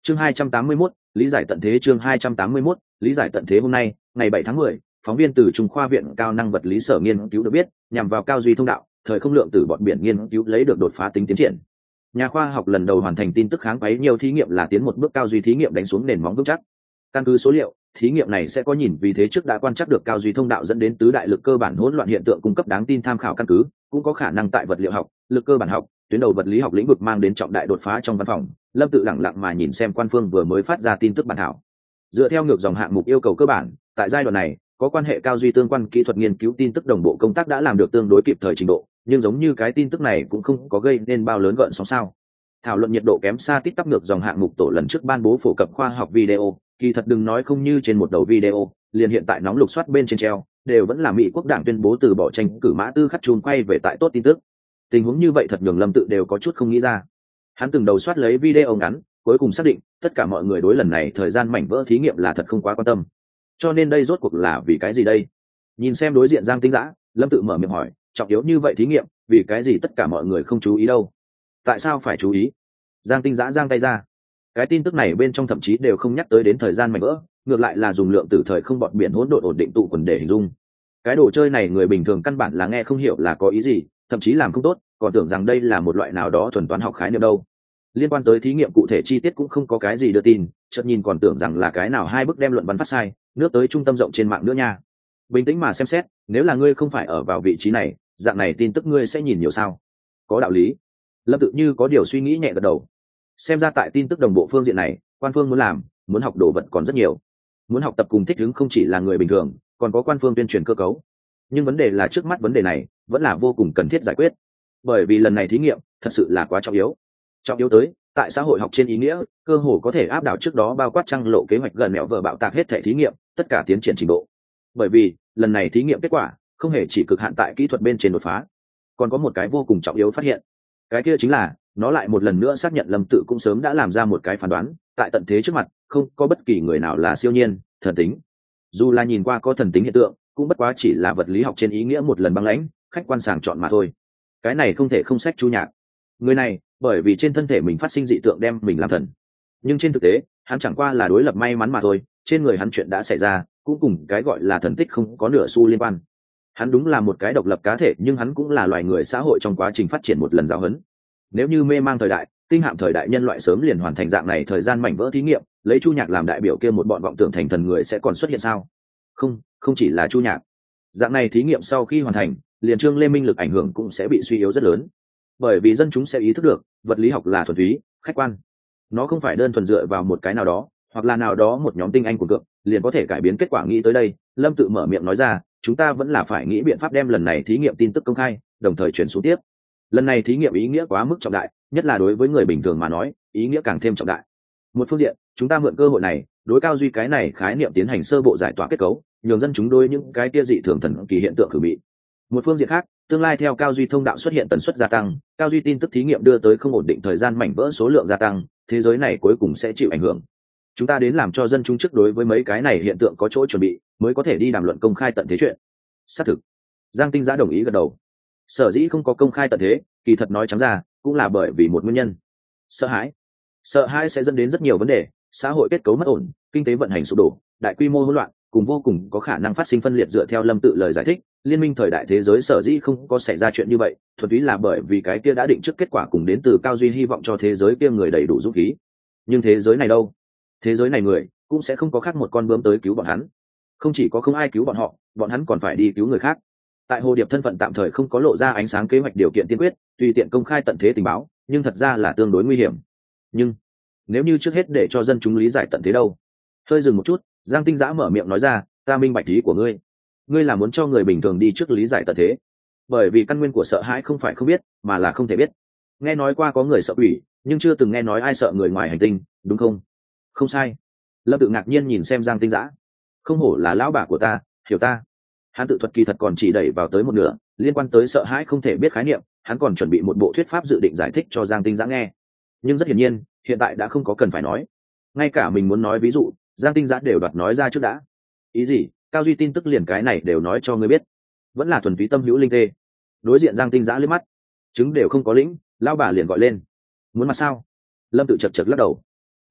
Chương 281, lý giải tận thế. Chương 281, lý giải tận thế. Hôm nay, ngày 7 tháng 10, phóng viên từ Trung khoa viện cao năng vật lý sở nghiên cứu được biết, nhằm vào cao duy thông đạo, thời không lượng tử bọn biển nghiên cứu lấy được đột phá tính tiến triển. Nhà khoa học lần đầu hoàn thành tin tức kháng quấy nhiều thí nghiệm là tiến một bước cao duy thí nghiệm đánh xuống nền móng vững chắc. Căn cứ số liệu, thí nghiệm này sẽ có nhìn vì thế trước đã quan trắc được cao duy thông đạo dẫn đến tứ đại lực cơ bản hỗn loạn hiện tượng cung cấp đáng tin tham khảo căn cứ, cũng có khả năng tại vật liệu học, lực cơ bản học, tuyến đầu vật lý học lĩnh vực mang đến trọng đại đột phá trong văn phòng. Lâm Tự lặng lặng mà nhìn xem quan phương vừa mới phát ra tin tức bản thảo. Dựa theo ngược dòng hạng mục yêu cầu cơ bản, tại giai đoạn này, có quan hệ cao duy tương quan kỹ thuật nghiên cứu tin tức đồng bộ công tác đã làm được tương đối kịp thời trình độ, nhưng giống như cái tin tức này cũng không có gây nên bao lớn gợn sóng sao. Thảo luận nhiệt độ kém xa tít tắp ngược dòng hạng mục tổ lần trước ban bố phổ cập khoa học video, kỳ thật đừng nói không như trên một đầu video, liền hiện tại nóng lục soát bên trên treo, đều vẫn là Mỹ quốc đảng tuyên bố từ bỏ tranh cử Mã Tư Khắc chùn quay về tại tốt tin tức. Tình huống như vậy thật nhường Lâm Tự đều có chút không nghĩ ra. Hắn từng đầu soát lấy video ngắn, cuối cùng xác định tất cả mọi người đối lần này thời gian mảnh vỡ thí nghiệm là thật không quá quan tâm. Cho nên đây rốt cuộc là vì cái gì đây? Nhìn xem đối diện Giang Tinh Dã, Lâm Tự mở miệng hỏi, trọng yếu như vậy thí nghiệm, vì cái gì tất cả mọi người không chú ý đâu? Tại sao phải chú ý? Giang Tinh Dã giang tay ra. Cái tin tức này bên trong thậm chí đều không nhắc tới đến thời gian mảnh vỡ, ngược lại là dùng lượng tử thời không bọn biển hỗn độn ổn định tụ quần để hình dung. Cái đồ chơi này người bình thường căn bản là nghe không hiểu là có ý gì, thậm chí làm không tốt, còn tưởng rằng đây là một loại nào đó thuần toán học khái niệm đâu. Liên quan tới thí nghiệm cụ thể chi tiết cũng không có cái gì đưa tin, chợt nhìn còn tưởng rằng là cái nào hai bức đem luận văn phát sai, nước tới trung tâm rộng trên mạng nữa nha. Bình tĩnh mà xem xét, nếu là ngươi không phải ở vào vị trí này, dạng này tin tức ngươi sẽ nhìn nhiều sao? Có đạo lý. Lâm Tự như có điều suy nghĩ nhẹ gật đầu. Xem ra tại tin tức đồng bộ phương diện này, quan phương muốn làm, muốn học đồ vật còn rất nhiều. Muốn học tập cùng thích ứng không chỉ là người bình thường, còn có quan phương tuyên truyền cơ cấu. Nhưng vấn đề là trước mắt vấn đề này vẫn là vô cùng cần thiết giải quyết, bởi vì lần này thí nghiệm thật sự là quá trọng yếu. Trọng yếu tới tại xã hội học trên ý nghĩa, cơ hồ có thể áp đảo trước đó bao quát trăng lộ kế hoạch gần mẹo vở bạo tạc hết thể thí nghiệm, tất cả tiến triển trình độ. Bởi vì lần này thí nghiệm kết quả không hề chỉ cực hạn tại kỹ thuật bên trên đột phá, còn có một cái vô cùng trọng yếu phát hiện. Cái kia chính là nó lại một lần nữa xác nhận Lâm Tự cũng sớm đã làm ra một cái phán đoán, tại tận thế trước mặt không có bất kỳ người nào là siêu nhiên, thần tính. Dù là nhìn qua có thần tính hiện tượng, cũng bất quá chỉ là vật lý học trên ý nghĩa một lần băng lãnh, khách quan sàng chọn mà thôi. Cái này không thể không sách Chu Nhạc. Người này bởi vì trên thân thể mình phát sinh dị tượng đem mình làm thần, nhưng trên thực tế hắn chẳng qua là đối lập may mắn mà thôi. Trên người hắn chuyện đã xảy ra cũng cùng cái gọi là thần tích không có nửa xu liên quan. Hắn đúng là một cái độc lập cá thể, nhưng hắn cũng là loài người xã hội trong quá trình phát triển một lần giáo huấn. Nếu như mê mang thời đại, tinh hạm thời đại nhân loại sớm liền hoàn thành dạng này thời gian mảnh vỡ thí nghiệm, lấy Chu Nhạc làm đại biểu kia một bọn vọng tưởng thành thần người sẽ còn xuất hiện sao? Không chỉ là Chu Nhạc. Dạng này thí nghiệm sau khi hoàn thành, liền Trương Lê Minh lực ảnh hưởng cũng sẽ bị suy yếu rất lớn. Bởi vì dân chúng sẽ ý thức được, vật lý học là thuần túy, khách quan. Nó không phải đơn thuần dựa vào một cái nào đó, hoặc là nào đó một nhóm tinh anh của cực, liền có thể cải biến kết quả. Nghĩ tới đây, Lâm Tự mở miệng nói ra, chúng ta vẫn là phải nghĩ biện pháp đem lần này thí nghiệm tin tức công khai, đồng thời truyền xuống tiếp. Lần này thí nghiệm ý nghĩa quá mức trọng đại, nhất là đối với người bình thường mà nói, ý nghĩa càng thêm trọng đại. Một phương diện, chúng ta mượn cơ hội này, đối cao duy cái này khái niệm tiến hành sơ bộ giải tỏa kết cấu, nhường dân chúng đối những cái kia dị thường thần kỳ hiện tượng khử bị. Một phương diện khác, tương lai theo cao duy thông đạo xuất hiện tần suất gia tăng, cao duy tin tức thí nghiệm đưa tới không ổn định thời gian mảnh vỡ số lượng gia tăng, thế giới này cuối cùng sẽ chịu ảnh hưởng. Chúng ta đến làm cho dân chúng trước đối với mấy cái này hiện tượng có chỗ chuẩn bị, mới có thể đi đàm luận công khai tận thế chuyện. Xác thực. Giang Tinh Dã đồng ý gật đầu. Sở dĩ không có công khai tận thế, kỳ thật nói trắng ra cũng là bởi vì một nguyên nhân: sợ hãi sẽ dẫn đến rất nhiều vấn đề, xã hội kết cấu mất ổn, kinh tế vận hành sụp đổ, đại quy mô hỗn loạn, cùng vô cùng có khả năng phát sinh phân liệt. Dựa theo Lâm Tự lời giải thích, liên minh thời đại thế giới sở dĩ không có xảy ra chuyện như vậy, thuần túy là bởi vì cái kia đã định trước kết quả cùng đến từ cao duy hy vọng cho thế giới kia người đầy đủ dũng khí. Nhưng thế giới này đâu? Thế giới này người cũng sẽ không có khác một con bướm tới cứu bọn hắn. Không chỉ có không ai cứu bọn họ, bọn hắn còn phải đi cứu người khác. Tại Hồ Điệp thân phận tạm thời không có lộ ra ánh sáng kế hoạch điều kiện tiên quyết, tùy tiện công khai tận thế tình báo, nhưng thật ra là tương đối nguy hiểm. Nhưng nếu như trước hết để cho dân chúng lý giải tận thế đâu? Hơi dừng một chút, Giang Tinh Dã mở miệng nói ra, ta minh bạch ý của ngươi. Ngươi là muốn cho người bình thường đi trước lý giải tận thế, bởi vì căn nguyên của sợ hãi không phải không biết, mà là không thể biết. Nghe nói qua có người sợ quỷ, nhưng chưa từng nghe nói ai sợ người ngoài hành tinh, đúng không? Không sai. Lâm Tự ngạc nhiên nhìn xem Giang Tinh Dã. Không hổ là lão bà của ta, hiểu ta. Hắn tự thuật kỳ thật còn chỉ đẩy vào tới một nửa, liên quan tới sợ hãi không thể biết khái niệm, hắn còn chuẩn bị một bộ thuyết pháp dự định giải thích cho Giang Tinh Dã nghe. Nhưng rất hiển nhiên, hiện tại đã không có cần phải nói. Ngay cả mình muốn nói ví dụ, Giang Tinh Dã đều đoạt nói ra trước đã. Ý gì? Cao duy tin tức liền cái này đều nói cho ngươi biết? Vẫn là thuần túy tâm hữu linh tê. Đối diện Giang Tinh Dã liếc mắt, chứng đều không có lĩnh, lão bà liền gọi lên. Muốn mặt sao? Lâm Tự chật chật lắc đầu.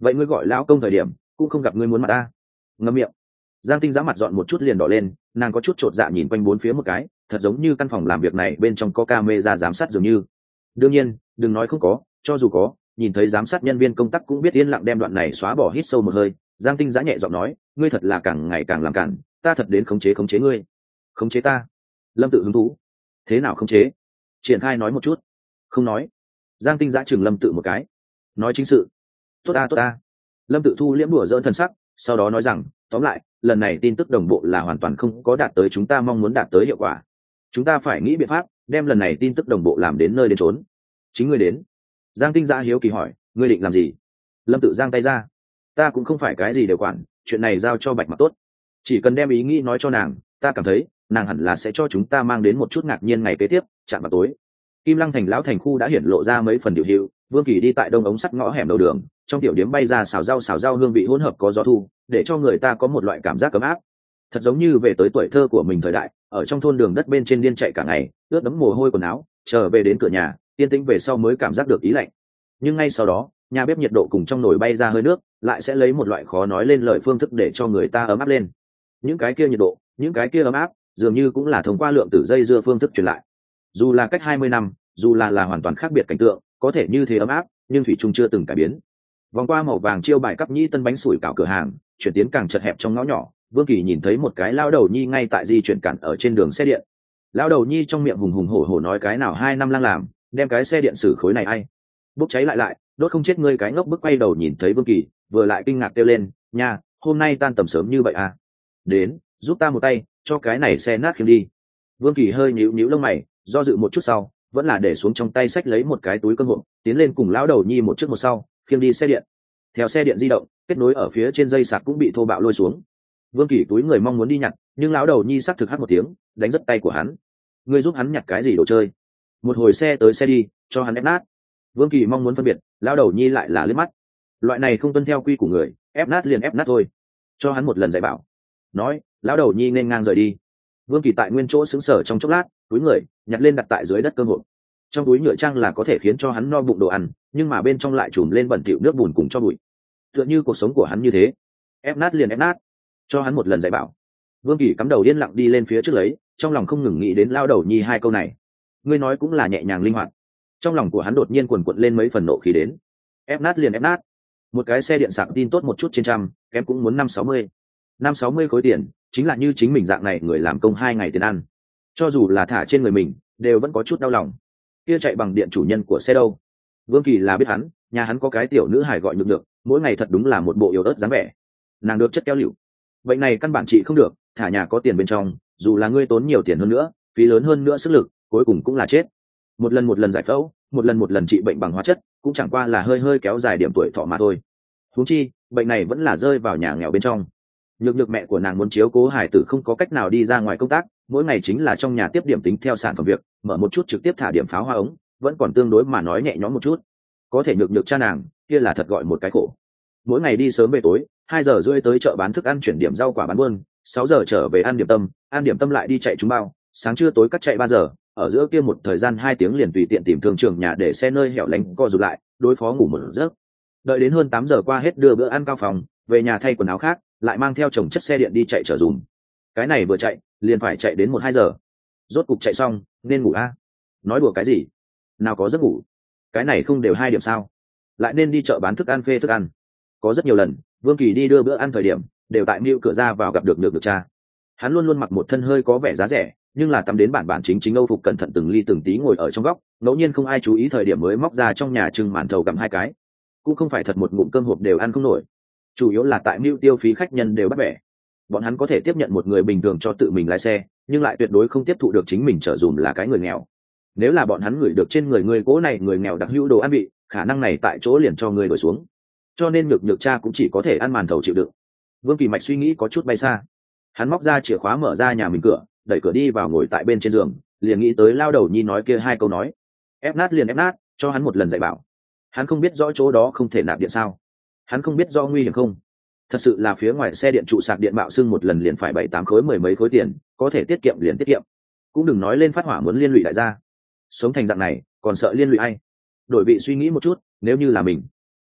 vậy ngươi gọi lão công thời điểm cũng không gặp ngươi muốn mặt ta. Ngậm miệng. Giang Tinh Giã mặt dọn một chút liền đỏ lên, nàng có chút chột dạ nhìn quanh bốn phía một cái, thật giống như căn phòng làm việc này bên trong có camera giám sát dường như. Đương nhiên, đừng nói không có, cho dù có, nhìn thấy giám sát nhân viên công tác cũng biết yên lặng đem đoạn này xóa bỏ. Hít sâu một hơi, Giang Tinh Giã nhẹ giọng nói, ngươi thật là càng ngày càng làm cản, ta thật đến khống chế ngươi. Khống chế ta? Lâm Tự hứng thú. Thế nào khống chế? Triển khai nói một chút. Không nói. Giang Tinh Giã chừng Lâm Tự một cái. Nói chính sự. Tốt ta. Lâm Tự thu liễm đùa giỡn thần sắc, sau đó nói rằng, tóm lại, lần này tin tức đồng bộ là hoàn toàn không có đạt tới chúng ta mong muốn đạt tới hiệu quả. Chúng ta phải nghĩ biện pháp đem lần này tin tức đồng bộ làm đến nơi đến chốn. Chính ngươi đến. Giang Tinh Giã hiếu kỳ hỏi, ngươi định làm gì? Lâm Tự giang tay ra. Ta cũng không phải cái gì đều quản, chuyện này giao cho Bạch Mặc tốt. Chỉ cần đem ý nghĩ nói cho nàng, ta cảm thấy nàng hẳn là sẽ cho chúng ta mang đến một chút ngạc nhiên ngày kế tiếp. Chạm vào tối, Kim Lăng thành lão thành khu đã hiển lộ ra mấy phần điều hiệu. Vương Kỳ đi tại đông ống sắt ngõ hẻm đầu đường, trong tiểu điếm bay ra xào rau hương vị hỗn hợp có gió thu, để cho người ta có một loại cảm giác ấm áp, thật giống như về tới tuổi thơ của mình thời đại, ở trong thôn đường đất bên trên điên chạy cả ngày, ướt đẫm mồ hôi quần áo, trở về đến cửa nhà, yên tĩnh về sau mới cảm giác được ý lạnh. Nhưng ngay sau đó, nhà bếp nhiệt độ cùng trong nồi bay ra hơi nước, lại sẽ lấy một loại khó nói lên lời phương thức để cho người ta ấm áp lên. Những cái kia nhiệt độ, những cái kia ấm áp, dường như cũng là thông qua lượng tử dây dưa phương thức truyền lại. Dù là cách 20 năm, dù là hoàn toàn khác biệt cảnh tượng, có thể như thế ấm áp, nhưng thủy chung chưa từng cải biến. Vòng qua màu vàng chiêu bài cắp nhĩ tân bánh sủi cảo cửa hàng, chuyển tiến càng chật hẹp trong ngõ nhỏ, Vương Kỳ nhìn thấy một cái lao đầu nhi ngay tại di chuyển cản ở trên đường xe điện. Lao đầu nhi trong miệng hùng hùng hổ hổ nói cái nào 2 năm lang làm, đem cái xe điện xử khối này ai bốc cháy lại, đốt không chết ngươi. Cái ngốc bức quay đầu nhìn thấy Vương Kỳ, vừa lại kinh ngạc kêu lên, nha, hôm nay tan tầm sớm như vậy à? Đến, giúp ta một tay, cho cái này xe nát khiêng đi. Vương Kỳ hơi nhíu lông mày, do dự một chút sau, vẫn là để xuống trong tay xách lấy một cái túi cơm hộp, tiến lên cùng lão đầu nhi một trước một sau, khiêng đi xe điện. Theo xe điện di động, kết nối ở phía trên dây sạc cũng bị thô bạo lôi xuống. Vương Kỳ túi người mong muốn đi nhặt, nhưng lão đầu nhi sắc thực hắt một tiếng, đánh rất tay của hắn. Ngươi giúp hắn nhặt cái gì đồ chơi? Một hồi xe tới xe đi, cho hắn ép nát. Vương Kỳ mong muốn phân biệt, lão đầu nhi lại là liếc mắt. Loại này không tuân theo quy của người, ép nát liền ép nát thôi. Cho hắn một lần dạy bảo. Nói, lão đầu nhi nên ngang rời đi. Vương Kỳ tại nguyên chỗ sững sờ trong chốc lát, túi người nhặt lên đặt tại dưới đất cơm hộp. Trong túi nhựa trang là có thể khiến cho hắn no bụng đồ ăn, nhưng mà bên trong lại trùm lên bẩn thỉu nước bùn cùng cho bụi. Tựa như cuộc sống của hắn như thế, ép nát liền ép nát. Cho hắn một lần dạy bảo. Vương Kỳ cắm đầu yên lặng đi lên phía trước lấy, trong lòng không ngừng nghĩ đến lao đầu nhi 2 câu này. Ngươi nói cũng là nhẹ nhàng linh hoạt. Trong lòng của hắn đột nhiên quần quật lên mấy phần nộ khí đến. Ép nát liền ép nát. Một cái xe điện sạc tin tốt một chút trên trăm, kém cũng muốn 560 khối tiền, chính là như chính mình dạng này người làm công 2 ngày tiền ăn. Cho dù là thả trên người mình, đều vẫn có chút đau lòng. Kia chạy bằng điện chủ nhân của xe đâu? Vương Kỳ là biết hắn, nhà hắn có cái tiểu nữ hài gọi Nhược Nhược, mỗi ngày thật đúng là một bộ yếu ớt dáng vẻ. Nàng được chất kéo liễu. Bệnh này căn bản trị không được, thả nhà có tiền bên trong, dù là ngươi tốn nhiều tiền hơn nữa, phí lớn hơn nữa sức lực, cuối cùng cũng là chết. Một lần giải phẫu, một lần trị bệnh bằng hóa chất, cũng chẳng qua là hơi kéo dài điểm tuổi thọ mà thôi. Huống chi, bệnh này vẫn là rơi vào nhà nghèo bên trong. Nhược Nhược mẹ của nàng muốn chiếu cố hải tử không có cách nào đi ra ngoài công tác, mỗi ngày chính là trong nhà tiếp điểm tính theo sản phẩm việc, mở một chút trực tiếp thả điểm pháo hoa ống, vẫn còn tương đối mà nói nhẹ nhõm một chút. Có thể Nhược Nhược cha nàng, kia là thật gọi một cái khổ. Mỗi ngày đi sớm về tối, 2 giờ rưỡi tới chợ bán thức ăn chuyển điểm rau quả bán buôn, 6 giờ trở về ăn điểm tâm lại đi chạy trúng bao, sáng trưa tối cắt chạy 3 giờ, ở giữa kia một thời gian 2 tiếng liền tùy tiện tìm thương trường nhà để xe nơi hẻo lánh co rụt lại, đối phó ngủ một giấc. Đợi đến hơn 8 giờ qua hết đưa bữa ăn cao phòng, về nhà thay quần áo khác, lại mang theo chồng chất xe điện đi chạy chở dùm. Cái này vừa chạy, liền phải chạy đến 1-2 giờ. Rốt cục chạy xong, nên ngủ a. Nói đùa cái gì? Nào có giấc ngủ. Cái này không đều 2 điểm sao? Lại nên đi chợ bán thức ăn phê thức ăn. Có rất nhiều lần, Vương Kỳ đi đưa bữa ăn thời điểm, đều tại mưu cửa ra vào gặp được Nhược Nhược cha. Hắn luôn luôn mặc một thân hơi có vẻ giá rẻ, nhưng là tắm đến bản chính Âu phục, cẩn thận từng ly từng tí ngồi ở trong góc, ngẫu nhiên không ai chú ý thời điểm mới móc ra trong nhà trưng màn thầu gặm 2 cái. Cũng không phải thật một ngụm cơm hộp đều ăn không nổi, chủ yếu là tại mưu tiêu phí khách nhân đều bắt bẻ. Bọn hắn có thể tiếp nhận một người bình thường cho tự mình lái xe, nhưng lại tuyệt đối không tiếp thụ được chính mình trở dùm là cái người nghèo. Nếu là bọn hắn ngửi được trên người cố này người nghèo đặc hữu đồ ăn vị, khả năng này tại chỗ liền cho người đổi xuống. Cho nên Nhược Nhược cha cũng chỉ có thể ăn màn thầu chịu đựng. Vương Kỳ mạch suy nghĩ có chút bay xa. Hắn móc ra chìa khóa mở ra nhà mình cửa, đẩy cửa đi vào ngồi tại bên trên giường, liền nghĩ tới lao đầu nhi nói kia 2 câu nói. Ép nát liền ép nát, cho hắn một lần dạy bảo. Hắn không biết rõ chỗ đó không thể nạp điện sao? Hắn không biết rõ nguy hiểm không? Thật sự là phía ngoài xe điện trụ sạc điện bạo xưng một lần liền phải 7-8 khối 10 mấy khối tiền, có thể tiết kiệm liền tiết kiệm. Cũng đừng nói lên phát hỏa muốn liên lụy đại gia. Sống thành dạng này, còn sợ liên lụy ai? Đổi vị suy nghĩ một chút, nếu như là mình,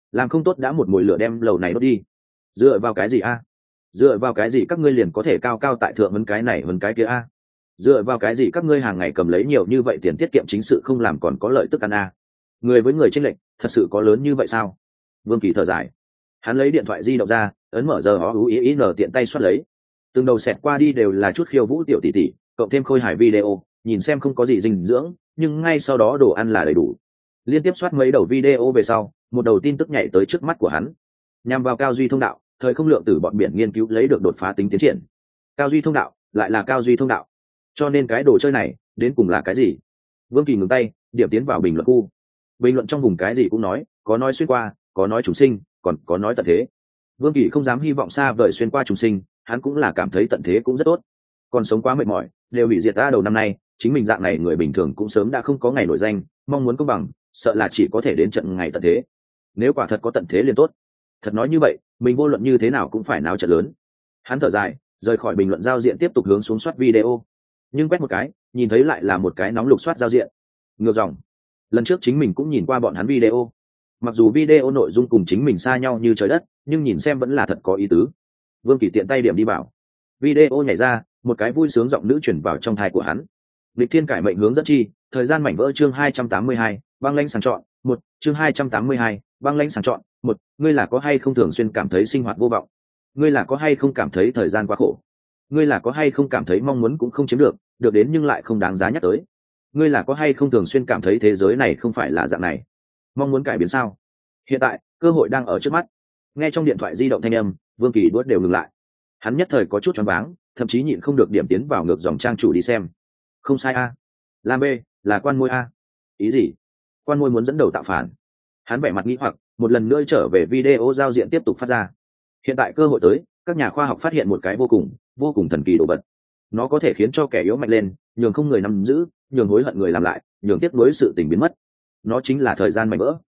làm không tốt đã một mùi lửa đem lầu này đốt đi. Dựa vào cái gì a? Dựa vào cái gì các ngươi liền có thể cao cao tại thượng hơn cái này hơn cái kia a? Dựa vào cái gì các ngươi hàng ngày cầm lấy nhiều như vậy tiền tiết kiệm chính sự không làm còn có lợi tức ăn a? Người với người chênh lệch thật sự có lớn như vậy sao? Vương Kỳ thở dài, hắn lấy điện thoại di động ra, ấn mở giờ ó UIN tiện tay soát lấy. Từng đầu xẹt qua đi đều là chút khiêu vũ tiểu tỷ tỷ, cộng thêm khôi hài video, nhìn xem không có gì dinh dưỡng, nhưng ngay sau đó đồ ăn là đầy đủ. Liên tiếp soát mấy đầu video về sau, một đầu tin tức nhảy tới trước mắt của hắn. Nhằm vào cao duy thông đạo, thời không lượng tử bọn biển nghiên cứu lấy được đột phá tính tiến triển. Cao duy thông đạo, lại là cao duy thông đạo. Cho nên cái đồ chơi này, đến cùng là cái gì? Vương Kỳ ngừng tay, điểm tiến vào bình luận khu. Bình luận trong vùng cái gì cũng nói, có nói xuyên qua, có nói chúng sinh, còn có nói tận thế. Vương Kỳ không dám hy vọng xa vời xuyên qua chúng sinh, hắn cũng là cảm thấy tận thế cũng rất tốt. Còn sống quá mệt mỏi, đều bị diệt ta đầu năm nay, chính mình dạng này người bình thường cũng sớm đã không có ngày nổi danh, mong muốn công bằng, sợ là chỉ có thể đến trận ngày tận thế. Nếu quả thật có tận thế liền tốt. Thật nói như vậy, mình vô luận như thế nào cũng phải náo trận lớn. Hắn thở dài, rời khỏi bình luận giao diện tiếp tục hướng xuống soát video. Nhưng quét một cái, nhìn thấy lại là một cái nóng lục soát giao diện. Ngược dòng. Lần trước chính mình cũng nhìn qua bọn hắn video. Mặc dù video nội dung cùng chính mình xa nhau như trời đất, nhưng nhìn xem vẫn là thật có ý tứ. Vương Kỳ tiện tay điểm đi bảo. Video nhảy ra, một cái vui sướng giọng nữ chuyển vào trong thai của hắn. Lịch thiên cải mệnh hướng dẫn chi, thời gian mảnh vỡ chương 282, băng lãnh sàng chọn, 1, chương 282, băng lãnh sàng chọn, 1, ngươi là có hay không thường xuyên cảm thấy sinh hoạt vô vọng? Ngươi là có hay không cảm thấy thời gian quá khổ? Ngươi là có hay không cảm thấy mong muốn cũng không chiếm được, được đến nhưng lại không đáng giá nhắc tới? Ngươi là có hay không thường xuyên cảm thấy thế giới này không phải là dạng này? Mong muốn cải biến sao? Hiện tại, cơ hội đang ở trước mắt. Nghe trong điện thoại di động thanh âm, Vương Kỳ đuốt đều ngừng lại. Hắn nhất thời có chút choáng váng, thậm chí nhịn không được điểm tiến vào ngược dòng trang chủ đi xem. Không sai a, làm b là quan môi a. Ý gì? Quan môi muốn dẫn đầu tạo phản? Hắn vẻ mặt nghĩ hoặc, một lần nữa trở về video giao diện tiếp tục phát ra. Hiện tại cơ hội tới, các nhà khoa học phát hiện một cái vô cùng thần kỳ đồ vật. Nó có thể khiến cho kẻ yếu mạnh lên, nhường không người nắm giữ, nhường hối hận người làm lại, nhường tiếp nối sự tình biến mất. Nó chính là thời gian mảnh vỡ.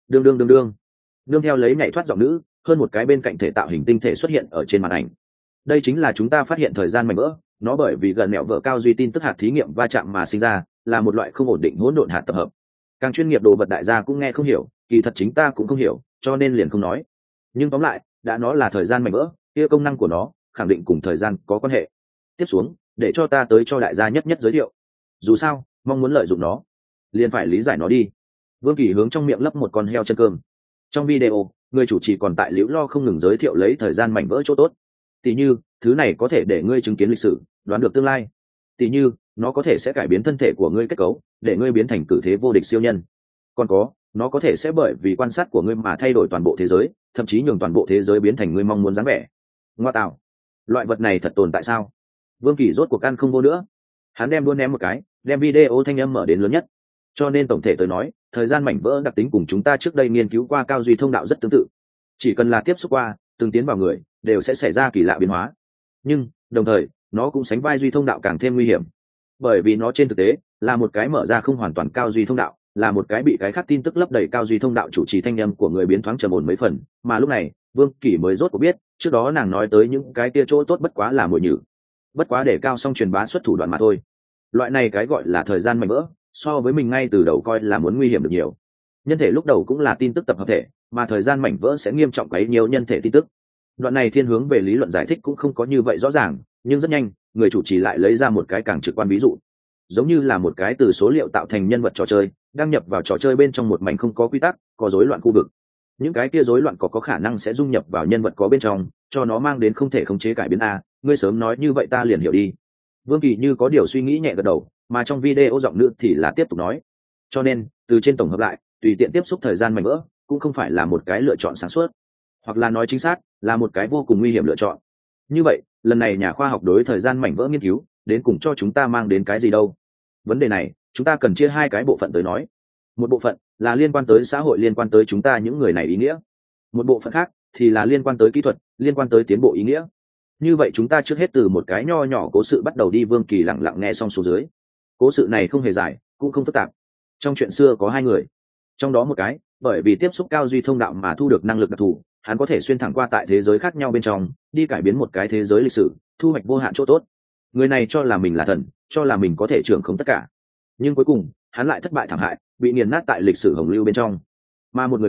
Đương theo lấy nhảy thoát giọng nữ, hơn một cái bên cạnh thể tạo hình tinh thể xuất hiện ở trên màn ảnh. Đây chính là chúng ta phát hiện thời gian mảnh vỡ, nó bởi vì gần mẹo vỡ cao duy tin tức hạt thí nghiệm va chạm mà sinh ra, là một loại không ổn định hỗn độn hạt tập hợp. Càng chuyên nghiệp đồ vật đại gia cũng nghe không hiểu, kỳ thật chính ta cũng không hiểu, cho nên liền không nói. Nhưng tóm lại, đã nó là thời gian mảnh vỡ, kia công năng của nó khẳng định cùng thời gian có quan hệ. Tiếp xuống, để cho ta tới cho đại gia nhất giới thiệu. Dù sao, mong muốn lợi dụng nó, liền phải lý giải nó đi. Vương Kỳ hướng trong miệng lấp một con heo chân cơm. Trong video, người chủ trì còn tại liễu lo không ngừng giới thiệu lấy thời gian mảnh vỡ chỗ tốt. Tỷ như, thứ này có thể để ngươi chứng kiến lịch sử, đoán được tương lai. Tỷ như, nó có thể sẽ cải biến thân thể của ngươi kết cấu, để ngươi biến thành cử thế vô địch siêu nhân. Còn có, nó có thể sẽ bởi vì quan sát của ngươi mà thay đổi toàn bộ thế giới, thậm chí nhường toàn bộ thế giới biến thành ngươi mong muốn dáng vẻ. Ngoa tạo, loại vật này thật tồn tại sao? Vương Kỳ rốt cuộc ăn không vô nữa. Hắn đem luôn ném một cái, đem video thanh âm mở đến lớn nhất. Cho nên tổng thể tôi nói, thời gian mảnh vỡ đặc tính cùng chúng ta trước đây nghiên cứu qua cao duy thông đạo rất tương tự. Chỉ cần là tiếp xúc qua, từng tiến vào người, đều sẽ xảy ra kỳ lạ biến hóa. Nhưng đồng thời, nó cũng sánh vai duy thông đạo càng thêm nguy hiểm, bởi vì nó trên thực tế là một cái mở ra không hoàn toàn cao duy thông đạo, là một cái bị cái khác tin tức lấp đầy cao duy thông đạo. Chủ trì thanh âm của người biến thoáng trầm ổn mấy phần, mà lúc này Vương Kỳ mới rốt cuộc biết, trước đó nàng nói tới những cái kia chỗ tốt bất quá là mồi nhử, bất quá để cao xong truyền bá xuất thủ đoạn mà thôi. Loại này cái gọi là thời gian mảnh vỡ, so với mình ngay từ đầu coi là muốn nguy hiểm được nhiều. Nhân thể lúc đầu cũng là tin tức tập hợp thể, mà thời gian mảnh vỡ sẽ nghiêm trọng quấy nhiều nhân thể tin tức. Đoạn này thiên hướng về lý luận giải thích cũng không có như vậy rõ ràng, nhưng rất nhanh người chủ trì lại lấy ra một cái càng trực quan ví dụ, giống như là một cái từ số liệu tạo thành nhân vật trò chơi đăng nhập vào trò chơi bên trong một mảnh không có quy tắc, có rối loạn khu vực. Những cái kia rối loạn có khả năng sẽ dung nhập vào nhân vật có bên trong, cho nó mang đến không thể khống chế cải biến. A, ngươi sớm nói như vậy ta liền hiểu đi. Vương Kỳ như có điều suy nghĩ nhẹ gật đầu, mà trong video giọng nữ thì là tiếp tục nói, cho nên từ trên tổng hợp lại, tùy tiện tiếp xúc thời gian mảnh vỡ cũng không phải là một cái lựa chọn sáng suốt, hoặc là nói chính xác là một cái vô cùng nguy hiểm lựa chọn. Như vậy lần này nhà khoa học đối thời gian mảnh vỡ nghiên cứu đến cùng cho chúng ta mang đến cái gì đâu? Vấn đề này chúng ta cần chia hai cái bộ phận tới nói. Một bộ phận là liên quan tới xã hội, liên quan tới chúng ta những người này ý nghĩa. Một bộ phận khác thì là liên quan tới kỹ thuật, liên quan tới tiến bộ ý nghĩa. Như vậy chúng ta trước hết từ một cái nho nhỏ cố sự bắt đầu đi. Vương Kỳ lặng lặng nghe xong xuống dưới. Cố sự này không hề dài, cũng không phức tạp. Trong chuyện xưa có hai người, trong đó một cái bởi vì tiếp xúc cao duy thông đạo mà thu được năng lực đặc thù, hắn có thể xuyên thẳng qua tại thế giới khác nhau bên trong, đi cải biến một cái thế giới lịch sử, thu hoạch vô hạn chỗ tốt. Người này cho là mình là thần, cho là mình có thể trưởng khống tất cả, nhưng cuối cùng hắn lại thất bại thảm hại, bị nghiền nát tại lịch sử hồng lưu bên trong. Mà một người khác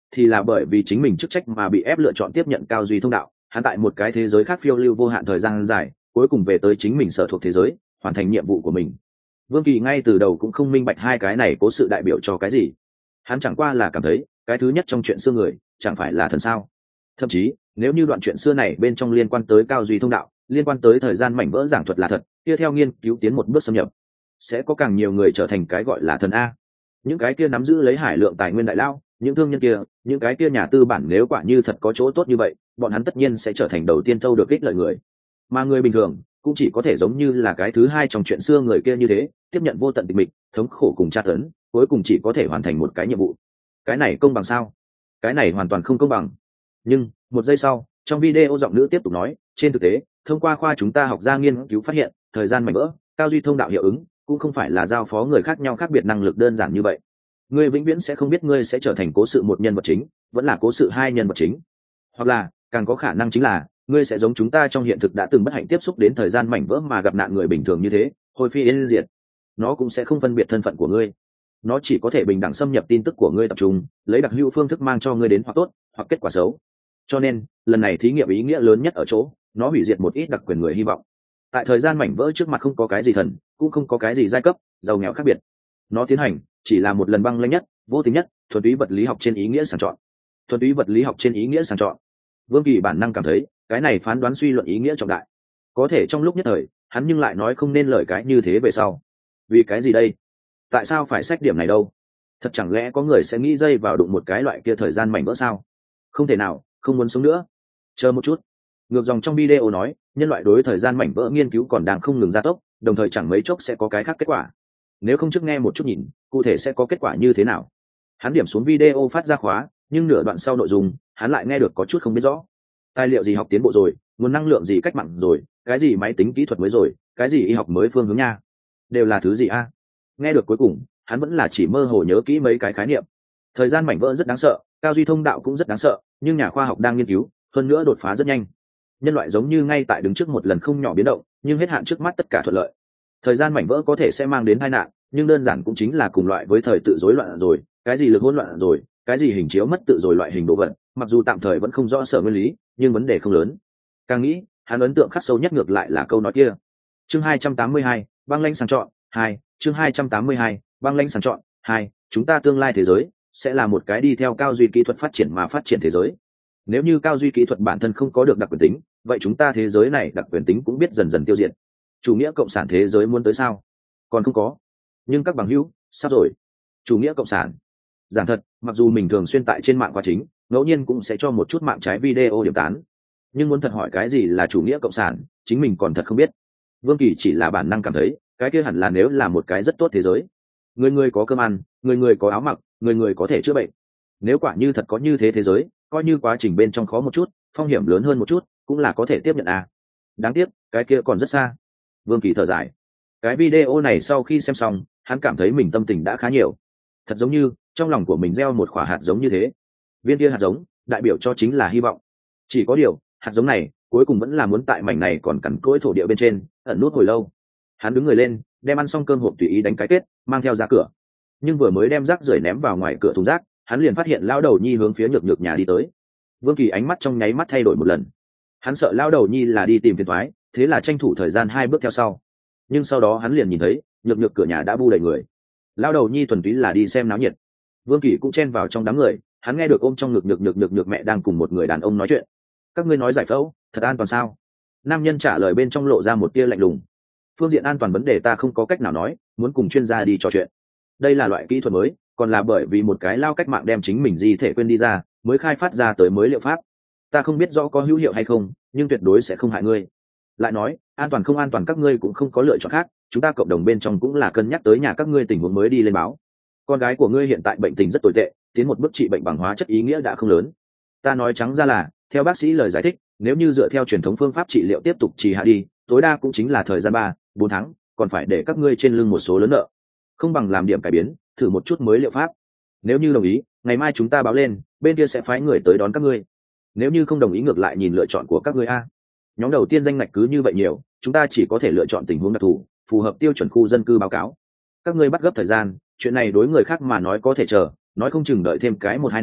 thì là bởi vì chính mình chức trách mà bị ép lựa chọn tiếp nhận cao duy thông đạo. Hắn tại một cái thế giới khác phiêu lưu vô hạn thời gian dài, cuối cùng về tới chính mình sở thuộc thế giới, hoàn thành nhiệm vụ của mình. Vương Kỳ ngay từ đầu cũng không minh bạch hai cái này cố sự đại biểu cho cái gì. Hắn chẳng qua là cảm thấy cái thứ nhất trong chuyện xưa người chẳng phải là thần sao. Thậm chí nếu như đoạn chuyện xưa này bên trong liên quan tới cao duy thông đạo, liên quan tới thời gian mảnh vỡ giảng thuật là thật, tiếp theo nghiên cứu tiến một bước xâm nhập, sẽ có càng nhiều người trở thành cái gọi là thần a. Những cái kia nắm giữ lấy hải lượng tài nguyên đại lao, những thương nhân kia, những cái kia nhà tư bản, nếu quả như thật có chỗ tốt như vậy, bọn hắn tất nhiên sẽ trở thành đầu tiên thâu được ích lợi người. Mà người bình thường cũng chỉ có thể giống như là cái thứ hai trong chuyện xưa người kia như thế, tiếp nhận vô tận tịch mịch, thống khổ cùng tra tấn, cuối cùng chỉ có thể hoàn thành một cái nhiệm vụ. Cái này công bằng sao? Cái này hoàn toàn không công bằng. Nhưng một giây sau, trong video giọng nữ tiếp tục nói, trên thực tế, thông qua khoa chúng ta học ra nghiên cứu phát hiện, thời gian mảnh vỡ, cao duy thông đạo hiệu ứng cũng không phải là giao phó người khác nhau khác biệt năng lực đơn giản như vậy. Ngươi vĩnh viễn sẽ không biết ngươi sẽ trở thành cố sự một nhân vật chính, vẫn là cố sự hai nhân vật chính, hoặc là càng có khả năng chính là ngươi sẽ giống chúng ta trong hiện thực đã từng bất hạnh tiếp xúc đến thời gian mảnh vỡ mà gặp nạn người bình thường như thế, hồi phi yên diệt. Nó cũng sẽ không phân biệt thân phận của ngươi, nó chỉ có thể bình đẳng xâm nhập tin tức của ngươi, tập trung lấy đặc hữu phương thức mang cho ngươi đến hoặc tốt hoặc kết quả xấu. Cho nên lần này thí nghiệm ý nghĩa lớn nhất ở chỗ nó hủy diệt một ít đặc quyền người hy vọng. Tại thời gian mảnh vỡ trước mặt không có cái gì thần, cũng không có cái gì giai cấp giàu nghèo khác biệt. Nó tiến hành chỉ là một lần băng lãnh nhất, vô tính nhất, thuần túy vật lý học trên ý nghĩa sàng chọn. Thuần túy vật lý học trên ý nghĩa sàng chọn. Vương Kỳ bản năng cảm thấy cái này phán đoán suy luận ý nghĩa trọng đại. Có thể trong lúc nhất thời hắn nhưng lại nói không nên lời cái như thế về sau. Vì cái gì đây? Tại sao phải xét điểm này đâu? Thật chẳng lẽ có người sẽ nghĩ dây vào đụng một cái loại kia thời gian mảnh vỡ sao? Không thể nào, không muốn sống nữa. Chờ một chút. Ngược dòng trong video nói, nhân loại đối thời gian mảnh vỡ nghiên cứu còn đang không ngừng gia tốc, đồng thời chẳng mấy chốc sẽ có cái khác kết quả. Nếu không trước nghe một chút nhìn, cụ thể sẽ có kết quả như thế nào? Hắn điểm xuống video phát ra khóa, nhưng nửa đoạn sau nội dung, hắn lại nghe được có chút không biết rõ. Tài liệu gì học tiến bộ rồi, nguồn năng lượng gì cách mạng rồi, cái gì máy tính kỹ thuật mới rồi, cái gì y học mới phương hướng nha, đều là thứ gì a? Nghe được cuối cùng, hắn vẫn là chỉ mơ hồ nhớ kỹ mấy cái khái niệm. Thời gian mảnh vỡ rất đáng sợ, cao duy thông đạo cũng rất đáng sợ, nhưng nhà khoa học đang nghiên cứu, hơn nữa đột phá rất nhanh. Nhân loại giống như ngay tại đứng trước một lần không nhỏ biến động, nhưng hết hạn trước mắt tất cả thuận lợi. Thời gian mảnh vỡ có thể sẽ mang đến tai nạn, nhưng đơn giản cũng chính là cùng loại với thời tự rối loạn rồi, cái gì lực hỗn loạn rồi, cái gì hình chiếu mất tự rồi loại hình đồ vật, mặc dù tạm thời vẫn không rõ sở nguyên lý, nhưng vấn đề không lớn. Càng nghĩ, hắn ấn tượng khắc sâu nhất ngược lại là câu nói kia. Chương 282, băng lãnh sàng chọn 2, chương 282, băng lãnh sàng chọn 2, chúng ta tương lai thế giới sẽ là một cái đi theo cao duy kỹ thuật phát triển mà phát triển thế giới. Nếu như cao duy kỹ thuật bản thân không có được đặc quyền tính, vậy chúng ta thế giới này đặc quyền tính cũng biết dần dần tiêu diệt. Chủ nghĩa cộng sản thế giới muốn tới sao? Còn không có. Nhưng các bằng hữu, sắp rồi. Chủ nghĩa cộng sản. Giảng thật, mặc dù mình thường xuyên tại trên mạng qua chính, ngẫu nhiên cũng sẽ cho một chút mạng trái video điểm tán. Nhưng muốn thật hỏi cái gì là chủ nghĩa cộng sản, chính mình còn thật không biết. Vương Kỳ chỉ là bản năng cảm thấy, cái kia hẳn là nếu là một cái rất tốt thế giới. Người người có cơm ăn, người người có áo mặc, người người có thể chữa bệnh. Nếu quả như thật có như thế thế giới, coi như quá trình bên trong khó một chút, phong hiểm lớn hơn một chút, cũng là có thể tiếp nhận à. Đáng tiếc, cái kia còn rất xa. Vương Kỳ thở dài. Cái video này sau khi xem xong, hắn cảm thấy mình tâm tình đã khá nhiều. Thật giống như trong lòng của mình gieo một quả hạt giống như thế. Viên kia hạt giống đại biểu cho chính là hy vọng. Chỉ có điều, hạt giống này cuối cùng vẫn là muốn tại mảnh này còn cằn cỗi thổ địa bên trên ẩn nút hồi lâu. Hắn đứng người lên, đem ăn xong cơm hộp tùy ý đánh cái kết, mang theo ra cửa. Nhưng vừa mới đem rác rưởi ném vào ngoài cửa thùng rác, hắn liền phát hiện lão đầu nhi hướng phía nhược nhược nhà đi tới. Vương Kỳ ánh mắt trong nháy mắt thay đổi một lần. Hắn sợ lão đầu nhi là đi tìm phiền toái, thế là tranh thủ thời gian 2 bước theo sau. Nhưng sau đó hắn liền nhìn thấy nhược nhược cửa nhà đã bu đầy người. Lão đầu nhi thuần túy là đi xem náo nhiệt. Vương Kỳ cũng chen vào trong đám người, hắn nghe được ôm trong ngực nhược mẹ đang cùng một người đàn ông nói chuyện. Các ngươi nói giải phẫu thật an toàn sao? Nam nhân trả lời bên trong lộ ra một tia lạnh lùng. Phương diện an toàn vấn đề ta không có cách nào nói, muốn cùng chuyên gia đi trò chuyện. Đây là loại kỹ thuật mới, còn là bởi vì một cái lao cách mạng đem chính mình di thể quên đi ra, mới khai phát ra tới mới liệu pháp. Ta không biết rõ có hữu hiệu hay không, nhưng tuyệt đối sẽ không hại ngươi. Lại nói, an toàn không an toàn các ngươi cũng không có lựa chọn khác, chúng ta cộng đồng bên trong cũng là cân nhắc tới nhà các ngươi tình huống mới đi lên báo. Con gái của ngươi hiện tại bệnh tình rất tồi tệ, tiến một bước trị bệnh bằng hóa chất ý nghĩa đã không lớn. Ta nói trắng ra là, theo bác sĩ lời giải thích, nếu như dựa theo truyền thống phương pháp trị liệu tiếp tục trì hạ đi, tối đa cũng chính là thời gian 3-4 tháng, còn phải để các ngươi trên lưng một số lớn nợ. Không bằng làm điểm cải biến, thử một chút mới liệu pháp. Nếu như đồng ý, ngày mai chúng ta báo lên, bên kia sẽ phái người tới đón các ngươi. Nếu như không đồng ý ngược lại nhìn lựa chọn của các ngươi a. Nhóm đầu tiên danh ngạch cứ như vậy nhiều, chúng ta chỉ có thể lựa chọn tình huống đặc thù, phù hợp tiêu chuẩn khu dân cư báo cáo. Các ngươi bắt gấp thời gian, chuyện này đối người khác mà nói có thể chờ, nói không chừng đợi thêm cái 1-2 năm,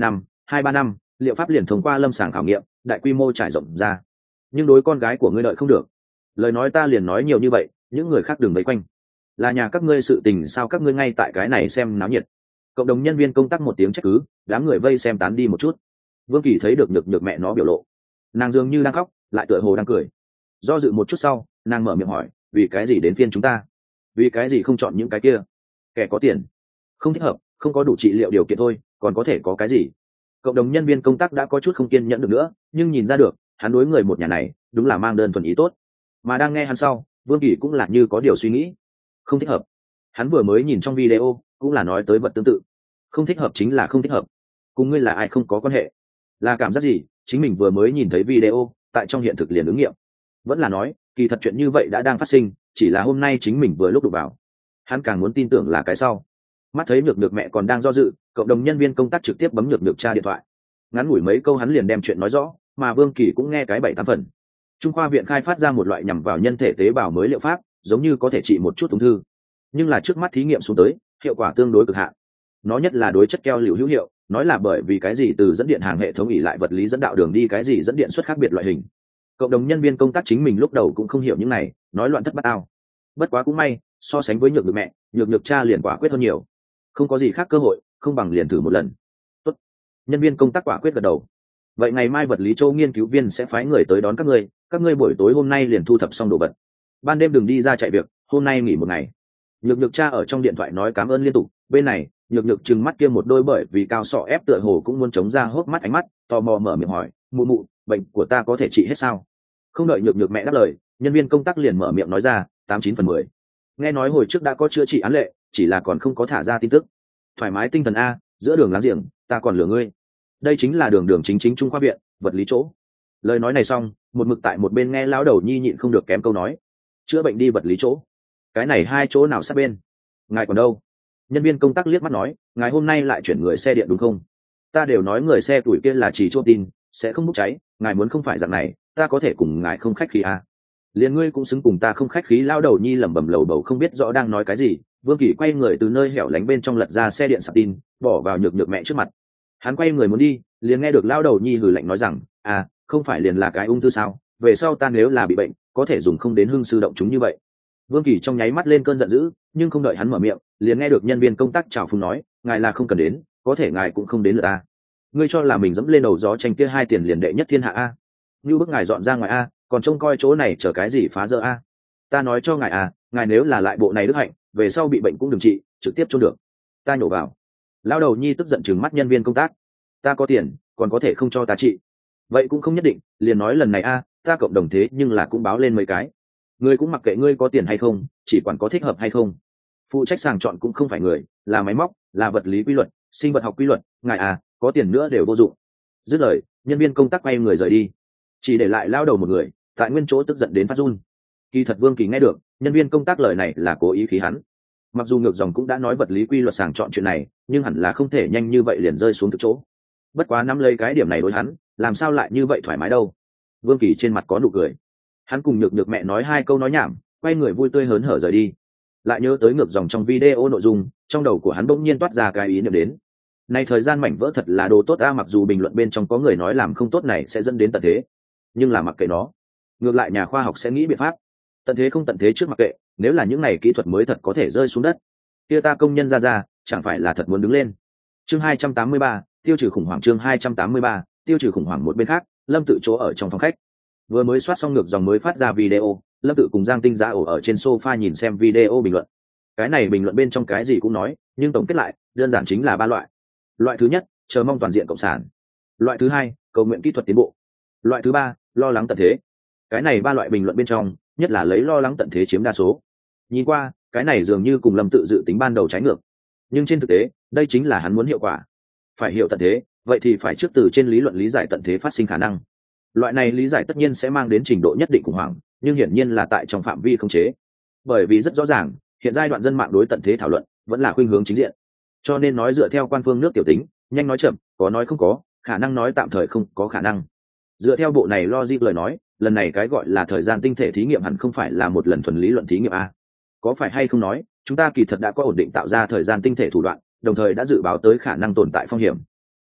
2-3 năm liệu pháp liền thông qua lâm sàng khảo nghiệm đại quy mô trải rộng ra. Nhưng đối con gái của ngươi đợi không được. Lời nói ta liền nói nhiều như vậy, những người khác đừng vây quanh. Là nhà các ngươi sự tình sao các ngươi ngay tại cái này xem náo nhiệt. Cộng đồng nhân viên công tác một tiếng trách cứ, đám người vây xem tán đi một chút. Vương Kỳ thấy được nhược nhược mẹ nó biểu lộ, nàng dường như đang khóc lại tựa hồ đang cười. Do dự một chút sau, nàng mở miệng hỏi, vì cái gì đến phiên chúng ta, vì cái gì không chọn những cái kia kẻ có tiền? Không thích hợp, không có đủ trị liệu điều kiện thôi, còn có thể có cái gì? Cộng đồng nhân viên công tác đã có chút không kiên nhẫn được nữa, nhưng nhìn ra được hắn đối người một nhà này đúng là mang đơn thuần ý tốt. Mà đang nghe hắn sau, Vương Kỳ cũng là như có điều suy nghĩ. Không thích hợp, hắn vừa mới nhìn trong video cũng là nói tới vật tương tự. Không thích hợp chính là không thích hợp, cùng ngươi là ai không có quan hệ. Là cảm giác gì chính mình vừa mới nhìn thấy video tại trong hiện thực liền ứng nghiệm, vẫn là nói kỳ thật chuyện như vậy đã đang phát sinh, chỉ là hôm nay chính mình vừa lúc đụng vào. Hắn càng muốn tin tưởng là cái sau. Mắt thấy nhược nhược mẹ còn đang do dự, cộng đồng nhân viên công tác trực tiếp bấm nhược nhược cha điện thoại. Ngắn ngủi mấy câu hắn liền đem chuyện nói rõ, mà Vương Kỳ cũng nghe cái 7-8 phần. Trung khoa viện khai phát ra một loại nhằm vào nhân thể tế bào mới liệu pháp, giống như có thể trị một chút ung thư, nhưng là trước mắt thí nghiệm xuống tới hiệu quả tương đối cực hạn. Nó nhất là đối chất keo liều hữu hiệu, nói là bởi vì cái gì từ dẫn điện hàng hệ thống ỉ lại vật lý dẫn đạo đường đi cái gì dẫn điện xuất khác biệt loại hình. Cộng đồng nhân viên công tác chính mình lúc đầu cũng không hiểu những này, nói loạn thất bát ao. Bất quá cũng may, so sánh với nhược nhược mẹ, nhược nhược cha liền quả quyết hơn nhiều. Không có gì khác cơ hội, không bằng liền thử một lần. Tốt. Nhân viên công tác quả quyết gật đầu. Vậy ngày mai vật lý châu nghiên cứu viên sẽ phái người tới đón các ngươi buổi tối hôm nay liền thu thập xong đồ vật. Ban đêm đừng đi ra chạy việc, hôm nay nghỉ một ngày. Nhược nhược cha ở trong điện thoại nói cảm ơn liên tục, bên này nhược nhược trừng mắt kia một đôi bởi vì cao sọ ép tựa hồ cũng muốn chống ra hốc mắt ánh mắt, tò mò mở miệng hỏi, mụ mụ, bệnh của ta có thể trị hết sao? Không đợi nhược nhược mẹ đáp lời, nhân viên công tác liền mở miệng nói ra, 89/10. Nghe nói hồi trước đã có chữa trị án lệ, chỉ là còn không có thả ra tin tức. Thoải mái tinh thần a, giữa đường láng giềng, ta còn lừa ngươi. Đây chính là đường đường chính Trung khoa viện, vật lý chỗ. Lời nói này xong, một mực tại một bên nghe lão đầu nhi nhịn không được kém câu nói, chữa bệnh đi vật lý chỗ. Cái này hai chỗ nào sát bên? Ngài còn đâu? Nhân viên công tác liếc mắt nói, ngài hôm nay lại chuyển người xe điện đúng không? Ta đều nói người xe tuổi kia là chỉ chốt tin, sẽ không bốc cháy, ngài muốn không phải dạng này, ta có thể cùng ngài không khách khí à? Liền ngươi cũng xứng cùng ta không khách khí. Lao đầu nhi lẩm bẩm lầu bầu không biết rõ đang nói cái gì. Vương Kỳ quay người từ nơi hẻo lánh bên trong lật ra xe điện sạc tin, bỏ vào nhược nhược mẹ trước mặt. Hắn quay người muốn đi, liền nghe được lao đầu nhi hừ lạnh nói rằng, à, không phải liền là cái ung thư sao? Về sau ta nếu là bị bệnh, có thể dùng không đến hưng sư động chúng như vậy. Vương Kỳ trong nháy mắt lên cơn giận dữ, nhưng không đợi hắn mở miệng, liền nghe được nhân viên công tác chào phúng nói, ngài là không cần đến, có thể ngài cũng không đến lượt ta. Ngươi cho là mình dẫm lên đầu gió tranh kia 2 tiền liền đệ nhất thiên hạ a? Như bức ngài dọn ra ngoài a, còn trông coi chỗ này chờ cái gì phá dỡ a? Ta nói cho ngài à, ngài nếu là lại bộ này đức hạnh, về sau bị bệnh cũng đừng trị, trực tiếp chôn được. Ta nhổ vào. Lao đầu nhi tức giận trừng mắt nhân viên công tác. Ta có tiền, còn có thể không cho ta trị? Vậy cũng không nhất định, liền nói lần này a, ta cộng đồng thế nhưng là cũng báo lên mấy cái. Ngươi cũng mặc kệ ngươi có tiền hay không, chỉ quản có thích hợp hay không. Phụ trách sàng chọn cũng không phải người, là máy móc, là vật lý quy luật, sinh vật học quy luật, ngài à, có tiền nữa đều vô dụng. Dứt lời, nhân viên công tác quay người rời đi, chỉ để lại lao đầu một người tại nguyên chỗ tức giận đến phát run. Kỳ thật Vương Kỳ nghe được nhân viên công tác lời này là cố ý khí hắn. Mặc dù ngược dòng cũng đã nói vật lý quy luật sàng chọn chuyện này, nhưng hẳn là không thể nhanh như vậy liền rơi xuống thực chỗ. Bất quá nắm lấy cái điểm này đối hắn, làm sao lại như vậy thoải mái đâu. Vương Kỳ trên mặt có nụ cười. Hắn cùng nhược nhược mẹ nói 2 câu nói nhảm, quay người vui tươi hớn hở rời đi. Lại nhớ tới ngược dòng trong video nội dung, trong đầu của hắn bỗng nhiên toát ra cái ý niệm đến. Này thời gian mảnh vỡ thật là đồ tốt a, mặc dù bình luận bên trong có người nói làm không tốt này sẽ dẫn đến tận thế, nhưng là mặc kệ nó, ngược lại nhà khoa học sẽ nghĩ biện pháp. Tận thế không tận thế trước mặc kệ, nếu là những này kỹ thuật mới thật có thể rơi xuống đất, kia ta công nhân ra chẳng phải là thật muốn đứng lên. Chương 283, tiêu trừ khủng hoảng. Chương 283, tiêu trừ khủng hoảng. Một bên khác, Lâm Tự chỗ ở trong phòng khách, vừa mới soát xong ngược dòng mới phát ra video, Lâm Tự cùng Giang Tinh Giã ở trên sofa nhìn xem video bình luận. Cái này bình luận bên trong cái gì cũng nói, nhưng tổng kết lại đơn giản chính là 3 loại. Loại thứ nhất, chờ mong toàn diện cộng sản. Loại thứ hai, cầu nguyện kỹ thuật tiến bộ. Loại thứ ba, lo lắng tận thế. Cái này 3 loại bình luận bên trong, nhất là lấy lo lắng tận thế chiếm đa số. Nhìn qua, cái này dường như cùng Lâm Tự dự tính ban đầu trái ngược, nhưng trên thực tế đây chính là hắn muốn hiệu quả. Phải hiểu tận thế, vậy thì phải trước từ trên lý luận lý giải tận thế phát sinh khả năng. Loại này lý giải tất nhiên sẽ mang đến trình độ nhất định khủng hoảng, nhưng hiển nhiên là tại trong phạm vi khống chế. Bởi vì rất rõ ràng, hiện giai đoạn dân mạng đối tận thế thảo luận vẫn là khuynh hướng chính diện, cho nên nói dựa theo quan phương nước tiểu tính, nhanh nói chậm, có nói không có, khả năng nói tạm thời không có khả năng. Dựa theo bộ này logic lời nói, lần này cái gọi là thời gian tinh thể thí nghiệm hẳn không phải là một lần thuần lý luận thí nghiệm a. Có phải hay không nói, chúng ta kỳ thật đã có ổn định tạo ra thời gian tinh thể thủ đoạn, đồng thời đã dự báo tới khả năng tồn tại phong hiểm.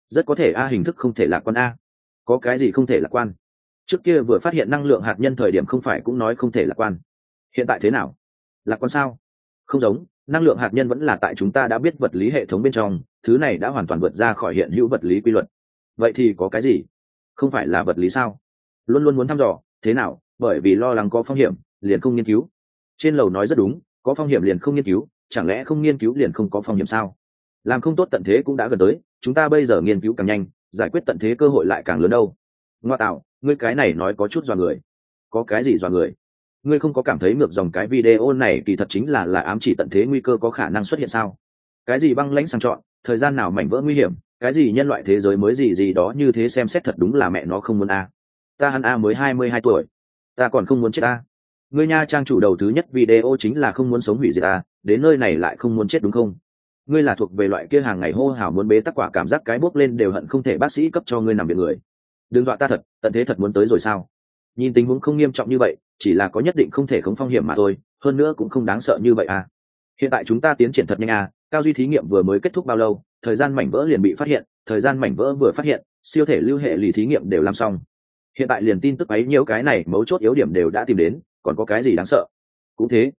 Rất có thể a, hình thức không thể lạc quan a. Có cái gì không thể lạc quan? Trước kia vừa phát hiện năng lượng hạt nhân thời điểm không phải cũng nói không thể lạc quan. Hiện tại thế nào? Lạc quan sao? Không giống, năng lượng hạt nhân vẫn là tại chúng ta đã biết vật lý hệ thống bên trong, thứ này đã hoàn toàn vượt ra khỏi hiện hữu vật lý quy luật. Vậy thì có cái gì? Không phải là vật lý sao? Luôn luôn muốn thăm dò, thế nào? Bởi vì lo lắng có phong hiểm, liền không nghiên cứu. Trên lầu nói rất đúng, có phong hiểm liền không nghiên cứu, chẳng lẽ không nghiên cứu liền không có phong hiểm sao? Làm không tốt tận thế cũng đã gần tới, chúng ta bây giờ nghiên cứu càng nhanh, giải quyết tận thế cơ hội lại càng lớn đâu. Ngoa tạo, ngươi cái này nói có chút dọa người. Có cái gì dọa người? Ngươi không có cảm thấy ngược dòng cái video này kỳ thật chính là ám chỉ tận thế nguy cơ có khả năng xuất hiện sao? Cái gì băng lãnh sang chọn, thời gian nào mảnh vỡ nguy hiểm, cái gì nhân loại thế giới mới gì gì đó, như thế xem xét thật đúng là mẹ nó không muốn a. Ta hắn a mới 22 tuổi, ta còn không muốn chết a. Ngươi nha, trang chủ đầu thứ nhất video chính là không muốn sống hủy diệt a, đến nơi này lại không muốn chết đúng không? Ngươi là thuộc về loại kia hàng ngày hô hào muốn bế tắc quả, cảm giác cái bốc lên đều hận không thể bác sĩ cấp cho ngươi nằm viện người. Đừng dọa ta thật, tận thế thật muốn tới rồi sao? Nhìn tình huống không nghiêm trọng như vậy, chỉ là có nhất định không thể không phong hiểm mà thôi, hơn nữa cũng không đáng sợ như vậy à. Hiện tại chúng ta tiến triển thật nhanh à, cao duy thí nghiệm vừa mới kết thúc bao lâu, thời gian mảnh vỡ liền bị phát hiện, thời gian mảnh vỡ vừa phát hiện, siêu thể lưu hệ lì thí nghiệm đều làm xong. Hiện tại liền tin tức ấy nhiêu cái này mấu chốt yếu điểm đều đã tìm đến, còn có cái gì đáng sợ? Cũng thế.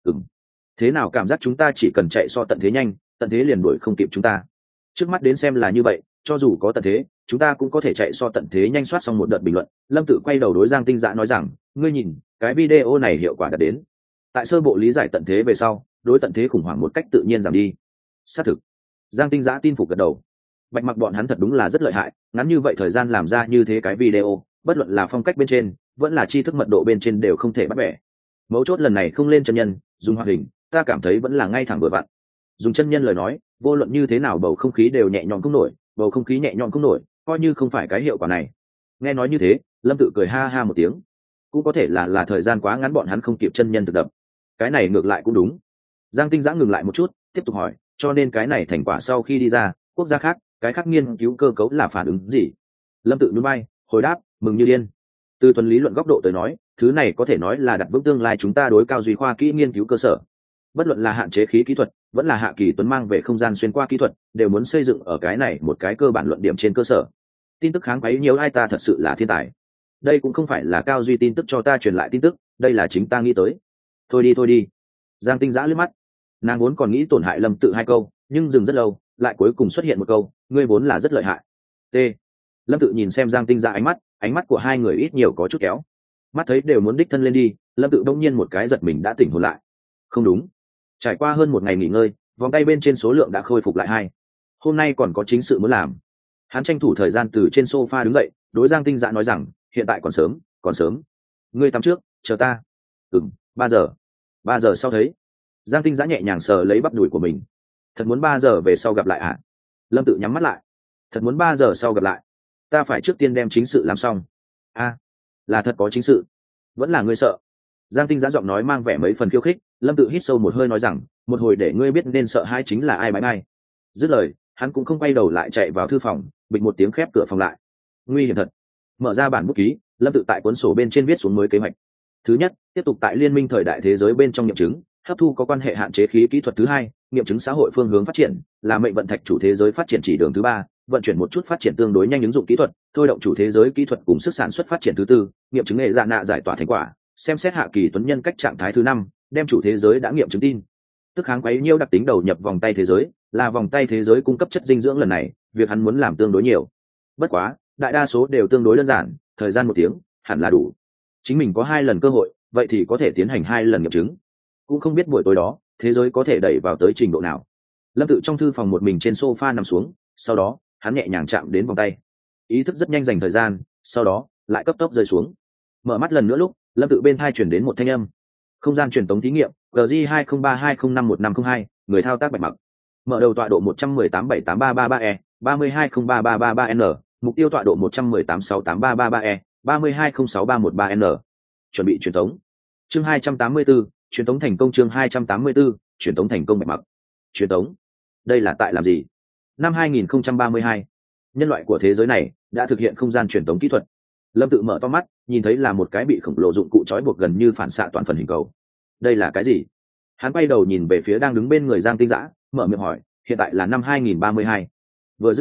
Thế nào cảm giác chúng ta chỉ cần chạy so tận thế nhanh, tận thế liền đuổi không kịp chúng ta. Trước mắt đến xem là như vậy, cho dù có tận thế, chúng ta cũng có thể chạy so tận thế nhanh. Soát xong một đợt bình luận, Lâm Tự quay đầu đối Giang Tinh Dã nói rằng, ngươi nhìn, cái video này hiệu quả đã đến. Tại sơ bộ lý giải tận thế về sau, đối tận thế khủng hoảng một cách tự nhiên giảm đi. Xác thực. Giang Tinh Dã tin phục gật đầu. Bạch Mặc bọn hắn thật đúng là rất lợi hại, ngắn như vậy thời gian làm ra như thế cái video, bất luận là phong cách bên trên, vẫn là tri thức mật độ bên trên đều không thể bắt bẻ. Mấu chốt lần này không lên chân nhân, dùng hoạt hình, ta cảm thấy vẫn là ngay thẳng vừa vặn. Dùng chân nhân lời nói, vô luận như thế nào bầu không khí đều nhẹ nhõm không nổi, bầu không khí nhẹ nhõm không nổi, coi như không phải cái hiệu quả này. Nghe nói như thế, Lâm Tự cười ha ha một tiếng. Cũng có thể là thời gian quá ngắn bọn hắn không kịp chân nhân thực đập. Cái này ngược lại cũng đúng. Giang Tinh Dã ngừng lại một chút, tiếp tục hỏi, cho nên cái này thành quả sau khi đi ra, quốc gia khác, cái khác nghiên cứu cơ cấu là phản ứng gì? Lâm Tự nhún vai, hồi đáp, mừng như điên. Từ thuần lý luận góc độ tới nói, thứ này có thể nói là đặt vững tương lai chúng ta đối cao duy khoa kỹ nghiên cứu cơ sở. Bất luận là hạn chế khí kỹ thuật, vẫn là Hạ Kỳ Tuấn mang về không gian xuyên qua kỹ thuật, đều muốn xây dựng ở cái này một cái cơ bản luận điểm trên cơ sở. Tin tức kháng quấy nhiều ai, ta thật sự là thiên tài. Đây cũng không phải là cao duy tin tức cho ta truyền lại tin tức, đây là chính ta nghĩ tới. Thôi đi. Giang Tinh Dã liếc mắt, nàng vốn còn nghĩ tổn hại Lâm Tự hai câu, nhưng dừng rất lâu, lại cuối cùng xuất hiện một câu, ngươi vốn là rất lợi hại. T. Lâm Tự nhìn xem Giang Tinh Dã ánh mắt của hai người ít nhiều có chút kéo. Mắt thấy đều muốn đích thân lên đi, Lâm Tự đông nhiên một cái giật mình đã tỉnh hồn lại. Không đúng. Trải qua hơn một ngày nghỉ ngơi, vòng tay bên trên số lượng đã khôi phục lại hai. Hôm nay còn có chính sự muốn làm. Hắn tranh thủ thời gian từ trên sofa đứng dậy, đối Giang Tinh Dã nói rằng, hiện tại còn sớm. Ngươi tắm trước, chờ ta. 3 giờ. 3 giờ sau thấy. Giang Tinh Dã nhẹ nhàng sờ lấy bắp đùi của mình. Thật muốn 3 giờ về sau gặp lại à? Lâm Tự nhắm mắt lại. Thật muốn 3 giờ sau gặp lại. Ta phải trước tiên đem chính sự làm xong. Là thật có chính sự. Vẫn là ngươi sợ. Giang Tinh Dã giọng nói mang vẻ mấy phần khiêu khích. Lâm Tự hít sâu một hơi nói rằng, một hồi để ngươi biết nên sợ hai chính là ai. Bye bye. Dứt lời, hắn cũng không quay đầu lại chạy vào thư phòng, bịch một tiếng khép cửa phòng lại. Nguy hiểm thật. Mở ra bản bút ký, Lâm Tự tại cuốn sổ bên trên viết xuống mới kế hoạch. Thứ nhất, tiếp tục tại liên minh thời đại thế giới bên trong nghiệm chứng, hấp thu có quan hệ hạn chế khí kỹ thuật. Thứ hai, nghiệm chứng xã hội phương hướng phát triển, là mệnh vận thạch chủ thế giới phát triển chỉ đường. Thứ ba, vận chuyển một chút phát triển tương đối nhanh ứng dụng kỹ thuật, thôi động chủ thế giới kỹ thuật cùng sức sản xuất phát triển. Thứ tư, nghiệm chứng nghệ dạ nạ giải tỏa thành quả, xem xét Hạ Kỳ Tuấn nhân cách trạng thái. Thứ năm, đem chủ thế giới đã nghiệm chứng tin tức kháng quấy nhiêu đặc tính đầu nhập vòng tay thế giới, là vòng tay thế giới cung cấp chất dinh dưỡng. Lần này việc hắn muốn làm tương đối nhiều, bất quá đại đa số đều tương đối đơn giản, thời gian 1 tiếng hẳn là đủ. Chính mình có 2 lần cơ hội, vậy thì có thể tiến hành 2 lần nghiệm chứng. Cũng không biết buổi tối đó thế giới có thể đẩy vào tới trình độ nào. Lâm Tự trong thư phòng một mình trên sofa nằm xuống, sau đó hắn nhẹ nhàng chạm đến vòng tay, ý thức rất nhanh dành thời gian, sau đó lại cấp tốc rơi xuống. Mở mắt lần nữa lúc, Lâm Tự bên tai truyền đến một thanh âm. Không gian truyền tống thí nghiệm GJ 2032051502, người thao tác Bạch Mặc. Mở đầu tọa độ 118-78333E, 320333N, mục tiêu tọa độ 118-68333E, 32063113N. Chuẩn bị truyền tống. Chương 284, truyền tống thành công. Chương 284, truyền tống thành công. Bạch Mặc. Truyền tống. Đây là tại làm gì? Năm 2032, nhân loại của thế giới này đã thực hiện không gian truyền tống kỹ thuật. Lâm Tự mở to mắt, nhìn thấy là một cái bị khổng lồ dụng cụ trói buộc gần như phản xạ toàn phần hình cầu. Đây là cái gì? Hắn quay đầu nhìn về phía đang đứng bên người Giang Tinh Dã, mở miệng hỏi, hiện tại là năm 2032. Vừa dứt tiếng,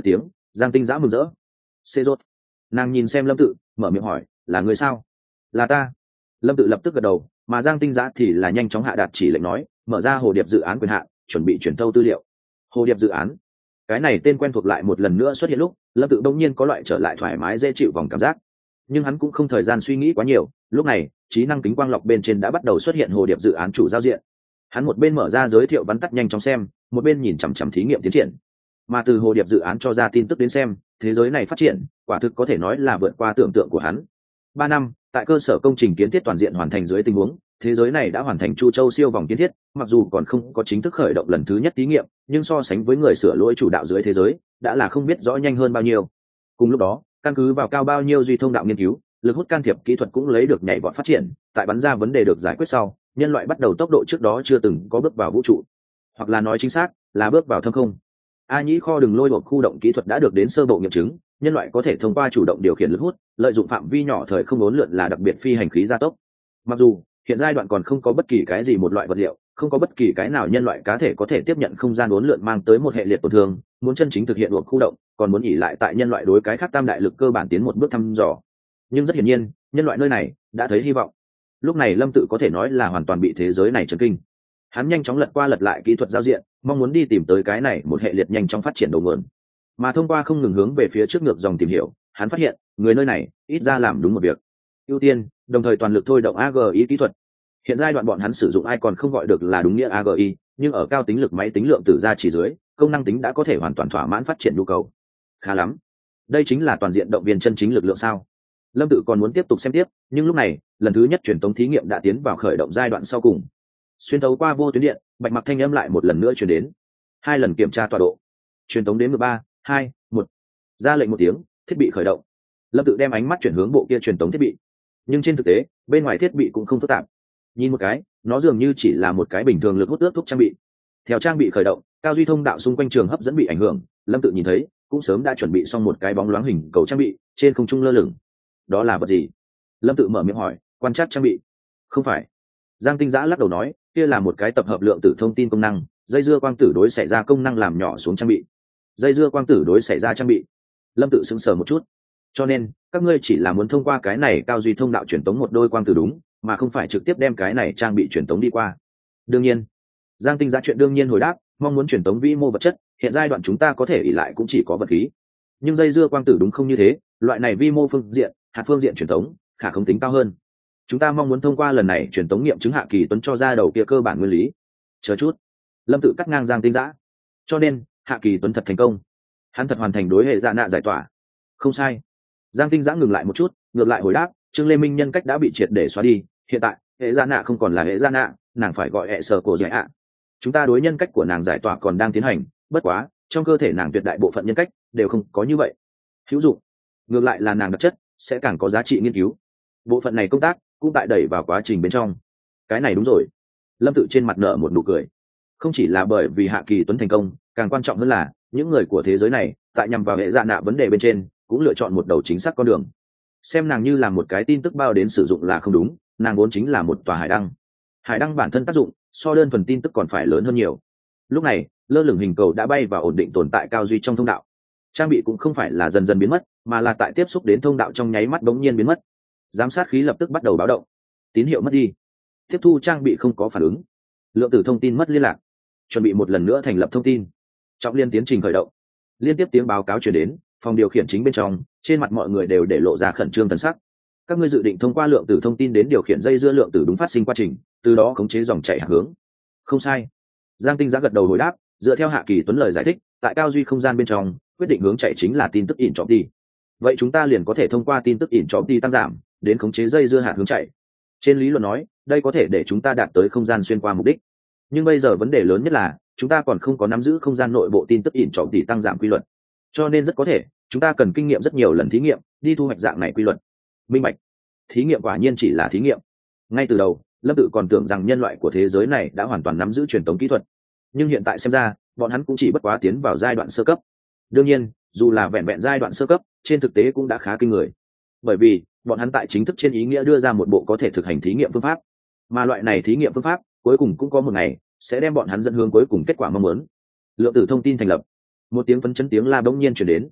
Giang Tinh Giã mừng rỡ. Xê rốt. Nàng nhìn xem Lâm Tự, mở miệng hỏi, là người sao? Là ta. Lâm Tự lập tức gật đầu, mà Giang Tinh Giã thì là nhanh chóng hạ đạt chỉ lệnh nói, mở ra hồ điệp dự án quyền hạn, chuẩn bị chuyển thâu tư liệu. Hồ điệp dự án. Cái này tên quen thuộc lại một lần nữa xuất hiện lúc Lâm Tự đông nhiên có loại trở lại thoải mái dễ chịu vòng cảm giác, nhưng hắn cũng không thời gian suy nghĩ quá nhiều. Lúc này trí năng kính quang lọc bên trên đã bắt đầu xuất hiện hồ điệp dự án chủ giao diện. Hắn một bên mở ra giới thiệu vắn tắt nhanh chóng xem, một bên nhìn chằm chằm thí nghiệm tiến triển. Mà từ hồ điệp dự án cho ra tin tức đến xem, thế giới này phát triển quả thực có thể nói là vượt qua tưởng tượng của hắn. 3 năm, tại cơ sở công trình kiến thiết toàn diện hoàn thành dưới tình huống, thế giới này đã hoàn thành Chu Châu siêu vòng kiến thiết, mặc dù còn không có chính thức khởi động lần thứ nhất thí nghiệm, nhưng so sánh với người sửa lỗi chủ đạo dưới thế giới, đã là không biết rõ nhanh hơn bao nhiêu. Cùng lúc đó, căn cứ vào cao bao nhiêu duy thông đạo nghiên cứu, lực hút can thiệp kỹ thuật cũng lấy được nhảy vọt phát triển, tại bắn ra vấn đề được giải quyết sau, nhân loại bắt đầu tốc độ trước đó chưa từng có bước vào vũ trụ, hoặc là nói chính xác là bước vào thâm không. A Nhĩ kho đường lôi bộ khu động kỹ thuật đã được đến sơ bộ nghiệm chứng, nhân loại có thể thông qua chủ động điều khiển lực hút, lợi dụng phạm vi nhỏ thời không uốn lượn là đặc biệt phi hành khí gia tốc. Mặc dù hiện giai đoạn còn không có bất kỳ cái gì một loại vật liệu, không có bất kỳ cái nào nhân loại cá thể có thể tiếp nhận không gian uốn lượn mang tới một hệ liệt tổn thương, muốn chân chính thực hiện cuộc khu động, còn muốn nghỉ lại tại nhân loại đối cái khác tam đại lực cơ bản tiến một bước thăm dò. Nhưng rất hiển nhiên, nhân loại nơi này đã thấy hy vọng. Lúc này Lâm Tự có thể nói là hoàn toàn bị thế giới này chấn kinh. Hắn nhanh chóng lật qua lật lại kỹ thuật giao diện, mong muốn đi tìm tới cái này một hệ liệt nhanh chóng phát triển đầu nguồn. Mà thông qua không ngừng hướng về phía trước ngược dòng tìm hiểu, hắn phát hiện người nơi này ít ra làm đúng một việc. Ưu tiên, đồng thời toàn lực thôi động AGI kỹ thuật. Hiện giai đoạn bọn hắn sử dụng ai còn không gọi được là đúng nghĩa AGI, nhưng ở cao tính lực máy tính lượng tử ra chỉ dưới, công năng tính đã có thể hoàn toàn thỏa mãn phát triển nhu cầu. Khá lắm. Đây chính là toàn diện động viên chân chính lực lượng sao? Lâm Tự còn muốn tiếp tục xem tiếp, nhưng lúc này, lần thứ nhất truyền tống thí nghiệm đã tiến vào khởi động giai đoạn sau cùng. Xuyên thấu qua vô tuyến điện, bạch mặc thanh âm lại một lần nữa truyền đến. 2 lần kiểm tra tọa độ. Truyền tống đến 13, 2, 1. Ra lệnh một tiếng, thiết bị khởi động. Lâm Tự đem ánh mắt chuyển hướng bộ kia truyền tống thiết bị. Nhưng trên thực tế, bên ngoài thiết bị cũng không phức tạp. Nhìn một cái, nó dường như chỉ là một cái bình thường lực hút ướt thuốc trang bị. Theo trang bị khởi động, cao duy thông đạo xung quanh trường hấp dẫn bị ảnh hưởng, Lâm Tự nhìn thấy, cũng sớm đã chuẩn bị xong một cái bóng loáng hình cầu trang bị, trên không trung lơ lửng. Đó là vật gì? Lâm Tự mở miệng hỏi, quan trắc trang bị. Không phải. Giang Tinh Giã lắc đầu nói, kia là một cái tập hợp lượng tử thông tin công năng, dây dưa quang tử đối xảy ra công năng làm nhỏ xuống trang bị. Dây dưa quang tử đối xảy ra trang bị. Lâm Tự sững sờ một chút. Cho nên các ngươi chỉ là muốn thông qua cái này cao duy thông đạo truyền tống một đôi quang tử đúng, mà không phải trực tiếp đem cái này trang bị truyền tống đi qua. Đương nhiên. Giang Tinh Giã chuyện đương nhiên hồi đáp, mong muốn truyền tống vĩ mô vật chất, hiện giai đoạn chúng ta có thể ỷ lại cũng chỉ có vật khí. Nhưng dây dưa quang tử đúng không như thế, loại này vi mô phương diện, hạt phương diện truyền tống, khả không tính cao hơn. Chúng ta mong muốn thông qua lần này truyền tống nghiệm chứng Hạ Kỳ Tuấn cho ra đầu kia cơ bản nguyên lý. Chờ chút. Lâm Tự cắt ngang Giang Tinh Giã. Cho nên Hạ Kỳ Tuấn thật thành công, hắn thật hoàn thành đối hệ dạ nạ giải tỏa. Không sai. Giang Tinh Giã ngừng lại một chút, ngược lại hồi đáp, Trương Lê Minh nhân cách đã bị triệt để xóa đi, hiện tại hệ dạ nạ không còn là hệ dạ nạ, nàng phải gọi hệ sở cổ dạy ạ. Chúng ta đối nhân cách của nàng giải tỏa còn đang tiến hành, bất quá trong cơ thể nàng tuyệt đại bộ phận nhân cách đều không có như vậy hữu dụng, ngược lại là nàng đặc chất sẽ càng có giá trị nghiên cứu. Bộ phận này công tác cũng tại đẩy vào quá trình bên trong. Cái này đúng rồi. Lâm Tự trên mặt nở một nụ cười. Không chỉ là bởi vì Hạ Kỳ Tuấn thành công, càng quan trọng hơn là những người của thế giới này tại nhằm vào hệ dạ nạ vấn đề bên trên cũng lựa chọn một đầu chính xác con đường. Xem nàng như là một cái tin tức bao đến sử dụng là không đúng, nàng vốn chính là một tòa hải đăng. Hải đăng bản thân tác dụng so đơn thuần tin tức còn phải lớn hơn nhiều. Lúc này lơ lửng hình cầu đã bay và ổn định tồn tại cao duy trong thông đạo. Trang bị cũng không phải là dần dần biến mất, mà là tại tiếp xúc đến thông đạo trong nháy mắt bỗng nhiên biến mất. Giám sát khí lập tức bắt đầu báo động, tín hiệu mất đi, tiếp thu trang bị không có phản ứng, lượng tử thông tin mất liên lạc, chuẩn bị một lần nữa thành lập thông tin. Trọng liên tiến trình khởi động. Liên tiếp tiếng báo cáo truyền đến, phòng điều khiển chính bên trong, trên mặt mọi người đều để lộ ra khẩn trương thần sắc. Các ngươi dự định thông qua lượng tử thông tin đến điều khiển dây dưa lượng tử đúng phát sinh quá trình, từ đó khống chế dòng chảy hạt hướng. Không sai. Giang Tinh Giã gật đầu hồi đáp, dựa theo Hạ Kỳ Tuấn lời giải thích, tại cao duy không gian bên trong, quyết định hướng chạy chính là tin tức ỉn chọp đi. Vậy chúng ta liền có thể thông qua tin tức ỉn chọp đi tăng giảm, đến khống chế dây dưa hạt hướng chạy. Trên lý luận nói, đây có thể để chúng ta đạt tới không gian xuyên qua mục đích. Nhưng bây giờ vấn đề lớn nhất là, chúng ta còn không có nắm giữ không gian nội bộ tin tức ỉn chọp đi tăng giảm quy luật. Cho nên rất có thể, chúng ta cần kinh nghiệm rất nhiều lần thí nghiệm, đi thu hoạch dạng này quy luật. Minh bạch. Thí nghiệm quả nhiên chỉ là thí nghiệm. Ngay từ đầu, Lâm Tự còn tưởng rằng nhân loại của thế giới này đã hoàn toàn nắm giữ truyền thống kỹ thuật. Nhưng hiện tại xem ra, bọn hắn cũng chỉ bất quá tiến vào giai đoạn sơ cấp. Đương nhiên, dù là vẹn vẹn giai đoạn sơ cấp, trên thực tế cũng đã khá kinh người. Bởi vì, bọn hắn tại chính thức trên ý nghĩa đưa ra một bộ có thể thực hành thí nghiệm phương pháp. Mà loại này thí nghiệm phương pháp, cuối cùng cũng có một ngày sẽ đem bọn hắn dẫn hướng cuối cùng kết quả mong muốn. Lượng tử thông tin thành lập. Một tiếng phấn chấn tiếng la bỗng nhiên truyền đến.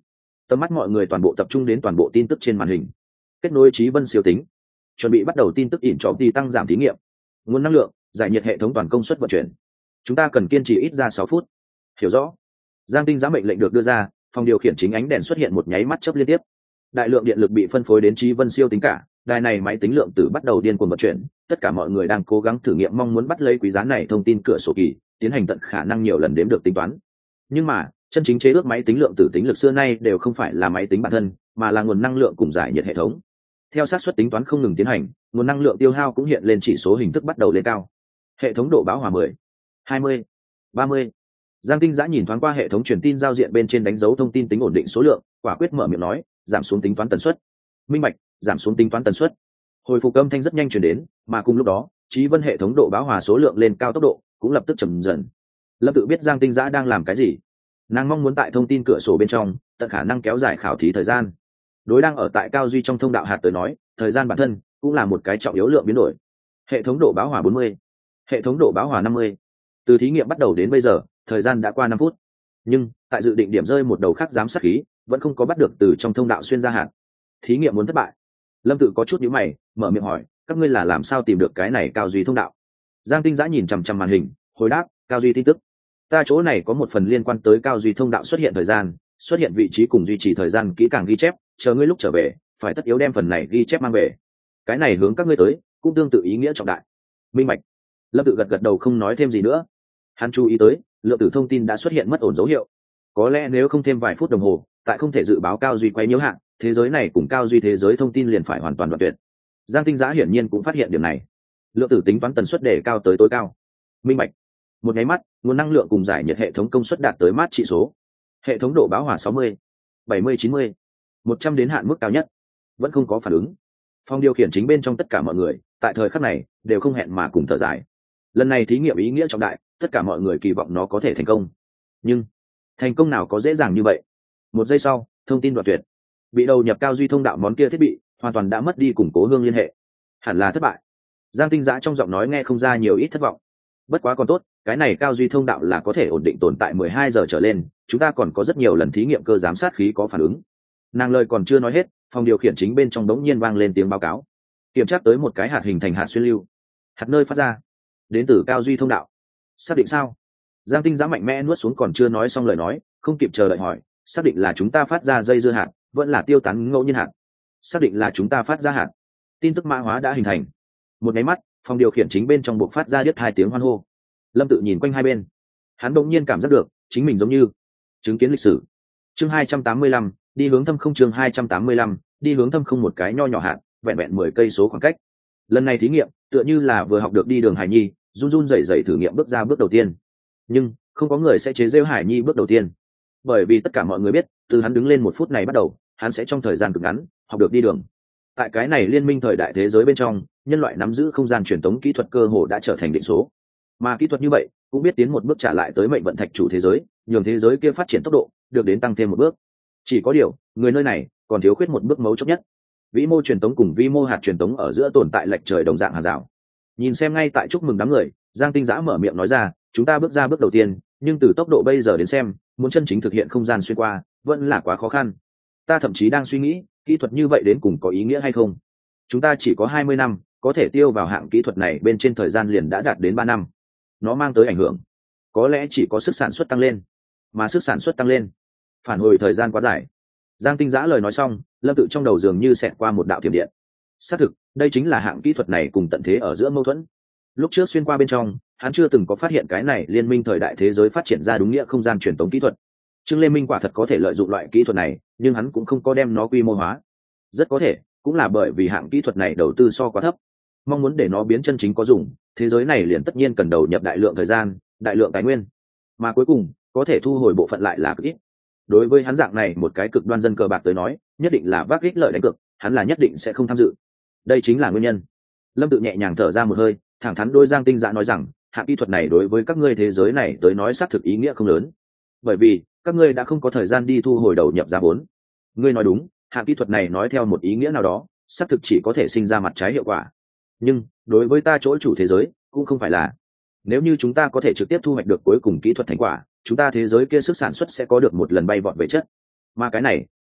Tầm mắt mọi người toàn bộ tập trung đến toàn bộ tin tức trên màn hình. Kết nối trí vân siêu tính, chuẩn bị bắt đầu tin tức ỉn cho đi tăng giảm thí nghiệm. Nguồn năng lượng, giải nhiệt hệ thống toàn công suất vận chuyển. Chúng ta cần kiên trì ít ra 6 phút. Hiểu rõ. Giang Tinh Giã mệnh lệnh được đưa ra, phòng điều khiển chính ánh đèn xuất hiện một nháy mắt chớp liên tiếp. Đại lượng điện lực bị phân phối đến trí vân siêu tính cả, đài này máy tính lượng tử bắt đầu điên cuồng vận chuyển. Tất cả mọi người đang cố gắng thử nghiệm mong muốn bắt lấy quý giá này thông tin cửa sổ kỳ, tiến hành tận khả năng nhiều lần đếm được tính toán. Nhưng mà chân chính chế ước máy tính lượng tử tính lực xưa nay đều không phải là máy tính bản thân, mà là nguồn năng lượng cùng giải nhiệt hệ thống. Theo xác suất tính toán không ngừng tiến hành, nguồn năng lượng tiêu hao cũng hiện lên chỉ số hình thức bắt đầu lên cao. Hệ thống độ bão hòa 10, 20, 30. Giang Tinh Giã nhìn thoáng qua hệ thống truyền tin giao diện bên trên đánh dấu thông tin tính ổn định số lượng, quả quyết mở miệng nói, giảm xuống tính toán tần suất. Minh bạch, giảm xuống tính toán tần suất. Hồi phục âm thanh rất nhanh truyền đến, mà cùng lúc đó, Chí Vân hệ thống độ bão hòa số lượng lên cao tốc độ, cũng lập tức chậm dần. Lâm Tự biết Giang Tinh Giã đang làm cái gì. Nàng mong muốn tại thông tin cửa sổ bên trong, tận khả năng kéo dài khảo thí thời gian. Đối đang ở tại cao duy trong thông đạo hạt tới nói, thời gian bản thân cũng là một cái trọng yếu lượng biến đổi. Hệ thống độ bão hòa 40, hệ thống độ bão hòa 50. Từ thí nghiệm bắt đầu đến bây giờ, thời gian đã qua 5 phút. Nhưng tại dự định điểm rơi một đầu khác giám sát khí, vẫn không có bắt được từ trong thông đạo xuyên ra hạt. Thí nghiệm muốn thất bại. Lâm Tự có chút nhíu mày, mở miệng hỏi, các ngươi là làm sao tìm được cái này cao duy thông đạo? Giang Tinh Giã nhìn chằm chằm màn hình, hồi đáp, cao duy tin tức. Ta chỗ này có một phần liên quan tới cao duy thông đạo xuất hiện thời gian, xuất hiện vị trí cùng duy trì thời gian kỹ càng ghi chép, chờ ngươi lúc trở về, phải tất yếu đem phần này ghi chép mang về. Cái này hướng các ngươi tới, cũng tương tự ý nghĩa trọng đại. Minh bạch. Lâm Tự gật gật đầu không nói thêm gì nữa. Hắn chú ý tới, lượng tử thông tin đã xuất hiện mất ổn dấu hiệu. Có lẽ nếu không thêm vài phút đồng hồ, tại không thể dự báo cao duy quấy nhiễu hạn, thế giới này cùng cao duy thế giới thông tin liền phải hoàn toàn đoạn tuyệt. Giang Tinh Giã hiển nhiên cũng phát hiện điểm này. Lượng tử tính toán tần suất đề cao tới tối cao. Minh bạch. Một nháy mắt, nguồn năng lượng cùng giải nhiệt hệ thống công suất đạt tới mát trị số. Hệ thống độ bão hòa 60, 70, 90, 100 đến hạn mức cao nhất. Vẫn không có phản ứng. Phòng điều khiển chính bên trong tất cả mọi người, tại thời khắc này, đều không hẹn mà cùng thở dài. Lần này thí nghiệm ý nghĩa trọng đại, tất cả mọi người kỳ vọng nó có thể thành công. Nhưng thành công nào có dễ dàng như vậy? Một giây sau, thông tin đoạn tuyệt. Bị đầu nhập cao duy thông đạo món kia thiết bị hoàn toàn đã mất đi củng cố hương liên hệ, hẳn là thất bại. Giang Tinh Giã trong giọng nói nghe không ra nhiều ít thất vọng. Bất quá còn tốt, cái này cao duy thông đạo là có thể ổn định tồn tại 12 giờ trở lên, chúng ta còn có rất nhiều lần thí nghiệm cơ giám sát khí có phản ứng. Nàng lời còn chưa nói hết, phòng điều khiển chính bên trong đống nhiên vang lên tiếng báo cáo. Kiểm tra tới một cái hạt hình thành hạt xuyên lưu, hạt nơi phát ra đến từ cao duy thông đạo. Xác định sao? Giang Tinh Giã mạnh mẽ nuốt xuống còn chưa nói xong lời nói, không kịp chờ đợi hỏi, xác định là chúng ta phát ra dây dưa hạt, vẫn là tiêu tán ngẫu nhiên hạt? Xác định là chúng ta phát ra hạt. Tin tức mã hóa đã hình thành. Một cái mắt, phòng điều khiển chính bên trong buộc phát ra điếc 2 tiếng hoan hô. Lâm Tự nhìn quanh hai bên, hắn đột nhiên cảm giác được chính mình giống như chứng kiến lịch sử. Chương 285, đi hướng thâm không. Chương 285, đi hướng thâm không. Một cái nho nhỏ hạt, vẹn vẹn 10 cây số khoảng cách. Lần này thí nghiệm tựa như là vừa học được đi đường Hải Nhi, run run rẩy rẩy thử nghiệm bước ra bước đầu tiên. Nhưng không có người sẽ chế giễu Hải Nhi bước đầu tiên, bởi vì tất cả mọi người biết, từ hắn đứng lên 1 phút này bắt đầu, hắn sẽ trong thời gian cực ngắn học được đi đường. Tại cái này liên minh thời đại thế giới bên trong, nhân loại nắm giữ không gian truyền tống kỹ thuật cơ hồ đã trở thành định số. Mà kỹ thuật như vậy cũng biết tiến một bước trả lại tới mệnh vận thạch chủ thế giới, nhường thế giới kia phát triển tốc độ được đến tăng thêm một bước. Chỉ có điều, người nơi này còn thiếu khuyết một bước mấu chốt nhất. Vĩ mô truyền tống cùng vi mô hạt truyền tống ở giữa tồn tại lệch trời đồng dạng hàng rào. Nhìn xem ngay tại chúc mừng đám người, Giang Tinh Giã mở miệng nói ra, chúng ta bước ra bước đầu tiên, nhưng từ tốc độ bây giờ đến xem, muốn chân chính thực hiện không gian xuyên qua vẫn là quá khó khăn. Ta thậm chí đang suy nghĩ, kỹ thuật như vậy đến cùng có ý nghĩa hay không. Chúng ta chỉ có 20 năm, có thể tiêu vào hạng kỹ thuật này bên trên thời gian liền đã đạt đến 3 năm. Nó mang tới ảnh hưởng có lẽ chỉ có sức sản xuất tăng lên, mà sức sản xuất tăng lên phản hồi thời gian quá dài. Giang Tinh Giã lời nói xong, Lâm Tự trong đầu dường như xẹt qua một đạo thiểm điện. Xác thực, đây chính là hạng kỹ thuật này cùng tận thế ở giữa mâu thuẫn. Lúc trước xuyên qua bên trong, hắn chưa từng có phát hiện cái này liên minh thời đại thế giới phát triển ra đúng nghĩa không gian truyền tống kỹ thuật. Trương Lê Minh quả thật có thể lợi dụng loại kỹ thuật này, nhưng hắn cũng không có đem nó quy mô hóa. Rất có thể cũng là bởi vì hạng kỹ thuật này đầu tư so quá thấp. Mong muốn để nó biến chân chính có dùng, thế giới này liền tất nhiên cần đầu nhập đại lượng thời gian, đại lượng tài nguyên, mà cuối cùng có thể thu hồi bộ phận lại là cực ít. Đối với hắn dạng này một cái cực đoan dân cờ bạc tới nói, nhất định là vác ích lợi đánh cược, hắn là nhất định sẽ không tham dự. Đây chính là nguyên nhân. Lâm Tự nhẹ nhàng thở ra một hơi, thẳng thắn đôi Giang Tinh Giã nói rằng, hạng kỹ thuật này đối với các ngươi thế giới này tới nói xác thực ý nghĩa không lớn, bởi vì các ngươi đã không có thời gian đi thu hồi đầu nhập giá vốn. Ngươi nói đúng, hạng kỹ thuật này nói theo một ý nghĩa nào đó, xác thực chỉ có thể sinh ra mặt trái hiệu quả. Nhưng đối với ta chỗ chủ thế giới cũng không phải là. Nếu như chúng ta có thể trực tiếp thu hoạch được cuối cùng kỹ thuật thành quả, chúng ta thế giới kia sức sản xuất sẽ có được một lần bay vọt về chất, mà cái này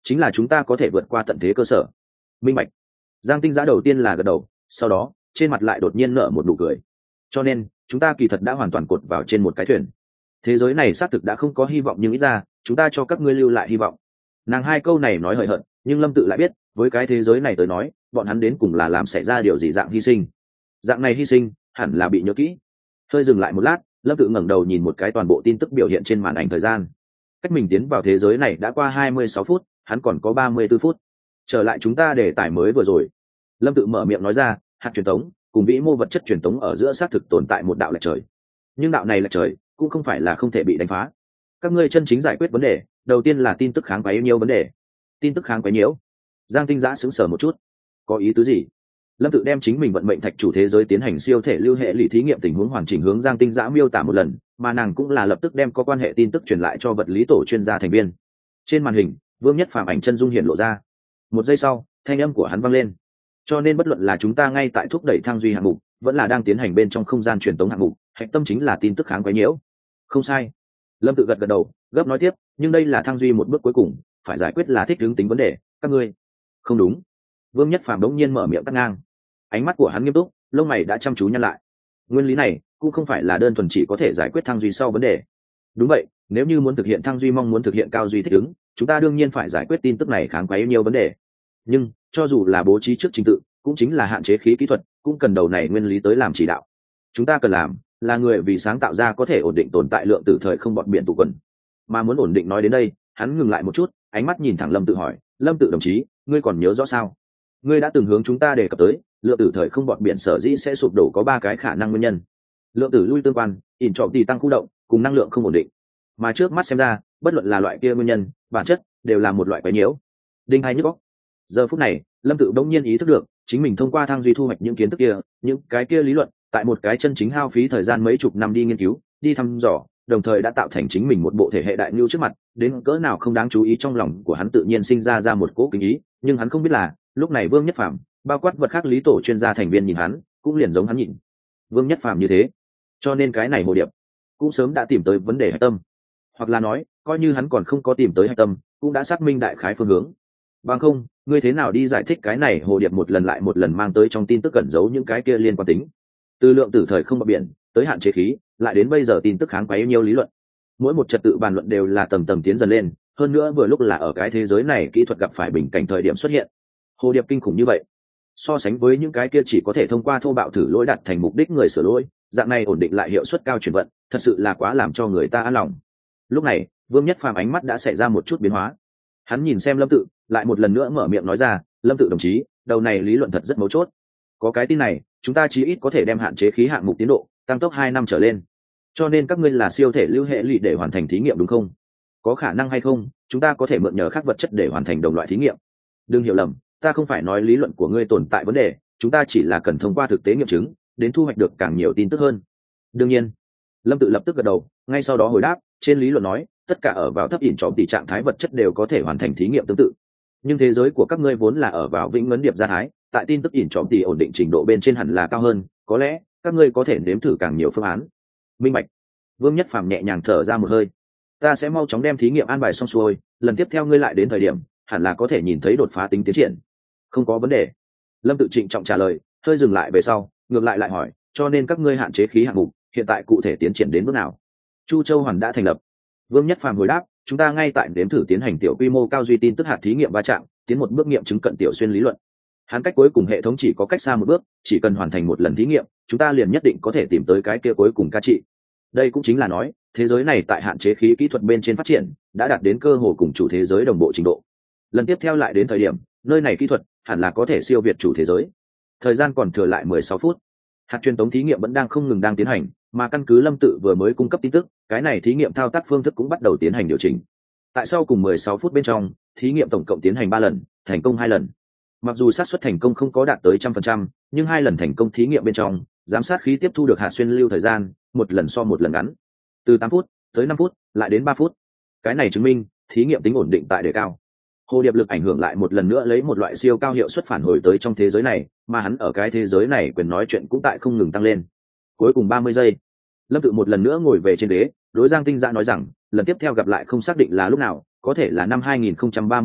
chính là chúng ta có thể vượt qua tận thế cơ sở. Minh bạch. Giang Tinh Giã đầu tiên là gật đầu, sau đó trên mặt lại đột nhiên nở một nụ cười. Cho nên chúng ta kỳ thật đã hoàn toàn cột vào trên một cái thuyền. Thế giới này xác thực đã không có hy vọng, nhưng ít ra chúng ta cho các ngươi lưu lại hy vọng. Nàng hai câu này nói hời hợt, nhưng Lâm Tự lại biết với cái thế giới này tới nói, bọn hắn đến cùng là làm xảy ra điều gì dạng hy sinh. Dạng này hy sinh hẳn là bị nhớ kỹ. Hơi dừng lại một lát, Lâm Tự ngẩng đầu nhìn một cái toàn bộ tin tức biểu hiện trên màn ảnh thời gian. Cách mình tiến vào thế giới này đã qua 26 phút, hắn còn có 34 phút. Trở lại chúng ta để tải mới vừa rồi. Lâm Tự mở miệng nói ra, hạt truyền tống cùng vĩ mô vật chất truyền tống ở giữa xác thực tồn tại một đạo lệch trời. Nhưng đạo này lệch trời cũng không phải là không thể bị đánh phá. Các ngươi chân chính giải quyết vấn đề, đầu tiên là tin tức kháng quấy nhiễu vấn đề. Tin tức kháng quấy nhiễu? Giang Tinh Giã sững sờ một chút. Có ý tứ gì? Lâm Tự đem chính mình vận mệnh thạch chủ thế giới tiến hành siêu thể lưu hệ lụy thí nghiệm tình huống hoàn chỉnh hướng Giang Tinh Giã miêu tả một lần, mà nàng cũng là lập tức đem có quan hệ tin tức truyền lại cho vật lý tổ chuyên gia thành viên. Trên màn hình, Vương Nhất Phàm ảnh chân dung hiện lộ ra. Một giây sau, thanh âm của hắn vang lên. Cho nên bất luận là chúng ta ngay tại thúc đẩy thăng duy hạng mục, vẫn là đang tiến hành bên trong không gian truyền tống hạng mục, hạch tâm chính là tin tức kháng quấy nhiễu. Không sai. Lâm Tự gật gật đầu, gấp nói tiếp, nhưng đây là thăng duy một bước cuối cùng, phải giải quyết là thích ứng tính vấn đề, các ngươi. Không đúng. Vương Nhất Phàm đống nhiên mở miệng cắt ngang. Ánh mắt của hắn nghiêm túc, lông mày đã chăm chú nhăn lại. Nguyên lý này cũng không phải là đơn thuần chỉ có thể giải quyết thăng duy sau vấn đề. Đúng vậy, nếu như muốn thực hiện thăng duy mong muốn thực hiện cao duy thích ứng, chúng ta đương nhiên phải giải quyết tin tức này kháng quấy nhiều vấn đề. Nhưng cho dù là bố trí trước trình tự, cũng chính là hạn chế khí kỹ thuật, cũng cần đầu này nguyên lý tới làm chỉ đạo. Chúng ta cần làm là người vì sáng tạo ra có thể ổn định tồn tại lượng tử thời không bọt biển tụ quần. Mà muốn ổn định nói đến đây, hắn ngừng lại một chút, ánh mắt nhìn thẳng Lâm Tự hỏi, Lâm Tự đồng chí, ngươi còn nhớ rõ sao? Ngươi đã từng hướng chúng ta đề cập tới lượng tử thời không bọt biển sở dĩ sẽ sụp đổ có 3 cái khả năng nguyên nhân: lượng tử lui tương quan, ỉn trọng tỷ tăng khu động, cùng năng lượng không ổn định. Mà trước mắt xem ra, bất luận là loại kia nguyên nhân, bản chất đều là một loại quấy nhiễu. Đinh hai nhức óc. Giờ phút này, Lâm Tự đống nhiên ý thức được, chính mình thông qua thăng duy thu hoạch những kiến thức kia, những cái kia lý luận, tại một cái chân chính hao phí thời gian mấy chục năm đi nghiên cứu, đi thăm dò, đồng thời đã tạo thành chính mình một bộ thể hệ đại nhu trước mặt, đến cỡ nào không đáng chú ý. Trong lòng của hắn tự nhiên sinh ra một cỗ kính ý, nhưng hắn không biết là, lúc này Vương Nhất Phàm, bao quát vật khác lý tổ chuyên gia thành viên nhìn hắn, cũng liền giống hắn nhìn Vương Nhất Phàm như thế. Cho nên cái này Hồ Điệp cũng sớm đã tìm tới vấn đề hạch tâm, hoặc là nói, coi như hắn còn không có tìm tới hạch tâm, cũng đã xác minh đại khái phương hướng. Bằng không, ngươi thế nào đi giải thích cái này Hồ Điệp một lần lại một lần mang tới trong tin tức cẩn giấu những cái kia liên quan tính, từ lượng tử thời không bọt biển tới hạn chế khí, lại đến bây giờ tin tức kháng quấy nhiều lý luận. Mỗi một trật tự bàn luận đều là tầng tầng tiến dần lên, hơn nữa vừa lúc là ở cái thế giới này kỹ thuật gặp phải bình cảnh thời điểm xuất hiện. Hồ Điệp kinh khủng như vậy, so sánh với những cái kia chỉ có thể thông qua thô bạo thử lỗi đạt thành mục đích người sửa lỗi, dạng này ổn định lại hiệu suất cao chuyển vận, thật sự là quá làm cho người ta an lòng. Lúc này, Vương Nhất Phàm ánh mắt đã xảy ra một chút biến hóa. Hắn nhìn xem Lâm Tự, lại một lần nữa mở miệng nói ra, Lâm Tự đồng chí, đầu này lý luận thật rất mấu chốt. Có cái tin này, chúng ta chí ít có thể đem hạn chế khí hạng mục tiến độ tăng tốc 2 năm trở lên. Cho nên các ngươi là siêu thể lưu hệ lụy để hoàn thành thí nghiệm đúng không? Có khả năng hay không, chúng ta có thể mượn nhờ khác vật chất để hoàn thành đồng loại thí nghiệm. Đừng hiểu lầm, ta không phải nói lý luận của ngươi tồn tại vấn đề, chúng ta chỉ là cần thông qua thực tế nghiệm chứng, đến thu hoạch được càng nhiều tin tức hơn. Đương nhiên. Lâm Tự lập tức gật đầu, ngay sau đó hồi đáp, trên lý luận nói, tất cả ở vào thấp ỉn trọng tỷ trạng thái vật chất đều có thể hoàn thành thí nghiệm tương tự. Nhưng thế giới của các ngươi vốn là ở vào vĩnh ngấn điệp gia thái, tại tin tức ỉn trọng tỷ ổn định trình độ bên trên hẳn là cao hơn, có lẽ các ngươi có thể nếm thử càng nhiều phương án. Minh bạch. Vương Nhất Phàm nhẹ nhàng thở ra một hơi. Ta sẽ mau chóng đem thí nghiệm an bài xong xuôi, lần tiếp theo ngươi lại đến thời điểm, hẳn là có thể nhìn thấy đột phá tính tiến triển. Không có vấn đề. Lâm Tự trịnh trọng trả lời, hơi dừng lại về sau, ngược lại hỏi, cho nên các ngươi hạn chế khí hạng mục hiện tại cụ thể tiến triển đến bước nào? Chu Châu Hoàn đã thành lập. Vương Nhất Phàm hồi đáp, chúng ta ngay tại nếm thử tiến hành tiểu quy mô cao duy tin tức hạt thí nghiệm va chạm, tiến một bước nghiệm chứng cận tiểu xuyên lý luận. Hắn cách cuối cùng hệ thống chỉ có cách xa một bước, chỉ cần hoàn thành một lần thí nghiệm, chúng ta liền nhất định có thể tìm tới cái kia cuối cùng giá trị. Đây cũng chính là nói, thế giới này tại hạn chế khí kỹ thuật bên trên phát triển, đã đạt đến cơ hồ cùng chủ thế giới đồng bộ trình độ. Lần tiếp theo lại đến thời điểm, nơi này kỹ thuật hẳn là có thể siêu việt chủ thế giới. Thời gian còn thừa lại 16 phút. Hạt truyền tống thí nghiệm vẫn đang không ngừng đang tiến hành, mà căn cứ Lâm Tự vừa mới cung cấp tin tức, cái này thí nghiệm thao tác phương thức cũng bắt đầu tiến hành điều chỉnh. Tại sau cùng 16 phút bên trong, thí nghiệm tổng cộng tiến hành 3 lần, thành công 2 lần. Mặc dù xác suất thành công không có đạt tới 100%, nhưng 2 lần thành công thí nghiệm bên trong, giám sát khí tiếp thu được hạt xuyên lưu thời gian, một lần so một lần ngắn. Từ 8 phút tới 5 phút, lại đến 3 phút. Cái này chứng minh, thí nghiệm tính ổn định tại đề cao. Hồ Điệp lực ảnh hưởng lại một lần nữa lấy một loại siêu cao hiệu suất phản hồi tới trong thế giới này, mà hắn ở cái thế giới này quyền nói chuyện cũng tại không ngừng tăng lên. Cuối cùng 30 giây, Lâm Tự một lần nữa ngồi về trên ghế, đối Giang Tinh Dã nói rằng, lần tiếp theo gặp lại không xác định là lúc nào, có thể là năm 2036,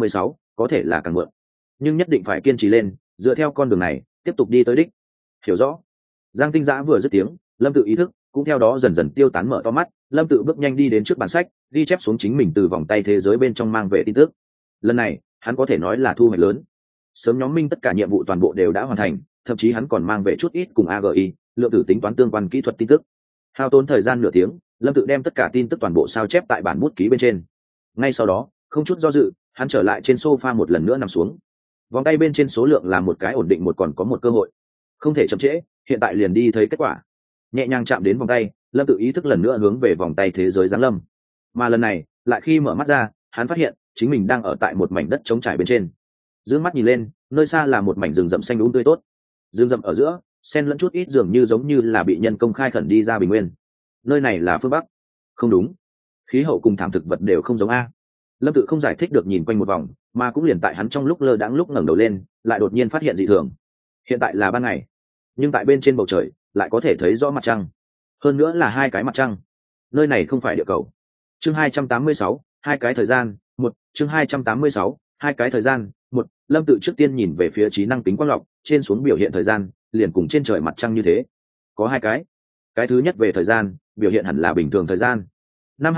có thể là càng muộn, nhưng nhất định phải kiên trì lên, dựa theo con đường này tiếp tục đi tới đích. Hiểu rõ. Giang Tinh Dã vừa dứt tiếng, Lâm Tự ý thức cũng theo đó dần dần tiêu tán, mở to mắt. Lâm Tự bước nhanh đi đến trước bản sách, ghi chép xuống chính mình từ vòng tay thế giới bên trong mang về tin tức. Lần này hắn có thể nói là thu hoạch lớn. Sớm nhóm minh tất cả nhiệm vụ toàn bộ đều đã hoàn thành, thậm chí hắn còn mang về chút ít cùng AGI lượng tử tính toán tương quan kỹ thuật tin tức. Hao tốn thời gian nửa tiếng, Lâm Tự đem tất cả tin tức toàn bộ sao chép tại bản bút ký bên trên. Ngay sau đó, không chút do dự, hắn trở lại trên sofa một lần nữa nằm xuống. Vòng tay bên trên số lượng là một cái ổn định, một còn có một cơ hội, không thể chậm trễ, hiện tại liền đi thấy kết quả. Nhẹ nhàng chạm đến vòng tay, Lâm Tự ý thức lần nữa hướng về vòng tay thế giới giáng lâm. Mà lần này, lại khi mở mắt ra, hắn phát hiện chính mình đang ở tại một mảnh đất trống trải bên trên. Dương mắt nhìn lên, nơi xa là một mảnh rừng rậm xanh um tươi tốt. Rừng rậm ở giữa, xen lẫn chút ít dường như giống như là bị nhân công khai khẩn đi ra bình nguyên. Nơi này là phương Bắc. Không đúng, khí hậu cùng thảm thực vật đều không giống a. Lâm Tự không giải thích được nhìn quanh một vòng, mà cũng liền tại hắn trong lúc lơ đãng lúc ngẩng đầu lên, lại đột nhiên phát hiện dị thường. Hiện tại là ban ngày, nhưng tại bên trên bầu trời lại có thể thấy rõ mặt trăng, hơn nữa là hai cái mặt trăng. Nơi này không phải địa cầu. Chương 286, hai cái thời gian, một. Chương 286, hai cái thời gian, một. Lâm Tự trước tiên nhìn về phía trí năng tính quang lọc, trên xuống biểu hiện thời gian liền cùng trên trời mặt trăng như thế, có hai cái. Cái thứ nhất về thời gian, biểu hiện hẳn là bình thường thời gian. Năm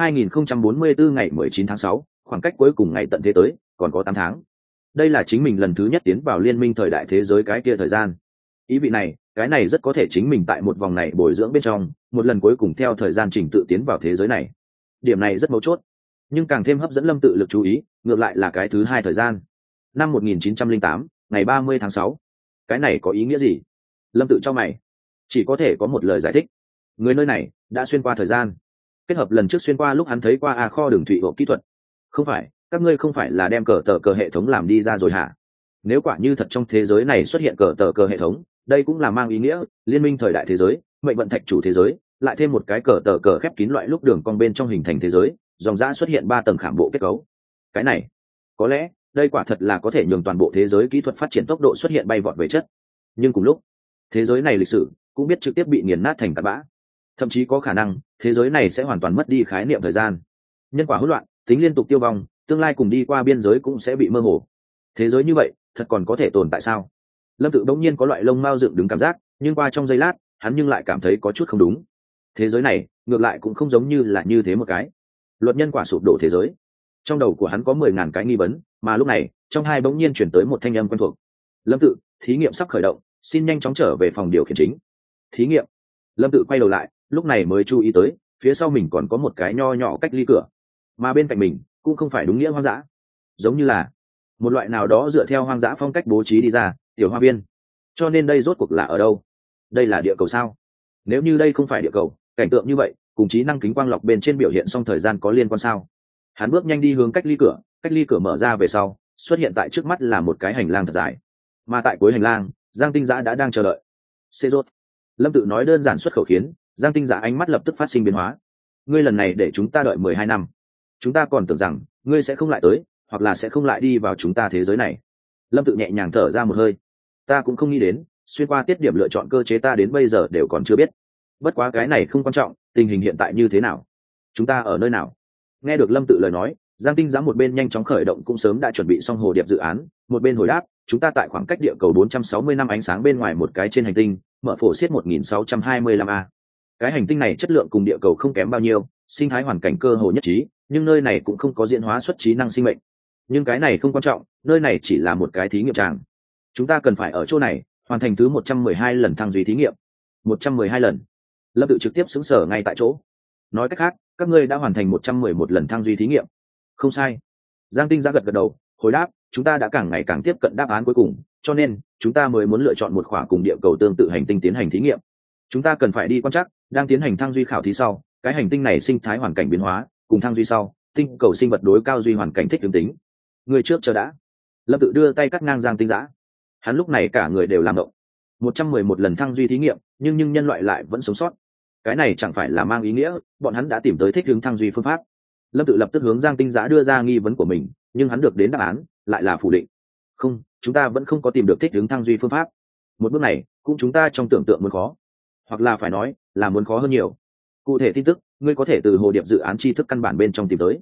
2044 ngày 19 tháng 6, khoảng cách cuối cùng ngày tận thế tới còn có 8 tháng. Đây là chính mình lần thứ nhất tiến vào liên minh thời đại thế giới cái kia thời gian. Ý vị này, cái này rất có thể chính mình tại một vòng này bồi dưỡng bên trong, một lần cuối cùng theo thời gian trình tự tiến vào thế giới này. Điểm này rất mấu chốt, nhưng càng thêm hấp dẫn Lâm Tự lực chú ý, ngược lại là cái thứ hai thời gian. Năm 1908, ngày 30 tháng 6. Cái này có ý nghĩa gì? Lâm Tự cho mày. Chỉ có thể có một lời giải thích. Người nơi này đã xuyên qua thời gian. Kết hợp lần trước xuyên qua lúc hắn thấy qua kho đường thủy hộ kỹ thuật. Không phải, các ngươi không phải là đem cờ hệ thống làm đi ra rồi hả? Nếu quả như thật trong thế giới này xuất hiện cờ hệ thống, đây cũng là mang ý nghĩa liên minh thời đại thế giới, mệnh vận thạch chủ thế giới, lại thêm một cái cờ khép kín loại lúc đường cong bên trong hình thành thế giới, dòng dã xuất hiện 3 tầng khảm bộ kết cấu. Cái này, có lẽ đây quả thật là có thể nhường toàn bộ thế giới kỹ thuật phát triển tốc độ xuất hiện bay vọt về chất. Nhưng cùng lúc, thế giới này lịch sử cũng biết trực tiếp bị nghiền nát thành tạt bã. Thậm chí có khả năng thế giới này sẽ hoàn toàn mất đi khái niệm thời gian. Nhân quả hỗn loạn, tính liên tục tiêu vong, tương lai cùng đi qua biên giới cũng sẽ bị mơ hồ. Thế giới như vậy thật còn có thể tồn tại sao? Lâm Tự bỗng nhiên có loại lông mao dựng đứng cảm giác, nhưng qua trong giây lát hắn nhưng lại cảm thấy có chút không đúng. Thế giới này ngược lại cũng không giống như là như thế một cái luật nhân quả sụp đổ thế giới. Trong đầu của hắn có 10.000 cái nghi vấn, mà lúc này trong hai bỗng nhiên chuyển tới một thanh âm quen thuộc. Lâm Tự, thí nghiệm sắp khởi động, xin nhanh chóng trở về phòng điều khiển chính. Thí nghiệm? Lâm Tự quay đầu lại, lúc này mới chú ý tới phía sau mình còn có một cái nho nhỏ cách ly cửa, mà bên cạnh mình cũng không phải đúng nghĩa hoang dã, giống như là một loại nào đó dựa theo hoang dã phong cách bố trí đi ra tiểu hoa viên. Cho nên đây rốt cuộc là ở đâu? Đây là địa cầu sao? Nếu như đây không phải địa cầu, cảnh tượng như vậy cùng trí năng kính quang lọc bên trên biểu hiện xong thời gian có liên quan sao? Hắn bước nhanh đi hướng cách ly cửa mở ra về sau, xuất hiện tại trước mắt là một cái hành lang thật dài, mà tại cuối hành lang Giang Tinh Dã đã đang chờ đợi. Xê rốt. Lâm Tự nói đơn giản xuất khẩu khiến Giang Tinh Dã ánh mắt lập tức phát sinh biến hóa. Ngươi lần này để chúng ta đợi 12 năm, chúng ta còn tưởng rằng ngươi sẽ không lại tới, hoặc là sẽ không lại đi vào chúng ta thế giới này. Lâm Tự nhẹ nhàng thở ra một hơi. Ta cũng không nghĩ đến xuyên qua tiết điểm lựa chọn cơ chế ta đến bây giờ đều còn chưa biết. Bất quá cái này không quan trọng, tình hình hiện tại như thế nào, chúng ta ở nơi nào? Nghe được Lâm Tự lời nói, Giang Tinh Dã một bên nhanh chóng khởi động cũng sớm đã chuẩn bị xong hồ điệp dự án, một bên hồi đáp, chúng ta tại khoảng cách địa cầu 460 năm ánh sáng bên ngoài một cái trên hành tinh, mở phổ siết 1625 a. Cái hành tinh này chất lượng cùng địa cầu không kém bao nhiêu, sinh thái hoàn cảnh cơ hồ nhất trí, nhưng nơi này cũng không có diễn hóa xuất trí năng sinh mệnh. Nhưng cái này không quan trọng, nơi này chỉ là một cái thí nghiệm tràng. Chúng ta cần phải ở chỗ này hoàn thành thứ 112 lần thăng duy thí nghiệm. 112 lần? Lâm Tự trực tiếp xứng sở ngay tại chỗ. Nói cách khác, các ngươi đã hoàn thành 111 lần thăng duy thí nghiệm. Không sai. Giang Tinh Dã gật gật đầu, hồi đáp, chúng ta đã càng ngày càng tiếp cận đáp án cuối cùng, cho nên chúng ta mới muốn lựa chọn một khỏa cùng địa cầu tương tự hành tinh tiến hành thí nghiệm. Chúng ta cần phải đi quan trắc đang tiến hành thăng duy khảo thí sau cái hành tinh này sinh thái hoàn cảnh biến hóa, cùng thăng duy sau tinh cầu sinh vật đối cao duy hoàn cảnh thích ứng tính. Người trước chờ đã. Lâm Tự đưa tay cắt ngang Giang Tinh Dã. Hắn lúc này cả người đều làm động. 111 lần thăng duy thí nghiệm, nhưng nhân loại lại vẫn sống sót. Cái này chẳng phải là mang ý nghĩa bọn hắn đã tìm tới thích ứng thăng duy phương pháp? Lâm Tự lập tức hướng Giang Tinh Dã đưa ra nghi vấn của mình, nhưng hắn được đến đáp án lại là phủ định. Không, chúng ta vẫn không có tìm được thích ứng thăng duy phương pháp. Một bước này cũng chúng ta trong tưởng tượng muốn khó, hoặc là phải nói là muốn khó hơn nhiều. Cụ thể tin tức ngươi có thể từ hồ điệp dự án tri thức căn bản bên trong tìm tới.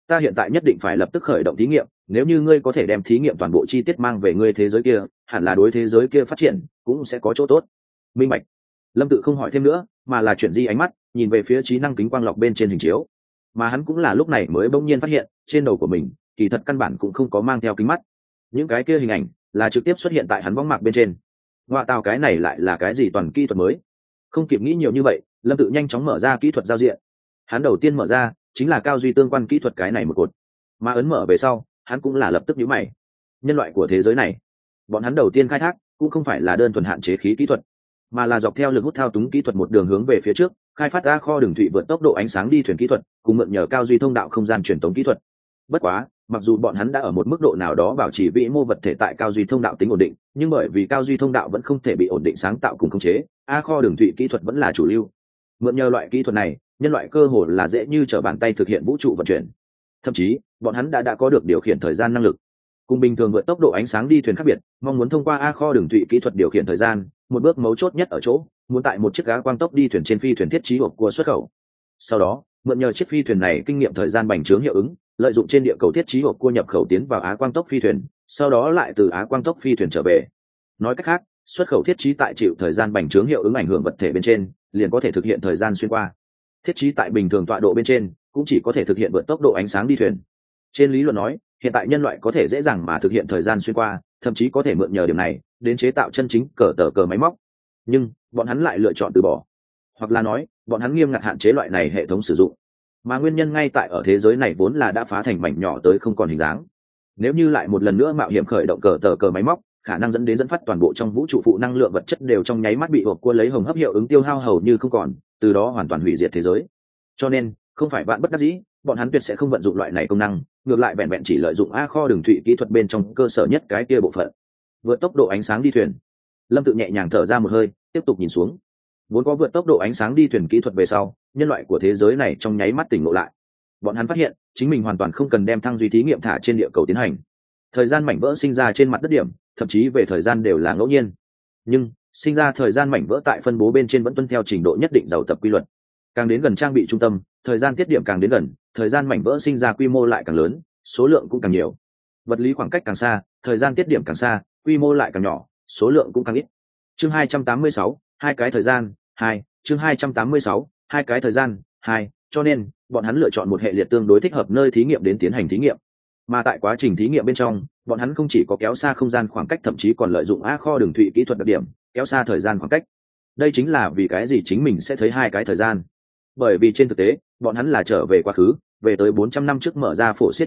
ta hiện tại nhất định phải lập tức khởi động thí nghiệm, nếu như ngươi có thể đem thí nghiệm toàn bộ chi tiết mang về ngươi thế giới kia, hẳn là đối thế giới kia phát triển cũng sẽ có chỗ tốt. Minh bạch. Lâm Tự không hỏi thêm nữa, mà là chuyển di ánh mắt nhìn về phía trí năng kính quang lọc bên trên hình chiếu, mà hắn cũng là lúc này mới bỗng nhiên phát hiện trên đầu của mình kỳ thật căn bản cũng không có mang theo kính mắt. Những cái kia hình ảnh là trực tiếp xuất hiện tại hắn võng mạc bên trên. Ngoại tào, cái này lại là cái gì toàn kỹ thuật mới? Không kịp nghĩ nhiều như vậy, Lâm Tự nhanh chóng mở ra kỹ thuật giao diện. Hắn đầu tiên mở ra chính là cao duy tương quan kỹ thuật cái này một cột, mà ấn mở về sau hắn cũng là lập tức nhíu mày. Nhân loại của thế giới này, bọn hắn đầu tiên khai thác cũng không phải là đơn thuần hạn chế khí kỹ thuật, mà là dọc theo lực hút thao túng kỹ thuật một đường hướng về phía trước, khai phát ra kho đường thủy vượt tốc độ ánh sáng đi thuyền kỹ thuật, cùng mượn nhờ cao duy thông đạo không gian truyền tống kỹ thuật. Bất quá, mặc dù bọn hắn đã ở một mức độ nào đó bảo trì vĩ mô vật thể tại cao duy thông đạo tính ổn định, nhưng bởi vì cao duy thông đạo vẫn không thể bị ổn định sáng tạo cùng khống chế, kho đường thủy kỹ thuật vẫn là chủ lưu. Mượn nhờ loại kỹ thuật này, nhân loại cơ hồ là dễ như trở bàn tay thực hiện vũ trụ vận chuyển. Thậm chí, bọn hắn đã có được điều khiển thời gian năng lực. Cùng bình thường vượt tốc độ ánh sáng đi thuyền khác biệt, mong muốn thông qua kho đường thủy kỹ thuật điều khiển thời gian, một bước mấu chốt nhất ở chỗ, muốn tại một chiếc cá quang tốc đi thuyền trên phi thuyền thiết trí hộp cua xuất khẩu. Sau đó, mượn nhờ chiếc phi thuyền này kinh nghiệm thời gian bành trướng hiệu ứng, lợi dụng trên địa cầu thiết trí hộp cua nhập khẩu tiến vào quang tốc phi thuyền, sau đó lại từ quang tốc phi thuyền trở về. Nói cách khác, xuất khẩu thiết trí tại chịu thời gian bành trướng hiệu ứng ảnh hưởng vật thể bên trên, liền có thể thực hiện thời gian xuyên qua. Thiết trí tại bình thường tọa độ bên trên, cũng chỉ có thể thực hiện vượt tốc độ ánh sáng đi thuyền. Trên lý luận nói, hiện tại nhân loại có thể dễ dàng mà thực hiện thời gian xuyên qua, thậm chí có thể mượn nhờ điểm này đến chế tạo chân chính cờ máy móc. Nhưng bọn hắn lại lựa chọn từ bỏ, hoặc là nói bọn hắn nghiêm ngặt hạn chế loại này hệ thống sử dụng, mà nguyên nhân ngay tại ở thế giới này vốn là đã phá thành mảnh nhỏ tới không còn hình dáng. Nếu như lại một lần nữa mạo hiểm khởi động cờ máy móc, khả năng dẫn phát toàn bộ trong vũ trụ phụ năng lượng vật chất đều trong nháy mắt bị hộp cua lấy hồng hấp hiệu ứng tiêu hao hầu như không còn, từ đó hoàn toàn hủy diệt thế giới. Cho nên không phải vạn bất đắc dĩ, bọn hắn tuyệt sẽ không vận dụng loại này công năng, ngược lại vẹn vẹn chỉ lợi dụng kho đường thủy kỹ thuật bên trong cơ sở nhất cái kia bộ phận, vượt tốc độ ánh sáng đi thuyền. Lâm Tự nhẹ nhàng thở ra một hơi, tiếp tục nhìn xuống. Vốn có vượt tốc độ ánh sáng đi thuyền kỹ thuật về sau, nhân loại của thế giới này trong nháy mắt tỉnh ngộ lại. Bọn hắn phát hiện chính mình hoàn toàn không cần đem thăng duy thí nghiệm thả trên địa cầu tiến hành. Thời gian mảnh vỡ sinh ra trên mặt đất điểm, thậm chí về thời gian đều là ngẫu nhiên. Nhưng sinh ra thời gian mảnh vỡ tại phân bố bên trên vẫn tuân theo trình độ nhất định giàu tập quy luật. Càng đến gần trang bị trung tâm, thời gian tiết điểm càng đến gần, thời gian mảnh vỡ sinh ra quy mô lại càng lớn, số lượng cũng càng nhiều. Vật lý khoảng cách càng xa, thời gian tiết điểm càng xa, quy mô lại càng nhỏ, số lượng cũng càng ít. Chương 286, hai cái thời gian, 2, chương 286, hai cái thời gian, 2, cho nên bọn hắn lựa chọn một hệ liệt tương đối thích hợp nơi thí nghiệm đến tiến hành thí nghiệm. Mà tại quá trình thí nghiệm bên trong, bọn hắn không chỉ có kéo xa không gian khoảng cách, thậm chí còn lợi dụng kho đường thủy kỹ thuật đặc điểm, kéo xa thời gian khoảng cách. Đây chính là vì cái gì chính mình sẽ thấy hai cái thời gian. Bởi vì trên thực tế, bọn hắn là trở về quá khứ, về tới 400 năm trước mở ra phổ xiết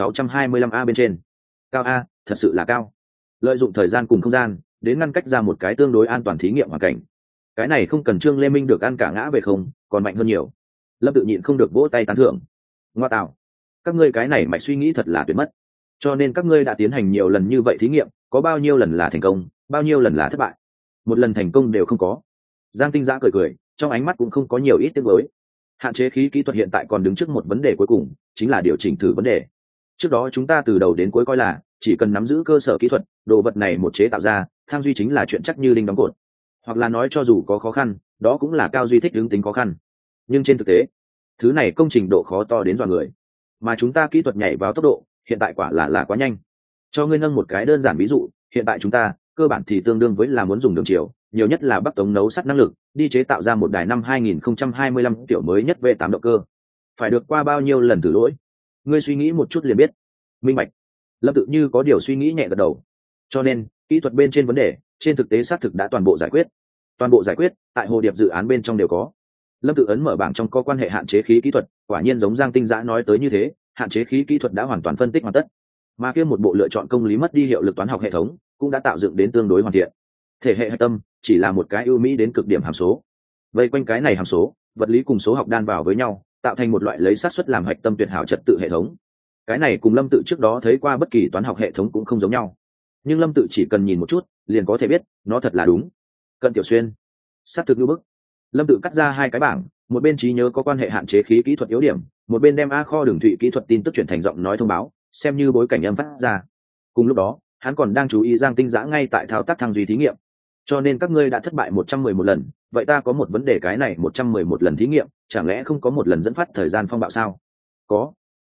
1625A bên trên. Cao A, thật sự là cao. Lợi dụng thời gian cùng không gian, đến ngăn cách ra một cái tương đối an toàn thí nghiệm hoàn cảnh. Cái này không cần Trương Lê Minh được ăn cả ngã về không, còn mạnh hơn nhiều. Lâm Tự nhịn không được vỗ tay tán thưởng. Ngoa tạo, các ngươi cái này mạch suy nghĩ thật là tuyệt mất. Cho nên các ngươi đã tiến hành nhiều lần như vậy thí nghiệm, có bao nhiêu lần là thành công, bao nhiêu lần là thất bại? Một lần thành công đều không có. Giang Tinh Giã cười cười, trong ánh mắt cũng không có nhiều ít tiếc nuối. Hạn chế khí kỹ thuật hiện tại còn đứng trước một vấn đề cuối cùng, chính là điều chỉnh thử vấn đề. Trước đó chúng ta từ đầu đến cuối coi là chỉ cần nắm giữ cơ sở kỹ thuật, đồ vật này một chế tạo ra, thang duy chính là chuyện chắc như đinh đóng cột. Hoặc là nói cho dù có khó khăn, đó cũng là cao duy thích ứng tính khó khăn. Nhưng trên thực tế, thứ này công trình độ khó to đến dọa người. Mà chúng ta kỹ thuật nhảy vào tốc độ, hiện tại quả là quá nhanh. Cho ngươi nâng một cái đơn giản ví dụ, hiện tại chúng ta cơ bản thì tương đương với là muốn dùng đường chiều, nhiều nhất là bắc tống nấu sắt năng lực, đi chế tạo ra một đài năm 2025 kiểu mới nhất V8 động cơ. Phải được qua bao nhiêu lần thử lỗi? Ngươi suy nghĩ một chút liền biết. Minh bạch. Lâm Tự như có điều suy nghĩ nhẹ gật đầu. Cho nên, kỹ thuật bên trên vấn đề, trên thực tế xác thực đã toàn bộ giải quyết. Toàn bộ giải quyết, tại hồ điệp dự án bên trong đều có. Lâm Tự ấn mở bảng trong có quan hệ hạn chế khí kỹ thuật, quả nhiên giống Giang Tinh Giã nói tới như thế, hạn chế khí kỹ thuật đã hoàn toàn phân tích hoàn tất. Mà kia một bộ lựa chọn công lý mất đi hiệu lực toán học hệ thống, cũng đã tạo dựng đến tương đối hoàn thiện. Thể hệ hạch tâm chỉ là một cái ưu mỹ đến cực điểm hàm số. Vây quanh cái này hàm số, vật lý cùng số học đan vào với nhau, tạo thành một loại lấy xác suất làm hạch tâm tuyệt hảo trật tự hệ thống. Cái này cùng Lâm Tự trước đó thấy qua bất kỳ toán học hệ thống cũng không giống nhau. Nhưng Lâm Tự chỉ cần nhìn một chút, liền có thể biết, nó thật là đúng. Cận Tiểu Xuyên, xác thực như bức. Lâm Tự cắt ra hai cái bảng, một bên trí nhớ có quan hệ hạn chế khí kỹ thuật yếu điểm, một bên đem kho đường thủy kỹ thuật tin tức chuyển thành giọng nói thông báo, xem như bối cảnh âm phát ra. Cùng lúc đó, hắn còn đang chú ý Giang Tinh Giã ngay tại thao tác thăng duy thí nghiệm. Cho nên các ngươi đã thất bại 111 lần, vậy ta có một vấn đề, cái này 111 lần thí nghiệm, chẳng lẽ không có một lần dẫn phát thời gian phong bạo sao? Có.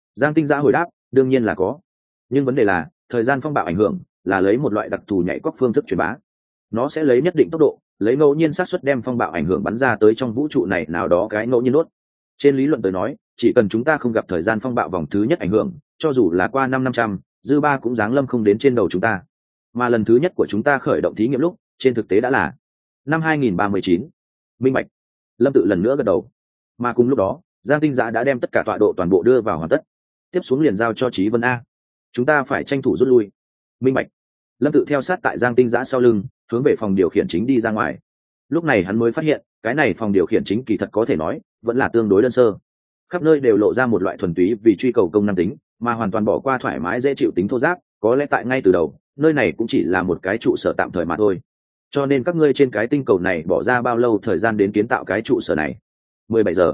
Giang Tinh Giã hồi đáp, đương nhiên là có, nhưng vấn đề là thời gian phong bạo ảnh hưởng là lấy một loại đặc thù nhảy cóc phương thức truyền bá. Nó sẽ lấy nhất định tốc độ, lấy ngẫu nhiên xác suất đem phong bạo ảnh hưởng bắn ra tới trong vũ trụ này nào đó cái ngẫu nhiên đốt. Trên lý luận tới nói, chỉ cần chúng ta không gặp thời gian phong bạo vòng thứ nhất ảnh hưởng, cho dù là qua 500, dư ba cũng giáng lâm không đến trên đầu chúng ta. Mà lần thứ nhất của chúng ta khởi động thí nghiệm lúc, trên thực tế đã là năm 2039. Minh bạch. Lâm Tự lần nữa gật đầu. Mà cùng lúc đó, Giang Tinh Giã đã đem tất cả tọa độ toàn bộ đưa vào hoàn tất. Tiếp xuống liền giao cho Chí Vân A. Chúng ta phải tranh thủ rút lui. Minh bạch. Lâm Tự theo sát tại Giang Tinh Giã sau lưng, hướng về phòng điều khiển chính đi ra ngoài. Lúc này hắn mới phát hiện, cái này phòng điều khiển chính kỳ thật có thể nói vẫn là tương đối đơn sơ. Khắp nơi đều lộ ra một loại thuần túy vì truy cầu công năng tính, mà hoàn toàn bỏ qua thoải mái dễ chịu tính thô giáp. Có lẽ tại ngay từ đầu, nơi này cũng chỉ là một cái trụ sở tạm thời mà thôi. Cho nên các ngươi trên cái tinh cầu này bỏ ra bao lâu thời gian đến kiến tạo cái trụ sở này? 17 giờ.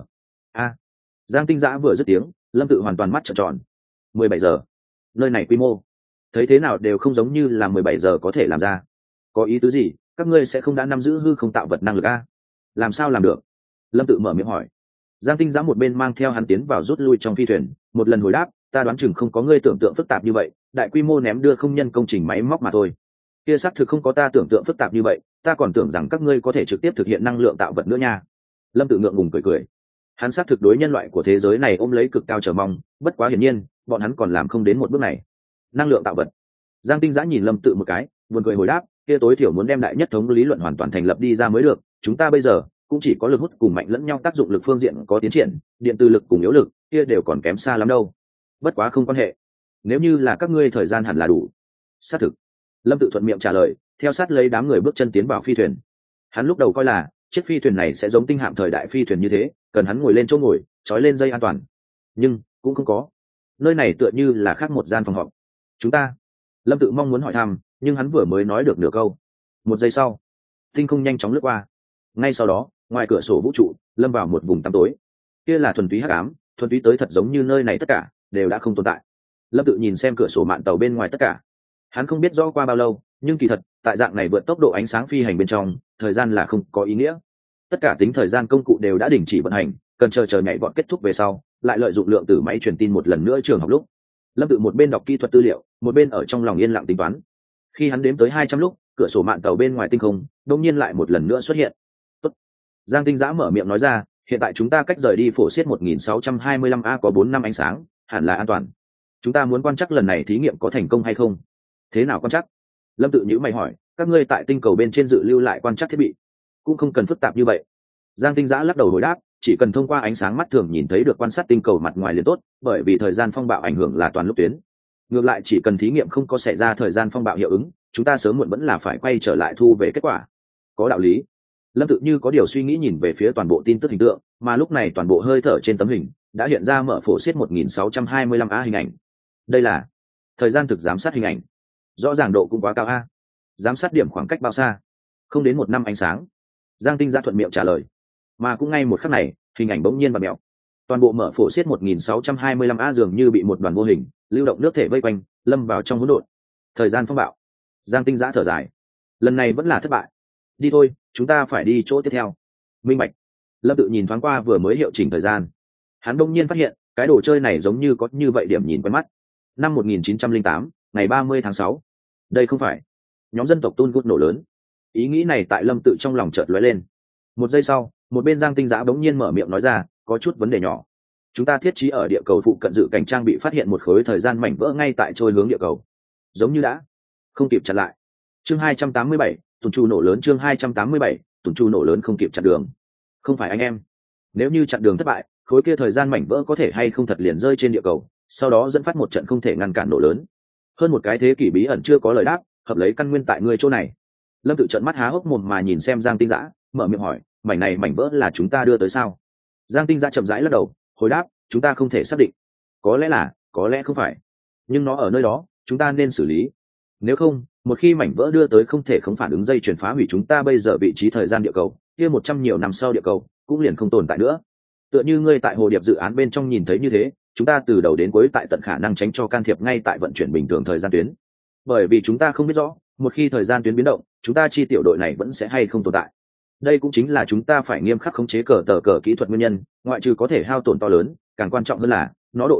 Giang Tinh Giã vừa dứt tiếng, Lâm Tự hoàn toàn mắt trợn tròn. 17 giờ. Nơi này quy mô, thấy thế nào đều không giống như là 17 giờ có thể làm ra. Có ý tứ gì? Các ngươi sẽ không đã nắm giữ hư không tạo vật năng lực a? Làm sao làm được? Lâm Tự mở miệng hỏi. Giang Tinh Giã một bên mang theo hắn tiến vào rút lui trong phi thuyền, một lần hồi đáp, ta đoán chừng không có ngươi tưởng tượng phức tạp như vậy, đại quy mô ném đưa không nhân công trình máy móc mà thôi. Kia xác thực không có ta tưởng tượng phức tạp như vậy, ta còn tưởng rằng các ngươi có thể trực tiếp thực hiện năng lượng tạo vật nữa nha. Lâm Tự ngượng ngùng cười. Hắn xác thực đối nhân loại của thế giới này ôm lấy cực cao chờ mong, bất quá hiển nhiên bọn hắn còn làm không đến một bước này. Năng lượng tạo vật. Giang Tinh Giã nhìn Lâm Tự một cái, buồn cười hồi đáp, kia tối thiểu muốn đem đại nhất thống lý luận hoàn toàn thành lập đi ra mới được. Chúng ta bây giờ cũng chỉ có lực hút cùng mạnh lẫn nhau tác dụng lực phương diện có tiến triển, điện từ lực cùng yếu lực kia đều còn kém xa lắm đâu. Bất quá không quan hệ, nếu như là các ngươi thời gian hẳn là đủ. Xác thực. Lâm Tự thuận miệng trả lời, theo sát lấy đám người bước chân tiến vào phi thuyền. Hắn lúc đầu coi là chiếc phi thuyền này sẽ giống tinh hạm thời đại phi thuyền như thế, cần hắn ngồi lên chỗ ngồi, trói lên dây an toàn, nhưng cũng không có. Nơi này tựa như là khác một gian phòng họp. Chúng ta. Lâm Tự mong muốn hỏi thăm, nhưng hắn vừa mới nói được nửa câu, một giây sau, tinh không nhanh chóng lướt qua. Ngay sau đó, ngoài cửa sổ vũ trụ lâm vào một vùng tăm tối. Kia là thuần túy hắc ám, thuần túy tới thật giống như nơi này tất cả đều đã không tồn tại. Lâm Tự nhìn xem cửa sổ mạn tàu bên ngoài tất cả. Hắn không biết rõ qua bao lâu, nhưng kỳ thật tại dạng này vượt tốc độ ánh sáng phi hành bên trong, thời gian là không có ý nghĩa. Tất cả tính thời gian công cụ đều đã đình chỉ vận hành, cần chờ nhảy vọt kết thúc về sau, lại lợi dụng lượng tử máy truyền tin một lần nữa trường học lúc. Lâm Tự một bên đọc kỹ thuật tư liệu, một bên ở trong lòng yên lặng tính toán. Khi hắn đếm tới 200 lúc, cửa sổ mạn tàu bên ngoài tinh không đột nhiên lại một lần nữa xuất hiện. Tốt. Giang Tinh Giã mở miệng nói ra, hiện tại chúng ta cách rời đi phổ siết 1625 a có 4 năm ánh sáng, hẳn là an toàn. Chúng ta muốn quan trắc lần này thí nghiệm có thành công hay không. Thế nào quan trắc? Lâm Tự nhíu mày hỏi, các ngươi tại tinh cầu bên trên dự lưu lại quan trắc thiết bị cũng không cần phức tạp như vậy. Giang Tinh Giã lắc đầu hồi đáp, chỉ cần thông qua ánh sáng mắt thường nhìn thấy được quan sát tinh cầu mặt ngoài liền tốt, bởi vì thời gian phong bạo ảnh hưởng là toàn lúc tuyến. Ngược lại chỉ cần thí nghiệm không có xảy ra thời gian phong bạo hiệu ứng, chúng ta sớm muộn vẫn là phải quay trở lại thu về kết quả. Có đạo lý. Lâm Tự như có điều suy nghĩ nhìn về phía toàn bộ tin tức hình tượng, mà lúc này toàn bộ hơi thở trên tấm hình đã hiện ra mở phổ siết 1625 a hình ảnh. Đây là thời gian thực giám sát hình ảnh. Rõ ràng độ cũng quá cao a. Giám sát điểm khoảng cách bao xa? Không đến 1 năm ánh sáng. Giang Tinh Giã thuận miệng trả lời. Mà cũng ngay một khắc này, hình ảnh bỗng nhiên bật mèo. Toàn bộ mở phổ siết 1625 a dường như bị một đoàn vô hình lưu động nước thể vây quanh, lâm vào trong hỗn độn. Thời gian phong bạo. Giang Tinh Giã thở dài. Lần này vẫn là thất bại. Đi thôi, chúng ta phải đi chỗ tiếp theo. Minh bạch. Lâm Tự nhìn thoáng qua vừa mới hiệu chỉnh thời gian. Hắn bỗng nhiên phát hiện, cái đồ chơi này giống như có như vậy điểm nhìn quen mắt. Năm 1908, ngày 30 tháng 6. Đây không phải nhóm dân tộc Tun Gut nổ lớn. Ý nghĩ này tại Lâm Tự trong lòng chợt lóe lên. Một giây sau, một bên Giang Tinh Giã bỗng nhiên mở miệng nói ra, có chút vấn đề nhỏ. Chúng ta thiết trí ở địa cầu phụ cận dự cảnh trang bị phát hiện một khối thời gian mảnh vỡ ngay tại trôi hướng địa cầu. Giống như đã không kịp chặn lại. Chương 287, Tùn Chu nổ lớn. Chương 287, Tùn Chu nổ lớn không kịp chặn đường. Không phải anh em. Nếu như chặn đường thất bại, khối kia thời gian mảnh vỡ có thể hay không thật liền rơi trên địa cầu, sau đó dẫn phát một trận không thể ngăn cản nổ lớn. Hơn một cái thế kỷ bí ẩn chưa có lời đáp, hợp lấy căn nguyên tại người chỗ này. Lâm Tự trợn mắt há hốc mồm mà nhìn xem Giang Tinh Giã, mở miệng hỏi, mảnh này mảnh vỡ là chúng ta đưa tới sao? Giang Tinh Giã chậm rãi lắc đầu, hồi đáp, chúng ta không thể xác định. Có lẽ là, có lẽ không phải. Nhưng nó ở nơi đó, chúng ta nên xử lý. Nếu không, một khi mảnh vỡ đưa tới không thể không phản ứng dây chuyển phá hủy chúng ta bây giờ vị trí thời gian địa cầu, kia 100 nhiều năm sau địa cầu cũng liền không tồn tại nữa. Tựa như ngươi tại hồ điệp dự án bên trong nhìn thấy như thế, chúng ta từ đầu đến cuối tại tận khả năng tránh cho can thiệp ngay tại vận chuyển bình thường thời gian tuyến. Bởi vì chúng ta không biết rõ, một khi thời gian tuyến biến động, chúng ta chi tiểu đội này vẫn sẽ hay không tồn tại. Đây cũng chính là chúng ta phải nghiêm khắc khống chế cờ tờ cờ kỹ thuật nguyên nhân, ngoại trừ có thể hao tổn to lớn, càng quan trọng hơn là nó độ tin cậy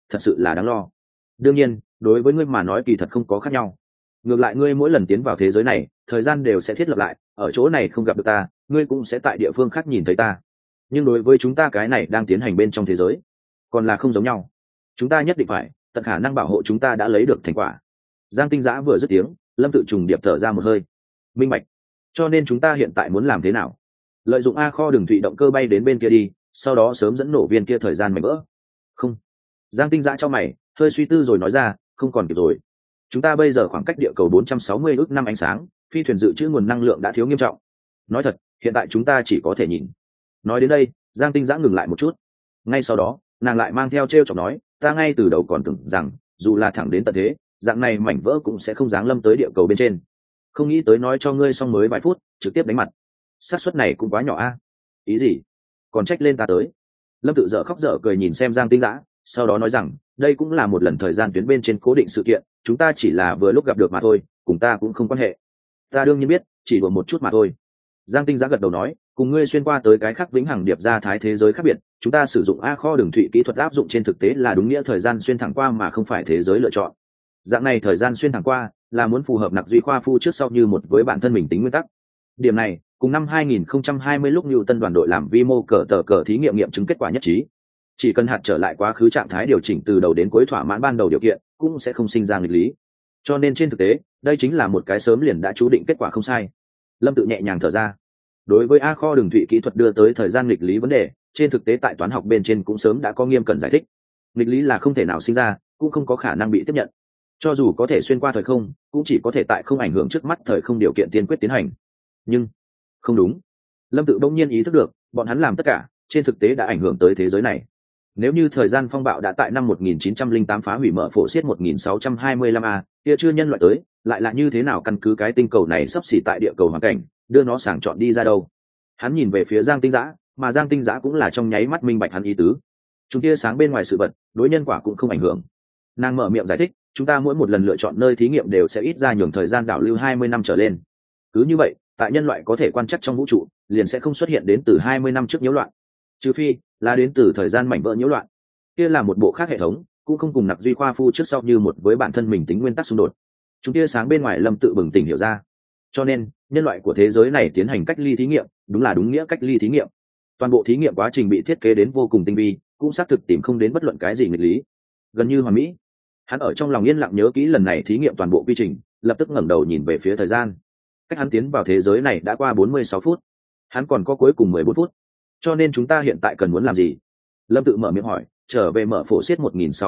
thật sự là đáng lo. Đương nhiên đối với ngươi mà nói kỳ thật không có khác nhau, ngược lại ngươi mỗi lần tiến vào thế giới này thời gian đều sẽ thiết lập lại, ở chỗ này không gặp được ta ngươi cũng sẽ tại địa phương khác nhìn thấy ta, nhưng đối với chúng ta cái này đang tiến hành bên trong thế giới còn là không giống nhau. Chúng ta nhất định phải tận khả năng bảo hộ chúng ta đã lấy được thành quả. Giang Tinh Giã vừa dứt tiếng, Lâm Tự trùng điệp thở ra một hơi. Minh bạch. Cho nên chúng ta hiện tại muốn làm thế nào? Lợi dụng A kho đường thủy động cơ bay đến bên kia đi, sau đó sớm dẫn nổ viên kia thời gian mảnh vỡ. Không. Giang Tinh Giã cho mày hơi suy tư rồi nói ra, không còn kịp rồi. Chúng ta bây giờ khoảng cách địa cầu 460 ức năm ánh sáng, phi thuyền dự trữ nguồn năng lượng đã thiếu nghiêm trọng. Nói thật, hiện tại chúng ta chỉ có thể nhìn. Nói đến đây, Giang Tinh Giã ngừng lại một chút. Ngay sau đó, nàng lại mang theo trêu chọc nói, ta ngay từ đầu còn tưởng rằng dù là thẳng đến tận thế, dạng này mảnh vỡ cũng sẽ không giáng lâm tới địa cầu bên trên, không nghĩ tới nói cho ngươi xong mới vài phút trực tiếp đánh mặt. Xác suất này cũng quá nhỏ a. Ý gì? Còn trách lên ta tới. Lâm Tự dở khóc dở cười nhìn xem Giang Tinh Giã, sau đó nói rằng đây cũng là một lần thời gian tuyến bên trên cố định sự kiện, chúng ta chỉ là vừa lúc gặp được mà thôi, cùng ta cũng không quan hệ. Ta đương nhiên biết, chỉ đùa một chút mà thôi. Giang Tinh Giã gật đầu nói, cùng ngươi xuyên qua tới cái khác vĩnh hằng điệp ra thái thế giới khác biệt, chúng ta sử dụng A kho đường thủy kỹ thuật áp dụng trên thực tế là đúng nghĩa thời gian xuyên thẳng qua mà không phải thế giới lựa chọn. Dạng này thời gian xuyên thẳng qua là muốn phù hợp nặc duy khoa phu trước sau như một với bản thân mình tính nguyên tắc. Điểm này cùng năm 2020 lúc Newton đoàn đội làm vi mô cờ thí nghiệm nghiệm chứng kết quả nhất trí. Chỉ cần hạt trở lại quá khứ trạng thái điều chỉnh từ đầu đến cuối thỏa mãn ban đầu điều kiện, cũng sẽ không sinh ra nghịch lý. Cho nên trên thực tế, đây chính là một cái sớm liền đã chú định kết quả không sai. Lâm Tự nhẹ nhàng thở ra. Đối với A kho đường thủy kỹ thuật đưa tới thời gian nghịch lý vấn đề, trên thực tế tại toán học bên trên cũng sớm đã có nghiêm cẩn giải thích. Nghịch lý là không thể nào sinh ra, cũng không có khả năng bị tiếp nhận. Cho dù có thể xuyên qua thời không, cũng chỉ có thể tại không ảnh hưởng trước mắt thời không điều kiện tiên quyết tiến hành. Nhưng không đúng. Lâm Tự bỗng nhiên ý thức được, bọn hắn làm tất cả trên thực tế đã ảnh hưởng tới thế giới này. Nếu như thời gian phong bạo đã tại năm 1908 phá hủy mở phổ xiết 1625A, kia chưa nhân loại tới, lại là như thế nào căn cứ cái tinh cầu này sắp xỉ tại địa cầu hoàn cảnh, đưa nó sàng chọn đi ra đâu? Hắn nhìn về phía Giang Tinh Giã, mà Giang Tinh Giã cũng là trong nháy mắt minh bạch hắn ý tứ. Chúng tia sáng bên ngoài sự vật, đối nhân quả cũng không ảnh hưởng. Nàng mở miệng giải thích, chúng ta mỗi một lần lựa chọn nơi thí nghiệm đều sẽ ít ra nhường thời gian đảo lưu 20 năm trở lên. Cứ như vậy, tại nhân loại có thể quan trắc trong vũ trụ, liền sẽ không xuất hiện đến từ 20 năm trước nhiễu loạn. Trừ phi là đến từ thời gian mảnh vỡ nhiễu loạn. Kia là một bộ khác hệ thống, cũng không cùng nặc duy khoa phu trước sau như một với bản thân mình tính nguyên tắc xung đột. Chúng tia sáng bên ngoài Lâm Tự bừng tỉnh hiểu ra. Cho nên, nhân loại của thế giới này tiến hành cách ly thí nghiệm, đúng là đúng nghĩa cách ly thí nghiệm. Toàn bộ thí nghiệm quá trình bị thiết kế đến vô cùng tinh vi, cũng xác thực tìm không đến bất luận cái gì nghịch lý, gần như hoàn mỹ. Hắn ở trong lòng yên lặng nhớ kỹ lần này thí nghiệm toàn bộ quy trình, lập tức ngẩng đầu nhìn về phía thời gian. Cách hắn tiến vào thế giới này đã qua 46 phút, hắn còn có cuối cùng 14 phút. Cho nên chúng ta hiện tại cần muốn làm gì? Lâm Tự mở miệng hỏi, trở về mở phổ xiết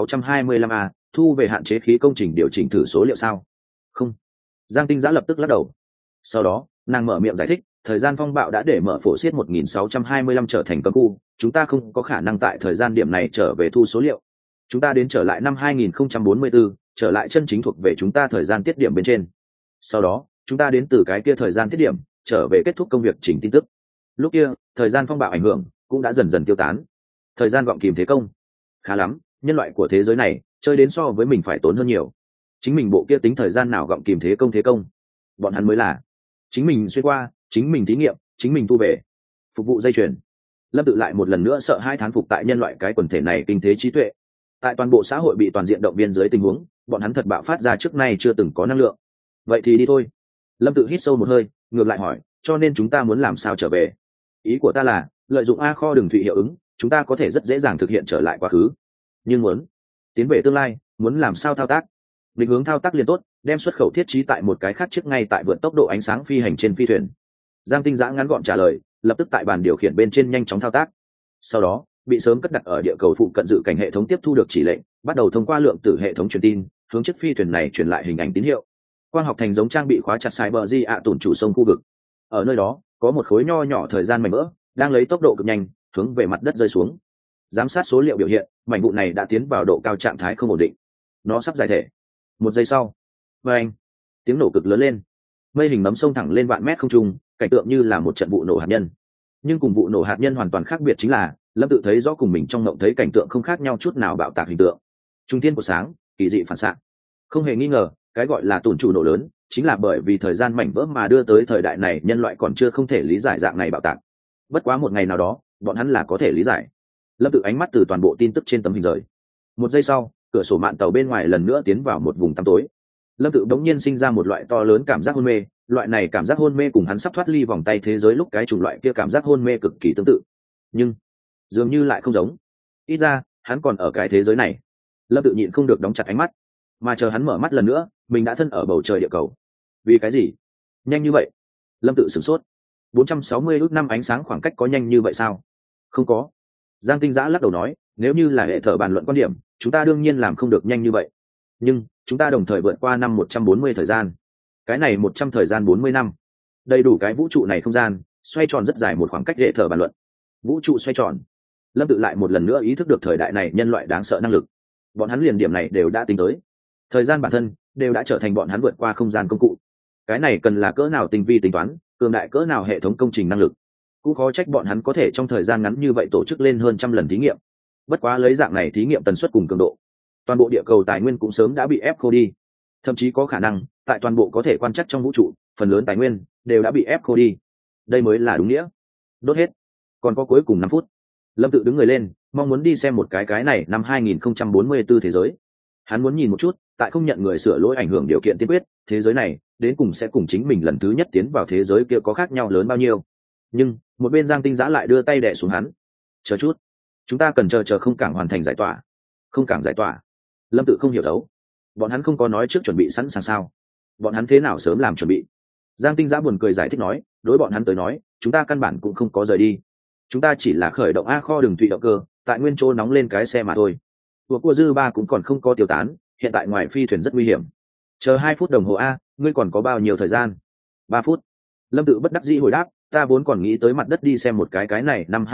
1625A, thu về hạn chế khí công trình điều chỉnh thử số liệu sao? Không. Giang Tinh Giã lập tức lắc đầu. Sau đó, nàng mở miệng giải thích, thời gian phong bạo đã để mở phổ xiết 1625 trở thành cấm khu, chúng ta không có khả năng tại thời gian điểm này trở về thu số liệu. Chúng ta đến trở lại năm 2044, trở lại chân chính thuộc về chúng ta thời gian tiết điểm bên trên. Sau đó, chúng ta đến từ cái kia thời gian tiết điểm, trở về kết thúc công việc chỉnh tin tức. Lúc kia, thời gian phong bạo ảnh hưởng cũng đã dần dần tiêu tán. Thời gian gọng kìm thế công. Khá lắm, nhân loại của thế giới này, chơi đến so với mình phải tốn hơn nhiều. Chính mình bộ kia tính thời gian nào gọng kìm thế công. Bọn hắn mới là chính mình xuyên qua, chính mình thí nghiệm, chính mình thu về. Phục vụ dây chuyền. Lâm Tự lại một lần nữa sợ hai thán phục tại nhân loại cái quần thể này kinh tế trí tuệ. Tại toàn bộ xã hội bị toàn diện động viên dưới tình huống, bọn hắn thật bạo phát ra trước nay chưa từng có năng lượng. Vậy thì đi thôi. Lâm Tự hít sâu một hơi, ngược lại hỏi, cho nên chúng ta muốn làm sao trở về? Ý của ta là, lợi dụng A kho đường thủy hiệu ứng, chúng ta có thể rất dễ dàng thực hiện trở lại quá khứ. Nhưng muốn tiến về tương lai, muốn làm sao thao tác? Định hướng thao tác liền tốt, đem xuất khẩu thiết trí tại một cái khác trước ngay tại vượt tốc độ ánh sáng phi hành trên phi thuyền. Giang Tinh Giã ngắn gọn trả lời, lập tức tại bàn điều khiển bên trên nhanh chóng thao tác. Sau đó, bị sớm cất đặt ở địa cầu phụ cận dự cảnh hệ thống tiếp thu được chỉ lệnh, bắt đầu thông qua lượng tử hệ thống truyền tin, hướng chiếc phi thuyền này truyền lại hình ảnh tín hiệu. Quang học thành giống trang bị khóa chặt Cyber Di ạ tủn chủ sông khu vực. Ở nơi đó, có một khối nho nhỏ thời gian mảnh vỡ, đang lấy tốc độ cực nhanh hướng về mặt đất rơi xuống. Giám sát số liệu biểu hiện, mảnh vụ này đã tiến vào độ cao trạng thái không ổn định. Nó sắp giải thể. Một giây sau, anh tiếng nổ cực lớn lên, mây hình nấm xông thẳng lên vạn mét không trung, cảnh tượng như là một trận vụ nổ hạt nhân. Nhưng cùng vụ nổ hạt nhân hoàn toàn khác biệt chính là, Lâm Tự thấy rõ cùng mình trong mộng thấy cảnh tượng không khác nhau chút nào, bạo tạc hình tượng, trung thiên của sáng, kỳ dị phản xạ. Không hề nghi ngờ, cái gọi là tổn trụ nổ lớn chính là bởi vì thời gian mảnh vỡ mà đưa tới thời đại này nhân loại còn chưa không thể lý giải dạng này bạo tạc. Bất quá một ngày nào đó, bọn hắn là có thể lý giải. Lâm Tự ánh mắt từ toàn bộ tin tức trên tấm hình rời, Một giây sau, cửa sổ mạn tàu bên ngoài lần nữa tiến vào một vùng tăm tối. Lâm Tự bỗng nhiên sinh ra một loại to lớn cảm giác hôn mê, loại này cảm giác hôn mê cùng hắn sắp thoát ly vòng tay thế giới lúc cái chủng loại kia cảm giác hôn mê cực kỳ tương tự, nhưng dường như lại không giống. Ít ra hắn còn ở cái thế giới này. Lâm Tự nhịn không được đóng chặt ánh mắt, mà chờ hắn mở mắt lần nữa, mình đã thân ở bầu trời địa cầu. Vì cái gì nhanh như vậy? Lâm Tự sửng sốt. 460 ước năm ánh sáng khoảng cách có nhanh như vậy sao? Không có. Giang Tinh Giã lắc đầu nói, nếu như là hệ thờ bàn luận quan điểm, chúng ta đương nhiên làm không được nhanh như vậy, nhưng chúng ta đồng thời vượt qua năm 140 thời gian. Cái này 100 thời gian 40 năm, đầy đủ cái vũ trụ này không gian xoay tròn rất dài một khoảng cách hệ thờ bàn luận. Vũ trụ xoay tròn. Lâm Tự lại một lần nữa ý thức được thời đại này nhân loại đáng sợ năng lực. Bọn hắn liền điểm này đều đã tính tới, thời gian bản thân đều đã trở thành bọn hắn vượt qua không gian công cụ. Cái này cần là cỡ nào tinh vi tính toán, cường đại cỡ nào hệ thống công trình năng lực. Cũng khó trách bọn hắn có thể trong thời gian ngắn như vậy tổ chức lên hơn trăm lần thí nghiệm. Bất quá lấy dạng này thí nghiệm tần suất cùng cường độ, toàn bộ địa cầu tài nguyên cũng sớm đã bị ép khô đi. Thậm chí có khả năng tại toàn bộ có thể quan trắc trong vũ trụ, phần lớn tài nguyên đều đã bị ép khô đi. Đây mới là đúng nghĩa. Đốt hết. Còn có cuối cùng 5 phút. Lâm Tự đứng người lên, mong muốn đi xem một cái này năm 2044 thế giới. Hắn muốn nhìn một chút, tại không nhận người sửa lỗi ảnh hưởng điều kiện tiên quyết, thế giới này đến cùng sẽ cùng chính mình lần thứ nhất tiến vào thế giới kia có khác nhau lớn bao nhiêu. Nhưng một bên Giang Tinh Giã lại đưa tay đè xuống hắn. Chờ chút, chúng ta cần chờ không cảng hoàn thành giải tỏa. Không cảng giải tỏa? Lâm Tự không hiểu đấu. Bọn hắn không có nói trước chuẩn bị sẵn sàng sao? Bọn hắn thế nào sớm làm chuẩn bị? Giang Tinh Giã buồn cười giải thích nói, đối bọn hắn tới nói, chúng ta căn bản cũng không có rời đi. Chúng ta chỉ là khởi động a kho đường thủy động cơ, tại nguyên chỗ nóng lên cái xe mà thôi. Của cua dư ba cũng còn không có tiêu tán, hiện tại ngoài phi thuyền rất nguy hiểm. Chờ 2 phút đồng hồ a, ngươi còn có bao nhiêu thời gian? 3 phút. Lâm Tự bất đắc dĩ hồi đáp, ta vốn còn nghĩ tới mặt đất đi xem một cái này năm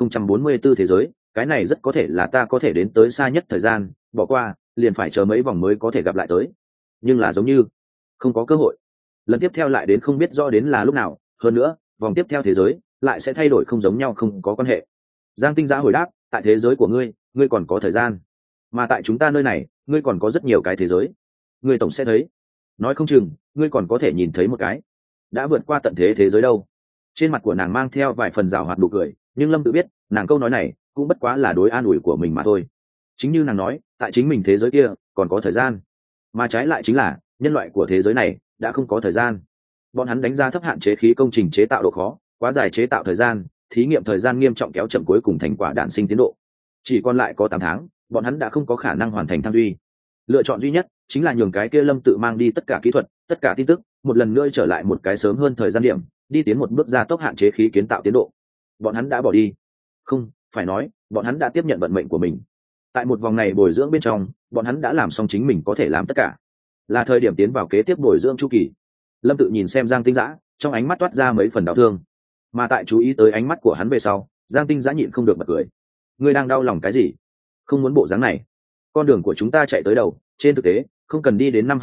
2044 thế giới, cái này rất có thể là ta có thể đến tới xa nhất thời gian, bỏ qua, liền phải chờ mấy vòng mới có thể gặp lại tới. Nhưng là giống như không có cơ hội. Lần tiếp theo lại đến không biết rõ đến là lúc nào, hơn nữa, vòng tiếp theo thế giới lại sẽ thay đổi không giống nhau không có quan hệ. Giang Tinh Giã hồi đáp, tại thế giới của ngươi, ngươi còn có thời gian, mà tại chúng ta nơi này, ngươi còn có rất nhiều cái thế giới. Ngươi tổng sẽ thấy, nói không chừng, ngươi còn có thể nhìn thấy một cái đã vượt qua tận thế thế giới đâu. Trên mặt của nàng mang theo vài phần rào hoạt nụ cười, nhưng Lâm Tự biết, nàng câu nói này cũng bất quá là đối an ủi của mình mà thôi. Chính như nàng nói, tại chính mình thế giới kia còn có thời gian, mà trái lại chính là nhân loại của thế giới này đã không có thời gian. Bọn hắn đánh giá thấp hạn chế khí công trình chế tạo độ khó, quá dài chế tạo thời gian, thí nghiệm thời gian nghiêm trọng kéo chậm cuối cùng thành quả đản sinh tiến độ. Chỉ còn lại có 8 tháng, bọn hắn đã không có khả năng hoàn thành tham duy. Lựa chọn duy nhất chính là nhường cái kia Lâm Tự mang đi tất cả kỹ thuật, tất cả tin tức, một lần nữa trở lại một cái sớm hơn thời gian điểm, đi tiến một bước gia tốc hạn chế khí kiến tạo tiến độ. Bọn hắn đã bỏ đi, không phải nói, bọn hắn đã tiếp nhận vận mệnh của mình. Tại một vòng này bồi dưỡng bên trong, bọn hắn đã làm xong chính mình có thể làm tất cả, là thời điểm tiến vào kế tiếp bồi dưỡng chu kỳ. Lâm Tự nhìn xem Giang Tinh Giã, trong ánh mắt toát ra mấy phần đau thương, mà tại chú ý tới ánh mắt của hắn về sau, Giang Tinh Giã nhịn không được bật cười. Ngươi đang đau lòng cái gì? Không muốn bộ dáng này. Con đường của chúng ta chạy tới đầu, trên thực tế không cần đi đến năm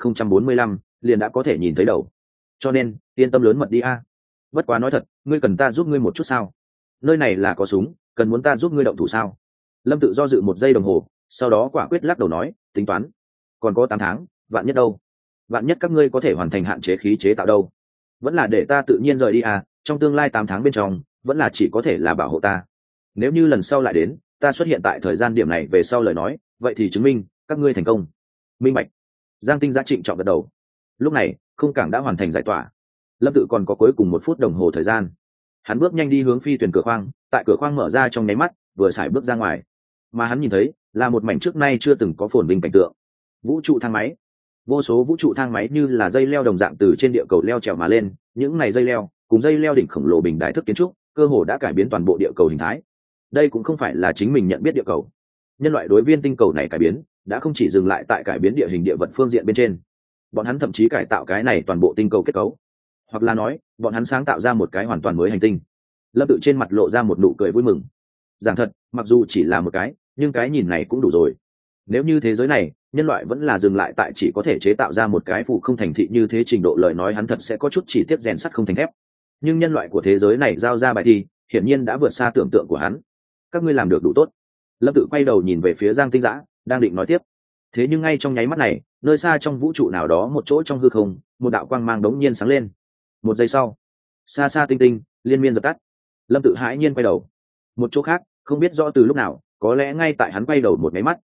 2045 liền đã có thể nhìn thấy đầu, cho nên yên tâm lớn mật đi a. Bất quá nói thật, ngươi cần ta giúp ngươi một chút sao? Nơi này là có súng, cần muốn ta giúp ngươi động thủ sao? Lâm Tự do dự 1 giây đồng hồ, sau đó quả quyết lắc đầu nói, tính toán, còn có 8 tháng, vạn nhất đâu? Vạn nhất các ngươi có thể hoàn thành hạn chế khí chế tạo đâu? Vẫn là để ta tự nhiên rời đi à, trong tương lai 8 tháng bên trong vẫn là chỉ có thể là bảo hộ ta. Nếu như lần sau lại đến, ta xuất hiện tại thời gian điểm này về sau lời nói, vậy thì chứng minh các ngươi thành công. Minh bạch. Giang Tinh Giã trịnh trọng gật đầu. Lúc này không cảng đã hoàn thành giải tỏa. Lâm Tự còn có cuối cùng 1 phút đồng hồ thời gian. Hắn bước nhanh đi hướng phi thuyền cửa khoang, tại cửa khoang mở ra trong nháy mắt, vừa xài bước ra ngoài, mà hắn nhìn thấy là một mảnh trước nay chưa từng có phồn vinh cảnh tượng. Vũ trụ thang máy, vô số vũ trụ thang máy như là dây leo đồng dạng từ trên địa cầu leo trèo mà lên. Những này dây leo cùng dây leo đỉnh khổng lồ bình đại thức kiến trúc, cơ hồ đã cải biến toàn bộ địa cầu hình thái. Đây cũng không phải là chính mình nhận biết địa cầu. Nhân loại đối viên tinh cầu này cải biến đã không chỉ dừng lại tại cải biến địa hình địa vật phương diện bên trên, bọn hắn thậm chí cải tạo cái này toàn bộ tinh cầu kết cấu, hoặc là nói bọn hắn sáng tạo ra một cái hoàn toàn mới hành tinh. Lâm Tự trên mặt lộ ra một nụ cười vui mừng. Giảng thật, mặc dù chỉ là một cái, nhưng cái nhìn này cũng đủ rồi. Nếu như thế giới này nhân loại vẫn là dừng lại tại chỉ có thể chế tạo ra một cái phụ không thành thị như thế trình độ lời nói, hắn thật sẽ có chút chỉ tiếc rèn sắt không thành thép. Nhưng nhân loại của thế giới này giao ra bài thi hiển nhiên đã vượt xa tưởng tượng của hắn. Các ngươi làm được đủ tốt. Lâm Tự quay đầu nhìn về phía Giang Tinh Giã, đang định nói tiếp. Thế nhưng ngay trong nháy mắt này, nơi xa trong vũ trụ nào đó một chỗ trong hư không, một đạo quang mang đống nhiên sáng lên. 1 giây sau, xa xa tinh tinh liên miên dập tắt. Lâm Tự hãi nhiên quay đầu. Một chỗ khác, không biết rõ từ lúc nào, có lẽ ngay tại hắn quay đầu một cái mắt,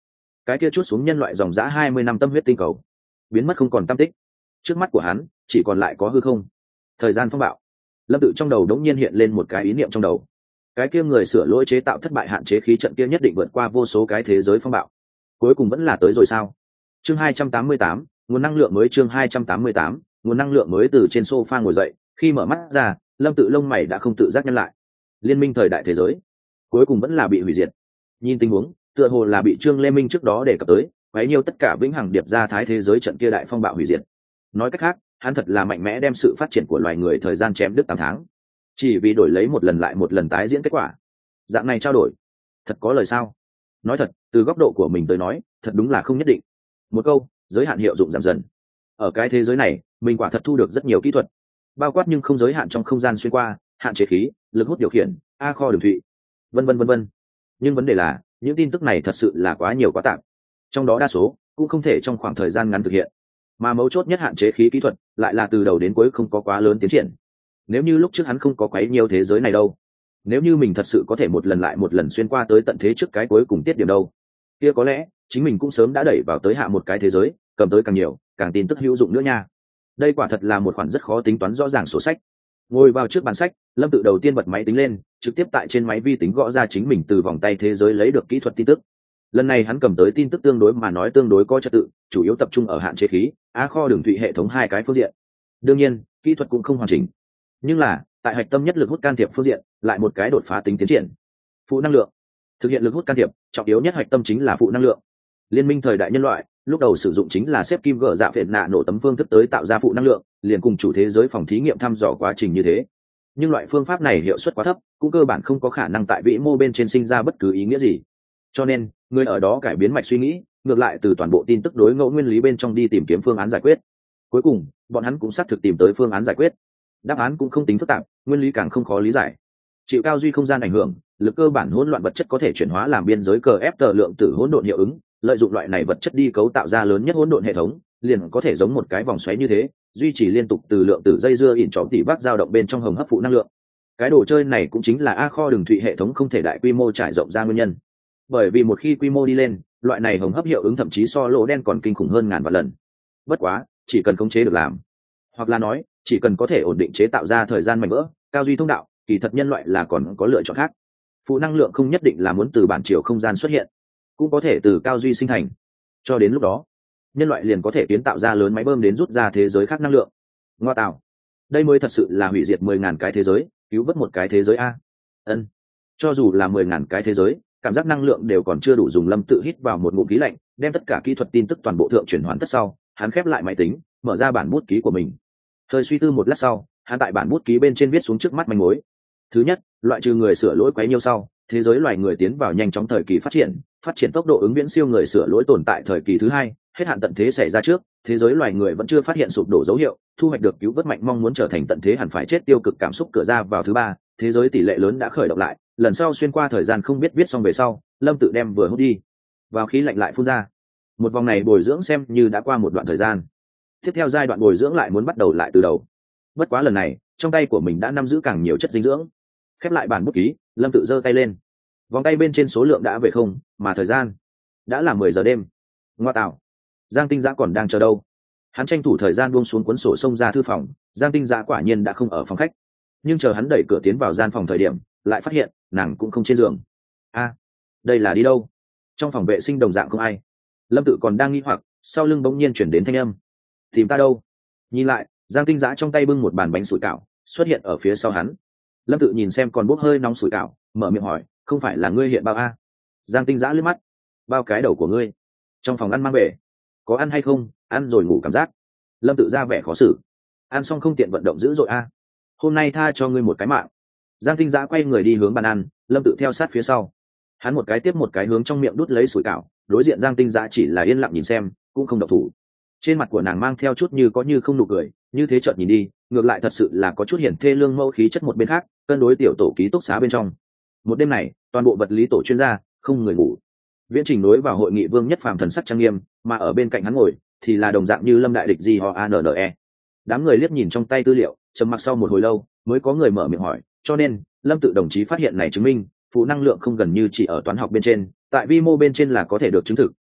cái kia chút xuống nhân loại dòng dã 20 năm tâm huyết tinh cầu biến mất không còn tăm tích. Trước mắt của hắn chỉ còn lại có hư không. Thời gian phong bạo. Lâm Tự trong đầu đống nhiên hiện lên một cái ý niệm trong đầu. Cái kia người sửa lỗi chế tạo thất bại hạn chế khí trận kia nhất định vượt qua vô số cái thế giới phong bạo. Cuối cùng vẫn là tới rồi sao? Chương 288, nguồn năng lượng mới. Chương 288, nguồn năng lượng mới. Từ trên sofa ngồi dậy, khi mở mắt ra, Lâm Tự lông mày đã không tự giác nhăn lại. Liên minh thời đại thế giới, cuối cùng vẫn là bị hủy diệt. Nhìn tình huống, tựa hồ là bị Trương Lê Minh trước đó đề cập tới, bấy nhiêu tất cả vĩnh hằng điệp ra thái thế giới trận kia đại phong bạo hủy diệt. Nói cách khác, hắn thật là mạnh mẽ đem sự phát triển của loài người thời gian chém đứt 8 tháng, chỉ vì đổi lấy một lần lại một lần tái diễn kết quả. Dạng này trao đổi, thật có lời sao? Nói thật, từ góc độ của mình tới nói, thật đúng là không nhất định. Một câu, giới hạn hiệu dụng giảm dần. Ở cái thế giới này, mình quả thật thu được rất nhiều kỹ thuật, bao quát nhưng không giới hạn trong không gian xuyên qua, hạn chế khí, lực hút điều khiển, a kho đường thụy, vân vân vân vân. Nhưng vấn đề là, những tin tức này thật sự là quá nhiều quá tạp, trong đó đa số cũng không thể trong khoảng thời gian ngắn thực hiện, mà mấu chốt nhất hạn chế khí kỹ thuật lại là từ đầu đến cuối không có quá lớn tiến triển. Nếu như lúc trước hắn không có quấy nhiều thế giới này đâu, nếu như mình thật sự có thể một lần lại một lần xuyên qua tới tận thế trước cái cuối cùng tiết điểm đâu, kia có lẽ chính mình cũng sớm đã đẩy vào tới hạ một cái thế giới, cầm tới càng nhiều càng tin tức hữu dụng nữa nha. Đây quả thật là một khoản rất khó tính toán rõ ràng sổ sách. Ngồi vào trước bàn sách, Lâm Tự đầu tiên bật máy tính lên, trực tiếp tại trên máy vi tính gõ ra chính mình từ vòng tay thế giới lấy được kỹ thuật tin tức. Lần này hắn cầm tới tin tức tương đối mà nói tương đối có trật tự, chủ yếu tập trung ở hạn chế khí, a kho đường thụy hệ thống hai cái phương diện. Đương nhiên, kỹ thuật cũng không hoàn chỉnh, nhưng là tại hạch tâm nhất lực hút can thiệp phương diện, lại một cái đột phá tính tiến triển. Phụ năng lượng. Thực hiện lực hút can thiệp, trọng yếu nhất hạch tâm chính là phụ năng lượng. Liên minh thời đại nhân loại, lúc đầu sử dụng chính là xếp kim gỡ dạ phệt nạ nổ tấm phương thức tới tạo ra phụ năng lượng, liền cùng chủ thế giới phòng thí nghiệm thăm dò quá trình như thế. Nhưng loại phương pháp này hiệu suất quá thấp, cũng cơ bản không có khả năng tại vĩ mô bên trên sinh ra bất cứ ý nghĩa gì. Cho nên, người ở đó cải biến mạch suy nghĩ, ngược lại từ toàn bộ tin tức đối ngẫu nguyên lý bên trong đi tìm kiếm phương án giải quyết. Cuối cùng, bọn hắn cũng xác thực tìm tới phương án giải quyết. Đáp án cũng không tính phức tạp, nguyên lý càng không khó lý giải. Chịu cao duy không gian ảnh hưởng, lực cơ bản hỗn loạn vật chất có thể chuyển hóa làm biên giới cờ ép tờ lượng tử hỗn độn hiệu ứng, lợi dụng loại này vật chất đi cấu tạo ra lớn nhất hỗn độn hệ thống, liền có thể giống một cái vòng xoáy như thế, duy trì liên tục từ lượng tử dây dưa ỉn trọm tỷ vác dao động bên trong hồng hấp phụ năng lượng. Cái đồ chơi này cũng chính là a kho đường thụy hệ thống không thể đại quy mô trải rộng ra nguyên nhân. Bởi vì một khi quy mô đi lên, loại này hồng hấp hiệu ứng thậm chí so lỗ đen còn kinh khủng hơn ngàn vạn lần. Bất quá, chỉ cần khống chế được làm, hoặc là nói, chỉ cần có thể ổn định chế tạo ra thời gian mảnh vỡ, cao duy thông đạo, kỳ thật nhân loại là còn có lựa chọn khác. Phụ năng lượng không nhất định là muốn từ bản chiều không gian xuất hiện, cũng có thể từ cao duy sinh thành. Cho đến lúc đó, nhân loại liền có thể kiến tạo ra lớn máy bơm đến rút ra thế giới khác năng lượng. Ngoa tạo, đây mới thật sự là hủy diệt 10.000 cái thế giới, cứu vớt một cái thế giới a. Ân, cho dù là 10.000 cái thế giới, cảm giác năng lượng đều còn chưa đủ dùng. Lâm Tự hít vào một ngụm khí lạnh, đem tất cả kỹ thuật tin tức toàn bộ thượng chuyển hoàn tất sau, hắn khép lại máy tính, mở ra bản bút ký của mình. Hơi suy tư một lát sau, hắn tại bản bút ký bên trên viết xuống trước mắt manh mối. Thứ nhất, loại trừ người sửa lỗi quấy nhiêu sau, thế giới loài người tiến vào nhanh chóng thời kỳ phát triển tốc độ ứng viễn siêu người sửa lỗi tồn tại thời kỳ thứ hai, hết hạn tận thế xảy ra trước, thế giới loài người vẫn chưa phát hiện sụp đổ dấu hiệu, thu hoạch được cứu vớt mạnh mong muốn trở thành tận thế hẳn phải chết tiêu cực cảm xúc cửa ra vào thứ ba, thế giới tỷ lệ lớn đã khởi động lại, lần sau xuyên qua thời gian không biết viết xong về sau, Lâm Tự đem vừa hút đi, vào khí lạnh lại phun ra. Một vòng này bồi dưỡng xem như đã qua một đoạn thời gian. Tiếp theo giai đoạn bồi dưỡng lại muốn bắt đầu lại từ đầu. Bất quá lần này, trong tay của mình đã nắm giữ càng nhiều chất dinh dưỡng. Khép lại bản bút ký, Lâm Tự giơ tay lên. Vòng tay bên trên số lượng đã về không, mà thời gian đã là 10 giờ đêm. Ngoa tạo, Giang Tinh Dã còn đang chờ đâu? Hắn tranh thủ thời gian buông xuống cuốn sổ xông ra thư phòng. Giang Tinh Dã quả nhiên đã không ở phòng khách, nhưng chờ hắn đẩy cửa tiến vào gian phòng thời điểm, lại phát hiện nàng cũng không trên giường. A, đây là đi đâu? Trong phòng vệ sinh đồng dạng không ai. Lâm Tự còn đang nghi hoặc, sau lưng bỗng nhiên chuyển đến thanh âm. Tìm ta đâu? Nhìn lại, Giang Tinh Dã trong tay bưng một bàn bánh sủi cảo xuất hiện ở phía sau hắn. Lâm Tự nhìn xem còn bốc hơi nóng sủi cảo, mở miệng hỏi, không phải là ngươi hiện bao a? Giang Tinh Dã liếc mắt, bao cái đầu của ngươi, trong phòng ăn mang về, có ăn hay không? Ăn rồi ngủ cảm giác. Lâm Tự ra vẻ khó xử, ăn xong không tiện vận động dữ dội a. Hôm nay tha cho ngươi một cái mạng. Giang Tinh Dã quay người đi hướng bàn ăn, Lâm Tự theo sát phía sau. Hắn một cái tiếp một cái hướng trong miệng đút lấy sủi cảo, đối diện Giang Tinh Dã chỉ là yên lặng nhìn xem, cũng không động thủ. Trên mặt của nàng mang theo chút như có như không nụ cười, như thế chợt nhìn đi, ngược lại thật sự là có chút hiển thê lương mẫu khí chất. Một bên khác, cân đối tiểu tổ ký túc xá bên trong. Một đêm này, toàn bộ vật lý tổ chuyên gia không người ngủ. Viễn Trình nối vào hội nghị Vương Nhất Phàm thần sắc trang nghiêm, mà ở bên cạnh hắn ngồi thì là đồng dạng như Lâm Đại Địch gì họ ANNE. Đám người liếc nhìn trong tay tư liệu, trầm mặc sau một hồi lâu, mới có người mở miệng hỏi, cho nên, Lâm Tự đồng chí phát hiện này chứng minh, phụ năng lượng không gần như chỉ ở toán học bên trên, tại vi mô bên trên là có thể được chứng thực,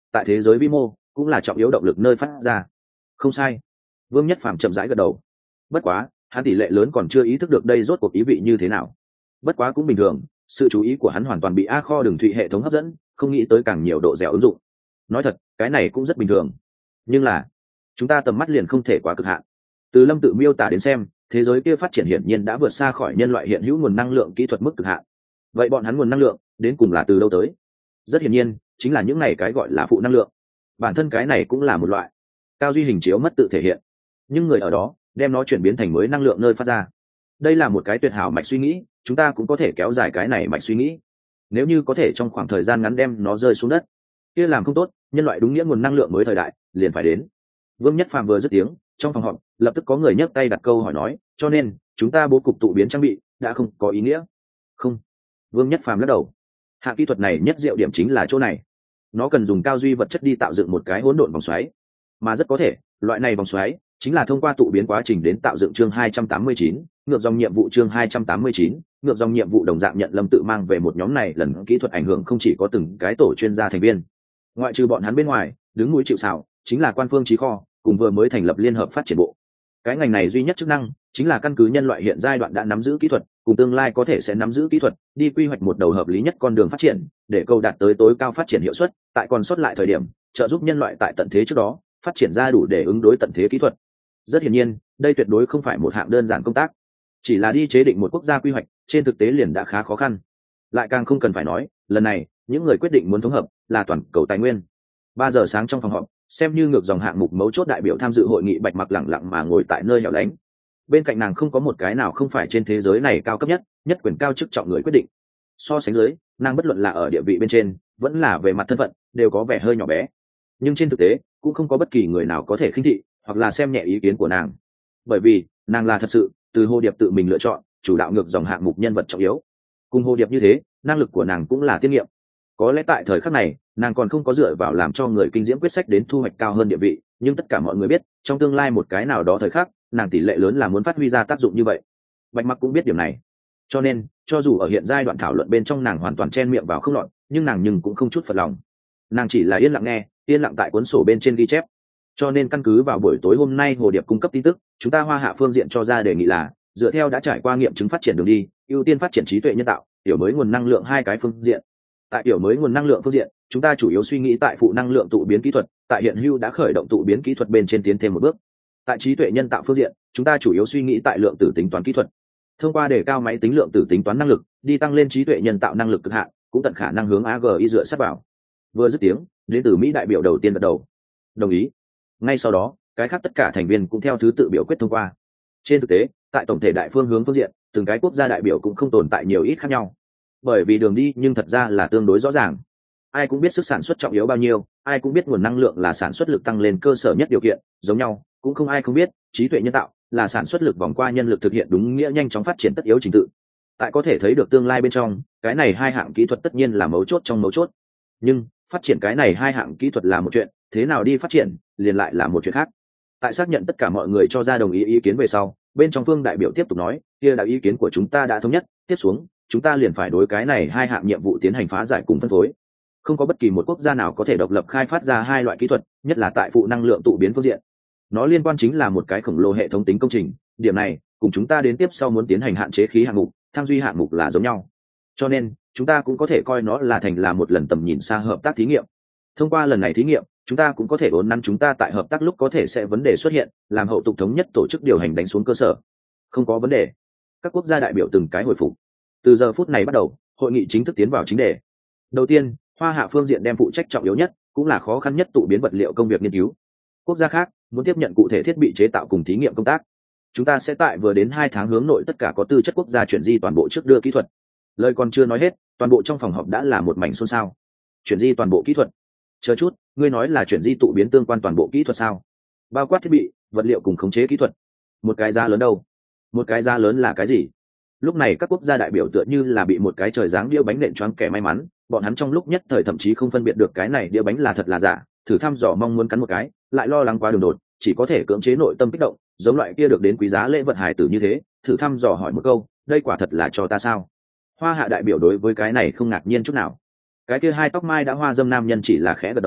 tại thế giới vi mô cũng là trọng yếu động lực nơi phát ra. Không sai. Vương Nhất Phàm chậm rãi gật đầu. Bất quá hắn tỷ lệ lớn còn chưa ý thức được đây rốt cuộc ý vị như thế nào. Bất quá cũng bình thường, sự chú ý của hắn hoàn toàn bị A kho đường thụy hệ thống hấp dẫn, không nghĩ tới càng nhiều độ dẻo ứng dụng. Nói thật, cái này cũng rất bình thường. Nhưng là chúng ta tầm mắt liền không thể quá cực hạn. Từ Lâm tự miêu tả đến xem, thế giới kia phát triển hiển nhiên đã vượt xa khỏi nhân loại hiện hữu nguồn năng lượng kỹ thuật mức cực hạn. Vậy bọn hắn nguồn năng lượng đến cùng là từ đâu tới? Rất hiển nhiên chính là những này cái gọi là phụ năng lượng. Bản thân cái này cũng là một loại cao duy hình chiếu mất tự thể hiện, nhưng người ở đó đem nó chuyển biến thành mới năng lượng nơi phát ra. Đây là một cái tuyệt hảo mạch suy nghĩ, chúng ta cũng có thể kéo dài cái này mạch suy nghĩ. Nếu như có thể trong khoảng thời gian ngắn đem nó rơi xuống đất, kia làm không tốt, nhân loại đúng nghĩa nguồn năng lượng mới thời đại liền phải đến. Vương Nhất Phàm vừa dứt tiếng, trong phòng họp lập tức có người nhấc tay đặt câu hỏi nói, cho nên chúng ta bố cục tụ biến trang bị đã không có ý nghĩa. Không. Vương Nhất Phàm lắc đầu. Hạng kỹ thuật này nhất diệu điểm chính là chỗ này, nó cần dùng cao duy vật chất đi tạo dựng một cái hỗn độn vòng xoáy, mà rất có thể loại này vòng xoáy chính là thông qua tụ biến quá trình đến tạo dựng chương 289, ngược dòng nhiệm vụ chương 289, ngược dòng nhiệm vụ đồng dạng nhận Lâm tự mang về một nhóm này lần kỹ thuật ảnh hưởng không chỉ có từng cái tổ chuyên gia thành viên, ngoại trừ bọn hắn bên ngoài, đứng mũi chịu sào chính là quan phương trí kho cùng vừa mới thành lập liên hợp phát triển bộ. Cái ngành này duy nhất chức năng chính là căn cứ nhân loại hiện giai đoạn đã nắm giữ kỹ thuật cùng tương lai có thể sẽ nắm giữ kỹ thuật đi quy hoạch một đầu hợp lý nhất con đường phát triển để cầu đạt tới tối cao phát triển hiệu suất, tại còn sót lại thời điểm trợ giúp nhân loại tại tận thế trước đó phát triển ra đủ để ứng đối tận thế kỹ thuật. Rất hiển nhiên đây tuyệt đối không phải một hạng đơn giản công tác, chỉ là đi chế định một quốc gia quy hoạch trên thực tế liền đã khá khó khăn, lại càng không cần phải nói lần này những người quyết định muốn thống hợp là toàn cầu tài nguyên. 3 giờ sáng trong phòng họp, xem như ngược dòng hạng mục mấu chốt đại biểu tham dự hội nghị Bạch Mặc lẳng lặng mà ngồi tại nơi hẻo lánh. Bên cạnh nàng không có một cái nào không phải trên thế giới này cao cấp nhất quyền cao chức trọng người quyết định. So sánh dưới, nàng bất luận là ở địa vị bên trên vẫn là về mặt thân phận đều có vẻ hơi nhỏ bé, nhưng trên thực tế cũng không có bất kỳ người nào có thể khinh thị hoặc là xem nhẹ ý kiến của nàng, bởi vì nàng là thật sự từ Hồ Điệp tự mình lựa chọn chủ đạo ngược dòng hạng mục nhân vật trọng yếu. Cùng Hồ Điệp như thế, năng lực của nàng cũng là tiên nghiệm. Có lẽ tại thời khắc này nàng còn không có dựa vào làm cho người kinh diễm quyết sách đến thu hoạch cao hơn địa vị, nhưng tất cả mọi người biết trong tương lai một cái nào đó thời khắc nàng tỷ lệ lớn là muốn phát huy ra tác dụng như vậy. Bạch Mặc cũng biết điểm này, cho nên cho dù ở hiện giai đoạn thảo luận bên trong nàng hoàn toàn chen miệng vào không lọt, nhưng nàng cũng không chút phật lòng. Nàng chỉ là yên lặng nghe, yên lặng tại cuốn sổ bên trên ghi chép. Cho nên căn cứ vào buổi tối hôm nay Hồ Điệp cung cấp tin tức, chúng ta Hoa Hạ phương diện cho ra đề nghị là dựa theo đã trải qua nghiệm chứng phát triển đường đi, ưu tiên phát triển trí tuệ nhân tạo, tiểu mới nguồn năng lượng hai cái phương diện. Tại tiểu mới nguồn năng lượng phương diện, chúng ta chủ yếu suy nghĩ tại phụ năng lượng tụ biến kỹ thuật, tại hiện hữu đã khởi động tụ biến kỹ thuật bên trên tiến thêm một bước. Tại trí tuệ nhân tạo phương diện, chúng ta chủ yếu suy nghĩ tại lượng tử tính toán kỹ thuật, thông qua đề cao máy tính lượng tử tính toán năng lực đi tăng lên trí tuệ nhân tạo năng lực cực hạn, cũng tận khả năng hướng AGI dựa sát vào. Vừa dứt tiếng, đến từ Mỹ đại biểu đầu tiên gật đầu đồng ý. Ngay sau đó cái khác tất cả thành viên cũng theo thứ tự biểu quyết thông qua. Trên thực tế tại tổng thể đại phương hướng phương diện, từng cái quốc gia đại biểu cũng không tồn tại nhiều ít khác nhau, bởi vì đường đi nhưng thật ra là tương đối rõ ràng. Ai cũng biết sức sản xuất trọng yếu bao nhiêu, ai cũng biết nguồn năng lượng là sản xuất lực tăng lên cơ sở nhất điều kiện, giống nhau cũng không ai không biết trí tuệ nhân tạo là sản xuất lực vòng qua nhân lực thực hiện đúng nghĩa nhanh chóng phát triển tất yếu trình tự. Tại có thể thấy được tương lai bên trong, cái này hai hạng kỹ thuật tất nhiên là mấu chốt trong mấu chốt. Nhưng phát triển cái này hai hạng kỹ thuật là một chuyện, thế nào đi phát triển liền lại là một chuyện khác. Tại xác nhận tất cả mọi người cho ra đồng ý kiến về sau, bên trong phương đại biểu tiếp tục nói, kia là ý kiến của chúng ta đã thống nhất, tiếp xuống chúng ta liền phải đối cái này hai hạng nhiệm vụ tiến hành phá giải cùng phân phối. Không có bất kỳ một quốc gia nào có thể độc lập khai phát ra hai loại kỹ thuật, nhất là tại phụ năng lượng tụ biến phương diện. Nó liên quan chính là một cái khổng lồ hệ thống tính công trình, điểm này cùng chúng ta đến tiếp sau muốn tiến hành hạn chế khí hạng mục, thăng duy hạng mục là giống nhau. Cho nên chúng ta cũng có thể coi nó là thành là một lần tầm nhìn xa hợp tác thí nghiệm. Thông qua lần này thí nghiệm, chúng ta cũng có thể uốn nắn chúng ta tại hợp tác lúc có thể sẽ vấn đề xuất hiện, làm hậu tục thống nhất tổ chức điều hành đánh xuống cơ sở. Không có vấn đề. Các quốc gia đại biểu từng cái hồi phục. Từ giờ phút này bắt đầu, hội nghị chính thức tiến vào chính đề. Đầu tiên, Hoa Hạ phương diện đem phụ trách trọng yếu nhất, cũng là khó khăn nhất tụ biến vật liệu công việc nghiên cứu. Quốc gia khác muốn tiếp nhận cụ thể thiết bị chế tạo cùng thí nghiệm công tác. Chúng ta sẽ tại vừa đến 2 tháng hướng nội tất cả có tư chất quốc gia chuyển di toàn bộ trước đưa kỹ thuật. Lời còn chưa nói hết, toàn bộ trong phòng họp đã là một mảnh xôn xao. Chuyển di toàn bộ kỹ thuật? Chờ chút, ngươi nói là chuyển di tụ biến tương quan toàn bộ kỹ thuật sao? Bao quát thiết bị, vật liệu cùng khống chế kỹ thuật. Một cái giá lớn đâu? Một cái giá lớn là cái gì? Lúc này các quốc gia đại biểu tựa như là bị một cái trời giáng đĩa bánh nện choáng kẻ may mắn, bọn hắn trong lúc nhất thời thậm chí không phân biệt được cái này đĩa bánh là thật là giả, thử thăm dò mong muốn cắn một cái, lại lo lắng quá đường đột, chỉ có thể cưỡng chế nội tâm kích động, giống loại kia được đến quý giá lễ vật hài tử như thế, thử thăm dò hỏi một câu, đây quả thật là cho ta sao? Hoa Hạ đại biểu đối với cái này không ngạc nhiên chút nào. Cái kia hai tóc mai đã hoa dâm nam nhân chỉ là khẽ gật đầu,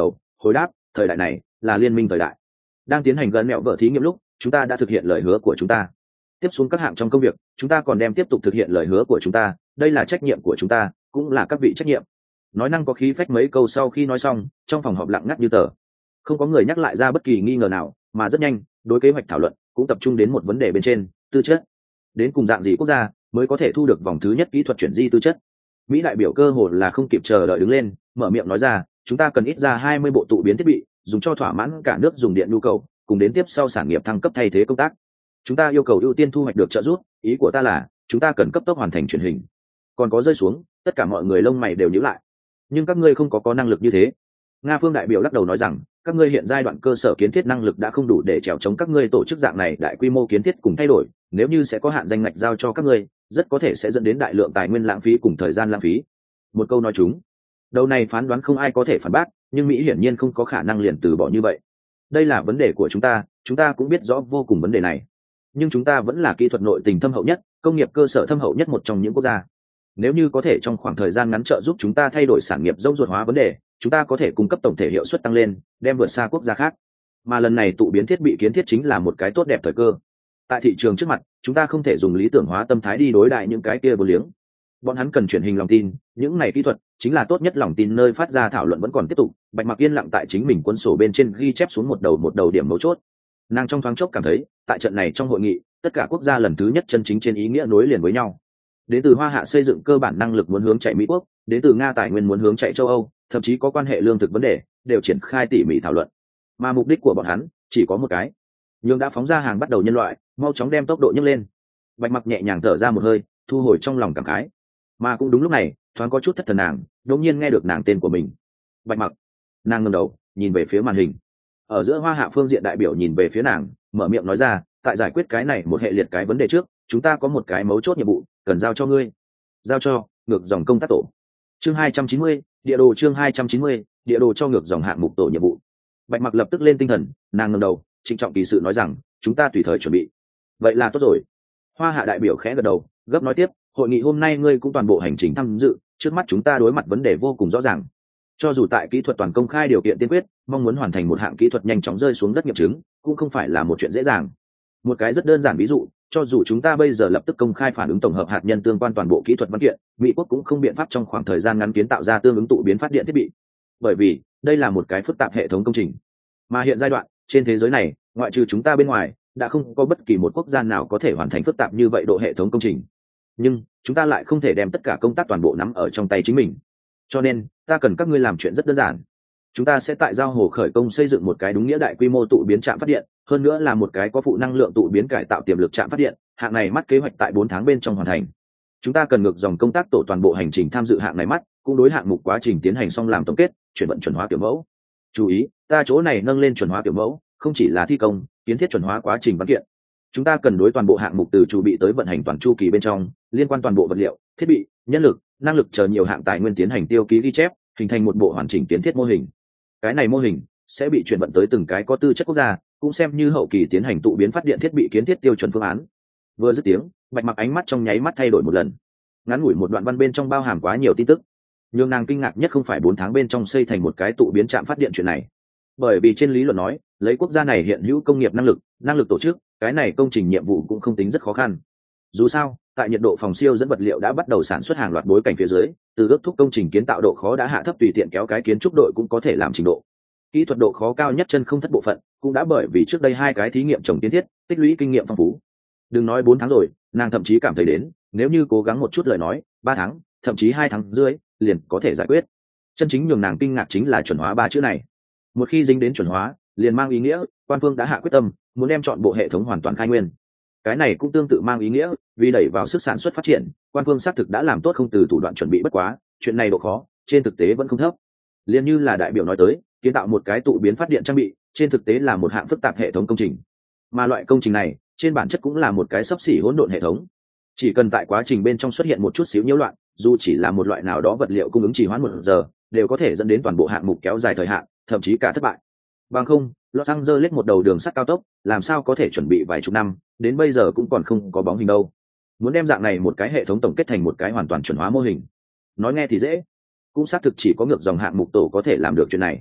Hồi đáp, thời đại này là liên minh thời đại. Đang tiến hành gần mẹo vở thí nghiệm lúc, chúng ta đã thực hiện lời hứa của chúng ta. Tiếp xuống các hạng trong công việc, chúng ta còn đem tiếp tục thực hiện lời hứa của chúng ta, đây là trách nhiệm của chúng ta, cũng là các vị trách nhiệm. Nói năng có khí phách mấy câu sau khi nói xong, trong phòng họp lặng ngắt như tờ. Không có người nhắc lại ra bất kỳ nghi ngờ nào, mà rất nhanh, đối kế hoạch thảo luận cũng tập trung đến một vấn đề bên trên, tư chất. Đến cùng dạng gì quốc gia mới có thể thu được vòng thứ nhất kỹ thuật chuyển di tư chất? Mỹ đại biểu cơ hồ là không kịp chờ đợi đứng lên, mở miệng nói ra, chúng ta cần ít ra 20 bộ tụ biến thiết bị, dùng cho thỏa mãn cả nước dùng điện nhu cầu, cùng đến tiếp sau sản nghiệp thăng cấp thay thế công tác. Chúng ta yêu cầu ưu tiên thu hoạch được trợ giúp, ý của ta là chúng ta cần cấp tốc hoàn thành truyền hình. Còn có rơi xuống, tất cả mọi người lông mày đều nhíu lại. Nhưng các ngươi không có năng lực như thế. Nga phương đại biểu lắc đầu nói rằng, các ngươi hiện giai đoạn cơ sở kiến thiết năng lực đã không đủ để chèo chống các ngươi tổ chức dạng này đại quy mô kiến thiết cùng thay đổi, nếu như sẽ có hạn danh ngạch giao cho các ngươi, rất có thể sẽ dẫn đến đại lượng tài nguyên lãng phí cùng thời gian lãng phí. Một câu nói chúng. Đầu này phán đoán không ai có thể phản bác, nhưng Mỹ hiển nhiên không có khả năng liền từ bỏ như vậy. Đây là vấn đề của chúng ta cũng biết rõ vô cùng vấn đề này. Nhưng chúng ta vẫn là kỹ thuật nội tình thâm hậu nhất, công nghiệp cơ sở thâm hậu nhất một trong những quốc gia. Nếu như có thể trong khoảng thời gian ngắn trợ giúp chúng ta thay đổi sản nghiệp rông ruột hóa vấn đề, chúng ta có thể cung cấp tổng thể hiệu suất tăng lên, đem vượt xa quốc gia khác. Mà lần này tụ biến thiết bị kiến thiết chính là một cái tốt đẹp thời cơ. Tại thị trường trước mặt, chúng ta không thể dùng lý tưởng hóa tâm thái đi đối đại những cái kia vô liếng. Bọn hắn cần truyền hình lòng tin, những này kỹ thuật chính là tốt nhất lòng tin nơi phát ra thảo luận vẫn còn tiếp tục. Bạch Mặc yên lặng tại chính mình quân sổ bên trên ghi chép xuống một đầu điểm mấu chốt. Nàng trong thoáng chốc cảm thấy, tại trận này trong hội nghị, tất cả quốc gia lần thứ nhất chân chính trên ý nghĩa nối liền với nhau. Đến từ Hoa Hạ xây dựng cơ bản năng lực muốn hướng chạy Mỹ quốc, đến từ Nga tài nguyên muốn hướng chạy châu Âu, thậm chí có quan hệ lương thực vấn đề, đều triển khai tỉ mỉ thảo luận. Mà mục đích của bọn hắn chỉ có một cái, nhưng đã phóng ra hàng bắt đầu nhân loại, mau chóng đem tốc độ nhấc lên. Bạch Mặc nhẹ nhàng thở ra một hơi, thu hồi trong lòng cảm khái. Mà cũng đúng lúc này, thoáng có chút thất thần nàng, đột nhiên nghe được nàng tên của mình. Bạch Mặc. Nàng ngẩng đầu, nhìn về phía màn hình. Ở giữa Hoa Hạ phương diện đại biểu nhìn về phía nàng, mở miệng nói ra, tại giải quyết cái này một hệ liệt cái vấn đề trước, chúng ta có một cái mấu chốt nhiệm vụ cần giao cho ngươi. Giao cho ngược dòng công tác tổ. Chương 290, địa đồ chương 290, địa đồ cho ngược dòng hạng mục tổ nhiệm vụ. Bạch Mặc lập tức lên tinh thần, nàng ngẩng đầu, trịnh trọng kỳ sự nói rằng, chúng ta tùy thời chuẩn bị. Vậy là tốt rồi. Hoa Hạ đại biểu khẽ gật đầu, gấp nói tiếp, hội nghị hôm nay ngươi cũng toàn bộ hành trình tham dự, trước mắt chúng ta đối mặt vấn đề vô cùng rõ ràng. Cho dù tại kỹ thuật toàn công khai điều kiện tiên quyết, mong muốn hoàn thành một hạng kỹ thuật nhanh chóng rơi xuống đất nghiệm chứng, cũng không phải là một chuyện dễ dàng. Một cái rất đơn giản ví dụ, cho dù chúng ta bây giờ lập tức công khai phản ứng tổng hợp hạt nhân tương quan toàn bộ kỹ thuật văn kiện, Mỹ quốc cũng không biện pháp trong khoảng thời gian ngắn kiến tạo ra tương ứng tụ biến phát điện thiết bị, bởi vì đây là một cái phức tạp hệ thống công trình. Mà hiện giai đoạn trên thế giới này, ngoại trừ chúng ta bên ngoài, đã không có bất kỳ một quốc gia nào có thể hoàn thành phức tạp như vậy độ hệ thống công trình. Nhưng chúng ta lại không thể đem tất cả công tác toàn bộ nắm ở trong tay chính mình, cho nên ta cần các ngươi làm chuyện rất đơn giản. Chúng ta sẽ tại giao hồ khởi công xây dựng một cái đúng nghĩa đại quy mô tụ biến trạm phát điện, hơn nữa là một cái có phụ năng lượng tụ biến cải tạo tiềm lực trạm phát điện. Hạng này mắt kế hoạch tại 4 tháng bên trong hoàn thành. Chúng ta cần ngược dòng công tác tổ toàn bộ hành trình tham dự hạng này mắt, cũng đối hạng mục quá trình tiến hành xong làm tổng kết, chuyển vận chuẩn hóa kiểu mẫu. Chú ý, ta chỗ này nâng lên chuẩn hóa kiểu mẫu, không chỉ là thi công, kiến thiết chuẩn hóa quá trình văn kiện. Chúng ta cần đối toàn bộ hạng mục từ chu bị tới vận hành toàn chu kỳ bên trong, liên quan toàn bộ vật liệu, thiết bị, nhân lực, năng lực chờ nhiều hạng tài nguyên tiến hành tiêu ký ghi chép, hình thành một bộ hoàn chỉnh kiến thiết mô hình. Cái này mô hình sẽ bị chuyển vận tới từng cái có tư chất quốc gia, cũng xem như hậu kỳ tiến hành tụ biến phát điện thiết bị kiến thiết tiêu chuẩn phương án. Vừa dứt tiếng, Bạch Mặc ánh mắt trong nháy mắt thay đổi một lần. Ngắn ngủi một đoạn văn bên trong bao hàm quá nhiều tin tức, nhưng nàng kinh ngạc nhất không phải 4 tháng bên trong xây thành một cái tụ biến trạm phát điện chuyện này, bởi vì trên lý luận nói, lấy quốc gia này hiện hữu công nghiệp năng lực tổ chức, cái này công trình nhiệm vụ cũng không tính rất khó khăn. Dù sao, tại nhiệt độ phòng siêu dẫn vật liệu đã bắt đầu sản xuất hàng loạt bối cảnh phía dưới, từ ước thúc công trình kiến tạo độ khó đã hạ thấp, tùy tiện kéo cái kiến trúc đội cũng có thể làm trình độ. Kỹ thuật độ khó cao nhất chân không thất bộ phận, cũng đã bởi vì trước đây 2 cái thí nghiệm trồng tiến thiết, tích lũy kinh nghiệm phong phú. Đừng nói 4 tháng rồi, nàng thậm chí cảm thấy đến, nếu như cố gắng một chút lời nói, 3 tháng, thậm chí 2 tháng rưỡi, liền có thể giải quyết. Chân chính nhường nàng kinh ngạc chính là chuẩn hóa 3 chữ này. Một khi dính đến chuẩn hóa, liền mang ý nghĩa quan phương đã hạ quyết tâm, muốn đem chọn bộ hệ thống hoàn toàn khai nguyên. Cái này cũng tương tự mang ý nghĩa, vì đẩy vào sức sản xuất phát triển, quan phương xác thực đã làm tốt không từ thủ đoạn chuẩn bị, bất quá, chuyện này độ khó, trên thực tế vẫn không thấp. Liên như là đại biểu nói tới, kiến tạo một cái tụ biến phát điện trang bị, trên thực tế là một hạng phức tạp hệ thống công trình. Mà loại công trình này, trên bản chất cũng là một cái xấp xỉ hỗn độn hệ thống. Chỉ cần tại quá trình bên trong xuất hiện một chút xíu nhiễu loạn, dù chỉ là một loại nào đó vật liệu cung ứng trì hoãn 1 giờ, đều có thể dẫn đến toàn bộ hạng mục kéo dài thời hạn, thậm chí cả thất bại. Bằng không, Los Angeles một đầu đường sắt cao tốc, làm sao có thể chuẩn bị vài chục năm, đến bây giờ cũng còn không có bóng hình đâu. Muốn đem dạng này một cái hệ thống tổng kết thành một cái hoàn toàn chuẩn hóa mô hình, nói nghe thì dễ, cũng xác thực chỉ có ngược dòng hạng mục tổ có thể làm được chuyện này.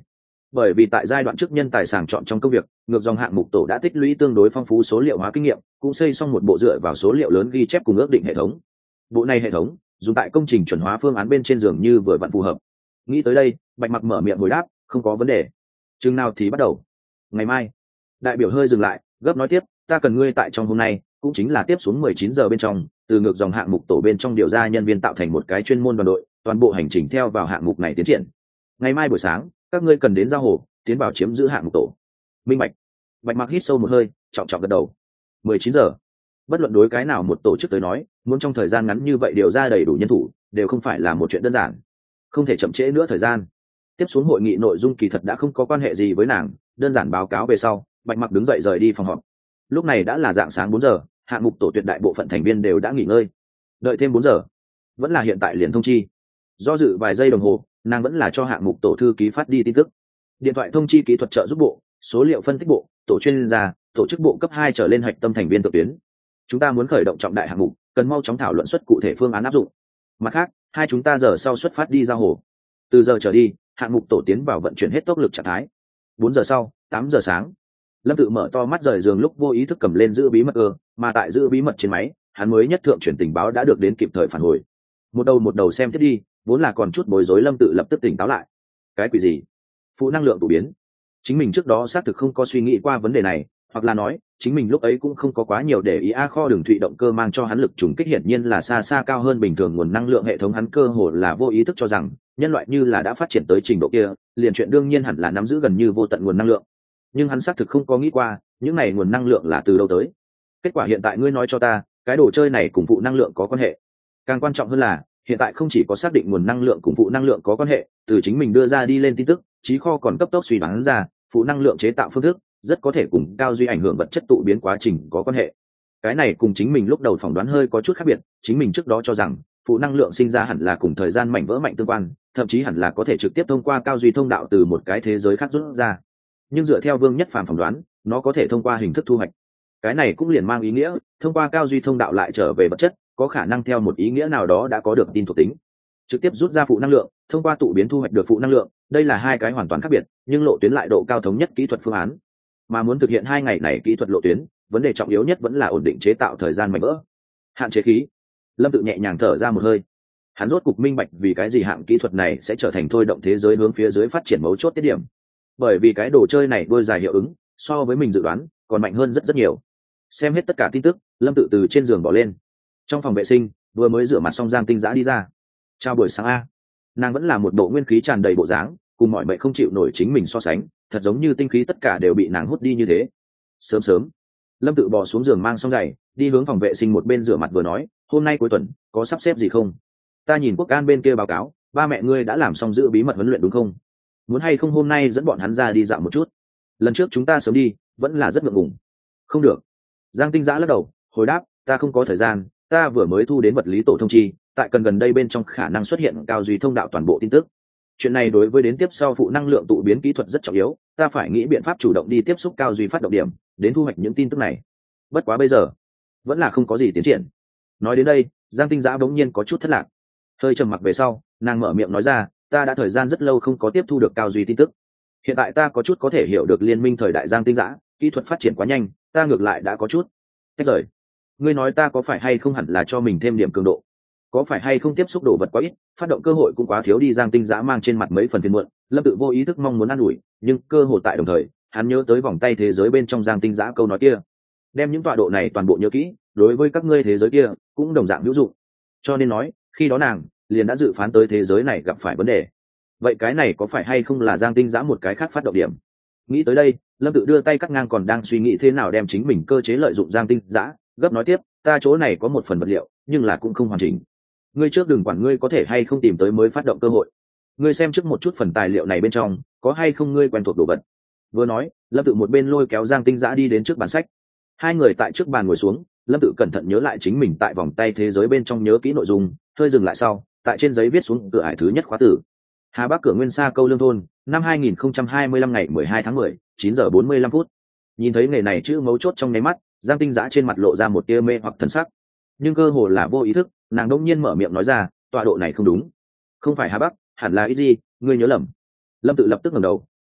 Bởi vì tại giai đoạn trước nhân tài sàng chọn trong công việc, ngược dòng hạng mục tổ đã tích lũy tương đối phong phú số liệu hóa kinh nghiệm, cũng xây xong một bộ dựa vào số liệu lớn ghi chép cùng ước định hệ thống. Bộ này hệ thống dùng tại công trình chuẩn hóa phương án bên trên giường như vừa vặn phù hợp. Nghĩ tới đây, Bạch Mặc mở miệng hồi đáp, không có vấn đề. Chừng nào thì bắt đầu? Ngày mai. Đại biểu hơi dừng lại, gấp nói tiếp, ta cần ngươi tại trong hôm nay, cũng chính là tiếp xuống 19 giờ bên trong, từ ngược dòng hạng mục tổ bên trong điều ra nhân viên tạo thành một cái chuyên môn đoàn đội, toàn bộ hành trình theo vào hạng mục này tiến triển. Ngày mai buổi sáng, các ngươi cần đến giao hồ, tiến vào chiếm giữ hạng mục tổ. Minh bạch. Bạch Mặc hít sâu một hơi, trọng trọng gật đầu. 19 giờ. Bất luận đối cái nào một tổ chức tới nói, muốn trong thời gian ngắn như vậy điều ra đầy đủ nhân thủ, đều không phải là một chuyện đơn giản. Không thể chậm trễ nữa thời gian. Tiếp xuống hội nghị nội dung kỳ thật đã không có quan hệ gì với nàng, đơn giản báo cáo về sau, Bạch Mặc đứng dậy rời đi phòng họp. Lúc này đã là dạng sáng 4 giờ, hạng mục tổ tuyệt đại bộ phận thành viên đều đã nghỉ ngơi. Đợi thêm 4 giờ, vẫn là hiện tại liền thông chi. Do dự vài giây đồng hồ, nàng vẫn là cho hạng mục tổ thư ký phát đi tin tức. Điện thoại thông chi kỹ thuật trợ giúp bộ, số liệu phân tích bộ, tổ chuyên gia, tổ chức bộ cấp 2 trở lên hạch tâm thành viên tự tuyến. Chúng ta muốn khởi động trọng đại hạng mục, cần mau chóng thảo luận xuất cụ thể phương án áp dụng. Mặt khác, hai chúng ta giờ sau xuất phát đi giao hồ. Từ giờ trở đi, hạng mục tổ tiến vào vận chuyển hết tốc lực trạng thái. 4 giờ sau, 8 giờ sáng. Lâm Tự mở to mắt rời giường lúc vô ý thức cầm lên giữ bí mật mà tại giữ bí mật trên máy, hắn mới nhất thượng chuyển tình báo đã được đến kịp thời phản hồi. Một đầu xem tiếp đi, vốn là còn chút bối rối Lâm Tự lập tức tỉnh táo lại. Cái quỷ gì? Phụ năng lượng tụ biến. Chính mình trước đó xác thực không có suy nghĩ qua vấn đề này, hoặc là nói, chính mình lúc ấy cũng không có quá nhiều để ý. Kho đường thụy động cơ mang cho hắn lực trùng kích hiển nhiên là xa xa cao hơn bình thường nguồn năng lượng hệ thống, hắn cơ hồ là vô ý thức cho rằng nhân loại như là đã phát triển tới trình độ kia, liền chuyện đương nhiên hẳn là nắm giữ gần như vô tận nguồn năng lượng. Nhưng hắn xác thực không có nghĩ qua, những này nguồn năng lượng là từ đâu tới. Kết quả hiện tại ngươi nói cho ta, cái đồ chơi này cùng phụ năng lượng có quan hệ. Càng quan trọng hơn là, hiện tại không chỉ có xác định nguồn năng lượng cùng phụ năng lượng có quan hệ, từ chính mình đưa ra đi lên tin tức, trí kho còn cấp tốc suy đoán ra, phụ năng lượng chế tạo phương thức rất có thể cùng cao duy ảnh hưởng vật chất tụ biến quá trình có quan hệ. Cái này cùng chính mình lúc đầu phỏng đoán hơi có chút khác biệt, chính mình trước đó cho rằng phụ năng lượng sinh ra hẳn là cùng thời gian mảnh vỡ mạnh tương quan, thậm chí hẳn là có thể trực tiếp thông qua cao duy thông đạo từ một cái thế giới khác rút ra. Nhưng dựa theo Vương Nhất Phàm phỏng đoán, nó có thể thông qua hình thức thu hoạch. Cái này cũng liền mang ý nghĩa, thông qua cao duy thông đạo lại trở về vật chất, có khả năng theo một ý nghĩa nào đó đã có được tin thuộc tính. Trực tiếp rút ra phụ năng lượng, thông qua tụ biến thu hoạch được phụ năng lượng, đây là hai cái hoàn toàn khác biệt, nhưng lộ tuyến lại độ cao thống nhất kỹ thuật phương án. Mà muốn thực hiện hai ngày này kỹ thuật lộ tuyến, vấn đề trọng yếu nhất vẫn là ổn định chế tạo thời gian mảnh vỡ. Hạn chế khí. Lâm Tự nhẹ nhàng thở ra một hơi. Hắn rốt cục minh bạch vì cái gì hạng kỹ thuật này sẽ trở thành thôi động thế giới hướng phía dưới phát triển mấu chốt tiết điểm. Bởi vì cái đồ chơi này đôi dài hiệu ứng, so với mình dự đoán, còn mạnh hơn rất rất nhiều. Xem hết tất cả tin tức, Lâm Tự từ trên giường bỏ lên. Trong phòng vệ sinh, vừa mới rửa mặt xong Giang Tinh Dã đi ra. Chào buổi sáng a. Nàng vẫn là một bộ nguyên khí tràn đầy bộ dáng, cùng mọi mệnh không chịu nổi chính mình so sánh, thật giống như tinh khí tất cả đều bị nàng hút đi như thế. Sớm sớm, Lâm Tự bò xuống giường mang xong giày, đi hướng phòng vệ sinh một bên rửa mặt vừa nói, hôm nay cuối tuần có sắp xếp gì không? Ta nhìn Quốc An bên kia báo cáo, ba mẹ ngươi đã làm xong giữ bí mật huấn luyện đúng không? Muốn hay không hôm nay dẫn bọn hắn ra đi dạo một chút? Lần trước chúng ta sớm đi, vẫn là rất ngượng ngùng. Không được. Giang Tinh Dã lắc đầu, hồi đáp, ta không có thời gian, ta vừa mới thu đến vật lý tổ thông chi, tại cần gần đây bên trong khả năng xuất hiện cao duy thông đạo toàn bộ tin tức. Chuyện này đối với đến tiếp sau phụ năng lượng tụ biến kỹ thuật rất trọng yếu, ta phải nghĩ biện pháp chủ động đi tiếp xúc cao duy phát động điểm, đến thu hoạch những tin tức này. Bất quá bây giờ, vẫn là không có gì tiến triển. Nói đến đây, Giang Tinh Dã bỗng nhiên có chút thất lạc. Hơi trầm mặc về sau, nàng mở miệng nói ra, ta đã thời gian rất lâu không có tiếp thu được cao duy tin tức. Hiện tại ta có chút có thể hiểu được liên minh thời đại Giang Tinh Dã, kỹ thuật phát triển quá nhanh, ta ngược lại đã có chút tách rời. Ngươi nói ta có phải hay không hẳn là cho mình thêm điểm cường độ? Có phải hay không tiếp xúc đồ vật quá ít, phát động cơ hội cũng quá thiếu đi? Giang Tinh Dã mang trên mặt mấy phần phiền muộn, Lâm Tự vô ý thức mong muốn an ủi, nhưng cơ hội tại đồng thời, hắn nhớ tới vòng tay thế giới bên trong Giang Tinh Dã câu nói kia, đem những tọa độ này toàn bộ nhớ kỹ, đối với các ngươi thế giới kia cũng đồng dạng hữu dụng. Cho nên nói, khi đó nàng liền đã dự phán tới thế giới này gặp phải vấn đề. Vậy cái này có phải hay không là Giang Tinh Dã một cái khác phát động điểm? Nghĩ tới đây, Lâm Tự đưa tay cắt ngang còn đang suy nghĩ thế nào đem chính mình cơ chế lợi dụng Giang Tinh Dã, gấp nói tiếp, ta chỗ này có một phần vật liệu, nhưng là cũng không hoàn chỉnh. Ngươi trước đừng quản ngươi có thể hay không tìm tới mới phát động cơ hội. Ngươi xem trước một chút phần tài liệu này bên trong, có hay không ngươi quen thuộc đồ vật. Vừa nói, Lâm Tự một bên lôi kéo Giang Tinh Dã đi đến trước bàn sách. Hai người tại trước bàn ngồi xuống, Lâm Tự cẩn thận nhớ lại chính mình tại vòng tay thế giới bên trong nhớ kỹ nội dung, hơi dừng lại sau, tại trên giấy viết xuống cửa ải thứ nhất khóa tử. Hà Bắc cửa Nguyên Sa câu Lương thôn, năm 2025 ngày 12 tháng 10, 9 giờ 45 phút. Nhìn thấy nghề này chữ mấu chốt trong nháy mắt, Giang Tinh Dã trên mặt lộ ra một tia mê hoặc thần sắc. Nhưng cơ hồ là vô ý thức, nàng đột nhiên mở miệng nói ra, tọa độ này không đúng. Không phải Hà Bắc, hẳn là ít gì, ngươi nhớ lầm. Lâm Tự lập tức ngẩng đầu,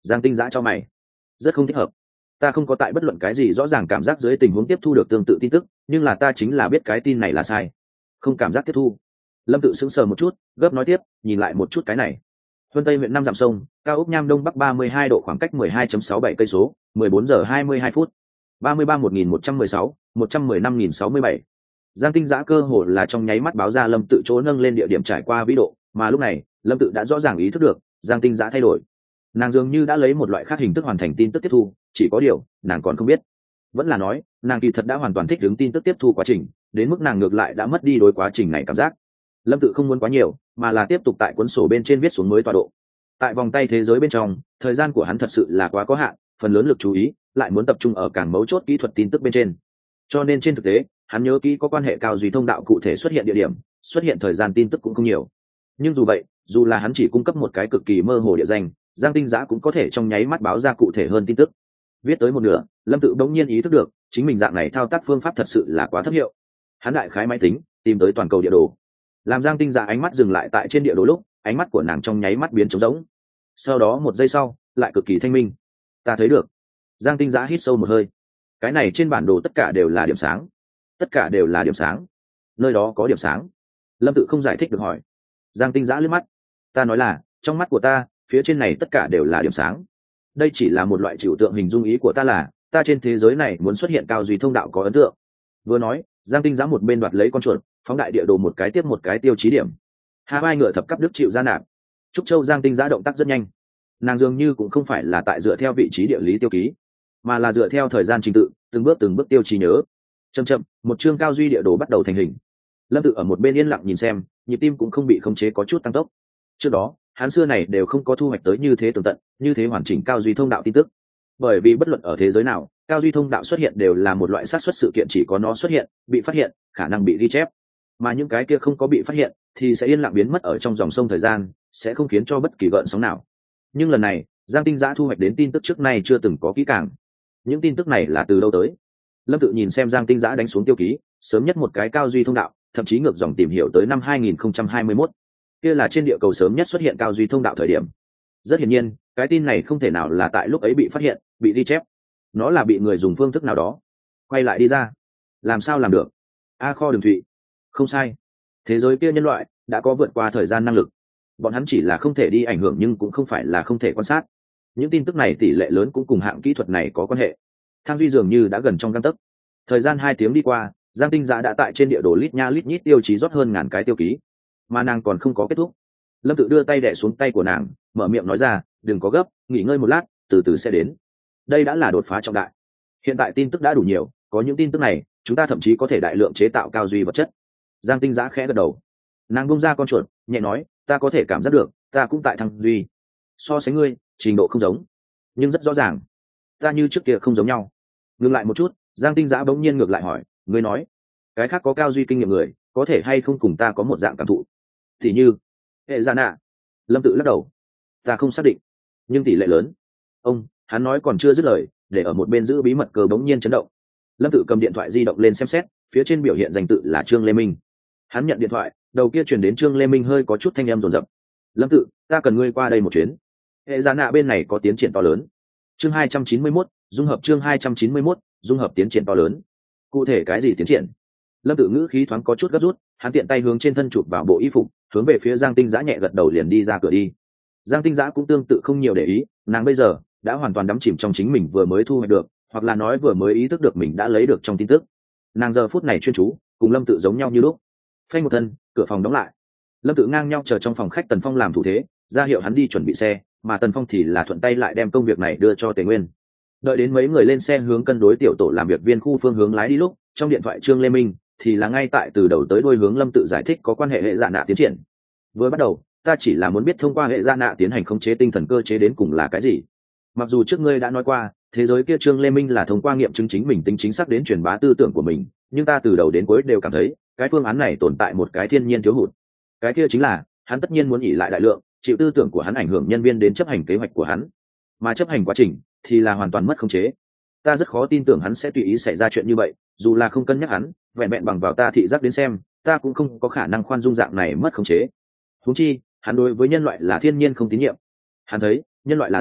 Giang Tinh Dã cho mày, rất không thích hợp. Ta không có tại bất luận cái gì rõ ràng cảm giác dưới tình huống tiếp thu được tương tự tin tức, nhưng là ta chính là biết cái tin này là sai, không cảm giác tiếp thu. Lâm Tự sững sờ một chút, gấp nói tiếp, nhìn lại một chút cái này. Huân Tây huyện 5 dặm sông, cao ốc Nham Đông Bắc 32 độ, khoảng cách 12.67 cây số, 14 giờ 22 phút. 33.116, 115.067. Giang Tinh Dã cơ hồ là trong nháy mắt báo ra Lâm Tự chỗ nâng lên địa điểm trải qua vĩ độ, mà lúc này, Lâm Tự đã rõ ràng ý thức được, Giang Tinh Dã thay đổi. Nàng dường như đã lấy một loại khác hình thức hoàn thành tin tức tiếp thu, chỉ có điều, nàng còn không biết. Vẫn là nói, nàng kỳ thật đã hoàn toàn thích ứng tin tức tiếp thu quá trình, đến mức nàng ngược lại đã mất đi đối quá trình này cảm giác. Lâm Tự không muốn quá nhiều, mà là tiếp tục tại cuốn sổ bên trên viết xuống mới tọa độ. Tại vòng tay thế giới bên trong, thời gian của hắn thật sự là quá có hạn, phần lớn lực chú ý lại muốn tập trung ở càng mấu chốt kỹ thuật tin tức bên trên. Cho nên trên thực tế, hắn nhớ kỹ có quan hệ cao duy thông đạo cụ thể xuất hiện địa điểm, xuất hiện thời gian tin tức cũng không nhiều. Nhưng dù vậy, dù là hắn chỉ cung cấp một cái cực kỳ mơ hồ địa danh, Giang Tinh Dã cũng có thể trong nháy mắt báo ra cụ thể hơn tin tức. Viết tới một nửa, Lâm Tự bỗng nhiên ý thức được, chính mình dạng này thao tác phương pháp thật sự là quá thấp hiệu. Hắn đại khái máy tính, tìm tới toàn cầu địa đồ. Làm Giang Tinh Dã ánh mắt dừng lại tại trên địa đồ lúc, ánh mắt của nàng trong nháy mắt biến trống rỗng. Sau đó một giây sau, lại cực kỳ thanh minh. Ta thấy được. Giang Tinh Dã hít sâu một hơi. Cái này trên bản đồ tất cả đều là điểm sáng. Tất cả đều là điểm sáng. Nơi đó có điểm sáng. Lâm Tự không giải thích được hỏi. Giang Tinh Dã liếc mắt. Ta nói là, trong mắt của ta, phía trên này tất cả đều là điểm sáng. Đây chỉ là một loại trừu tượng hình dung, ý của ta là, ta trên thế giới này muốn xuất hiện cao duy thông đạo có ấn tượng. Vừa nói, Giang Tinh Dã một bên đoạt lấy con chuột, phóng đại địa đồ một cái tiếp một cái tiêu chí điểm. Hai vai ngựa thập cấp đức chịu ra nạp. Trúc Châu Giang Tinh Dã động tác rất nhanh. Nàng dường như cũng không phải là tại dựa theo vị trí địa lý tiêu ký, mà là dựa theo thời gian trình tự, từng bước tiêu chí nhớ. Chậm chậm, một chương cao duy địa đồ bắt đầu thành hình. Lâm Tự ở một bên yên lặng nhìn xem, nhịp tim cũng không bị khống chế có chút tăng tốc. Trước đó, hắn xưa này đều không có thu hoạch tới như thế tường tận, như thế hoàn chỉnh cao duy thông đạo tin tức. Bởi vì bất luận ở thế giới nào, cao duy thông đạo xuất hiện đều là một loại xác suất sự kiện chỉ có nó xuất hiện, bị phát hiện, khả năng bị ghi chép. Mà những cái kia không có bị phát hiện, thì sẽ yên lặng biến mất ở trong dòng sông thời gian, sẽ không khiến cho bất kỳ gợn sóng nào. Nhưng lần này, Giang Tinh Dã thu hoạch đến tin tức trước nay chưa từng có kỹ càng. Những tin tức này là từ đâu tới? Lâm Tự nhìn xem Giang Tinh Dã đánh xuống tiêu ký, sớm nhất một cái cao duy thông đạo, thậm chí ngược dòng tìm hiểu tới năm 2021. Kia là trên địa cầu sớm nhất xuất hiện cao duy thông đạo thời điểm. Rất hiển nhiên, cái tin này không thể nào là tại lúc ấy bị phát hiện, bị ghi chép. Nó là bị người dùng phương thức nào đó quay lại đi ra. Làm sao làm được? A Kho Đường Thụy. Không sai. Thế giới kia nhân loại đã có vượt qua thời gian năng lực. Bọn hắn chỉ là không thể đi ảnh hưởng nhưng cũng không phải là không thể quan sát. Những tin tức này tỷ lệ lớn cũng cùng hạng kỹ thuật này có quan hệ. Thang duy dường như đã gần trong gang tấc. Thời gian 2 tiếng đi qua, Giang Tinh Dã đã tại trên địa đồ lít nha lít nhít tiêu chí rót hơn ngàn cái tiêu ký, mà nàng còn không có kết thúc. Lâm Tự đưa tay đè xuống tay của nàng, mở miệng nói ra, đừng có gấp, nghỉ ngơi một lát, từ từ sẽ đến. Đây đã là đột phá trọng đại. Hiện tại tin tức đã đủ nhiều, có những tin tức này, chúng ta thậm chí có thể đại lượng chế tạo cao duy vật chất. Giang Tinh Dã khẽ gật đầu. Nàng buông ra con chuột, nhẹ nói, ta có thể cảm giác được, ta cũng tại thăng duy. So sánh ngươi, trình độ không giống, nhưng rất rõ ràng, ta như trước kia không giống nhau. Ngừng lại một chút, Giang Tinh Dã bỗng nhiên ngược lại hỏi, ngươi nói, cái khác có cao duy kinh nghiệm người, có thể hay không cùng ta có một dạng cảm thụ? Thì như, hệ gia nạ. Lâm Tự lắc đầu, ta không xác định, nhưng tỷ lệ lớn. Hắn nói còn chưa dứt lời, để ở một bên giữ bí mật cờ bỗng nhiên chấn động. Lâm Tự cầm điện thoại di động lên xem xét, phía trên biểu hiện danh tự là Trương Lê Minh. Hắn nhận điện thoại, đầu kia truyền đến Trương Lê Minh hơi có chút thanh âm rồn rập. Lâm Tự, ta cần ngươi qua đây một chuyến. Hệ gia nạ bên này có tiến triển to lớn. Chương 291, dung hợp chương 291, dung hợp tiến triển to lớn. Cụ thể cái gì tiến triển? Lâm Tự ngữ khí thoáng có chút gấp rút, hắn tiện tay hướng trên thân chụp vào bộ y phục, hướng về phía Giang Tinh Dã nhẹ gật đầu liền đi ra cửa đi. Giang Tinh Dã cũng tương tự không nhiều để ý, nàng bây giờ đã hoàn toàn đắm chìm trong chính mình vừa mới thu hoạch được, hoặc là nói vừa mới ý thức được mình đã lấy được trong tin tức. Nàng giờ phút này chuyên chú, cùng Lâm Tự giống nhau như lúc. Phanh một thân, cửa phòng đóng lại. Lâm Tự ngang nhau chờ trong phòng khách Tần Phong làm thủ thế, ra hiệu hắn đi chuẩn bị xe, mà Tần Phong thì là thuận tay lại đem công việc này đưa cho Tề Nguyên. Đợi đến mấy người lên xe hướng cân đối tiểu tổ làm việc viên khu phương hướng lái đi lúc, trong điện thoại Trương Lê Minh thì là ngay tại từ đầu tới đuôi hướng Lâm Tự giải thích có quan hệ hệ dạ nạ tiến triển. Vừa bắt đầu, ta chỉ là muốn biết thông qua hệ dạ nạ tiến hành khống chế tinh thần cơ chế đến cùng là cái gì. Mặc dù trước ngươi đã nói qua, thế giới kia Trương Lê Minh là thông qua nghiệm chứng chính mình tính chính xác đến truyền bá tư tưởng của mình, nhưng ta từ đầu đến cuối đều cảm thấy, cái phương án này tồn tại một cái thiên nhiên thiếu hụt. Cái kia chính là, hắn tất nhiên muốn ỷ lại đại lượng, chịu tư tưởng của hắn ảnh hưởng nhân viên đến chấp hành kế hoạch của hắn, mà chấp hành quá trình thì là hoàn toàn mất khống chế. Ta rất khó tin tưởng hắn sẽ tùy ý xảy ra chuyện như vậy, dù là không cân nhắc hắn, vẹn vẹn bằng vào ta thị giác đến xem, ta cũng không có khả năng khoan dung dạng này mất khống chế. Huống chi, hắn đối với nhân loại là thiên nhiên không tín nhiệm. Hắn thấy, nhân loại là dê,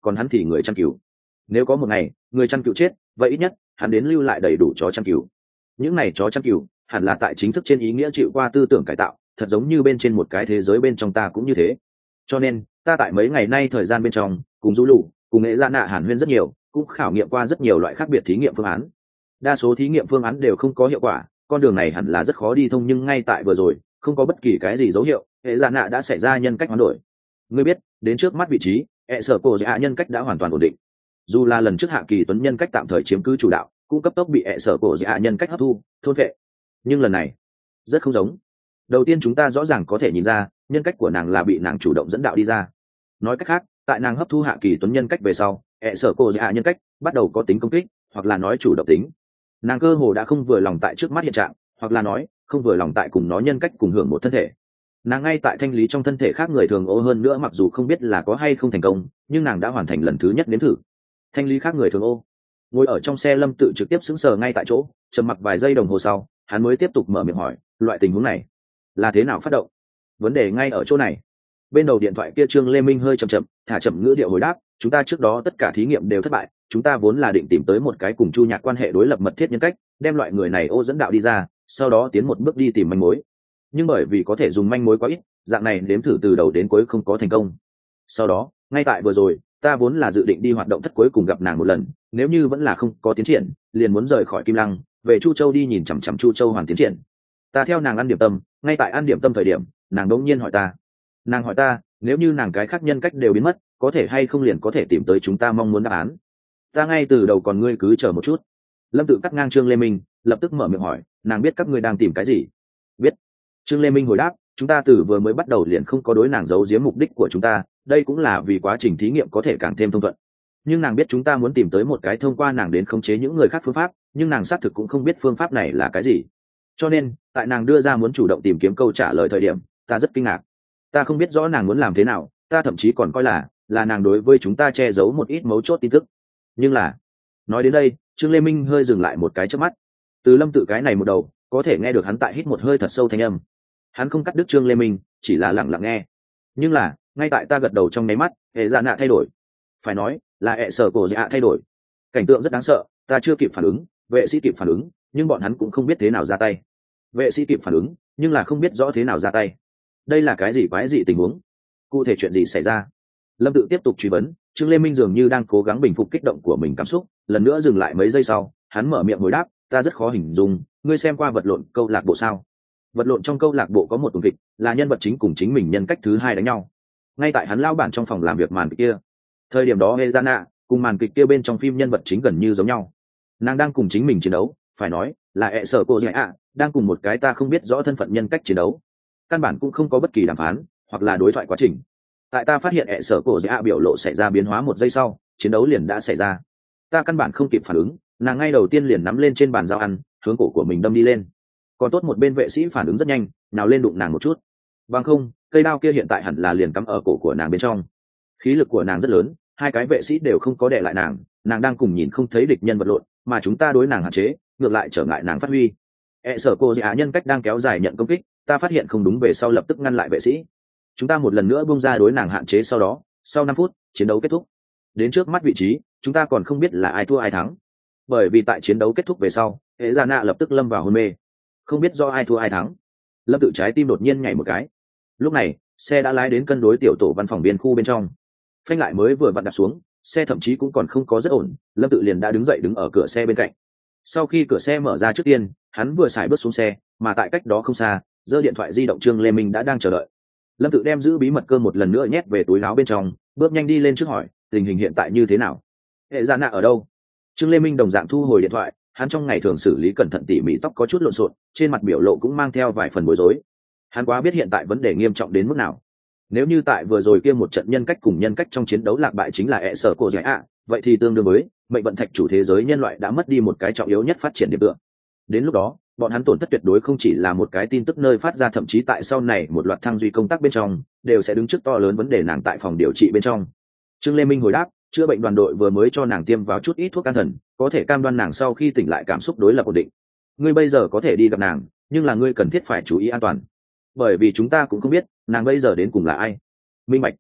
còn hắn thì người chăn cừu. Nếu có một ngày người chăn cừu chết, vậy ít nhất hắn đến lưu lại đầy đủ chó chăn cừu. Những này chó chăn cừu hẳn là tại chính thức trên ý nghĩa chịu qua tư tưởng cải tạo, thật giống như bên trên một cái thế giới bên trong ta cũng như thế. Cho nên ta tại mấy ngày nay thời gian bên trong cùng du lụ cùng nghệ gia nạ hàn huyên rất nhiều, cũng khảo nghiệm qua rất nhiều loại khác biệt thí nghiệm phương án. Đa số thí nghiệm phương án đều không có hiệu quả, con đường này hẳn là rất khó đi thông, nhưng ngay tại vừa rồi không có bất kỳ cái gì dấu hiệu hệ gia nạ đã xảy ra nhân cách hoán đổi. Ngươi biết, đến trước mắt vị trí hệ sở cổ dạ nhân cách đã hoàn toàn ổn định. Dù là lần trước Hạ Kỳ Tuấn nhân cách tạm thời chiếm cứ chủ đạo, cũng cấp tốc bị hệ sở cổ dạ nhân cách hấp thu thôn vệ, nhưng lần này rất không giống. Đầu tiên chúng ta rõ ràng có thể nhìn ra nhân cách của nàng là bị nàng chủ động dẫn đạo đi ra. Nói cách khác, tại nàng hấp thu Hạ Kỳ Tuấn nhân cách về sau, hệ sở cổ dạ nhân cách bắt đầu có tính công kích, hoặc là nói chủ động tính. Nàng cơ hồ đã không vừa lòng tại trước mắt hiện trạng, hoặc là nói không vừa lòng tại cùng nó nhân cách cùng hưởng một thân thể. Nàng ngay tại thanh lý trong thân thể khác người thường ô, hơn nữa mặc dù không biết là có hay không thành công, nhưng nàng đã hoàn thành lần thứ nhất nếm thử thanh lý khác người thường ô. Ngồi ở trong xe, Lâm Tự trực tiếp sững sờ ngay tại chỗ, trầm mặc vài giây đồng hồ sau, hắn mới tiếp tục mở miệng hỏi, loại tình huống này là thế nào phát động? Vấn đề ngay ở chỗ này. Bên đầu điện thoại kia Trương Lê Minh hơi chậm chậm thả chậm ngữ điệu hồi đáp, chúng ta trước đó tất cả thí nghiệm đều thất bại, chúng ta vốn là định tìm tới một cái cùng Chu Nhạc quan hệ đối lập mật thiết nhân cách, đem loại người này ô dẫn đạo đi ra, sau đó tiến một bước đi tìm manh mối. Nhưng bởi vì có thể dùng manh mối quá ít, dạng này nếm thử từ đầu đến cuối không có thành công. Sau đó, ngay tại vừa rồi, ta vốn là dự định đi hoạt động thất cuối cùng gặp nàng một lần, nếu như vẫn là không có tiến triển, liền muốn rời khỏi Kim Lăng, về Chu Châu đi nhìn chằm chằm Chu Châu hoàn tiến triển. Ta theo nàng ăn điểm tâm, ngay tại ăn điểm tâm thời điểm, nàng đột nhiên hỏi ta. Nàng hỏi ta, nếu như nàng cái khác nhân cách đều biến mất, có thể hay không liền có thể tìm tới chúng ta mong muốn đáp án. Ta ngay từ đầu còn ngươi cứ chờ một chút. Lâm Tự cắt ngang Trương Lê Minh, lập tức mở miệng hỏi, nàng biết các ngươi đang tìm cái gì? Biết. Trương Lê Minh hồi đáp, chúng ta từ vừa mới bắt đầu liền không có đối nàng giấu giếm mục đích của chúng ta, đây cũng là vì quá trình thí nghiệm có thể càng thêm thông thuận. Nhưng nàng biết chúng ta muốn tìm tới một cái thông qua nàng đến khống chế những người khác phương pháp, nhưng nàng xác thực cũng không biết phương pháp này là cái gì. Cho nên, tại nàng đưa ra muốn chủ động tìm kiếm câu trả lời thời điểm, ta rất kinh ngạc. Ta không biết rõ nàng muốn làm thế nào, ta thậm chí còn coi là nàng đối với chúng ta che giấu một ít mấu chốt tin tức. Nhưng là, nói đến đây, Trương Lê Minh hơi dừng lại một cái chớp mắt. Từ Lâm Tự cái này một đầu, có thể nghe được hắn tại hít một hơi thật sâu thanh âm. Hắn không cắt đứt Trương Lê Minh, chỉ là lặng lặng nghe. Nhưng là, ngay tại ta gật đầu trong nháy mắt, hệ dạ nạ thay đổi. Phải nói là hệ sở cổ dạ thay đổi. Cảnh tượng rất đáng sợ, ta chưa kịp phản ứng, vệ sĩ kịp phản ứng, nhưng bọn hắn cũng không biết thế nào ra tay. Vệ sĩ kịp phản ứng, nhưng là không biết rõ thế nào ra tay. Đây là cái gì quái dị tình huống? Cụ thể chuyện gì xảy ra? Lâm Tự tiếp tục truy vấn. Trương Lê Minh dường như đang cố gắng bình phục kích động của mình cảm xúc, lần nữa dừng lại mấy giây sau, hắn mở miệng hồi đáp, ta rất khó hình dung, ngươi xem qua vật lộn câu lạc bộ sao? Vật lộn trong câu lạc bộ có một tuần kịch, là nhân vật chính cùng chính mình nhân cách thứ hai đánh nhau. Ngay tại hắn lao bản trong phòng làm việc màn kịch kia, thời điểm đó Hezana cùng màn kịch kia bên trong phim nhân vật chính gần như giống nhau. Nàng đang cùng chính mình chiến đấu, phải nói là ẹ sở cô dạy ạ đang cùng một cái ta không biết rõ thân phận nhân cách chiến đấu. Căn bản cũng không có bất kỳ đàm phán hoặc là đối thoại quá trình. Tại ta phát hiện ẹ sở cô dạy ạ biểu lộ xảy ra biến hóa một giây sau, chiến đấu liền đã xảy ra. Ta căn bản không kịp phản ứng, nàng ngay đầu tiên liền nắm lên trên bàn dao ăn, hướng cổ của mình đâm đi lên. Còn tốt một bên vệ sĩ phản ứng rất nhanh, nào lên đụng nàng một chút. Bằng không, cây đao kia hiện tại hẳn là liền cắm ở cổ của nàng bên trong. Khí lực của nàng rất lớn, hai cái vệ sĩ đều không có đè lại nàng, nàng đang cùng nhìn không thấy địch nhân vật lộn, mà chúng ta đối nàng hạn chế, ngược lại trở ngại nàng phát huy. Sở cô dạ nhân cách đang kéo dài nhận công kích, ta phát hiện không đúng về sau lập tức ngăn lại vệ sĩ. Chúng ta một lần nữa buông ra đối nàng hạn chế, sau đó, sau 5 phút, chiến đấu kết thúc. Đến trước mắt vị trí, chúng ta còn không biết là ai thua ai thắng. Bởi vì tại chiến đấu kết thúc về sau, hệ gia nạ lập tức lâm vào hôn mê. Không biết do ai thua ai thắng. Lâm Tự trái tim đột nhiên nhảy một cái. Lúc này, xe đã lái đến cân đối tiểu tổ văn phòng viên khu bên trong. Phanh lại mới vừa vặn đặt xuống, xe thậm chí cũng còn không có rất ổn, Lâm Tự liền đã đứng dậy đứng ở cửa xe bên cạnh. Sau khi cửa xe mở ra trước tiên, hắn vừa xài bước xuống xe, mà tại cách đó không xa, giơ điện thoại di động Trương Lê Minh đã đang chờ đợi. Lâm Tự đem giữ bí mật cơ một lần nữa nhét về túi áo bên trong, bước nhanh đi lên trước hỏi, tình hình hiện tại như thế nào? Hệ gia nạ ở đâu? Trương Lê Minh đồng dạng thu hồi điện thoại, hắn trong ngày thường xử lý cẩn thận tỉ mỉ, tóc có chút lộn xộn, trên mặt biểu lộ cũng mang theo vài phần bối rối. Hắn quá biết hiện tại vấn đề nghiêm trọng đến mức nào. Nếu như tại vừa rồi kia một trận nhân cách cùng nhân cách trong chiến đấu lạc bại chính là ẹ sở cổ giải ạ, vậy thì tương đương với mệnh vận thạch chủ thế giới nhân loại đã mất đi một cái trọng yếu nhất phát triển điểm tựa. Đến lúc đó, bọn hắn tổn thất tuyệt đối không chỉ là một cái tin tức nơi phát ra, thậm chí tại sau này một loạt thăng duy công tác bên trong đều sẽ đứng trước to lớn vấn đề nàng tại phòng điều trị bên trong. Trương Lê Minh hồi đáp, chữa bệnh đoàn đội vừa mới cho nàng tiêm vào chút ít thuốc an thần, có thể cam đoan nàng sau khi tỉnh lại cảm xúc đối lập ổn định. Ngươi bây giờ có thể đi gặp nàng, nhưng là ngươi cần thiết phải chú ý an toàn, bởi vì chúng ta cũng không biết nàng bây giờ đến cùng là ai. Minh bạch.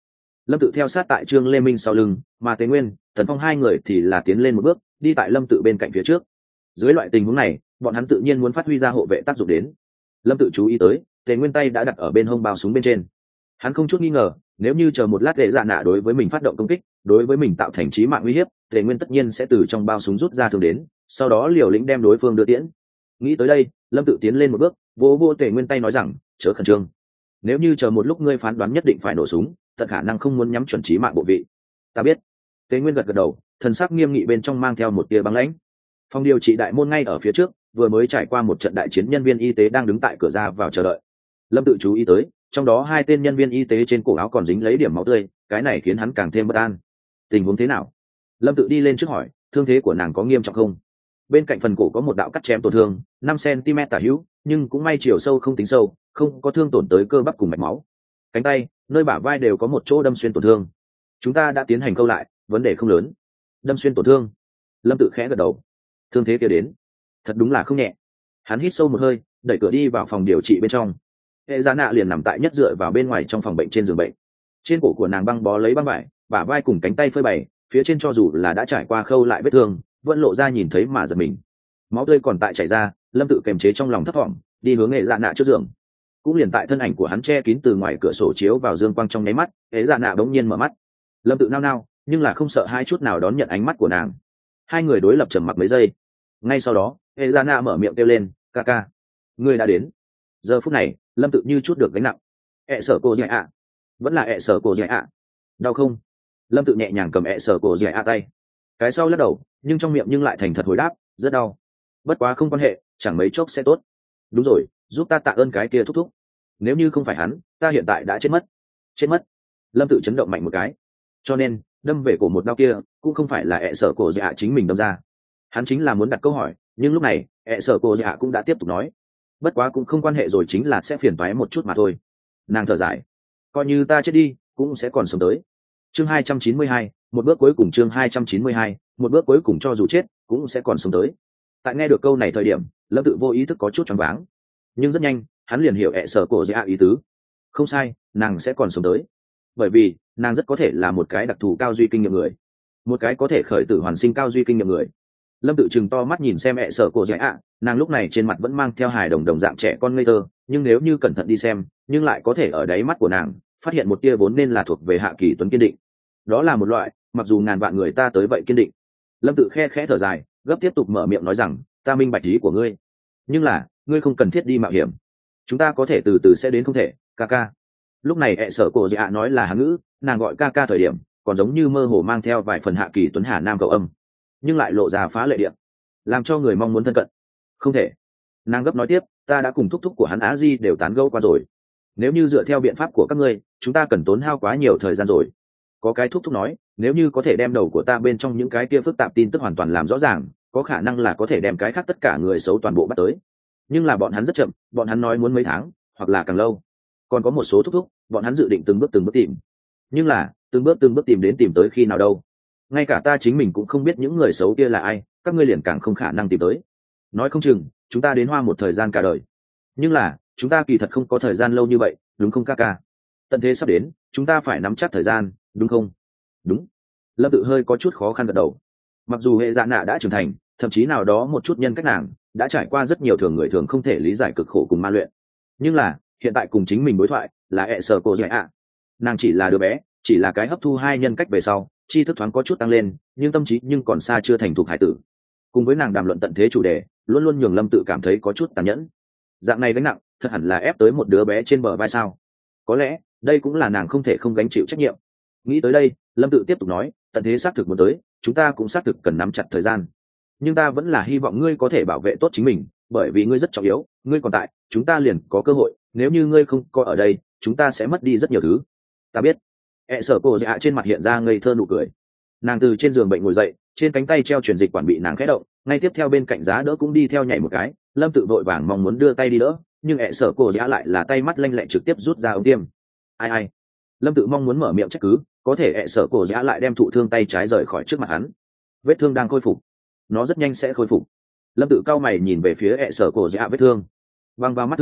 Lâm Tự theo sát tại Trương Lê Minh sau lưng, mà Tề Nguyên, Tần Phong hai người thì là tiến lên một bước, đi tại Lâm Tự bên cạnh phía trước. Dưới loại tình huống này, bọn hắn tự nhiên muốn phát huy ra hộ vệ tác dụng đến. Lâm Tự chú ý tới, Tề Nguyên tay đã đặt ở bên hông bao súng bên trên. Hắn không chút nghi ngờ, nếu như chờ một lát để dạ nạ đối với mình phát động công kích, đối với mình tạo thành chí mạng uy hiếp, Tề Nguyên tất nhiên sẽ từ trong bao súng rút ra thương đến, sau đó liều lĩnh đem đối phương đưa tiễn. Nghĩ tới đây, Lâm Tự tiến lên một bước, vỗ vỗ Tề Nguyên tay nói rằng, chớ khẩn trương. Nếu như chờ một lúc ngươi phán đoán nhất định phải nổ súng, tận khả năng không muốn nhắm chuẩn chí mạng bộ vị. Ta biết. Tề Nguyên gật gật đầu, thần sắc nghiêm nghị bên trong mang theo một tia băng lãnh. Phòng điều trị đại môn ngay ở phía trước, vừa mới trải qua một trận đại chiến, nhân viên y tế đang đứng tại cửa ra vào chờ đợi. Lâm Tự chú ý tới, trong đó hai tên nhân viên y tế trên cổ áo còn dính lấy điểm máu tươi, cái này khiến hắn càng thêm bất an. Tình huống thế nào? Lâm Tự đi lên trước hỏi, thương thế của nàng có nghiêm trọng không? Bên cạnh phần cổ có một đạo cắt chém tổn thương, 5 cm tả hữu, nhưng cũng may chiều sâu không tính sâu, không có thương tổn tới cơ bắp cùng mạch máu. Cánh tay, nơi bả vai đều có một chỗ đâm xuyên tổn thương. Chúng ta đã tiến hành câu lại, vấn đề không lớn. Đâm xuyên tổn thương? Lâm Tự khẽ gật đầu. Thương thế kia đến, thật đúng là không nhẹ. Hắn hít sâu một hơi, đẩy cửa đi vào phòng điều trị bên trong. Hệ Dạ Nạ liền nằm tại nhất dựa vào bên ngoài trong phòng bệnh trên giường bệnh. Trên cổ của nàng băng bó lấy băng vải, bả vai cùng cánh tay phơi bày, phía trên cho dù là đã trải qua khâu lại vết thương, vẫn lộ ra nhìn thấy mà giật mình. Máu tươi còn tại chảy ra, Lâm Tự kềm chế trong lòng thấp thỏm, đi hướng Hệ Dạ Nạ trước giường. Cũng liền tại thân ảnh của hắn che kín từ ngoài cửa sổ chiếu vào dương quang trong nháy mắt, Hệ Dạ Nạ bỗng nhiên mở mắt. Lâm Tự nao nao, nhưng là không sợ hai chút nào đón nhận ánh mắt của nàng. Hai người đối lập trầm mặc mấy giây. Ngay sau đó, Hệ Dạ Nạ mở miệng kêu lên, "Ca ca, ngươi đã đến." Giờ phút này, Lâm Tự như chút được gánh nặng. Sở cô dạy ạ, vẫn là sở cô dạy ạ. Đau không? Lâm Tự nhẹ nhàng cầm sở cô dạy ạ tay. Cái sau lắc đầu, nhưng trong miệng nhưng lại thành thật hồi đáp, rất đau. Bất quá không quan hệ, chẳng mấy chốc sẽ tốt. Đúng rồi, giúp ta tạ ơn cái kia thúc thúc. Nếu như không phải hắn, ta hiện tại đã chết mất. Chết mất? Lâm Tự chấn động mạnh một cái. Cho nên, đâm về cổ một đau kia, cũng không phải là sở cô dạy ạ chính mình đâm ra. Hắn chính là muốn đặt câu hỏi, nhưng lúc này, sở cô dạy ạ cũng đã tiếp tục nói. Bất quá cũng không quan hệ rồi, chính là sẽ phiền toái một chút mà thôi. Nàng thở dài, coi như ta chết đi cũng sẽ còn sống tới. Chương 292, một bước cuối cùng. Chương 292, một bước cuối cùng, cho dù chết cũng sẽ còn sống tới. Tại nghe được câu này thời điểm, Lâm Tự vô ý thức có chút choáng váng, nhưng rất nhanh hắn liền hiểu sở cổ dạ ý tứ. Không sai, nàng sẽ còn sống tới, bởi vì nàng rất có thể là một cái đặc thù cao duy kinh nghiệm người, một cái có thể khởi tử hoàn sinh cao duy kinh nghiệm người. Lâm Tự chừng to mắt nhìn xem sở cổ dạ, nàng lúc này trên mặt vẫn mang theo hài đồng dạng trẻ con ngây thơ, nhưng nếu như cẩn thận đi xem, nhưng lại có thể ở đáy mắt của nàng phát hiện một tia vốn nên là thuộc về Hạ Kỳ Tuấn kiên định. Đó là một loại mặc dù ngàn vạn người ta tới vậy kiên định. Lâm Tự khe khẽ thở dài, gấp tiếp tục mở miệng nói rằng, ta minh bạch ý của ngươi, nhưng là ngươi không cần thiết đi mạo hiểm, chúng ta có thể từ từ sẽ đến, không thể, ca ca. Lúc này sở cổ dạ nói là Hán ngữ, nàng gọi ca ca thời điểm còn giống như mơ hồ mang theo vài phần Hạ Kỳ Tuấn Hà Nam cầu âm, nhưng lại lộ ra phá lệ điện, làm cho người mong muốn thân cận. Không thể. Nàng gấp nói tiếp, ta đã cùng thúc thúc của hắn Á Di đều tán gẫu qua rồi, nếu như dựa theo biện pháp của các ngươi, chúng ta cần tốn hao quá nhiều thời gian rồi. Có cái thúc thúc nói, nếu như có thể đem đầu của ta bên trong những cái kia phức tạp tin tức hoàn toàn làm rõ ràng, có khả năng là có thể đem cái khác tất cả người xấu toàn bộ bắt tới. Nhưng là bọn hắn rất chậm, bọn hắn nói muốn mấy tháng hoặc là càng lâu. Còn có một số thúc thúc, bọn hắn dự định từng bước tìm, nhưng là từng bước tìm đến tìm tới khi nào đâu. Ngay cả ta chính mình cũng không biết những người xấu kia là ai, các ngươi liền càng không khả năng tìm tới. Nói không chừng chúng ta đến hoa một thời gian cả đời, nhưng là chúng ta kỳ thật không có thời gian lâu như vậy, đúng không ca ca? Tận thế sắp đến, chúng ta phải nắm chắc thời gian, đúng không? Đúng. Lâm Tự hơi có chút khó khăn gật đầu. Mặc dù Hệ Dạ Nạ đã trưởng thành, thậm chí nào đó một chút nhân cách nàng đã trải qua rất nhiều thường người thường không thể lý giải cực khổ cùng ma luyện, nhưng là hiện tại cùng chính mình đối thoại là sở cổ dạ ạ. Nàng chỉ là đứa bé, chỉ là cái hấp thu hai nhân cách về sau, tri thức thoáng có chút tăng lên, nhưng tâm trí nhưng còn xa chưa thành thục hải tử. Cùng với nàng đàm luận tận thế chủ đề, luôn luôn nhường Lâm Tự cảm thấy có chút tàn nhẫn. Dạng này gánh nặng thật hẳn là ép tới một đứa bé trên bờ vai sao? Có lẽ đây cũng là nàng không thể không gánh chịu trách nhiệm. Nghĩ tới đây, Lâm Tự tiếp tục nói, tận thế xác thực muốn tới, chúng ta cũng xác thực cần nắm chặt thời gian, nhưng ta vẫn là hy vọng ngươi có thể bảo vệ tốt chính mình, bởi vì ngươi rất trọng yếu, ngươi còn tại chúng ta liền có cơ hội, nếu như ngươi không có ở đây, chúng ta sẽ mất đi rất nhiều thứ. Ta biết. Sở cổ dạ trên mặt hiện ra ngây thơ nụ cười. Nàng từ trên giường bệnh ngồi dậy, trên cánh tay treo truyền dịch quản bị nàng khẽ động, ngay tiếp theo bên cạnh giá đỡ cũng đi theo nhảy một cái. Lâm Tự vội vàng mong muốn đưa tay đi đỡ, nhưng sở cổ dạ lại là tay mắt lanh lẹ trực tiếp rút ra ống tiêm. Ai? Lâm Tự mong muốn mở miệng trách cứ, có thể sở cổ dạ lại đem thụ thương tay trái rời khỏi trước mặt hắn. Vết thương đang khôi phục, nó rất nhanh sẽ khôi phục. Lâm Tự cau mày nhìn về phía sở cổ dạ vết thương, băng vào mắt thường,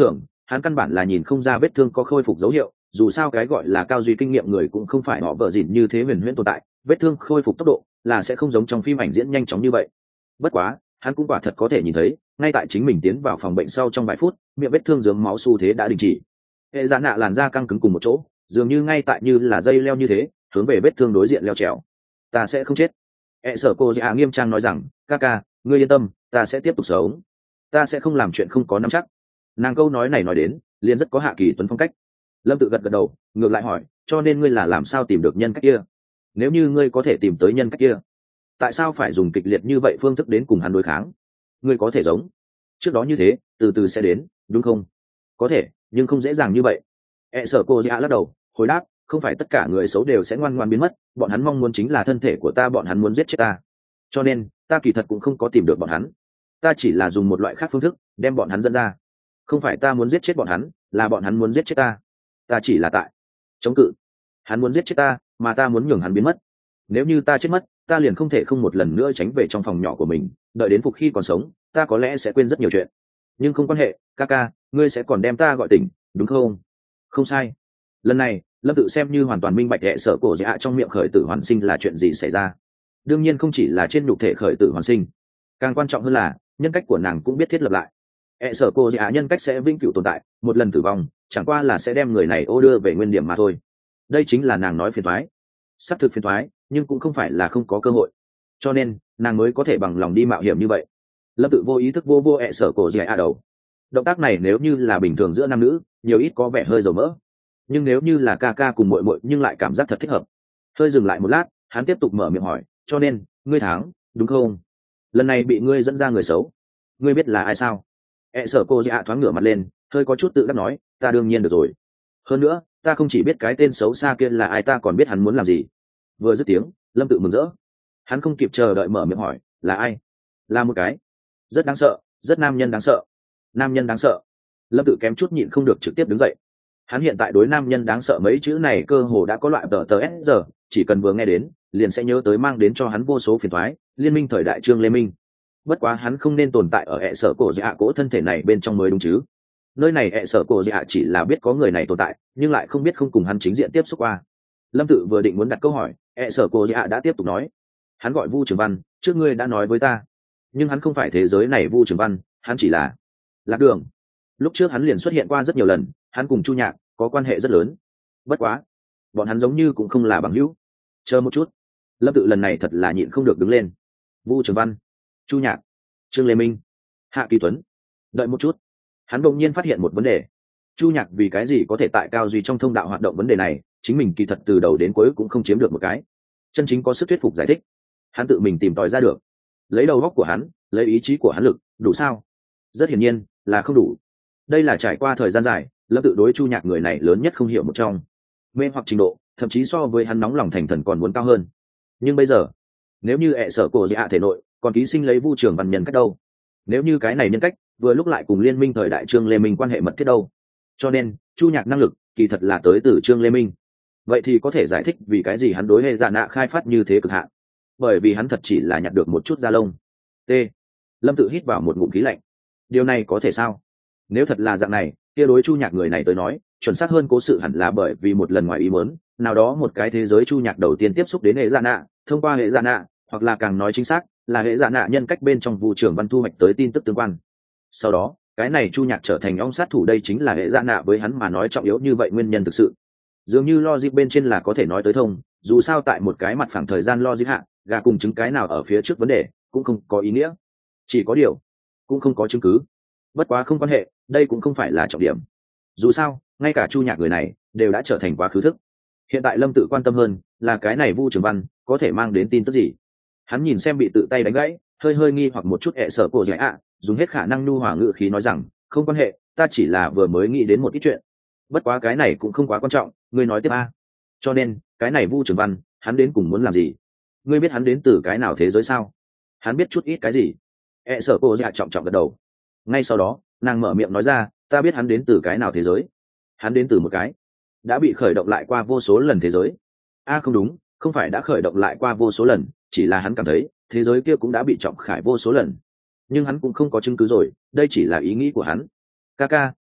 hắn căn bản là nhìn không ra vết thương có khôi phục dấu hiệu, dù sao cái gọi là cao duy kinh nghiệm người cũng không phải họ vợ dịn như thế huyền huyễn tồn tại, vết thương khôi phục tốc độ là sẽ không giống trong phim ảnh diễn nhanh chóng như vậy. Bất quá hắn cũng quả thật có thể nhìn thấy, ngay tại chính mình tiến vào phòng bệnh sau trong vài phút, miệng vết thương dướng máu xu thế đã đình chỉ. Hệ dạ nạ làn da căng cứng cùng một chỗ, dường như ngay tại như là dây leo như thế hướng về vết thương đối diện leo trèo. Ta sẽ không chết. Hệ sở cô dạ nghiêm trang nói rằng, ca ca, ngươi yên tâm, ta sẽ tiếp tục sống, ta sẽ không làm chuyện không có nắm chắc. Nàng câu nói này nói đến liền rất có Hạ Kỳ Tuấn phong cách. Lâm Tự gật gật đầu, ngược lại hỏi, cho nên ngươi là làm sao tìm được nhân cách kia? Nếu như ngươi có thể tìm tới nhân cách kia, tại sao phải dùng kịch liệt như vậy phương thức đến cùng hắn đối kháng? Ngươi có thể giống trước đó như thế, từ từ sẽ đến, đúng không? Có thể, nhưng không dễ dàng như vậy. Sở cô dạ lắc đầu, hồi đáp, không phải tất cả người xấu đều sẽ ngoan ngoãn biến mất, bọn hắn mong muốn chính là thân thể của ta, bọn hắn muốn giết chết ta. Cho nên ta kỳ thật cũng không có tìm được bọn hắn, ta chỉ là dùng một loại khác phương thức đem bọn hắn dẫn ra. Không phải ta muốn giết chết bọn hắn, là bọn hắn muốn giết chết ta. Ta chỉ là tại chống cự. Hắn muốn giết chết ta, mà ta muốn nhường hắn biến mất. Nếu như ta chết mất, ta liền không thể không một lần nữa tránh về trong phòng nhỏ của mình, đợi đến phục khi còn sống, ta có lẽ sẽ quên rất nhiều chuyện. Nhưng không quan hệ, ca ca, ngươi sẽ còn đem ta gọi tỉnh, đúng không? Không sai. Lần này Lâm Tự xem như hoàn toàn minh bạch Sở cổ dạ trong miệng khởi tử hoàn sinh là chuyện gì xảy ra. Đương nhiên không chỉ là trên nhục thể khởi tử hoàn sinh, càng quan trọng hơn là nhân cách của nàng cũng biết thiết lập lại. Sở cô dạ nhân cách sẽ vĩnh cửu tồn tại, một lần tử vong chẳng qua là sẽ đem người này ô đưa về nguyên điểm mà thôi. Đây chính là nàng nói phiền toái. Sắp thực phiền toái, nhưng cũng không phải là không có cơ hội, cho nên nàng mới có thể bằng lòng đi mạo hiểm như vậy. Lâm Tự vô ý thức vô Sở cổ dạ đầu. Động tác này nếu như là bình thường giữa nam nữ, nhiều ít có vẻ hơi dầu mỡ, nhưng nếu như là ca ca cùng muội muội nhưng lại cảm giác thật thích hợp. Hơi dừng lại một lát, hắn tiếp tục mở miệng hỏi, cho nên ngươi thắng, đúng không? Lần này bị ngươi dẫn ra người xấu, ngươi biết là ai sao? Sở cô dạ thoáng ngửa mặt lên, hơi có chút tự đắc nói, ta đương nhiên được rồi. Hơn nữa ta không chỉ biết cái tên xấu xa kia là ai, ta còn biết hắn muốn làm gì. Vừa dứt tiếng, Lâm Tự mừng rỡ, hắn không kịp chờ đợi mở miệng hỏi, là ai? Là một cái rất đáng sợ, rất nam nhân đáng sợ. Nam nhân đáng sợ. Lâm Tự kém chút nhịn không được trực tiếp đứng dậy. Hắn hiện tại đối nam nhân đáng sợ mấy chữ này cơ hồ đã có loại tờ s giờ, chỉ cần vừa nghe đến liền sẽ nhớ tới mang đến cho hắn vô số phiền toái, liên minh thời đại Trương Lê Minh. Bất quá hắn không nên tồn tại ở Sở cổ dạ cỗ thân thể này bên trong mới đúng chứ. Nơi này Sở cổ dạ chỉ là biết có người này tồn tại, nhưng lại không biết không cùng hắn chính diện tiếp xúc qua. Lâm Tự vừa định muốn đặt câu hỏi, Sở cổ dạ đã tiếp tục nói, hắn gọi Vu Trường Văn, trước ngươi đã nói với ta, nhưng hắn không phải thế giới này Vu Trường Văn, hắn chỉ là Lạc Đường. Lúc trước hắn liền xuất hiện qua rất nhiều lần, hắn cùng Chu Nhạc có quan hệ rất lớn. Bất quá bọn hắn giống như cũng không là bằng hữu. Chờ một chút. Lâm Tự lần này thật là nhịn không được đứng lên. Vu Trường Văn, Chu Nhạc, Trương Lê Minh, Hạ Kỳ Tuấn. Đợi một chút, hắn đột nhiên phát hiện một vấn đề. Chu Nhạc vì cái gì có thể tại cao duy trong thông đạo hoạt động, vấn đề này chính mình kỳ thật từ đầu đến cuối cũng không chiếm được một cái chân chính có sức thuyết phục giải thích. Hắn tự mình tìm tòi ra được. Lấy đầu óc của hắn, lấy ý chí của hắn lực, đủ sao? Rất hiển nhiên là không đủ. Đây là trải qua thời gian dài, Lâm Tự đối Chu Nhạc người này lớn nhất không hiểu một trong. Mê hoặc trình độ, thậm chí so với hắn nóng lòng thành thần còn muốn cao hơn. Nhưng bây giờ, nếu như Sở cổ dạ thể nội còn ký sinh lấy Vu Trường Văn nhân cách đâu? Nếu như cái này nhân cách vừa lúc lại cùng liên minh thời đại Trương Lê Minh quan hệ mật thiết đâu? Cho nên Chu Nhạc năng lực kỳ thật là tới từ Trương Lê Minh. Vậy thì có thể giải thích vì cái gì hắn đối hệ dạ nạ khai phát như thế cực hạn. Bởi vì hắn thật chỉ là nhặt được một chút da lông. T. Lâm Tự hít vào một ngụm khí lạnh. Điều này có thể sao? Nếu thật là dạng này, kia đối Chu Nhạc người này tới nói, chuẩn xác hơn cố sự hẳn là bởi vì một lần ngoài ý muốn, nào đó một cái thế giới Chu Nhạc đầu tiên tiếp xúc đến hệ dạ nạ, thông qua hệ dạ nạ, hoặc là càng nói chính xác là hệ dạ nạ nhân cách bên trong Vu Trường Văn thu hoạch tới tin tức tương quan. Sau đó cái này Chu Nhạc trở thành ong sát thủ, đây chính là hệ dạ nạ với hắn mà nói trọng yếu như vậy nguyên nhân thực sự. Dường như logic bên trên là có thể nói tới thông, dù sao tại một cái mặt phẳng thời gian logic hạ, gà cùng trứng cái nào ở phía trước vấn đề cũng không có ý nghĩa, chỉ có điều cũng không có chứng cứ. Bất quá không quan hệ, đây cũng không phải là trọng điểm. Dù sao ngay cả Chu Nhạc người này đều đã trở thành quá khứ thức. Hiện tại Lâm Tự quan tâm hơn là cái này Vu Trường Văn có thể mang đến tin tức gì. Hắn nhìn xem bị tự tay đánh gãy, hơi hơi nghi hoặc một chút Sở cổ dạ dùng hết khả năng nhu hòa ngữ khí nói rằng, không quan hệ, ta chỉ là vừa mới nghĩ đến một ít chuyện. Bất quá cái này cũng không quá quan trọng, ngươi nói tiếp a. Cho nên cái này Vu Trường Văn hắn đến cùng muốn làm gì? Ngươi biết hắn đến từ cái nào thế giới sao? Hắn biết chút ít cái gì? Sở cổ dạ trọng trọng gật đầu. Ngay sau đó nàng mở miệng nói ra, ta biết hắn đến từ cái nào thế giới. Hắn đến từ một cái đã bị khởi động lại qua vô số lần thế giới. Không đúng, không phải đã khởi động lại qua vô số lần, chỉ là hắn cảm thấy thế giới kia cũng đã bị trọng khải vô số lần, nhưng hắn cũng không có chứng cứ rồi, đây chỉ là ý nghĩ của hắn. Kaka,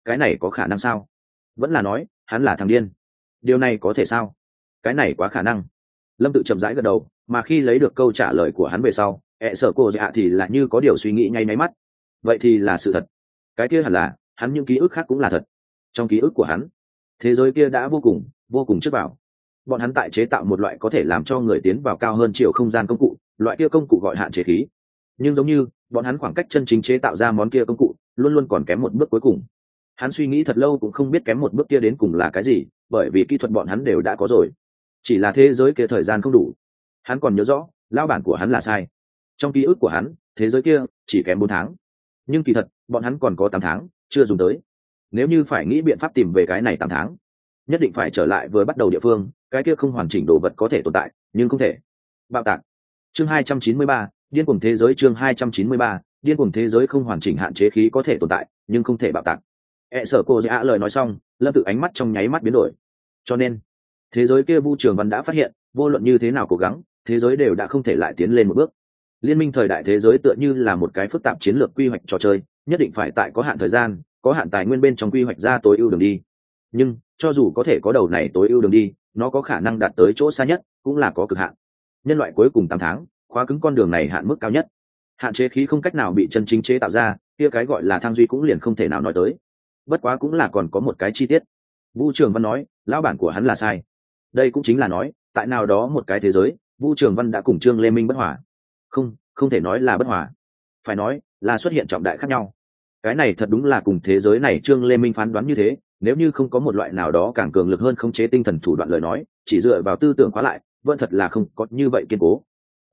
cái này có khả năng sao? Vẫn là nói hắn là thằng điên? Điều này có thể sao? Cái này quá khả năng. Lâm Tự chậm rãi gật đầu, mà khi lấy được câu trả lời của hắn về sau, sở cô dạ thì là như có điều suy nghĩ nháy mắt. Vậy thì là sự thật. Cái kia hẳn là hắn những ký ức khác cũng là thật. Trong ký ức của hắn, thế giới kia đã vô cùng trước vào. Bọn hắn tại chế tạo một loại có thể làm cho người tiến vào cao hơn chiều không gian công cụ, loại kia công cụ gọi hạn chế khí. Nhưng giống như bọn hắn khoảng cách chân chính chế tạo ra món kia công cụ luôn luôn còn kém một bước cuối cùng. Hắn suy nghĩ thật lâu cũng không biết kém một bước kia đến cùng là cái gì, bởi vì kỹ thuật bọn hắn đều đã có rồi, chỉ là thế giới kia thời gian không đủ. Hắn còn nhớ rõ lão bản của hắn là sai. Trong ký ức của hắn, thế giới kia chỉ kém 4 tháng, nhưng kỳ thật bọn hắn còn có 8 tháng chưa dùng tới. Nếu như phải nghĩ biện pháp tìm về cái này 8 tháng, nhất định phải trở lại vừa bắt đầu địa phương, cái kia không hoàn chỉnh đồ vật có thể tồn tại nhưng không thể bạo tạc. Chương 293, điên cuồng thế giới. Chương 293, điên cuồng thế giới. Không hoàn chỉnh hạn chế khí có thể tồn tại nhưng không thể bạo tạc. Sở cô dạ lời nói xong, Lâm Tự ánh mắt trong nháy mắt biến đổi. Cho nên thế giới kia Vu Trường Văn đã phát hiện, vô luận như thế nào cố gắng, thế giới đều đã không thể lại tiến lên một bước. Liên minh thời đại thế giới tựa như là một cái phức tạp chiến lược quy hoạch trò chơi, nhất định phải tại có hạn thời gian, có hạn tài nguyên bên trong quy hoạch ra tối ưu đường đi. Nhưng cho dù có thể có đầu này tối ưu đường đi, nó có khả năng đạt tới chỗ xa nhất cũng là có cực hạn. Nhân loại cuối cùng 8 tháng khóa cứng con đường này hạn mức cao nhất. Hạn chế khí không cách nào bị chân chính chế tạo ra, kia cái gọi là thang duy cũng liền không thể nào nói tới. Bất quá cũng là còn có một cái chi tiết. Vu Trường Văn nói lão bản của hắn là sai. Đây cũng chính là nói tại nào đó một cái thế giới, Vu Trường Văn đã cùng Trương Lê Minh bất hòa. Không thể nói là bất hòa, phải nói là xuất hiện trọng đại khác nhau. Cái này thật đúng là cùng thế giới này Trương Lê Minh phán đoán như thế, nếu như không có một loại nào đó càng cường lực hơn khống chế tinh thần thủ đoạn lời nói, chỉ dựa vào tư tưởng khóa lại vẫn thật là không có như vậy kiên cố.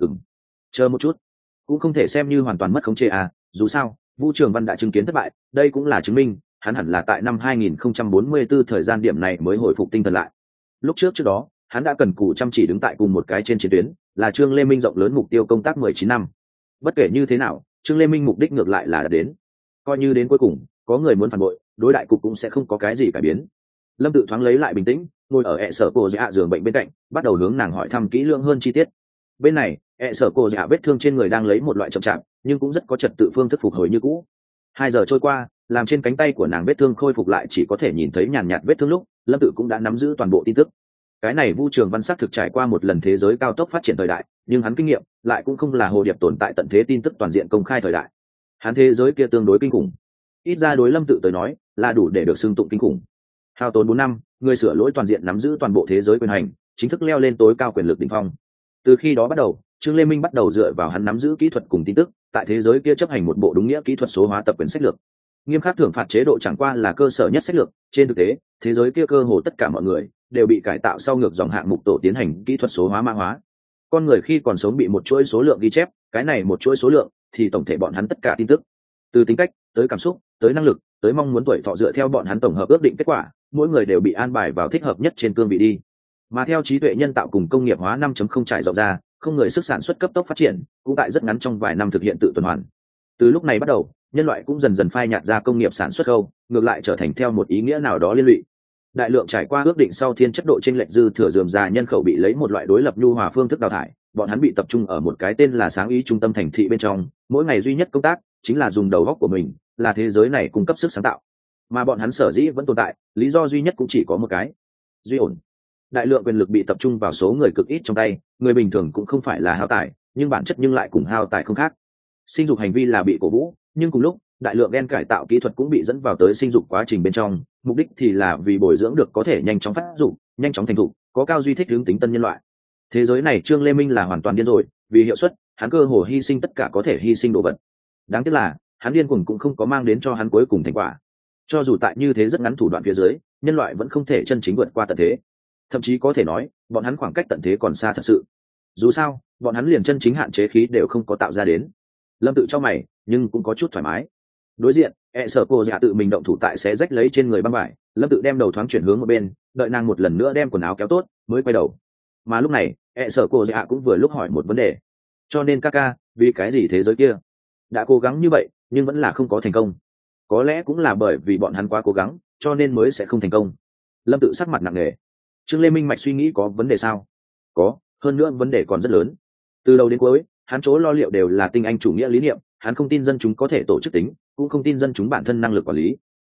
Chờ một chút, cũng không thể xem như hoàn toàn mất khống chế à, dù sao Vu Trường Văn đã chứng kiến thất bại, đây cũng là chứng minh hắn hẳn là tại năm 2044 thời gian điểm này mới hồi phục tinh thần lại. Lúc trước đó hắn đã cần cù chăm chỉ đứng tại cùng một cái trên chiến tuyến, là Trương Lê Minh rộng lớn mục tiêu công tác 19 năm. Bất kể như thế nào, Trương Lê Minh mục đích ngược lại là đã đến. Coi như đến cuối cùng có người muốn phản bội, đối đại cục cũng sẽ không có cái gì cải biến. Lâm Tự thoáng lấy lại bình tĩnh, ngồi ở sở cô dạ giường bệnh bên cạnh, bắt đầu hướng nàng hỏi thăm kỹ lưỡng hơn chi tiết. Bên này sở cô dạ vết thương trên người đang lấy một loại chậm chạp nhưng cũng rất có trật tự phương thức phục hồi như cũ. 2 giờ trôi qua, làm trên cánh tay của nàng vết thương khôi phục lại chỉ có thể nhìn thấy nhàn nhạt vết thương lúc, Lâm Tự cũng đã nắm giữ toàn bộ tin tức. Cái này Vu Trường Văn sắc thực trải qua một lần thế giới cao tốc phát triển thời đại, nhưng hắn kinh nghiệm lại cũng không là hồ điệp tồn tại tận thế tin tức toàn diện công khai thời đại. Hắn thế giới kia tương đối kinh khủng, ít ra đối Lâm Tự tới nói là đủ để được xưng tụng kinh khủng. Hao tốn 4 năm, người sửa lỗi toàn diện nắm giữ toàn bộ thế giới quyền hành, chính thức leo lên tối cao quyền lực đỉnh phong. Từ khi đó bắt đầu, Trương Lê Minh bắt đầu dựa vào hắn nắm giữ kỹ thuật cùng tin tức, tại thế giới kia chấp hành một bộ đúng nghĩa kỹ thuật số hóa tập quyền sách lược. Nghiêm khắc thưởng phạt chế độ chẳng qua là cơ sở nhất sách lược, trên thực tế, thế giới kia cơ hồ tất cả mọi người đều bị cải tạo sau ngược dòng hạng mục tổ tiến hành kỹ thuật số hóa mã hóa. Con người khi còn sống bị một chuỗi số lượng ghi chép, cái này một chuỗi số lượng thì tổng thể bọn hắn tất cả tin tức, từ tính cách tới cảm xúc tới năng lực tới mong muốn tuổi thọ dựa theo bọn hắn tổng hợp ước định kết quả, mỗi người đều bị an bài vào thích hợp nhất trên cương vị đi. Mà theo trí tuệ nhân tạo cùng công nghiệp hóa 5.0 trải rộng ra, không người sức sản xuất cấp tốc phát triển, cũng tại rất ngắn trong vài năm thực hiện tự tuần hoàn. Từ lúc này bắt đầu, nhân loại cũng dần dần phai nhạt ra công nghiệp sản xuất khâu, ngược lại trở thành theo một ý nghĩa nào đó liên lụy. Đại lượng trải qua ước định sau thiên chất độ chênh lệch dư thừa rườm rà nhân khẩu bị lấy một loại đối lập nhu hòa phương thức đào thải, bọn hắn bị tập trung ở một cái tên là sáng ý trung tâm thành thị bên trong, mỗi ngày duy nhất công tác chính là dùng đầu óc của mình, là thế giới này cung cấp sức sáng tạo. Mà bọn hắn sở dĩ vẫn tồn tại, lý do duy nhất cũng chỉ có một cái: duy ổn. Đại lượng quyền lực bị tập trung vào số người cực ít trong tay, người bình thường cũng không phải là hao tài, nhưng bản chất nhưng lại cùng hao tài không khác. Sinh dục hành vi là bị cổ vũ, nhưng cùng lúc đại lượng gen cải tạo kỹ thuật cũng bị dẫn vào tới sinh dục quá trình bên trong, mục đích thì là vì bồi dưỡng được có thể nhanh chóng phát dục, nhanh chóng thành thục, có cao duy thích hướng tính tân nhân loại. Thế giới này Trương Lê Minh là hoàn toàn điên rồi, vì hiệu suất, hắn cơ hồ hy sinh tất cả có thể hy sinh đồ vật. Đáng tiếc là, hắn điên cuồng cũng không có mang đến cho hắn cuối cùng thành quả. Cho dù tại như thế rất ngắn thủ đoạn phía dưới, nhân loại vẫn không thể chân chính vượt qua tận thế. Thậm chí có thể nói, bọn hắn khoảng cách tận thế còn xa thật sự. Dù sao, bọn hắn liền chân chính hạn chế khí đều không có tạo ra đến. Lâm Tự cho mày, nhưng cũng có chút thoải mái. Đối diện, sở cô dạ tự mình động thủ tại xé rách lấy trên người băng vải, Lâm Tự đem đầu thoáng chuyển hướng một bên, đợi nàng một lần nữa đem quần áo kéo tốt, mới quay đầu. Mà lúc này, sở cô dạ cũng vừa lúc hỏi một vấn đề. Cho nên Kaka, vì cái gì thế giới kia đã cố gắng như vậy, nhưng vẫn là không có thành công? Có lẽ cũng là bởi vì bọn hắn quá cố gắng, cho nên mới sẽ không thành công. Lâm Tự sắc mặt nặng nề. Trương Lê Minh mạch suy nghĩ có vấn đề sao? Có, hơn nữa vấn đề còn rất lớn. Từ đầu đến cuối, hắn chỗ lo liệu đều là tinh anh chủ nghĩa lý niệm, hắn không tin dân chúng có thể tổ chức tính, cũng không tin dân chúng bản thân năng lực quản lý.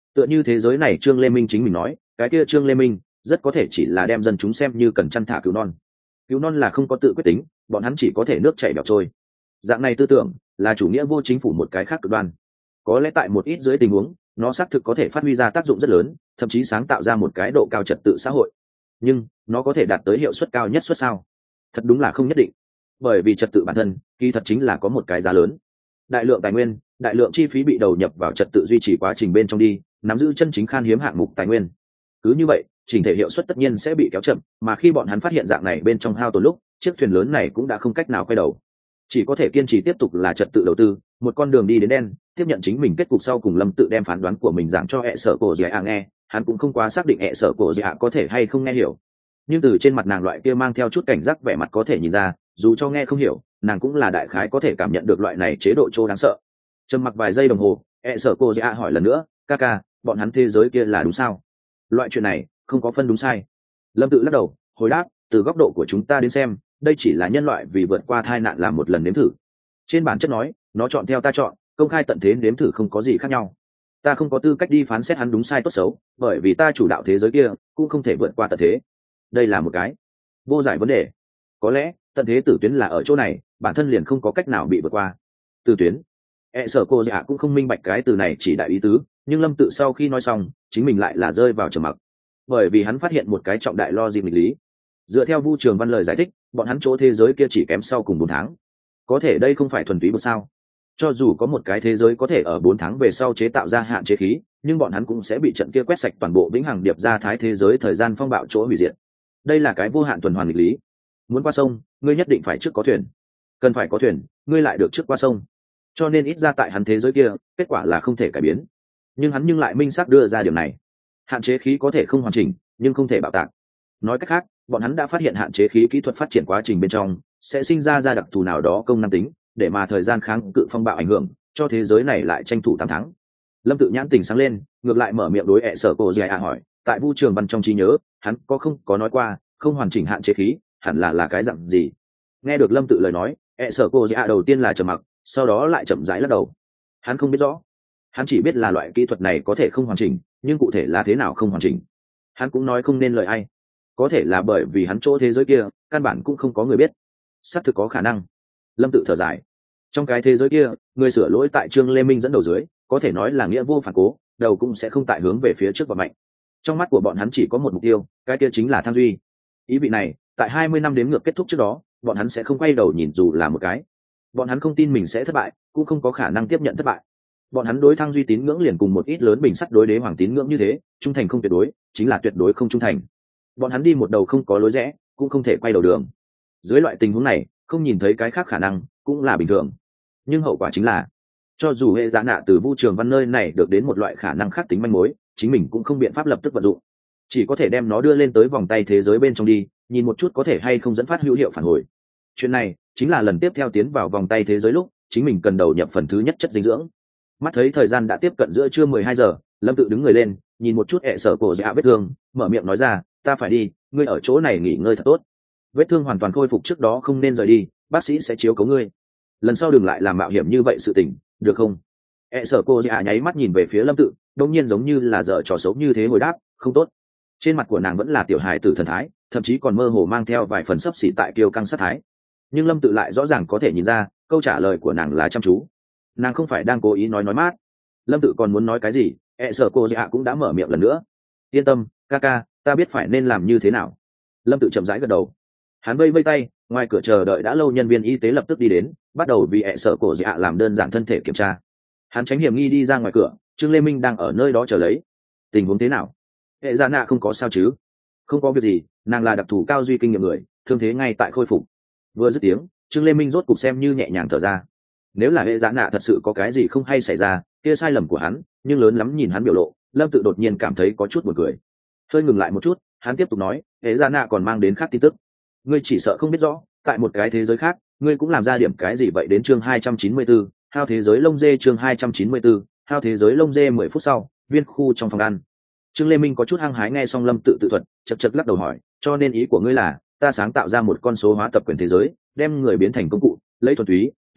Tựa như thế giới này Trương Lê Minh chính mình nói, cái kia Trương Lê Minh rất có thể chỉ là đem dân chúng xem như cần chăn thả cứu non là không có tự quyết tính, bọn hắn chỉ có thể nước chảy bẻo trôi. Dạng này tư tưởng là chủ nghĩa vô chính phủ một cái khác cực đoan. Có lẽ tại một ít dưới tình huống nó xác thực có thể phát huy ra tác dụng rất lớn, thậm chí sáng tạo ra một cái độ cao trật tự xã hội, nhưng nó có thể đạt tới hiệu suất cao nhất suất sao? Thật đúng là không nhất định, bởi vì trật tự bản thân kỳ thật chính là có một cái giá lớn. Đại lượng tài nguyên, đại lượng chi phí bị đầu nhập vào trật tự duy trì quá trình bên trong đi, nắm giữ chân chính khan hiếm hạng mục tài nguyên. Cứ như vậy chỉnh thể hiệu suất tất nhiên sẽ bị kéo chậm, mà khi bọn hắn phát hiện dạng này bên trong hao tổn lúc, chiếc thuyền lớn này cũng đã không cách nào quay đầu, chỉ có thể kiên trì tiếp tục là trật tự đầu tư, một con đường đi đến đen, tiếp nhận chính mình kết cục sau cùng. Lâm tự đem phán đoán của mình giảng cho hệ sở cổ dì ạ nghe, hắn cũng không quá xác định hệ sở cổ dì ạ có thể hay không nghe hiểu, nhưng từ trên mặt nàng loại kia mang theo chút cảnh giác vẻ mặt có thể nhìn ra, dù cho nghe không hiểu, nàng cũng là đại khái có thể cảm nhận được loại này chế độ trô đáng sợ. Trầm mặc vài giây đồng hồ, hệ sở cổ dì ạ hỏi lần nữa, ca ca, bọn hắn thế giới kia là đúng sao? Loại chuyện này không có phân đúng sai. Lâm tự lắc đầu hồi đáp, từ góc độ của chúng ta đến xem, đây chỉ là nhân loại vì vượt qua tai nạn làm một lần nếm thử. Trên bản chất nói, nó chọn theo ta chọn, công khai tận thế nếm thử không có gì khác nhau. Ta không có tư cách đi phán xét hắn đúng sai tốt xấu, bởi vì ta chủ đạo thế giới kia cũng không thể vượt qua tận thế. Đây là một cái vô giải vấn đề. Có lẽ tận thế tử tuyến là ở chỗ này, bản thân liền không có cách nào bị vượt qua. Tử tuyến, sở cô dạ cũng không minh bạch cái từ này chỉ đại ý tứ, nhưng Lâm tự sau khi nói xong chính mình lại là rơi vào trầm mặc, bởi vì hắn phát hiện một cái trọng đại logic nghịch lý. Dựa theo Vu Trường Văn lời giải thích, bọn hắn chỗ thế giới kia chỉ kém sau cùng 4 tháng. Có thể đây không phải thuần túy một sao? Cho dù có một cái thế giới có thể ở 4 tháng về sau chế tạo ra hạn chế khí, nhưng bọn hắn cũng sẽ bị trận kia quét sạch toàn bộ vĩnh hằng điệp ra thái thế giới thời gian phong bạo chỗ hủy diệt. Đây là cái vô hạn tuần hoàn nghịch lý. Muốn qua sông, ngươi nhất định phải trước có thuyền. Cần phải có thuyền, ngươi lại được trước qua sông. Cho nên ít ra tại hắn thế giới kia, kết quả là không thể cải biến. Nhưng hắn lại minh xác đưa ra điểm này. Hạn chế khí có thể không hoàn chỉnh, nhưng không thể bạo tạc. Nói cách khác, bọn hắn đã phát hiện hạn chế khí kỹ thuật phát triển quá trình bên trong sẽ sinh ra đặc thù nào đó công năng tính, để mà thời gian kháng cự phong bạo ảnh hưởng, cho thế giới này lại tranh thủ 8 tháng. Lâm tự nhãn tỉnh sáng lên, ngược lại mở miệng đối sở cô dì ạ hỏi, tại Vu Trường Văn trong trí nhớ, hắn không có nói qua không hoàn chỉnh hạn chế khí hẳn là cái dạng gì? Nghe được Lâm tự lời nói, sở cô dì ạ đầu tiên là trầm mặc, sau đó lại chậm rãi lắc đầu. Hắn không biết rõ, hắn chỉ biết là loại kỹ thuật này có thể không hoàn chỉnh, nhưng cụ thể là thế nào không hoàn chỉnh, hắn cũng nói không nên lời ai. Có thể là bởi vì hắn chỗ thế giới kia căn bản cũng không có người biết. Xác thực có khả năng. Lâm tự thở dài. Trong cái thế giới kia, người sửa lỗi tại Trương Lê Minh dẫn đầu dưới, có thể nói là nghĩa vô phản cố, đầu cũng sẽ không tại hướng về phía trước và mạnh. Trong mắt của bọn hắn chỉ có một mục tiêu, cái kia chính là thăng duy. Ý vị này, tại 20 năm đếm ngược kết thúc trước đó, bọn hắn sẽ không quay đầu nhìn dù là một cái. Bọn hắn không tin mình sẽ thất bại, cũng không có khả năng tiếp nhận thất bại. Bọn hắn đối thăng duy tín ngưỡng liền cùng một ít lớn bình sắt đối đế hoàng tín ngưỡng như thế, trung thành không tuyệt đối, chính là tuyệt đối không trung thành. Bọn hắn đi một đầu không có lối rẽ, cũng không thể quay đầu đường. Dưới loại tình huống này, không nhìn thấy cái khác khả năng cũng là bình thường. Nhưng hậu quả chính là, cho dù hệ giá nạ từ Vu Trường Văn nơi này được đến một loại khả năng khác tính manh mối, chính mình cũng không biện pháp lập tức vận dụng, chỉ có thể đem nó đưa lên tới vòng tay thế giới bên trong đi, nhìn một chút có thể hay không dẫn phát hữu hiệu phản hồi. Chuyện này chính là lần tiếp theo tiến vào vòng tay thế giới lúc chính mình cần đầu nhập phần thứ nhất chất dinh dưỡng. Mắt thấy thời gian đã tiếp cận giữa trưa 12 giờ, Lâm tự đứng người lên, nhìn một chút sở cổ dạ vết thương, mở miệng nói ra, ta phải đi, ngươi ở chỗ này nghỉ ngơi thật tốt. Vết thương hoàn toàn khôi phục trước đó không nên rời đi, bác sĩ sẽ chiếu cố ngươi. Lần sau đừng lại làm mạo hiểm như vậy sự tình, được không? Sở cô dạ nháy mắt nhìn về phía Lâm tự, đột nhiên giống như là dở trò xấu như thế hồi đáp, không tốt. Trên mặt của nàng vẫn là tiểu hài tử thần thái, thậm chí còn mơ hồ mang theo vài phần sấp xỉ tại kiêu căng sát thái. Nhưng Lâm tự lại rõ ràng có thể nhìn ra, câu trả lời của nàng là chăm chú. Nàng không phải đang cố ý nói mát. Lâm tự còn muốn nói cái gì, sở cô dạ cũng đã mở miệng lần nữa. Yên tâm, ca ca, ta biết phải nên làm như thế nào. Lâm tự chậm rãi gật đầu. Hắn vây vây tay, ngoài cửa chờ đợi đã lâu nhân viên y tế lập tức đi đến, bắt đầu vì sở cổ dạ làm đơn giản thân thể kiểm tra. Hắn tránh hiểm nghi đi ra ngoài cửa, Trương Lê Minh đang ở nơi đó chờ lấy. Tình huống thế nào? Hệ Dạ Nạ không có sao chứ? Không có việc gì, nàng là đặc thù cao duy kinh nghiệm người, thương thế ngay tại khôi phục. Vừa dứt tiếng, Trương Lê Minh rốt cục xem như nhẹ nhàng thở ra. Nếu là Hệ Dạ Nạ thật sự có cái gì không hay xảy ra, kia sai lầm của hắn, nhưng lớn lắm nhìn hắn biểu lộ, Lâm tự đột nhiên cảm thấy có chút buồn cười. Hơi ngừng lại một chút, hắn tiếp tục nói, Hệ Dạ Nạ còn mang đến khác tin tức. Ngươi chỉ sợ không biết rõ, tại một cái thế giới khác, ngươi cũng làm ra điểm cái gì vậy. Đến chương 294, hao thế giới lông dê. Chương 294, hao thế giới lông dê. 10 phút sau, viên khu trong phòng ăn, Trương Lê Minh có chút hăng hái nghe xong Lâm tự thuật, chật chật lắc đầu hỏi, cho nên ý của ngươi là ta sáng tạo ra một con số hóa tập quyền thế giới, đem người biến thành công cụ, lấy thuần túy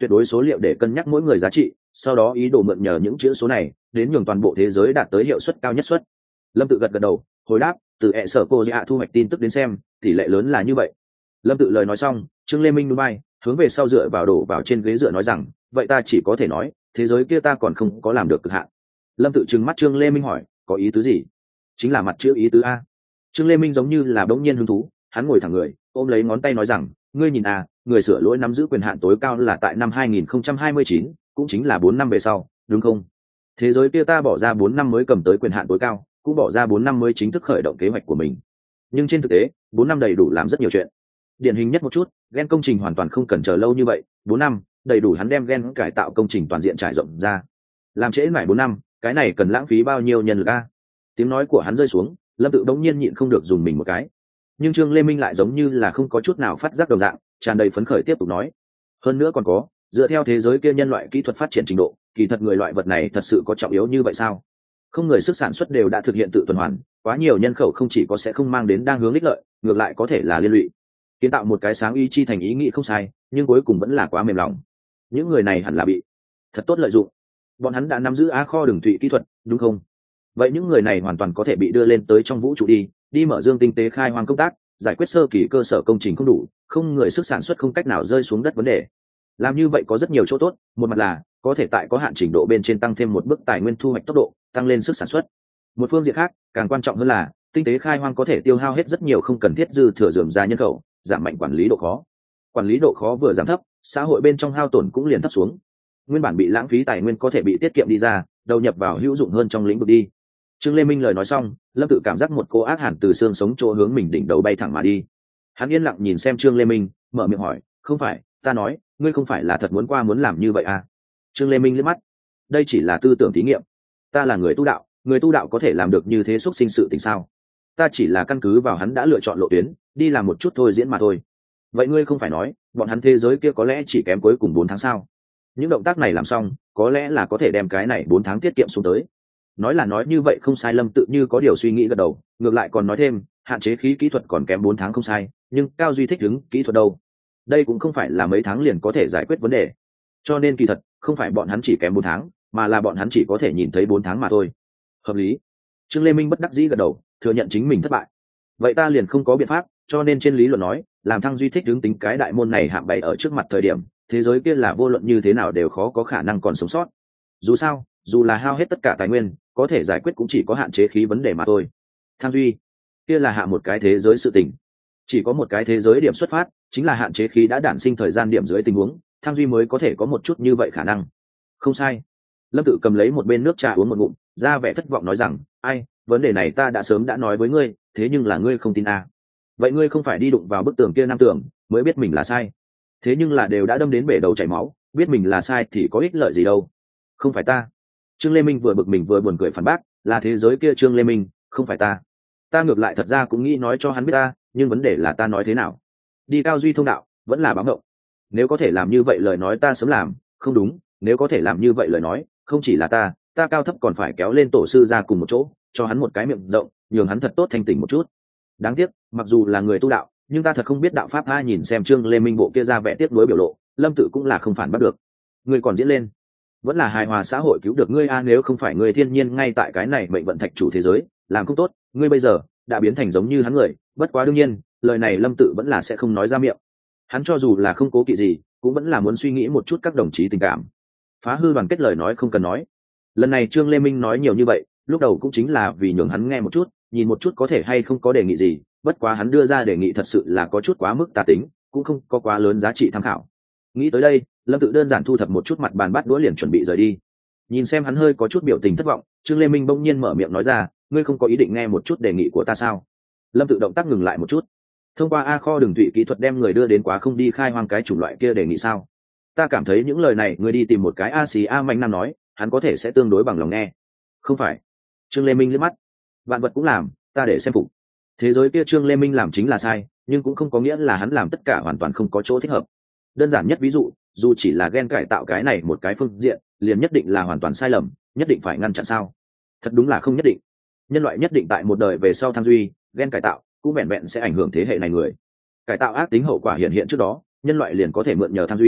tuyệt đối số liệu để cân nhắc mỗi người giá trị, sau đó ý đồ mượn nhờ những chữ số này đến nhường toàn bộ thế giới đạt tới hiệu suất cao nhất suất. Lâm Tự gật gật đầu hồi đáp, từ hệ sở cô dạ thu hoạch tin tức đến xem tỷ lệ lớn là như vậy. Lâm Tự lời nói xong, Trương Lê Minh núi bay hướng về sau dựa vào đổ vào trên ghế dựa nói rằng, vậy ta chỉ có thể nói thế giới kia ta còn không có làm được cực hạn. Lâm Tự trừng mắt Trương Lê Minh hỏi, có ý tứ gì? Chính là mặt chữ ý tứ a. Trương Lê Minh giống như là bỗng nhiên hứng thú, hắn ngồi thẳng người ôm lấy ngón tay nói rằng, ngươi nhìn à, người sửa lỗi nắm giữ quyền hạn tối cao là tại năm 2029, cũng chính là 4 năm về sau, đúng không? Thế giới kia ta bỏ ra 4 năm mới cầm tới quyền hạn tối cao, cũng bỏ ra 4 năm mới chính thức khởi động kế hoạch của mình. Nhưng trên thực tế 4 năm đầy đủ làm rất nhiều chuyện. Điển hình nhất một chút, gen công trình hoàn toàn không cần chờ lâu như vậy, 4 năm đầy đủ hắn đem gen cải tạo công trình toàn diện trải rộng ra. Làm trễ mãi 4 năm, cái này cần lãng phí bao nhiêu nhân lực a? Tiếng nói của hắn rơi xuống, Lâm Tự đống nhiên nhịn không được dùng mình một cái. Nhưng Trương Lê Minh lại giống như là không có chút nào phát giác đồng dạng, tràn đầy phấn khởi tiếp tục nói, hơn nữa còn có, dựa theo thế giới kia nhân loại kỹ thuật phát triển trình độ, kỳ thật người loại vật này thật sự có trọng yếu như vậy sao? Không, người sức sản xuất đều đã thực hiện tự tuần hoàn, quá nhiều nhân khẩu không chỉ có sẽ không mang đến đang hướng ích lợi, ngược lại có thể là liên lụy. Kiến tạo một cái sáng ý chi thành ý nghĩ không sai, nhưng cuối cùng vẫn là quá mềm lòng. Những người này hẳn là bị thật tốt lợi dụng. Bọn hắn đã nắm giữ á kho đường thủy kỹ thuật, đúng không? Vậy những người này hoàn toàn có thể bị đưa lên tới trong vũ trụ đi mở dương tinh tế khai hoang công tác, giải quyết sơ kỳ cơ sở công trình không đủ, không người sức sản xuất không cách nào rơi xuống đất vấn đề. Làm như vậy có rất nhiều chỗ tốt, một mặt là có thể tại có hạn trình độ bên trên tăng thêm một bước tài nguyên thu hoạch tốc độ, tăng lên sức sản xuất. Một phương diện khác, càng quan trọng hơn là tinh tế khai hoang có thể tiêu hao hết rất nhiều không cần thiết dư thừa rườm rà nhân khẩu, giảm mạnh quản lý độ khó. Quản lý độ khó vừa giảm thấp, xã hội bên trong hao tổn cũng liền thấp xuống. Nguyên bản bị lãng phí tài nguyên có thể bị tiết kiệm đi ra, đầu nhập vào hữu dụng hơn trong lĩnh vực đi. Trương Lê Minh lời nói xong, Lâm Tự cảm giác một cô ác hẳn từ xương sống chỗ hướng mình đỉnh đầu bay thẳng mà đi. Hắn yên lặng nhìn xem Trương Lê Minh, mở miệng hỏi, không phải, ta nói, ngươi không phải là thật muốn làm như vậy à? Trương Lê Minh liếc mắt, đây chỉ là tư tưởng thí nghiệm. Ta là người tu đạo có thể làm được như thế xúc sinh sự tình sao? Ta chỉ là căn cứ vào hắn đã lựa chọn lộ tuyến, đi làm một chút thôi diễn mà thôi. Vậy ngươi không phải nói, bọn hắn thế giới kia có lẽ chỉ kém cuối cùng 4 tháng sao? Những động tác này làm xong, có lẽ là có thể đem cái này 4 tháng tiết kiệm xuống tới. Nói là nói như vậy không sai, Lâm Tự như có điều suy nghĩ gật đầu, ngược lại còn nói thêm, hạn chế khí kỹ thuật còn kém 4 tháng không sai, nhưng cao duy thích ứng kỹ thuật đâu? Đây cũng không phải là mấy tháng liền có thể giải quyết vấn đề. Cho nên kỳ thật, không phải bọn hắn chỉ kém 4 tháng, mà là bọn hắn chỉ có thể nhìn thấy 4 tháng mà thôi. Hợp lý. Trương Lê Minh bất đắc dĩ gật đầu, thừa nhận chính mình thất bại. Vậy ta liền không có biện pháp, cho nên trên lý luận nói, làm thăng duy thích ứng tính cái đại môn này hạng bày ở trước mặt thời điểm, thế giới kia là vô luận như thế nào đều khó có khả năng còn sống sót. Dù sao, dù là hao hết tất cả tài nguyên, có thể giải quyết cũng chỉ có hạn chế khí vấn đề mà thôi. Thăng duy, kia là hạ một cái thế giới sự tình. Chỉ có một cái thế giới điểm xuất phát, chính là hạn chế khí đã đản sinh thời gian điểm dưới tình huống, thăng duy mới có thể có một chút như vậy khả năng. Không sai. Lâm Tự cầm lấy một bên nước trà uống một ngụm, ra vẻ thất vọng nói rằng, ai, vấn đề này ta đã sớm đã nói với ngươi, thế nhưng là ngươi không tin à. Vậy ngươi không phải đi đụng vào bức tường kia năm tường mới biết mình là sai, thế nhưng là đều đã đâm đến bể đầu chảy máu, biết mình là sai thì có ích lợi gì đâu. Không phải ta. Trương Lê Minh vừa bực mình vừa buồn cười phản bác, là thế giới kia Trương Lê Minh, không phải ta. Ta ngược lại thật ra cũng nghĩ nói cho hắn biết ta, nhưng vấn đề là ta nói thế nào? Đi cao duy thông đạo, vẫn là báo ngộng. Nếu có thể làm như vậy lời nói ta sớm làm, không đúng, nếu có thể làm như vậy lời nói, không chỉ là ta cao thấp còn phải kéo lên tổ sư ra cùng một chỗ, cho hắn một cái miệng rộng, nhường hắn thật tốt thanh tỉnh một chút. Đáng tiếc, mặc dù là người tu đạo, nhưng ta thật không biết đạo pháp a. Nhìn xem Trương Lê Minh bộ kia ra vẻ tiếc nuối biểu lộ, Lâm Tự cũng là không phản bắt được. Ngươi còn diễn lên, vẫn là hài hòa xã hội cứu được ngươi a. Nếu không phải ngươi thiên nhiên ngay tại cái này mệnh vận thạch chủ thế giới làm không tốt, ngươi bây giờ đã biến thành giống như hắn người. Bất quá đương nhiên, lời này Lâm Tự vẫn là sẽ không nói ra miệng. Hắn cho dù là không cố kỵ gì, cũng vẫn là muốn suy nghĩ một chút các đồng chí tình cảm. Phá hư đoàn kết lời nói không cần nói. Lần này Trương Lê Minh nói nhiều như vậy, lúc đầu cũng chính là vì nhường hắn nghe một chút, nhìn một chút có thể hay không có đề nghị gì. Bất quá hắn đưa ra đề nghị thật sự là có chút quá mức tà tính, cũng không có quá lớn giá trị tham khảo. Nghĩ tới đây, Lâm Tự đơn giản thu thập một chút mặt bàn bát đũa liền chuẩn bị rời đi. Nhìn xem hắn hơi có chút biểu tình thất vọng, Trương Lê Minh bỗng nhiên mở miệng nói ra, ngươi không có ý định nghe một chút đề nghị của ta sao? Lâm Tự động tác ngừng lại một chút. Thông qua a kho đường thủy kỹ thuật đem người đưa đến quá không đi khai hoang cái chủng loại kia đề nghị sao? Ta cảm thấy những lời này ngươi đi tìm một cái a xì a mạnh nam nói, hắn có thể sẽ tương đối bằng lòng nghe. Không phải. Trương Lê Minh liếc mắt. Vạn vật cũng làm, ta để xem phục. Thế giới kia Trương Lê Minh làm chính là sai, nhưng cũng không có nghĩa là hắn làm tất cả hoàn toàn không có chỗ thích hợp. Đơn giản nhất ví dụ, dù chỉ là gen cải tạo cái này một cái phương diện, liền nhất định là hoàn toàn sai lầm, nhất định phải ngăn chặn sao? Thật đúng là không nhất định. Nhân loại nhất định tại một đời về sau tham duy, gen cải tạo cũng vẹn sẽ ảnh hưởng thế hệ này người. Cải tạo ác tính hậu quả hiện hiện trước đó, nhân loại liền có thể mượn nhờ tham duy,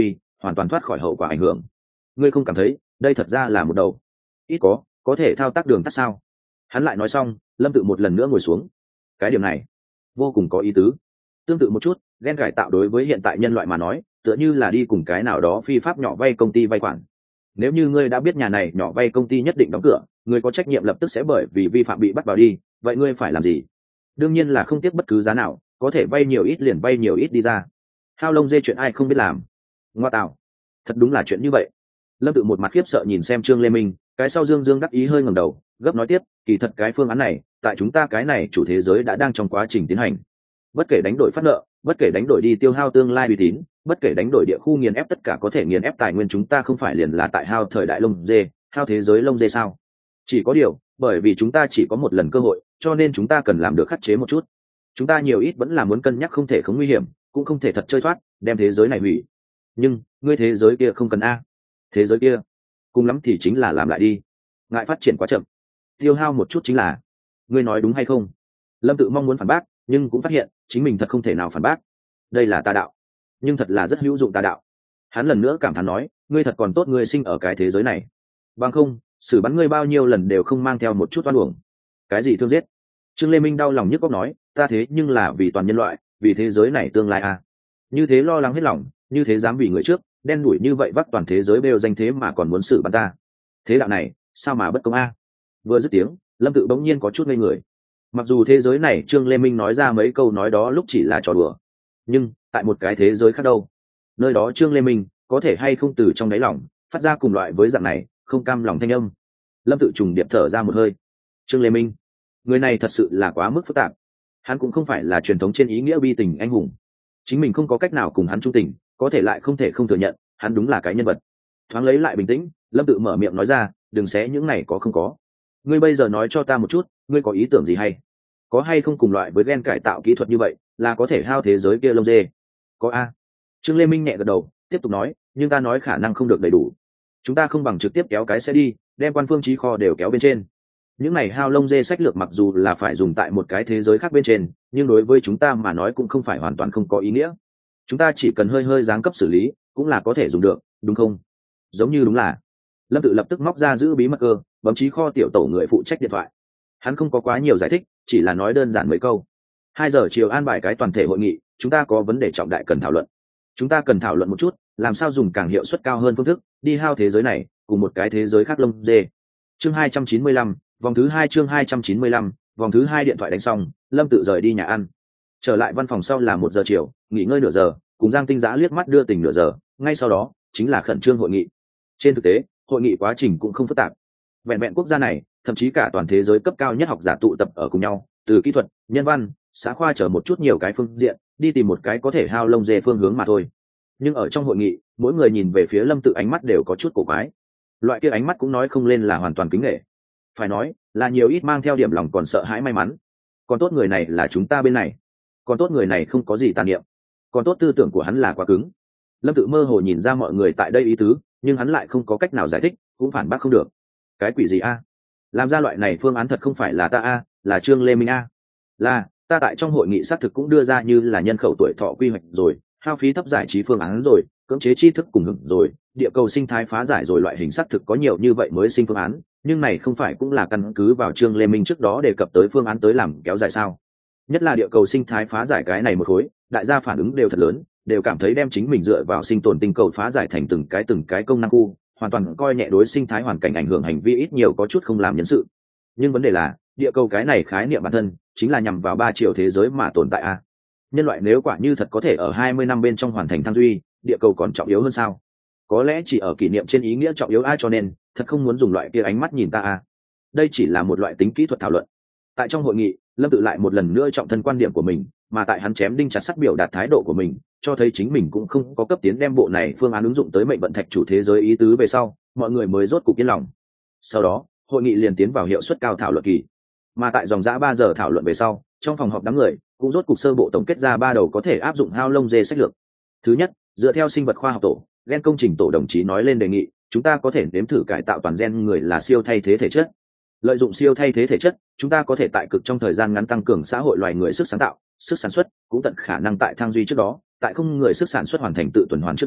hoàn toàn thoát khỏi hậu quả ảnh hưởng. Ngươi không cảm thấy đây thật ra là một đầu ít có thể thao tác đường tắt sao? Hắn lại nói xong, Lâm Tự một lần nữa ngồi xuống. Cái điểm này vô cùng có ý tứ. Tương tự một chút, gen cải tạo đối với hiện tại nhân loại mà nói tựa như là đi cùng cái nào đó phi pháp nhỏ vay công ty vay khoản. Nếu như ngươi đã biết nhà này nhỏ vay công ty nhất định đóng cửa, ngươi có trách nhiệm lập tức sẽ bởi vì vi phạm bị bắt vào đi, vậy ngươi phải làm gì? Đương nhiên là không tiếc bất cứ giá nào, có thể vay nhiều ít liền vay nhiều ít đi ra. Hao lông dê chuyện ai không biết làm. Ngoa tạo, thật đúng là chuyện như vậy. Lâm Tự một mặt khiếp sợ nhìn xem Trương Lê Minh, cái sau dương đắc ý hơi ngẩng đầu, gấp nói tiếp, kỳ thật cái phương án này tại chúng ta cái này chủ thế giới đã đang trong quá trình tiến hành. Bất kể đánh đổi phát nợ, bất kể đánh đổi đi tiêu hao tương lai uy tín, bất kể đánh đổi địa khu nghiền ép tất cả có thể nghiền ép tài nguyên, chúng ta không phải liền là tại hao thời đại lông dê, hao thế giới lông dê sao? Chỉ có điều, bởi vì chúng ta chỉ có một lần cơ hội, cho nên chúng ta cần làm được khắc chế một chút. Chúng ta nhiều ít vẫn là muốn cân nhắc không thể không nguy hiểm, cũng không thể thật chơi thoát, đem thế giới này hủy. Nhưng ngươi thế giới kia không cần a. Thế giới kia cùng lắm thì chính là làm lại đi, ngại phát triển quá chậm, tiêu hao một chút chính là. Ngươi nói đúng hay không? Lâm Tự mong muốn phản bác, nhưng cũng phát hiện chính mình thật không thể nào phản bác. Đây là tà đạo, nhưng thật là rất hữu dụng tà đạo. Hắn lần nữa cảm thán nói, ngươi thật còn tốt, ngươi sinh ở cái thế giới này, bằng không xử bắn ngươi bao nhiêu lần đều không mang theo một chút oan uổng. Cái gì thương giết? Trương Lê Minh đau lòng nhức óc nói, ta thế nhưng là vì toàn nhân loại, vì thế giới này tương lai à. Như thế lo lắng hết lòng, như thế dám vì người trước đen đủi như vậy vắt toàn thế giới đều danh thế mà còn muốn xử bắn ta, thế đạo này sao mà bất công a? Vừa dứt tiếng, Lâm Tự bỗng nhiên có chút ngây người. Mặc dù thế giới này Trương Lê Minh nói ra mấy câu nói đó lúc chỉ là trò đùa, nhưng tại một cái thế giới khác đâu, nơi đó Trương Lê Minh có thể hay không từ trong đáy lòng phát ra cùng loại với dạng này không cam lòng thanh âm. Lâm Tự trùng điệp thở ra một hơi. Trương Lê Minh, người này thật sự là quá mức phức tạp. Hắn cũng không phải là truyền thống trên ý nghĩa bi tình anh hùng, chính mình không có cách nào cùng hắn trung tình, có thể lại không thể không thừa nhận hắn đúng là cái nhân vật. Thoáng lấy lại bình tĩnh, Lâm Tự mở miệng nói ra, đừng xé những này có không có. Ngươi bây giờ nói cho ta một chút, ngươi có ý tưởng gì hay? Có hay không cùng loại với gen cải tạo kỹ thuật như vậy là có thể hao thế giới kia lông dê? Có a. Trương Lê Minh nhẹ gật đầu, tiếp tục nói, nhưng ta nói khả năng không được đầy đủ. Chúng ta không bằng trực tiếp kéo cái xe đi, đem quan phương trí kho đều kéo bên trên. Những này hao lông dê sách lược mặc dù là phải dùng tại một cái thế giới khác bên trên, nhưng đối với chúng ta mà nói cũng không phải hoàn toàn không có ý nghĩa. Chúng ta chỉ cần hơi giáng cấp xử lý cũng là có thể dùng được, đúng không? Giống như đúng là. Lâm Tự lập tức móc ra giữ bí mật cơ, bấm trí kho tiểu tổ người phụ trách điện thoại. Hắn không có quá nhiều giải thích, chỉ là nói đơn giản mấy câu. 2 giờ chiều an bài cái toàn thể hội nghị, chúng ta có vấn đề trọng đại cần thảo luận. Chúng ta cần thảo luận một chút làm sao dùng càng hiệu suất cao hơn phương thức đi hao thế giới này cùng một cái thế giới khác lông dê. Chương 295, vòng thứ 2. Chương 295, vòng thứ 2. Điện thoại đánh xong, Lâm Tự rời đi nhà ăn. Trở lại văn phòng sau là 1 giờ chiều, nghỉ ngơi nửa giờ, cùng Giang Tinh Giã liếc mắt đưa tình nửa giờ, ngay sau đó chính là khẩn trương hội nghị. Trên thực tế, hội nghị quá trình cũng không phức tạp. Vẹn quốc gia này, thậm chí cả toàn thế giới cấp cao nhất học giả tụ tập ở cùng nhau, từ kỹ thuật, nhân văn, xã khoa chở một chút nhiều cái phương diện, đi tìm một cái có thể hao lông dê phương hướng mà thôi. Nhưng ở trong hội nghị, mỗi người nhìn về phía Lâm Tự ánh mắt đều có chút cổ quái. Loại kia ánh mắt cũng nói không lên là hoàn toàn kính nể, phải nói là nhiều ít mang theo điểm lòng còn sợ hãi may mắn. Còn tốt người này là chúng ta bên này, còn tốt người này không có gì tàn niệm, còn tốt tư tưởng của hắn là quá cứng. Lâm Tự mơ hồ nhìn ra mọi người tại đây ý tứ, nhưng hắn lại không có cách nào giải thích, cũng phản bác không được. Cái quỷ gì a? Làm ra loại này phương án thật không phải là ta a, là Trương Lê Minh a. Là ta tại trong hội nghị xác thực cũng đưa ra như là nhân khẩu tuổi thọ quy hoạch rồi, hao phí thấp giải trí phương án rồi, cưỡng chế tri thức cùng hưởng rồi, địa cầu sinh thái phá giải rồi, loại hình xác thực có nhiều như vậy mới sinh phương án, nhưng này không phải cũng là căn cứ vào Trương Lê Minh trước đó đề cập tới phương án tới làm kéo dài sao? Nhất là địa cầu sinh thái phá giải cái này một khối, đại gia phản ứng đều thật lớn, đều cảm thấy đem chính mình dựa vào sinh tồn tinh cầu phá giải thành từng cái công năng khu, hoàn toàn coi nhẹ đối sinh thái hoàn cảnh ảnh hưởng hành vi ít nhiều có chút không làm nhân sự. Nhưng vấn đề là địa cầu cái này khái niệm bản thân chính là nhằm vào 3 triệu thế giới mà tồn tại a. Nhân loại nếu quả như thật có thể ở 20 năm bên trong hoàn thành thăng duy, địa cầu còn trọng yếu hơn sao? Có lẽ chỉ ở kỷ niệm trên ý nghĩa trọng yếu a, cho nên thật không muốn dùng loại kia ánh mắt nhìn ta a. Đây chỉ là một loại tính kỹ thuật thảo luận. Tại trong hội nghị, Lâm Tự lại một lần nữa trọng thân quan điểm của mình, mà tại hắn chém đinh chặt sắt biểu đạt thái độ của mình, cho thấy chính mình cũng không có cấp tiến đem bộ này phương án ứng dụng tới mệnh vận thạch chủ thế giới ý tứ về sau, mọi người mới rốt cục yên lòng. Sau đó, hội nghị liền tiến vào hiệu suất cao thảo luận kỳ. Mà tại dòng dã 3 giờ thảo luận về sau, trong phòng họp đám người cũng rốt cục sơ bộ tổng kết ra 3 đầu có thể áp dụng hao lông dê sách lược. Thứ nhất, dựa theo sinh vật khoa học tổ, gen công trình tổ đồng chí nói lên đề nghị, chúng ta có thể nếm thử cải tạo toàn gen người là siêu thay thế thể chất. Lợi dụng siêu thay thế thể chất, chúng ta có thể tại cực trong thời gian ngắn tăng cường xã hội loài người sức sáng tạo, sức sản xuất, cũng tận khả năng tại thăng duy trước đó, tại không người sức sản xuất hoàn thành tự tuần hoàn trước đó,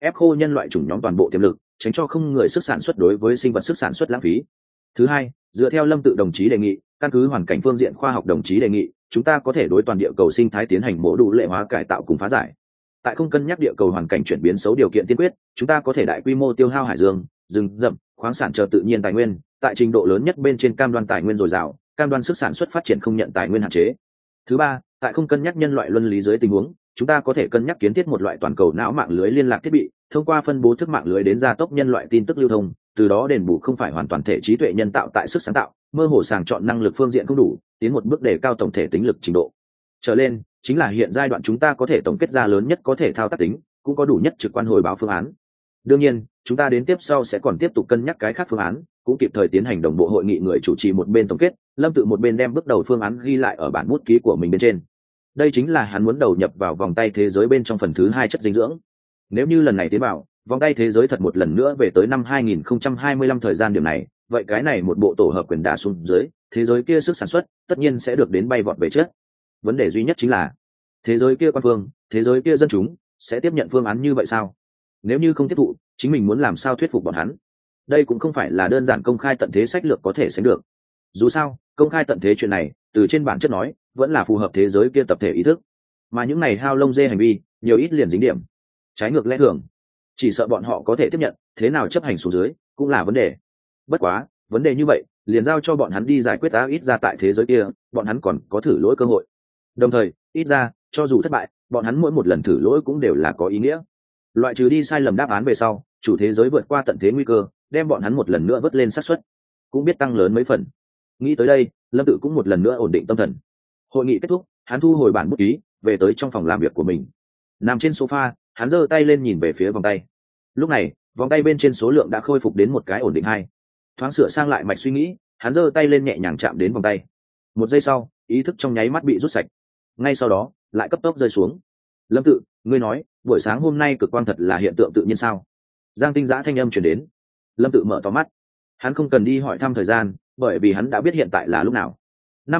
ép khô nhân loại chủng nhóm toàn bộ tiềm lực, tránh cho không người sức sản xuất đối với sinh vật sức sản xuất lãng phí. Thứ hai, dựa theo Lâm Tự đồng chí đề nghị, căn cứ hoàn cảnh phương diện khoa học đồng chí đề nghị, chúng ta có thể đối toàn địa cầu sinh thái tiến hành mổ đủ lệ hóa cải tạo cùng phá giải. Tại không cân nhắc địa cầu hoàn cảnh chuyển biến xấu điều kiện tiên quyết, chúng ta có thể đại quy mô tiêu hao hải dương, rừng rậm, khoáng sản chờ tự nhiên tài nguyên, tại trình độ lớn nhất bên trên cam đoan tài nguyên dồi dào, cam đoan sức sản xuất phát triển không nhận tài nguyên hạn chế. Thứ ba, tại không cân nhắc nhân loại luân lý dưới tình huống, chúng ta có thể cân nhắc kiến thiết một loại toàn cầu não mạng lưới liên lạc thiết bị, thông qua phân bố thức mạng lưới đến gia tốc nhân loại tin tức lưu thông, từ đó đền bù không phải hoàn toàn thể trí tuệ nhân tạo tại sức sáng tạo, mơ hồ sàng chọn năng lực phương diện không đủ, tiến một bước đề cao tổng thể tính lực trình độ. Trở lên, chính là hiện giai đoạn chúng ta có thể tổng kết ra lớn nhất có thể thao tác tính, cũng có đủ nhất trực quan hồi báo phương án. Đương nhiên, chúng ta đến tiếp sau sẽ còn tiếp tục cân nhắc cái khác phương án, cũng kịp thời tiến hành đồng bộ hội nghị, người chủ trì một bên tổng kết, Lâm Tự một bên đem bước đầu phương án ghi lại ở bản bút ký của mình bên trên. Đây chính là hắn muốn đầu nhập vào vòng tay thế giới bên trong phần thứ 2 chất dinh dưỡng. Nếu như lần này tiến vào, vòng tay thế giới thật một lần nữa về tới năm 2025 thời gian điểm này, vậy cái này một bộ tổ hợp quyền đả xuống dưới, thế giới kia sức sản xuất tất nhiên sẽ được đến bay vọt về trước. Vấn đề duy nhất chính là thế giới kia quan phương, thế giới kia dân chúng sẽ tiếp nhận phương án như vậy sao? Nếu như không tiếp thụ, chính mình muốn làm sao thuyết phục bọn hắn? Đây cũng không phải là đơn giản công khai tận thế sách lược có thể sánh được. Dù sao, công khai tận thế chuyện này, từ trên bản chất nói, vẫn là phù hợp thế giới kia tập thể ý thức. Mà những này hao lông dê hành vi, nhiều ít liền dính điểm trái ngược lẽ thường. Chỉ sợ bọn họ có thể tiếp nhận, thế nào chấp hành xuống dưới cũng là vấn đề. Bất quá, vấn đề như vậy, liền giao cho bọn hắn đi giải quyết đã, ít ra tại thế giới kia, bọn hắn còn có thử lỗi cơ hội. Đồng thời, ít ra, cho dù thất bại, bọn hắn mỗi một lần thử lỗi cũng đều là có ý nghĩa. Loại trừ đi sai lầm đáp án về sau, chủ thế giới vượt qua tận thế nguy cơ, đem bọn hắn một lần nữa vớt lên xác suất, cũng biết tăng lớn mấy phần. Nghĩ tới đây, Lâm Tự cũng một lần nữa ổn định tâm thần. Hội nghị kết thúc, hắn thu hồi bản bút ký, về tới trong phòng làm việc của mình. Nằm trên sofa, hắn giơ tay lên nhìn về phía vòng tay. Lúc này, vòng tay bên trên số lượng đã khôi phục đến một cái ổn định 2. Thoáng sửa sang lại mạch suy nghĩ, hắn giơ tay lên nhẹ nhàng chạm đến vòng tay. Một giây sau, ý thức trong nháy mắt bị rút sạch. Ngay sau đó, lại cấp tốc rơi xuống. Lâm Tự, ngươi nói, buổi sáng hôm nay cực quang thật là hiện tượng tự nhiên sao? Giang Tinh Dã thanh âm truyền đến. Lâm Tự mở to mắt. Hắn không cần đi hỏi thăm thời gian, bởi vì hắn đã biết hiện tại là lúc nào. Năm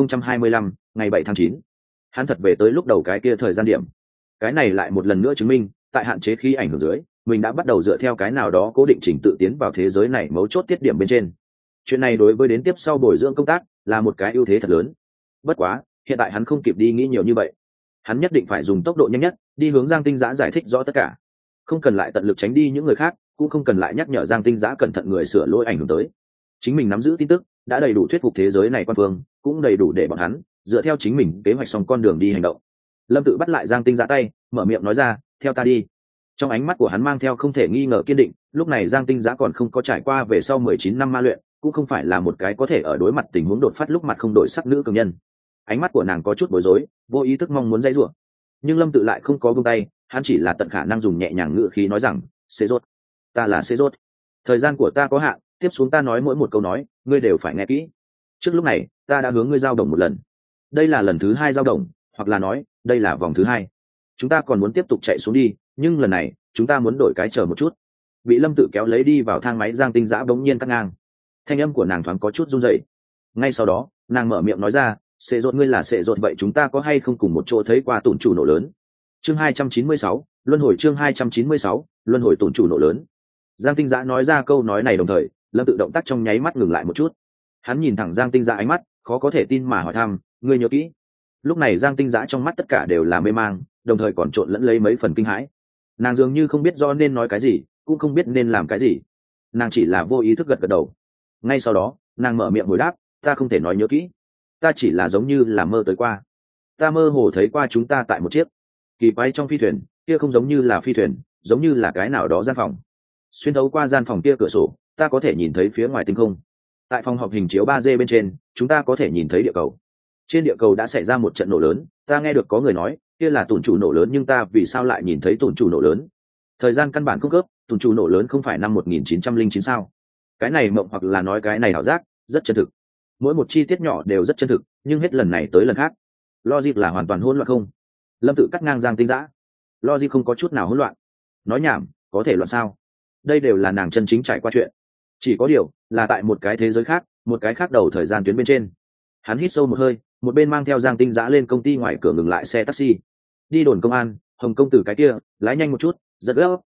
2025, ngày 7 tháng 9. Hắn thật về tới lúc đầu cái kia thời gian điểm. Cái này lại một lần nữa chứng minh, tại hạn chế khí ảnh hưởng dưới, mình đã bắt đầu dựa theo cái nào đó cố định trình tự tiến vào thế giới này mấu chốt tiết điểm bên trên. Chuyện này đối với đến tiếp sau bồi dưỡng công tác là một cái ưu thế thật lớn. Bất quá, hiện tại hắn không kịp đi nghĩ nhiều như vậy. Hắn nhất định phải dùng tốc độ nhanh nhất đi hướng Giang Tinh Dã giải thích rõ tất cả. Không cần lại tận lực tránh đi những người khác, cũng không cần lại nhắc nhở Giang Tinh Dã cẩn thận người sửa lỗi ảnh hưởng tới. Chính mình nắm giữ tin tức đã đầy đủ thuyết phục thế giới này quan phương, cũng đầy đủ để bọn hắn dựa theo chính mình kế hoạch xong con đường đi hành động. Lâm Tự bắt lại Giang Tinh Dã tay, mở miệng nói ra, theo ta đi. Trong ánh mắt của hắn mang theo không thể nghi ngờ kiên định. Lúc này Giang Tinh Dã còn không có trải qua về sau 19 năm ma luyện, cũng không phải là một cái có thể ở đối mặt tình huống đột phát lúc mặt không đổi sắc nữ cường nhân. Ánh mắt của nàng có chút bối rối, vô ý thức mong muốn dãy rủa, nhưng Lâm Tự lại không có buông tay. Hắn chỉ là tận khả năng dùng nhẹ nhàng ngữ khí nói rằng, xê rốt, ta là xê rốt, thời gian của ta có hạn, tiếp xuống ta nói mỗi một câu nói ngươi đều phải nghe kỹ. Trước lúc này ta đã hướng ngươi giao đồng một lần, đây là lần thứ 2 giao đồng, hoặc là nói đây là vòng thứ 2. Chúng ta còn muốn tiếp tục chạy xuống đi, nhưng lần này chúng ta muốn đổi cái chờ một chút. Bị Lâm Tự kéo lấy đi vào thang máy Giang Tinh Dã bỗng nhiên cắt ngang. Thanh âm của nàng thoáng có chút run rẩy. Ngay sau đó nàng mở miệng nói ra, xệ rốt, ngươi là xệ rốt, vậy chúng ta có hay không cùng một chỗ thấy qua tổn chủ nổ lớn? Chương 296, luân hồi. Chương 296, luân hồi tổn chủ nổ lớn. Giang Tinh Dã nói ra câu nói này đồng thời, Lâm Tự động tác trong nháy mắt ngừng lại một chút. Hắn nhìn thẳng Giang Tinh Dã ánh mắt, khó có thể tin mà hỏi thăm, ngươi nhớ kỹ? Lúc này Giang Tinh Dã trong mắt tất cả đều là mê mang, đồng thời còn trộn lẫn lấy mấy phần kinh hãi. Nàng dường như không biết do nên nói cái gì, cũng không biết nên làm cái gì. Nàng chỉ là vô ý thức gật gật đầu. Ngay sau đó nàng mở miệng hồi đáp, ta không thể nói nhớ kỹ, ta chỉ là giống như là mơ tới qua. Ta mơ hồ thấy qua chúng ta tại một chiếc kỳ quái trong phi thuyền, kia không giống như là phi thuyền, giống như là cái nào đó gian phòng. Xuyên thấu qua gian phòng kia cửa sổ, ta có thể nhìn thấy phía ngoài tinh không. Tại phòng họp hình chiếu 3D bên trên, chúng ta có thể nhìn thấy địa cầu. Trên địa cầu đã xảy ra một trận nổ lớn, ta nghe được có người nói kia là tổn chủ nổ lớn, nhưng ta vì sao lại nhìn thấy tổn chủ nổ lớn? Thời gian căn bản không khớp, tổn chủ nổ lớn không phải năm 1909 sao? Cái này mộng hoặc là nói cái này ảo giác, rất chân thực. Mỗi một chi tiết nhỏ đều rất chân thực, nhưng hết lần này tới lần khác, logic là hoàn toàn hỗn loạn không? Lâm Tự cắt ngang Giang Tinh Dã. Logic không có chút nào hỗn loạn. Nói nhảm, có thể loạn sao? Đây đều là nàng chân chính trải qua chuyện. Chỉ có điều là tại một cái thế giới khác, một cái khác đầu thời gian tuyến bên trên. Hắn hít sâu một hơi, một bên mang theo Giang Tinh Dã lên công ty ngoài cửa ngừng lại xe taxi. Đi đồn công an, Hồng công tử cái kia, lái nhanh một chút, giật gấp.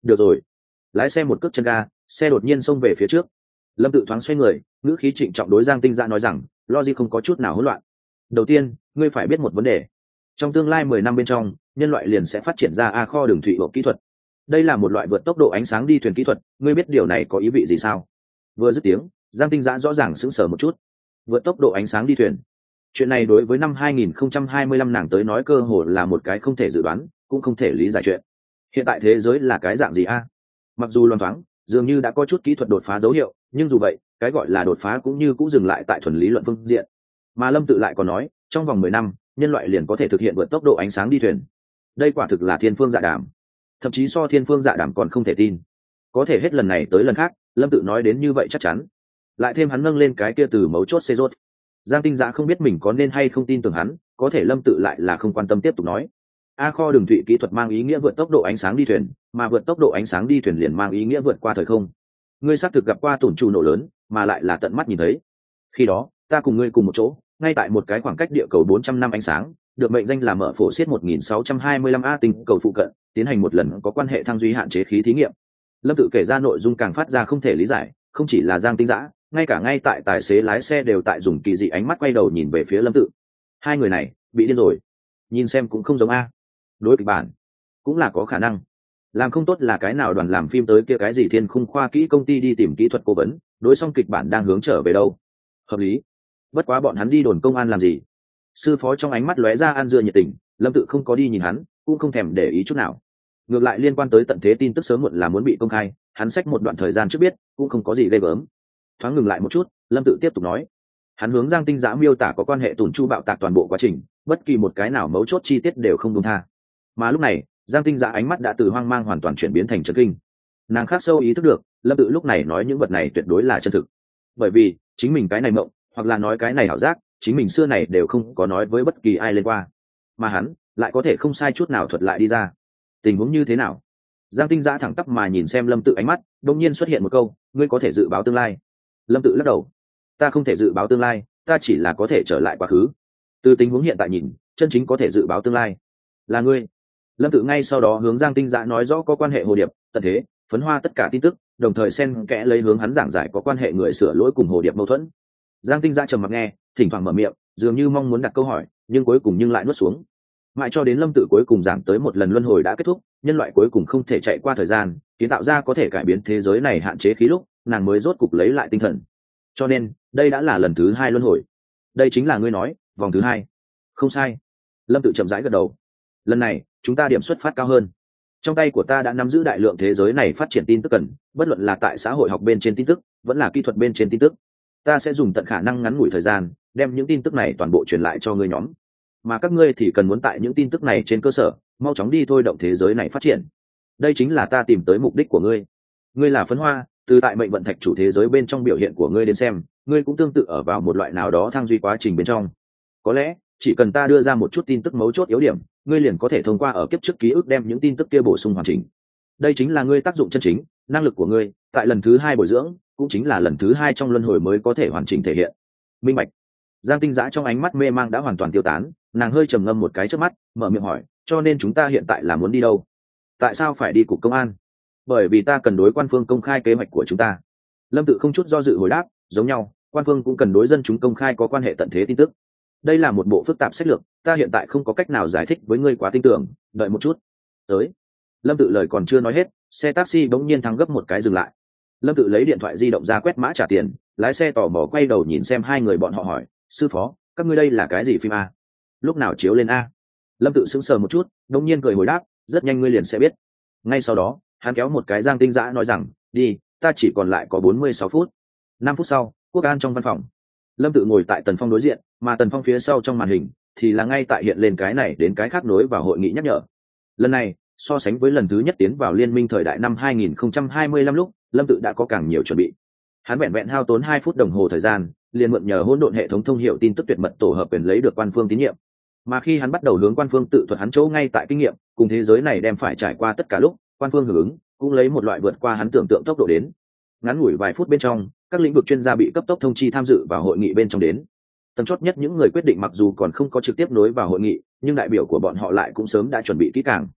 được rồi. Lái xe một cước chân ga, xe đột nhiên xông về phía trước. Lâm Tự thoáng xoay người, ngữ khí trịnh trọng đối Giang Tinh Dã nói rằng, logic không có chút nào hỗn loạn. Đầu tiên, ngươi phải biết một vấn đề. Trong tương lai 10 năm bên trong, nhân loại liền sẽ phát triển ra A kho đường thủy bộ kỹ thuật. Đây là một loại vượt tốc độ ánh sáng đi thuyền kỹ thuật, ngươi biết điều này có ý vị gì sao? Vừa dứt tiếng, Giang Tinh Dã rõ ràng sững sờ một chút. Vượt tốc độ ánh sáng đi thuyền. Chuyện này đối với năm 2025 nàng tới nói cơ hồ là một cái không thể dự đoán, cũng không thể lý giải chuyện. Hiện tại thế giới là cái dạng gì a? Mặc dù loan thoáng, dường như đã có chút kỹ thuật đột phá dấu hiệu, nhưng dù vậy, cái gọi là đột phá cũng như cũng dừng lại tại thuần lý luận phương diện. Mà Lâm Tự lại còn nói, trong vòng 10 năm, nhân loại liền có thể thực hiện vượt tốc độ ánh sáng đi thuyền. Đây quả thực là thiên phương dạ đàm, thậm chí so thiên phương dạ đàm còn không thể tin. Có thể hết lần này tới lần khác, Lâm Tự nói đến như vậy chắc chắn. Lại thêm hắn nâng lên cái kia từ mấu chốt xê rốt. Giang Tinh Dã không biết mình có nên hay không tin tưởng hắn, có thể Lâm Tự lại là không quan tâm tiếp tục nói. A kho đường thủy kỹ thuật mang ý nghĩa vượt tốc độ ánh sáng đi thuyền, mà vượt tốc độ ánh sáng đi thuyền liền mang ý nghĩa vượt qua thời không. Ngươi xác thực gặp qua tổn trụ nổ lớn, mà lại là tận mắt nhìn thấy. Khi đó, ta cùng ngươi cùng một chỗ, ngay tại một cái khoảng cách địa cầu 400 năm ánh sáng, được mệnh danh là mở phổ xiết 1625 A tinh cầu phụ cận, tiến hành một lần có quan hệ thăng duy hạn chế khí thí nghiệm. Lâm Tự kể ra nội dung càng phát ra không thể lý giải, không chỉ là Giang Tinh Dã, ngay tại tài xế lái xe đều tại dùng kỳ dị ánh mắt quay đầu nhìn về phía Lâm Tự. Hai người này bị điên rồi, nhìn xem cũng không giống a. Đối kịch bản cũng là có khả năng, làm không tốt là cái nào đoàn làm phim tới kia cái gì thiên khung khoa kỹ công ty đi tìm kỹ thuật cố vấn, đối xong kịch bản đang hướng trở về đâu. Hợp lý. Bất quá bọn hắn đi đồn công an làm gì? Sư phó trong ánh mắt lóe ra an dưa nhiệt tình. Lâm Tự không có đi nhìn hắn, cũng không thèm để ý chút nào. Ngược lại liên quan tới tận thế tin tức sớm muộn là muốn bị công khai, hắn xách một đoạn thời gian trước biết, cũng không có gì ghê gớm. Thoáng ngừng lại một chút, Lâm Tự tiếp tục nói. Hắn hướng Giang Tinh Dã miêu tả có quan hệ tổn chu bạo tạc toàn bộ quá trình, bất kỳ một cái nào mấu chốt chi tiết đều không buông tha. Mà lúc này, Giang Tinh Dã ánh mắt đã từ hoang mang hoàn toàn chuyển biến thành chấn kinh. Nàng khắc sâu ý thức được, Lâm Tự lúc này nói những vật này tuyệt đối là chân thực. Bởi vì, chính mình cái này mộng, hoặc là nói cái này ảo giác, chính mình xưa này đều không có nói với bất kỳ ai lên qua. Mà hắn, lại có thể không sai chút nào thuật lại đi ra. Tình huống như thế nào? Giang Tinh Dã thẳng tắp mà nhìn xem Lâm Tự ánh mắt, đột nhiên xuất hiện một câu, ngươi có thể dự báo tương lai. Lâm Tự lắc đầu. Ta không thể dự báo tương lai, ta chỉ là có thể trở lại quá khứ. Từ tình huống hiện tại nhìn, chân chính có thể dự báo tương lai là ngươi. Lâm Tự ngay sau đó hướng Giang Tinh Dã nói rõ có quan hệ hồ điệp, tận thế, phấn hoa tất cả tin tức, đồng thời xen kẽ lấy hướng hắn giảng giải có quan hệ người sửa lỗi cùng hồ điệp mâu thuẫn. Giang Tinh Dã trầm mặc nghe, thỉnh thoảng mở miệng, dường như mong muốn đặt câu hỏi, nhưng cuối cùng lại nuốt xuống. Mãi cho đến Lâm Tự cuối cùng giảng tới một lần luân hồi đã kết thúc, nhân loại cuối cùng không thể chạy qua thời gian, kiến tạo ra có thể cải biến thế giới này hạn chế khí lúc, nàng mới rốt cục lấy lại tinh thần. Cho nên, đây đã là lần thứ 2 luân hồi. Đây chính là ngươi nói, vòng thứ 2. Không sai. Lâm Tự chậm rãi gật đầu. Lần này, chúng ta điểm xuất phát cao hơn. Trong tay của ta đã nắm giữ đại lượng thế giới này phát triển tin tức cần, bất luận là tại xã hội học bên trên tin tức, vẫn là kỹ thuật bên trên tin tức. Ta sẽ dùng tận khả năng ngắn ngủi thời gian, đem những tin tức này toàn bộ truyền lại cho ngươi nhóm. Mà các ngươi thì cần muốn tại những tin tức này trên cơ sở, mau chóng đi thôi động thế giới này phát triển. Đây chính là ta tìm tới mục đích của ngươi. Ngươi là phấn hoa, từ tại mệnh vận thạch chủ thế giới bên trong biểu hiện của ngươi đến xem, ngươi cũng tương tự ở vào một loại nào đó thăng duy quá trình bên trong. Có lẽ, chỉ cần ta đưa ra một chút tin tức mấu chốt yếu điểm, ngươi liền có thể thông qua ở kiếp trước ký ức đem những tin tức kia bổ sung hoàn chỉnh. Đây chính là ngươi tác dụng chân chính, năng lực của ngươi, tại lần thứ 2 bồi dưỡng, cũng chính là lần thứ 2 trong luân hồi mới có thể hoàn chỉnh thể hiện. Minh bạch. Giang Tinh Dã trong ánh mắt mê mang đã hoàn toàn tiêu tán, nàng hơi trầm ngâm một cái trước mắt, mở miệng hỏi, cho nên chúng ta hiện tại là muốn đi đâu? Tại sao phải đi cục công an? Bởi vì ta cần đối quan phương công khai kế hoạch của chúng ta. Lâm Tự không chút do dự hồi đáp, giống nhau, quan phương cũng cần đối dân chúng công khai có quan hệ tận thế tin tức. Đây là một bộ phức tạp sách lược, ta hiện tại không có cách nào giải thích với ngươi quá tin tưởng, đợi một chút. Tới. Lâm Tự lời còn chưa nói hết, xe taxi bỗng nhiên thắng gấp một cái dừng lại. Lâm Tự lấy điện thoại di động ra quét mã trả tiền, lái xe tò mò quay đầu nhìn xem hai người bọn họ hỏi, sư phó, các ngươi đây là cái gì phim a? Lúc nào chiếu lên a? Lâm Tự sững sờ một chút, đột nhiên cười hồi đáp, rất nhanh ngươi liền sẽ biết. Ngay sau đó, hắn kéo một cái Giang Tinh Dã nói rằng, đi, ta chỉ còn lại có 46 phút. 5 phút sau, Quốc An trong văn phòng. Lâm Tự ngồi tại Tần Phong đối diện, mà Tần Phong phía sau trong màn hình thì là ngay tại hiện lên cái này đến cái khác nối vào hội nghị nhắc nhở. Lần này, so sánh với lần thứ nhất tiến vào liên minh thời đại năm 2025 lúc, Lâm Tự đã có càng nhiều chuẩn bị. Hắn vẹn vẹn hao tốn 2 phút đồng hồ thời gian, liền mượn nhờ hỗn độn hệ thống thông hiệu tin tức tuyệt mật tổ hợp quyền lấy được quan phương tín nhiệm. Mà khi hắn bắt đầu hướng quan phương tự thuật hắn chỗ ngay tại kinh nghiệm, cùng thế giới này đem phải trải qua tất cả lúc, quan phương hưởng ứng cũng lấy một loại vượt qua hắn tưởng tượng tốc độ đến. Ngắn ngủi vài phút bên trong, các lĩnh vực chuyên gia bị cấp tốc thông chi tham dự vào hội nghị bên trong đến. Tầng chót nhất những người quyết định mặc dù còn không có trực tiếp nối vào hội nghị, nhưng đại biểu của bọn họ lại cũng sớm đã chuẩn bị kỹ càng.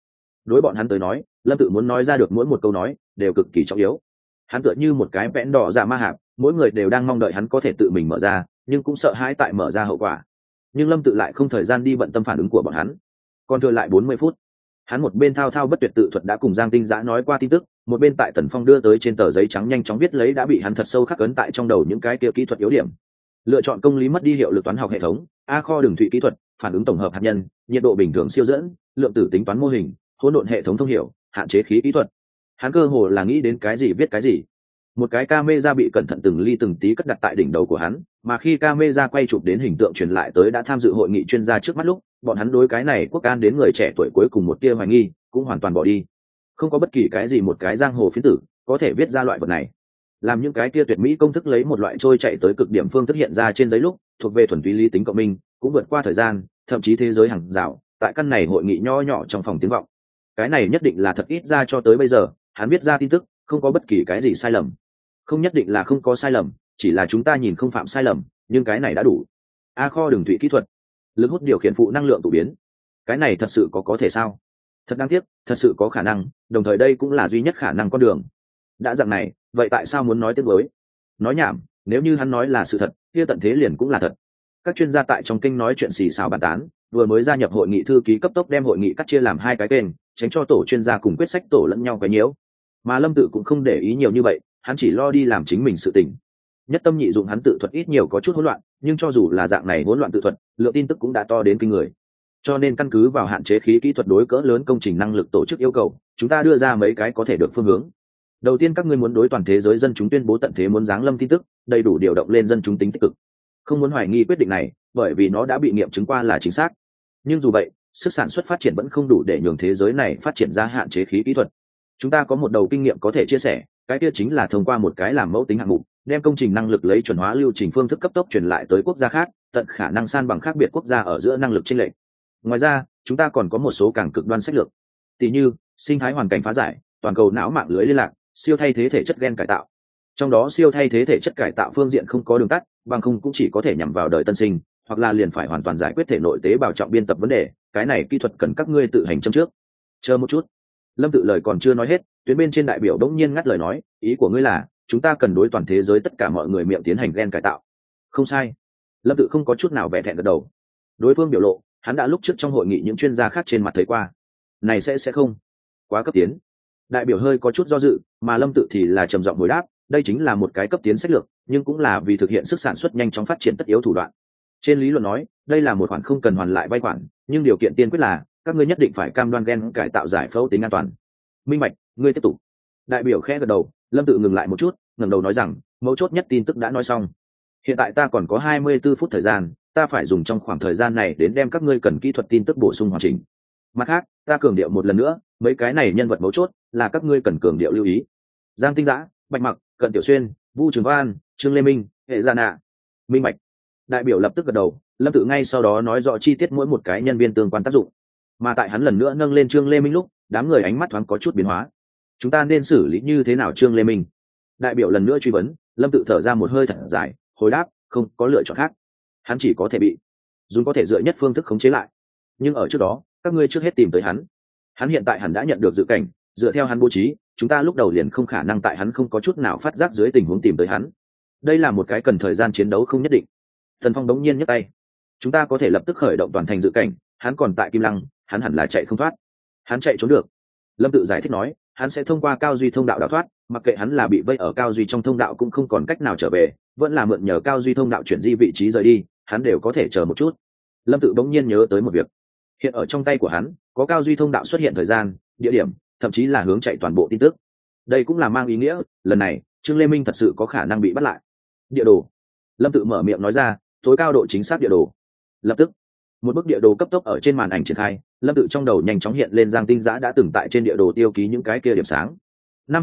đối bọn hắn tới nói, Lâm Tự muốn nói ra được mỗi một câu nói đều cực kỳ trọng yếu. Hắn tựa như một cái vẽn đỏ dạ ma hạp, mỗi người đều đang mong đợi hắn có thể tự mình mở ra, nhưng cũng sợ hãi tại mở ra hậu quả. Nhưng Lâm Tự lại không thời gian đi bận tâm phản ứng của bọn hắn. Còn thừa lại 40 phút, hắn một bên thao thao bất tuyệt tự thuật đã cùng Giang Tinh Giã nói qua tin tức, một bên tại Tần Phong đưa tới trên tờ giấy trắng nhanh chóng viết lấy đã bị hắn thật sâu khắc ấn tại trong đầu những cái kia kỹ thuật yếu điểm. Lựa chọn công lý mất đi hiệu lực toán học hệ thống, a kho đường thủy kỹ thuật, phản ứng tổng hợp hạt nhân, nhiệt độ bình thường siêu dẫn, lượng tử tính toán mô hình, hỗn độn hệ thống thông hiểu, hạn chế khí kỹ thuật. Hắn cơ hồ là nghĩ đến cái gì viết cái gì. Một cái camera bị cẩn thận từng ly từng tí cất đặt tại đỉnh đầu của hắn, mà khi camera quay chụp đến hình tượng truyền lại tới đã tham dự hội nghị chuyên gia trước mắt lúc, bọn hắn đối cái này quốc an đến người trẻ tuổi cuối cùng một tia hoài nghi cũng hoàn toàn bỏ đi. Không có bất kỳ cái gì một cái giang hồ phiến tử có thể viết ra loại vật này. Làm những cái tia tuyệt mỹ công thức lấy một loại trôi chạy tới cực điểm phương thức hiện ra trên giấy lúc, thuộc về thuần túy lý tính cộng minh, cũng vượt qua thời gian, thậm chí thế giới hàng rào, tại căn này hội nghị nho nhỏ trong phòng tiếng vọng. Cái này nhất định là thật ít ra cho tới bây giờ, hắn viết ra tin tức, không có bất kỳ cái gì sai lầm. Không nhất định là không có sai lầm, chỉ là chúng ta nhìn không phạm sai lầm, nhưng cái này đã đủ. A kho đường thủy kỹ thuật, lực hút điều khiển phụ năng lượng tụ biến, cái này thật sự có thể sao? Thật đáng tiếc, thật sự có khả năng, đồng thời đây cũng là duy nhất khả năng con đường. Đã dạng này, vậy tại sao muốn nói tiếp với? Nói nhảm, nếu như hắn nói là sự thật, kia tận thế liền cũng là thật. Các chuyên gia tại trong kênh nói chuyện xì xào bàn tán, vừa mới gia nhập hội nghị thư ký cấp tốc đem hội nghị cắt chia làm hai cái kênh, tránh cho tổ chuyên gia cùng quyết sách tổ lẫn nhau quấy nhiễu. Mà Lâm Tự cũng không để ý nhiều như vậy, hắn chỉ lo đi làm chính mình sự tình. Nhất tâm nhị dụng hắn tự thuật ít nhiều có chút hỗn loạn, nhưng cho dù là dạng này hỗn loạn tự thuật, lượng tin tức cũng đã to đến kinh người. Cho nên căn cứ vào hạn chế khí kỹ thuật đối cỡ lớn công trình năng lực tổ chức yêu cầu, chúng ta đưa ra mấy cái có thể được phương hướng. Đầu tiên, các ngươi muốn đối toàn thế giới dân chúng tuyên bố tận thế muốn giáng lâm tin tức, đầy đủ điều động lên dân chúng tính tích cực. Không muốn hoài nghi quyết định này, bởi vì nó đã bị nghiệm chứng qua là chính xác. Nhưng dù vậy, sức sản xuất phát triển vẫn không đủ để nhường thế giới này phát triển ra hạn chế khí kỹ thuật. Chúng ta có một đầu kinh nghiệm có thể chia sẻ, cái kia chính là thông qua một cái làm mẫu tính hạng mục, đem công trình năng lực lấy chuẩn hóa lưu trình phương thức cấp tốc truyền lại tới quốc gia khác, tận khả năng san bằng khác biệt quốc gia ở giữa năng lực chênh lệch. Ngoài ra, chúng ta còn có một số càng cực đoan sách lược, tỷ như sinh thái hoàn cảnh phá giải, toàn cầu não mạng lưới liên lạc, siêu thay thế thể chất gen cải tạo. Trong đó siêu thay thế thể chất cải tạo phương diện không có đường tắt, bằng không cũng chỉ có thể nhằm vào đời tân sinh, hoặc là liền phải hoàn toàn giải quyết thể nội tế bào trọng biên tập vấn đề, cái này kỹ thuật cần các ngươi tự hành châm trước. Chờ một chút. Lâm Tự lời còn chưa nói hết, tuyến bên trên đại biểu đống nhiên ngắt lời nói, ý của ngươi là chúng ta cần đối toàn thế giới tất cả mọi người miệng tiến hành gen cải tạo? Không sai. Lâm Tự không có chút nào vẻ thẹn gật đầu. Đối phương biểu lộ, hắn đã lúc trước trong hội nghị những chuyên gia khác trên mặt thấy qua. Này sẽ không quá cấp tiến. Đại biểu hơi có chút do dự, mà Lâm Tự thì là trầm giọng hồi đáp, đây chính là một cái cấp tiến sách lược, nhưng cũng là vì thực hiện sức sản xuất nhanh chóng phát triển tất yếu thủ đoạn. Trên lý luận nói, đây là một khoản không cần hoàn lại vay khoản, nhưng điều kiện tiên quyết là các ngươi nhất định phải cam đoan gen cải tạo giải phẫu tính an toàn. Minh bạch, ngươi tiếp tục. Đại biểu khẽ gật đầu, Lâm Tự ngừng lại một chút, ngẩng đầu nói rằng, mấu chốt nhất tin tức đã nói xong. Hiện tại ta còn có 24 phút thời gian, ta phải dùng trong khoảng thời gian này đến đem các ngươi cần kỹ thuật tin tức bổ sung hoàn chỉnh. Mặt khác, ta cường điệu một lần nữa, mấy cái này nhân vật mấu chốt là các ngươi cần cường điệu lưu ý. Giang Tinh Giã, Bạch Mặc, Cận Tiểu Xuyên, Vu Trường Văn, Trương Lê Minh, Hệ Gia Nạ. Minh bạch. Đại biểu lập tức gật đầu, Lâm Tự ngay sau đó nói rõ chi tiết mỗi một cái nhân viên tương quan tác dụng. Mà tại hắn lần nữa nâng lên Trương Lê Minh lúc, đám người ánh mắt thoáng có chút biến hóa. Chúng ta nên xử lý như thế nào Trương Lê Minh? Đại biểu lần nữa truy vấn, Lâm Tự thở ra một hơi thật dài, hồi đáp, không có lựa chọn khác. Hắn chỉ có thể bị dùng có thể dựa nhất phương thức khống chế lại. Nhưng ở trước đó, các ngươi trước hết tìm tới hắn. Hắn hiện tại hẳn đã nhận được dự cảnh, dựa theo hắn bố trí, chúng ta lúc đầu liền không khả năng tại hắn không có chút nào phát giác dưới tình huống tìm tới hắn. Đây là một cái cần thời gian chiến đấu không nhất định. Thần Phong đống nhiên nhấc tay. Chúng ta có thể lập tức khởi động toàn thành dự cảnh, hắn còn tại Kim Lăng, hắn hẳn là chạy không thoát. Hắn chạy trốn được. Lâm Tự giải thích nói, hắn sẽ thông qua Cao Duy thông đạo đào thoát, mặc kệ hắn là bị vây ở Cao Duy trong thông đạo cũng không còn cách nào trở về, vẫn là mượn nhờ Cao Duy thông đạo chuyển di vị trí rời đi, hắn đều có thể chờ một chút. Lâm Tự bỗng nhiên nhớ tới một việc. Hiện ở trong tay của hắn có Cao Duy thông đạo xuất hiện thời gian, địa điểm, thậm chí là hướng chạy toàn bộ tin tức. Đây cũng là mang ý nghĩa, lần này Trương Lê Minh thật sự có khả năng bị bắt lại. Địa đồ. Lâm Tự mở miệng nói ra, tối cao độ chính xác địa đồ. Lập tức, một bức địa đồ cấp tốc ở trên màn ảnh triển khai, Lâm Tự trong đầu nhanh chóng hiện lên Giang Tinh Giã đã từng tại trên địa đồ tiêu ký những cái kia điểm sáng. Năm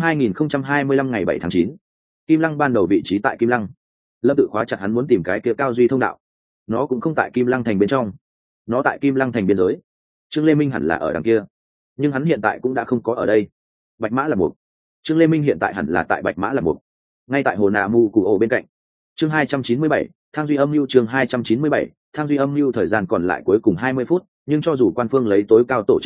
2025 ngày 7 tháng 9, Kim Lăng ban đầu vị trí tại Kim Lăng. Lâm Tự khóa chặt hắn muốn tìm cái kia Cao Duy thông đạo. Nó cũng không tại Kim Lăng thành bên trong, nó tại Kim Lăng thành biên giới. Trương Lê Minh hẳn là ở đằng kia, nhưng hắn hiện tại cũng đã không có ở đây. Bạch Mã là một. Trương Lê Minh hiện tại hẳn là tại Bạch Mã là một, ngay tại hồ Nà Mu Cù Ổ bên cạnh. Chương 297, Thang Duy âm mưu. Chương 297, Thang Duy âm mưu. Thời gian còn lại cuối cùng 20 phút, nhưng cho dù quan phương lấy tối cao tổ chức độ,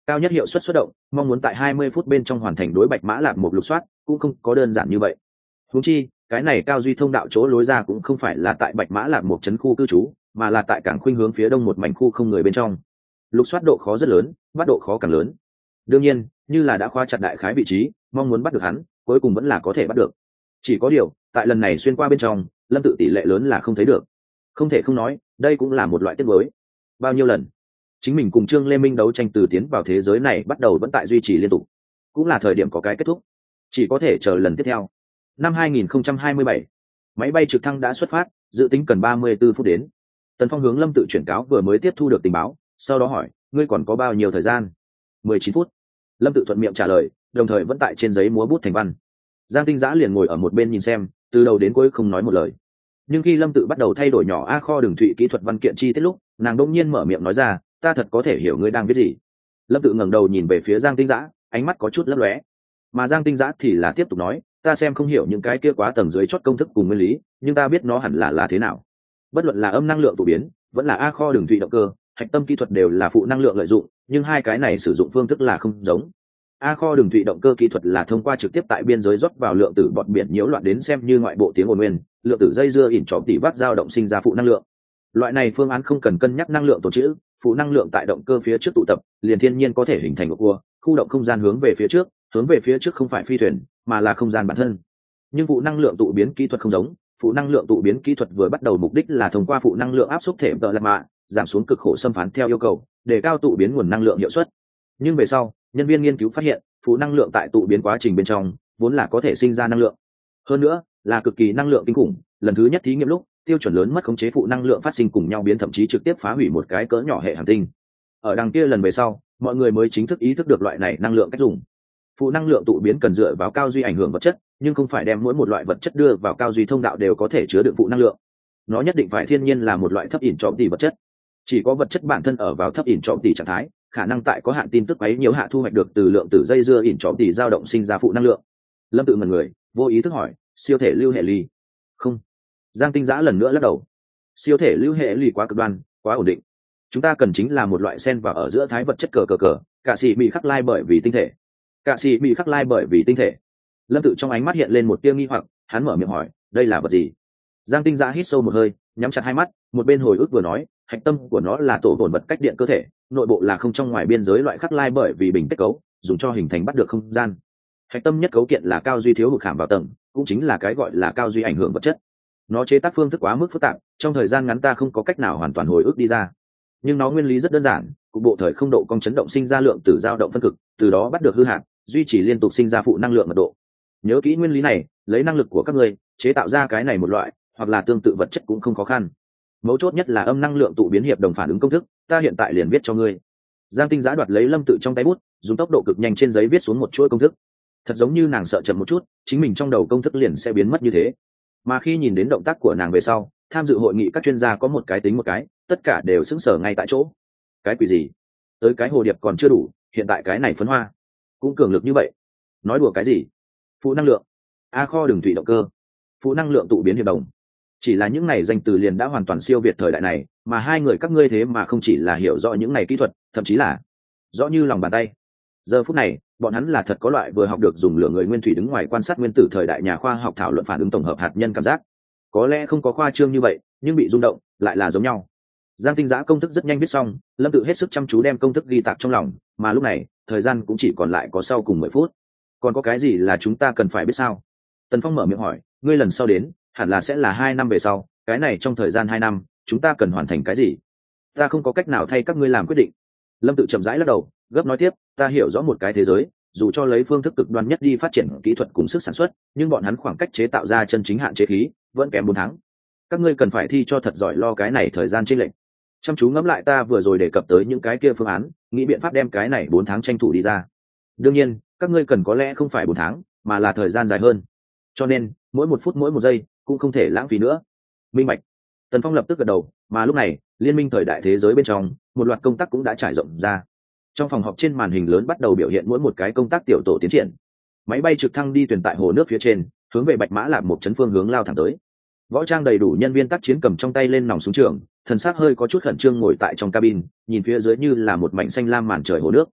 cao nhất hiệu suất xuất động, mong muốn tại 20 phút bên trong hoàn thành đối bạch mã lạp một lục soát cũng không có đơn giản như vậy. Huống chi cái này cao duy thông đạo chỗ lối ra cũng không phải là tại bạch mã lạp một trấn khu cư trú, mà là tại cảng khuynh hướng phía đông một mảnh khu không người bên trong. Lục soát độ khó rất lớn, bắt độ khó càng lớn. Đương nhiên như là đã khóa chặt đại khái vị trí, mong muốn bắt được hắn cuối cùng vẫn là có thể bắt được. Chỉ có điều tại lần này xuyên qua bên trong, Lâm Tự tỷ lệ lớn là không thấy được. Không thể không nói đây cũng là một loại tiếc nuối. Bao nhiêu lần chính mình cùng Trương Lê Minh đấu tranh từ tiến vào thế giới này bắt đầu vẫn tại duy trì liên tục, cũng là thời điểm có cái kết thúc, chỉ có thể chờ lần tiếp theo. Năm 2027, máy bay trực thăng đã xuất phát, dự tính cần 34 phút đến. Tần Phong hướng Lâm Tự chuyển cáo vừa mới tiếp thu được tình báo, sau đó hỏi, ngươi còn có bao nhiêu thời gian? 19 phút. Lâm Tự thuận miệng trả lời, đồng thời vẫn tại trên giấy múa bút thành văn. Giang Tinh Giã liền ngồi ở một bên nhìn xem, từ đầu đến cuối không nói một lời. Nhưng khi Lâm Tự bắt đầu thay đổi nhỏ a kho đường thụy kỹ thuật văn kiện chi tiết lúc, nàng đột nhiên mở miệng nói ra, ta thật có thể hiểu ngươi đang viết gì. Lâm Tự ngẩng đầu nhìn về phía Giang Tinh Giã, ánh mắt có chút lấp lóe. Mà Giang Tinh Giã thì là tiếp tục nói, ta xem không hiểu những cái kia quá tầng dưới chót công thức cùng nguyên lý, nhưng ta biết nó hẳn là thế nào. Bất luận là âm năng lượng tụ biến, vẫn là a kho đường thụy động cơ, hạch tâm kỹ thuật đều là phụ năng lượng lợi dụng, nhưng hai cái này sử dụng phương thức là không giống. A kho đường thụy động cơ kỹ thuật là thông qua trực tiếp tại biên giới rót vào lượng tử bọt biển nhiễu loạn đến xem như ngoại bộ tiếng ồn nguyên, lượng tử dây dưa ỉn trọm tỉ vác dao động sinh ra phụ năng lượng. Loại này phương án không cần cân nhắc năng lượng tồn trữ, phụ năng lượng tại động cơ phía trước tụ tập, liền thiên nhiên có thể hình thành một cua, khu động không gian hướng về phía trước không phải phi thuyền, mà là không gian bản thân. Nhưng phụ năng lượng tụ biến kỹ thuật không giống, phụ năng lượng tụ biến kỹ thuật vừa bắt đầu mục đích là thông qua phụ năng lượng áp suất thể tợ lạt mạ, giảm xuống cực khổ xâm phán theo yêu cầu, để cao tụ biến nguồn năng lượng hiệu suất. Nhưng về sau, nhân viên nghiên cứu phát hiện, phụ năng lượng tại tụ biến quá trình bên trong vốn là có thể sinh ra năng lượng, hơn nữa là cực kỳ năng lượng kinh khủng. Lần thứ nhất thí nghiệm lúc, tiêu chuẩn lớn mất khống chế phụ năng lượng phát sinh cùng nhau biến, thậm chí trực tiếp phá hủy một cái cỡ nhỏ hệ hành tinh. Ở đằng kia lần về sau, mọi người mới chính thức ý thức được loại này năng lượng cách dùng. Phụ năng lượng tụ biến cần dựa vào cao duy ảnh hưởng vật chất, nhưng không phải đem mỗi một loại vật chất đưa vào cao duy thông đạo đều có thể chứa đựng phụ năng lượng. Nó nhất định phải thiên nhiên là một loại thấp ỉn trọm tỷ vật chất. Chỉ có vật chất bản thân ở vào thấp ỉn trọm tỷ trạng thái, khả năng tại có hạn tin tức ấy nhiều hạ thu hoạch được từ lượng tử dây dưa ỉn trọm tỷ dao động sinh ra phụ năng lượng. Lâm Tự ngẩn người, vô ý thức hỏi, siêu thể lưu hệ ly? Không. Giang Tinh Giã lần nữa lắc đầu. Siêu thể lưu hệ ly quá cực đoan, quá ổn định. Chúng ta cần chính là một loại xen vào ở giữa thái vật chất cờ, cả sĩ bị khắc lai bởi vì tinh thể. Cả sĩ bị khắc lai bởi vì tinh thể. Lâm Tự trong ánh mắt hiện lên một tia nghi hoặc, hắn mở miệng hỏi, đây là vật gì? Giang Tinh Giã hít sâu một hơi, nhắm chặt hai mắt, một bên hồi ức vừa nói, hạch tâm của nó là tổ tồn vật cách điện cơ thể, nội bộ là không trong ngoài biên giới loại khắc lai bởi vì bình kết cấu, dùng cho hình thành bắt được không gian. Hạch tâm nhất cấu kiện là cao duy thiếu hụt khảm vào tầng, cũng chính là cái gọi là cao duy ảnh hưởng vật chất. Nó chế tác phương thức quá mức phức tạp, trong thời gian ngắn ta không có cách nào hoàn toàn hồi ức đi ra. Nhưng nó nguyên lý rất đơn giản, cục bộ thời không độ cong chấn động sinh ra lượng tử dao động phân cực, từ đó bắt được hư hạt, duy trì liên tục sinh ra phụ năng lượng mật độ. Nhớ kỹ nguyên lý này, lấy năng lực của các ngươi chế tạo ra cái này một loại hoặc là tương tự vật chất cũng không khó khăn. Mấu chốt nhất là âm năng lượng tụ biến hiệp đồng phản ứng công thức, ta hiện tại liền viết cho ngươi. Giang Tinh Giã đoạt lấy Lâm Tự trong tay bút, dùng tốc độ cực nhanh trên giấy viết xuống một chuỗi công thức. Thật giống như nàng sợ chậm một chút, chính mình trong đầu công thức liền sẽ biến mất như thế. Mà khi nhìn đến động tác của nàng về sau, tham dự hội nghị các chuyên gia có một cái tính một cái, tất cả đều sững sờ ngay tại chỗ. Cái quỷ gì? Tới cái hồ điệp còn chưa đủ, hiện tại cái này phấn hoa cũng cường lực như vậy. Nói đùa cái gì? Phụ năng lượng, a kho đường thủy động cơ, phụ năng lượng tụ biến hiệp đồng. Chỉ là những này danh từ liền đã hoàn toàn siêu việt thời đại này, mà hai người các ngươi thế mà không chỉ là hiểu rõ những này kỹ thuật, thậm chí là rõ như lòng bàn tay. Giờ phút này, bọn hắn là thật có loại vừa học được dùng lửa người nguyên thủy đứng ngoài quan sát nguyên tử thời đại nhà khoa học thảo luận phản ứng tổng hợp hạt nhân cảm giác. Có lẽ không có khoa trương như vậy, nhưng bị rung động lại là giống nhau. Giang Tinh Giã công thức rất nhanh viết xong, Lâm Tự hết sức chăm chú đem công thức ghi tạc trong lòng, mà lúc này thời gian cũng chỉ còn lại có sau cùng 10 phút. Còn có cái gì là chúng ta cần phải biết sao? Tần Phong mở miệng hỏi, ngươi lần sau đến hẳn là sẽ là 2 năm về sau, cái này trong thời gian 2 năm chúng ta cần hoàn thành cái gì? Ta không có cách nào thay các ngươi làm quyết định. Lâm Tự chậm rãi lắc đầu, gấp nói tiếp, ta hiểu rõ một cái thế giới, dù cho lấy phương thức cực đoan nhất đi phát triển kỹ thuật cùng sức sản xuất, nhưng bọn hắn khoảng cách chế tạo ra chân chính hạn chế khí vẫn kém 4 tháng. Các ngươi cần phải thi cho thật giỏi lo cái này thời gian chênh lệch. Chăm chú ngẫm lại ta vừa rồi đề cập tới những cái kia phương án, nghĩ biện pháp đem cái này 4 tháng tranh thủ đi ra. Đương nhiên, các ngươi cần có lẽ không phải 4 tháng, mà là thời gian dài hơn. Cho nên, mỗi 1 phút mỗi 1 giây cũng không thể lãng phí nữa. Minh bạch. Tần Phong lập tức gật đầu, mà lúc này, liên minh thời đại thế giới bên trong, một loạt công tác cũng đã trải rộng ra. Trong phòng họp trên màn hình lớn bắt đầu biểu hiện mỗi một cái công tác tiểu tổ tiến triển. Máy bay trực thăng đi thuyền tại hồ nước phía trên, hướng về Bạch Mã Lạp một chấn phương hướng lao thẳng tới. Võ trang đầy đủ nhân viên tác chiến cầm trong tay lên nòng súng trường, thần sắc hơi có chút khẩn trương ngồi tại trong cabin, nhìn phía dưới như là một mảnh xanh lam màn trời hồ nước.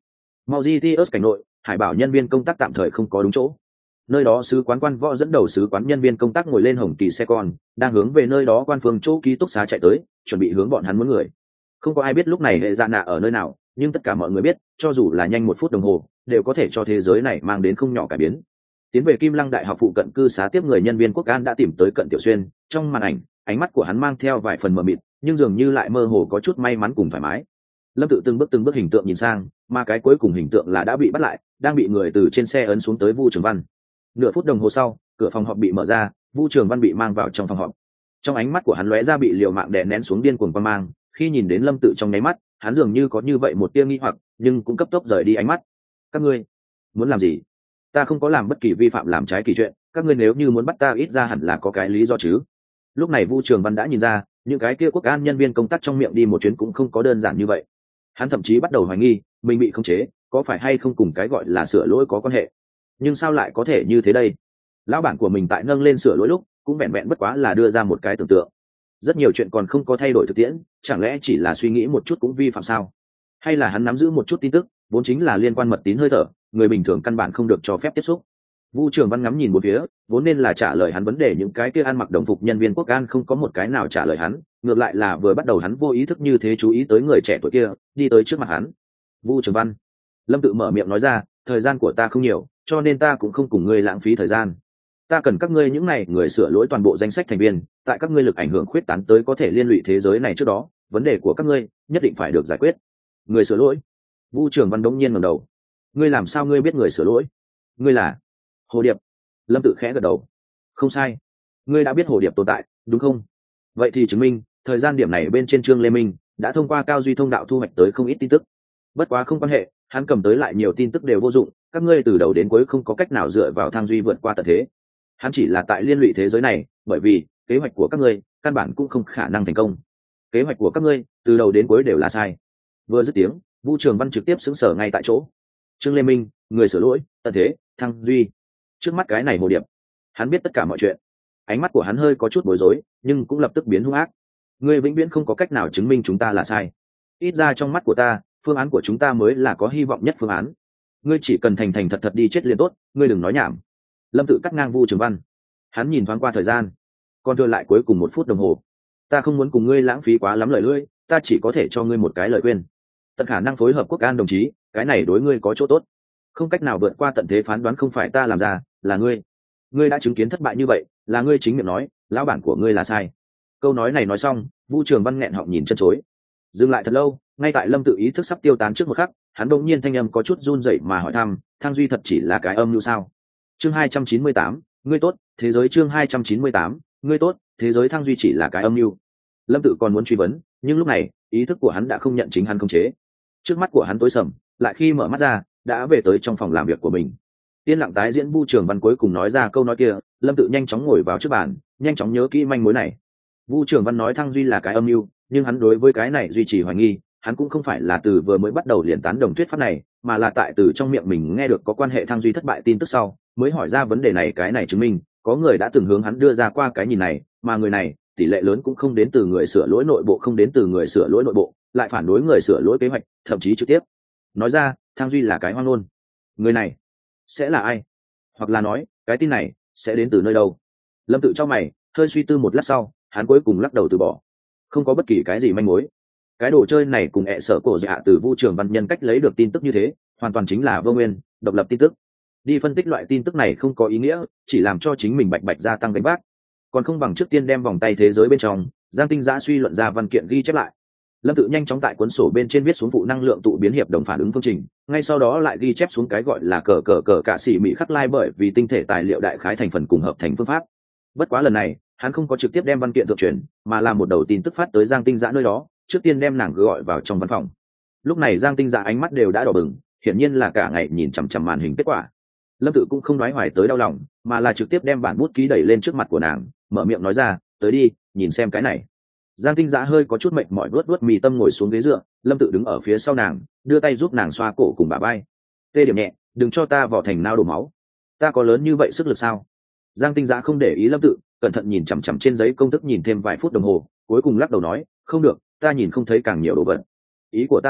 Mauritius cảnh nội, hải bảo nhân viên công tác tạm thời không có đúng chỗ. Nơi đó sứ quán quan võ dẫn đầu sứ quán nhân viên công tác ngồi lên hồng kỳ xe con, đang hướng về nơi đó quan phương chỗ ký túc xá chạy tới, chuẩn bị hướng bọn hắn muốn người. Không có ai biết lúc này hệ dạ nạ ở nơi nào, nhưng tất cả mọi người biết, cho dù là nhanh 1 phút đồng hồ, đều có thể cho thế giới này mang đến không nhỏ cải biến. Tiến về Kim Lăng Đại học phụ cận cư xá tiếp người nhân viên quốc an đã tìm tới Cận Tiểu Xuyên, trong màn ảnh, ánh mắt của hắn mang theo vài phần mờ mịt, nhưng dường như lại mơ hồ có chút may mắn cùng thoải mái. Lâm Tự từng bước hình tượng nhìn sang, mà cái cuối cùng hình tượng là đã bị bắt lại, đang bị người từ trên xe ấn xuống tới Vu Trường Văn. Nửa phút đồng hồ sau, cửa phòng họp bị mở ra, Vu Trường Văn bị mang vào trong phòng họp. Trong ánh mắt của hắn lóe ra bị liều mạng đè nén xuống điên cuồng quan mang, khi nhìn đến Lâm Tự trong nháy mắt, hắn dường như có như vậy một tia nghi hoặc, nhưng cũng cấp tốc rời đi ánh mắt. Các ngươi muốn làm gì? Ta không có làm bất kỳ vi phạm làm trái kỳ chuyện, các ngươi nếu như muốn bắt ta ít ra hẳn là có cái lý do chứ. Lúc này Vu Trường Văn đã nhìn ra, những cái kia quốc an nhân viên công tác trong miệng đi một chuyến cũng không có đơn giản như vậy. Hắn thậm chí bắt đầu hoài nghi mình bị khống chế, có phải hay không cùng cái gọi là sửa lỗi có quan hệ. Nhưng sao lại có thể như thế đây? Lão bản của mình tại nâng lên sửa lỗi lúc cũng vẹn vẹn bất quá là đưa ra một cái tưởng tượng, rất nhiều chuyện còn không có thay đổi thực tiễn, chẳng lẽ chỉ là suy nghĩ một chút cũng vi phạm sao? Hay là hắn nắm giữ một chút tin tức vốn chính là liên quan mật tín hơi thở, người bình thường căn bản không được cho phép tiếp xúc? Vu Trường Văn ngắm nhìn một phía, vốn nên là trả lời hắn vấn đề những cái kia ăn mặc đồng phục nhân viên quốc an không có một cái nào trả lời hắn, ngược lại là vừa bắt đầu hắn vô ý thức như thế chú ý tới người trẻ tuổi kia đi tới trước mặt hắn. Vu Trường Văn, Lâm Tự mở miệng nói ra, thời gian của ta không nhiều, cho nên ta cũng không cùng ngươi lãng phí thời gian. Ta cần các ngươi những này người sửa lỗi toàn bộ danh sách thành viên, tại các ngươi lực ảnh hưởng khuyết tán tới có thể liên lụy thế giới này trước đó, vấn đề của các ngươi nhất định phải được giải quyết. Người sửa lỗi? Vu Trường Văn đống nhiên ngẩng đầu. Ngươi làm sao ngươi biết người sửa lỗi? Ngươi là Hồ Điệp? Lâm Tự khẽ gật đầu. Không sai, ngươi đã biết Hồ Điệp tồn tại, đúng không? Vậy thì chứng minh thời gian điểm này bên trên Trương Lê Minh đã thông qua Cao Duy thông đạo thu hoạch tới không ít tin tức. Bất quá không quan hệ, hắn cầm tới lại nhiều tin tức đều vô dụng, các ngươi từ đầu đến cuối không có cách nào dựa vào Thang Duy vượt qua tận thế. Hắn chỉ là tại liên lụy thế giới này, bởi vì kế hoạch của các ngươi căn bản cũng không khả năng thành công. Kế hoạch của các ngươi từ đầu đến cuối đều là sai. Vừa dứt tiếng, Vu Trường Văn trực tiếp xứng sở ngay tại chỗ. Trương Lê Minh, người sửa lỗi, tận thế, Thang Duy. Trước mắt cái này Hồ Điệp, hắn biết tất cả mọi chuyện. Ánh mắt của hắn hơi có chút bối rối, nhưng cũng lập tức biến hung ác. Ngươi vĩnh viễn không có cách nào chứng minh chúng ta là sai. Ít ra trong mắt của ta, phương án của chúng ta mới là có hy vọng nhất phương án. Ngươi chỉ cần thành thành thật thật đi chết liền tốt, ngươi đừng nói nhảm. Lâm Tự cắt ngang Vu Trường Văn. Hắn nhìn thoáng qua thời gian, còn thừa lại cuối cùng 1 phút đồng hồ. Ta không muốn cùng ngươi lãng phí quá lắm lời lưỡi, ta chỉ có thể cho ngươi một cái lời khuyên. Tận khả năng phối hợp quốc an đồng chí, cái này đối ngươi có chỗ tốt. Không cách nào vượt qua tận thế phán đoán không phải ta làm ra, là ngươi. Ngươi đã chứng kiến thất bại như vậy, là ngươi chính miệng nói, lão bản của ngươi là sai. Câu nói này nói xong, Vu Trường Văn nghẹn họng nhìn chân chối. Dừng lại thật lâu, ngay tại Lâm Tự ý thức sắp tiêu tán trước một khắc, hắn đột nhiên thanh âm có chút run rẩy mà hỏi thăm, Thang Duy thật chỉ là cái âm mưu sao? Chương 298, ngươi tốt, thế giới. Chương 298, ngươi tốt, thế giới. Thang Duy chỉ là cái âm mưu. Lâm Tự còn muốn truy vấn, nhưng lúc này, ý thức của hắn đã không nhận chính hắn khống chế. Trước mắt của hắn tối sầm, lại khi mở mắt ra, đã về tới trong phòng làm việc của mình. Yên lặng tái diễn Vu Trường Văn cuối cùng nói ra câu nói kia, Lâm Tự nhanh chóng ngồi vào trước bàn, nhanh chóng nhớ kỹ manh mối này. Vu Trường Văn nói Thang Duy là cái âm mưu, nhưng hắn đối với cái này duy trì hoài nghi, hắn cũng không phải là từ vừa mới bắt đầu liền tán đồng thuyết pháp này, mà là tại từ trong miệng mình nghe được có quan hệ Thang Duy thất bại tin tức sau, mới hỏi ra vấn đề này. Cái này chứng minh có người đã từng hướng hắn đưa ra qua cái nhìn này, mà người này tỷ lệ lớn cũng không đến từ người sửa lỗi nội bộ, không đến từ người sửa lỗi nội bộ, lại phản đối người sửa lỗi kế hoạch, thậm chí trực tiếp nói ra Thang Duy là cái hoang ngôn. Người này sẽ là ai? Hoặc là nói, cái tin này sẽ đến từ nơi đâu? Lâm Tự cho mày, hơi suy tư một lát sau, hắn cuối cùng lắc đầu từ bỏ. Không có bất kỳ cái gì manh mối. Cái đồ chơi này cùng ẹ sở cổ dạ từ Vu Trường Văn nhân cách lấy được tin tức như thế, hoàn toàn chính là vô nguyên, độc lập tin tức. Đi phân tích loại tin tức này không có ý nghĩa, chỉ làm cho chính mình bạch bạch gia tăng gánh vác. Còn không bằng trước tiên đem vòng tay thế giới bên trong, Giang Tinh Giã suy luận ra văn kiện ghi chép lại. Lâm Tự nhanh chóng tại cuốn sổ bên trên viết xuống phụ năng lượng tụ biến hiệp đồng phản ứng phương trình, ngay sau đó lại ghi chép xuống cái gọi là cờ cả xỉ mị khắc lai, bởi vì tinh thể tài liệu đại khái thành phần cùng hợp thành phương pháp. Bất quá lần này, hắn không có trực tiếp đem văn kiện thượng truyền, mà là một đầu tin tức phát tới Giang Tinh Giã nơi đó, trước tiên đem nàng gọi vào trong văn phòng. Lúc này Giang Tinh Giã ánh mắt đều đã đỏ bừng, hiển nhiên là cả ngày nhìn chằm chằm màn hình kết quả. Lâm Tự cũng không nói hoài tới đau lòng, mà là trực tiếp đem bản bút ký đẩy lên trước mặt của nàng, mở miệng nói ra, tới đi, nhìn xem cái này. Giang Tinh Giã hơi có chút mệt mỏi, vuốt mì tâm ngồi xuống ghế dựa, Lâm Tự đứng ở phía sau nàng, đưa tay giúp nàng xoa cổ cùng bả vai. Tê điểm nhẹ, đừng cho ta vỏ thành nao đổ máu. Ta có lớn như vậy sức lực sao? Giang Tinh Giã không để ý Lâm Tự, cẩn thận nhìn chằm chằm trên giấy công thức nhìn thêm vài phút đồng hồ, cuối cùng lắc đầu nói, không được, ta nhìn không thấy càng nhiều đồ vật. Ý của ta là,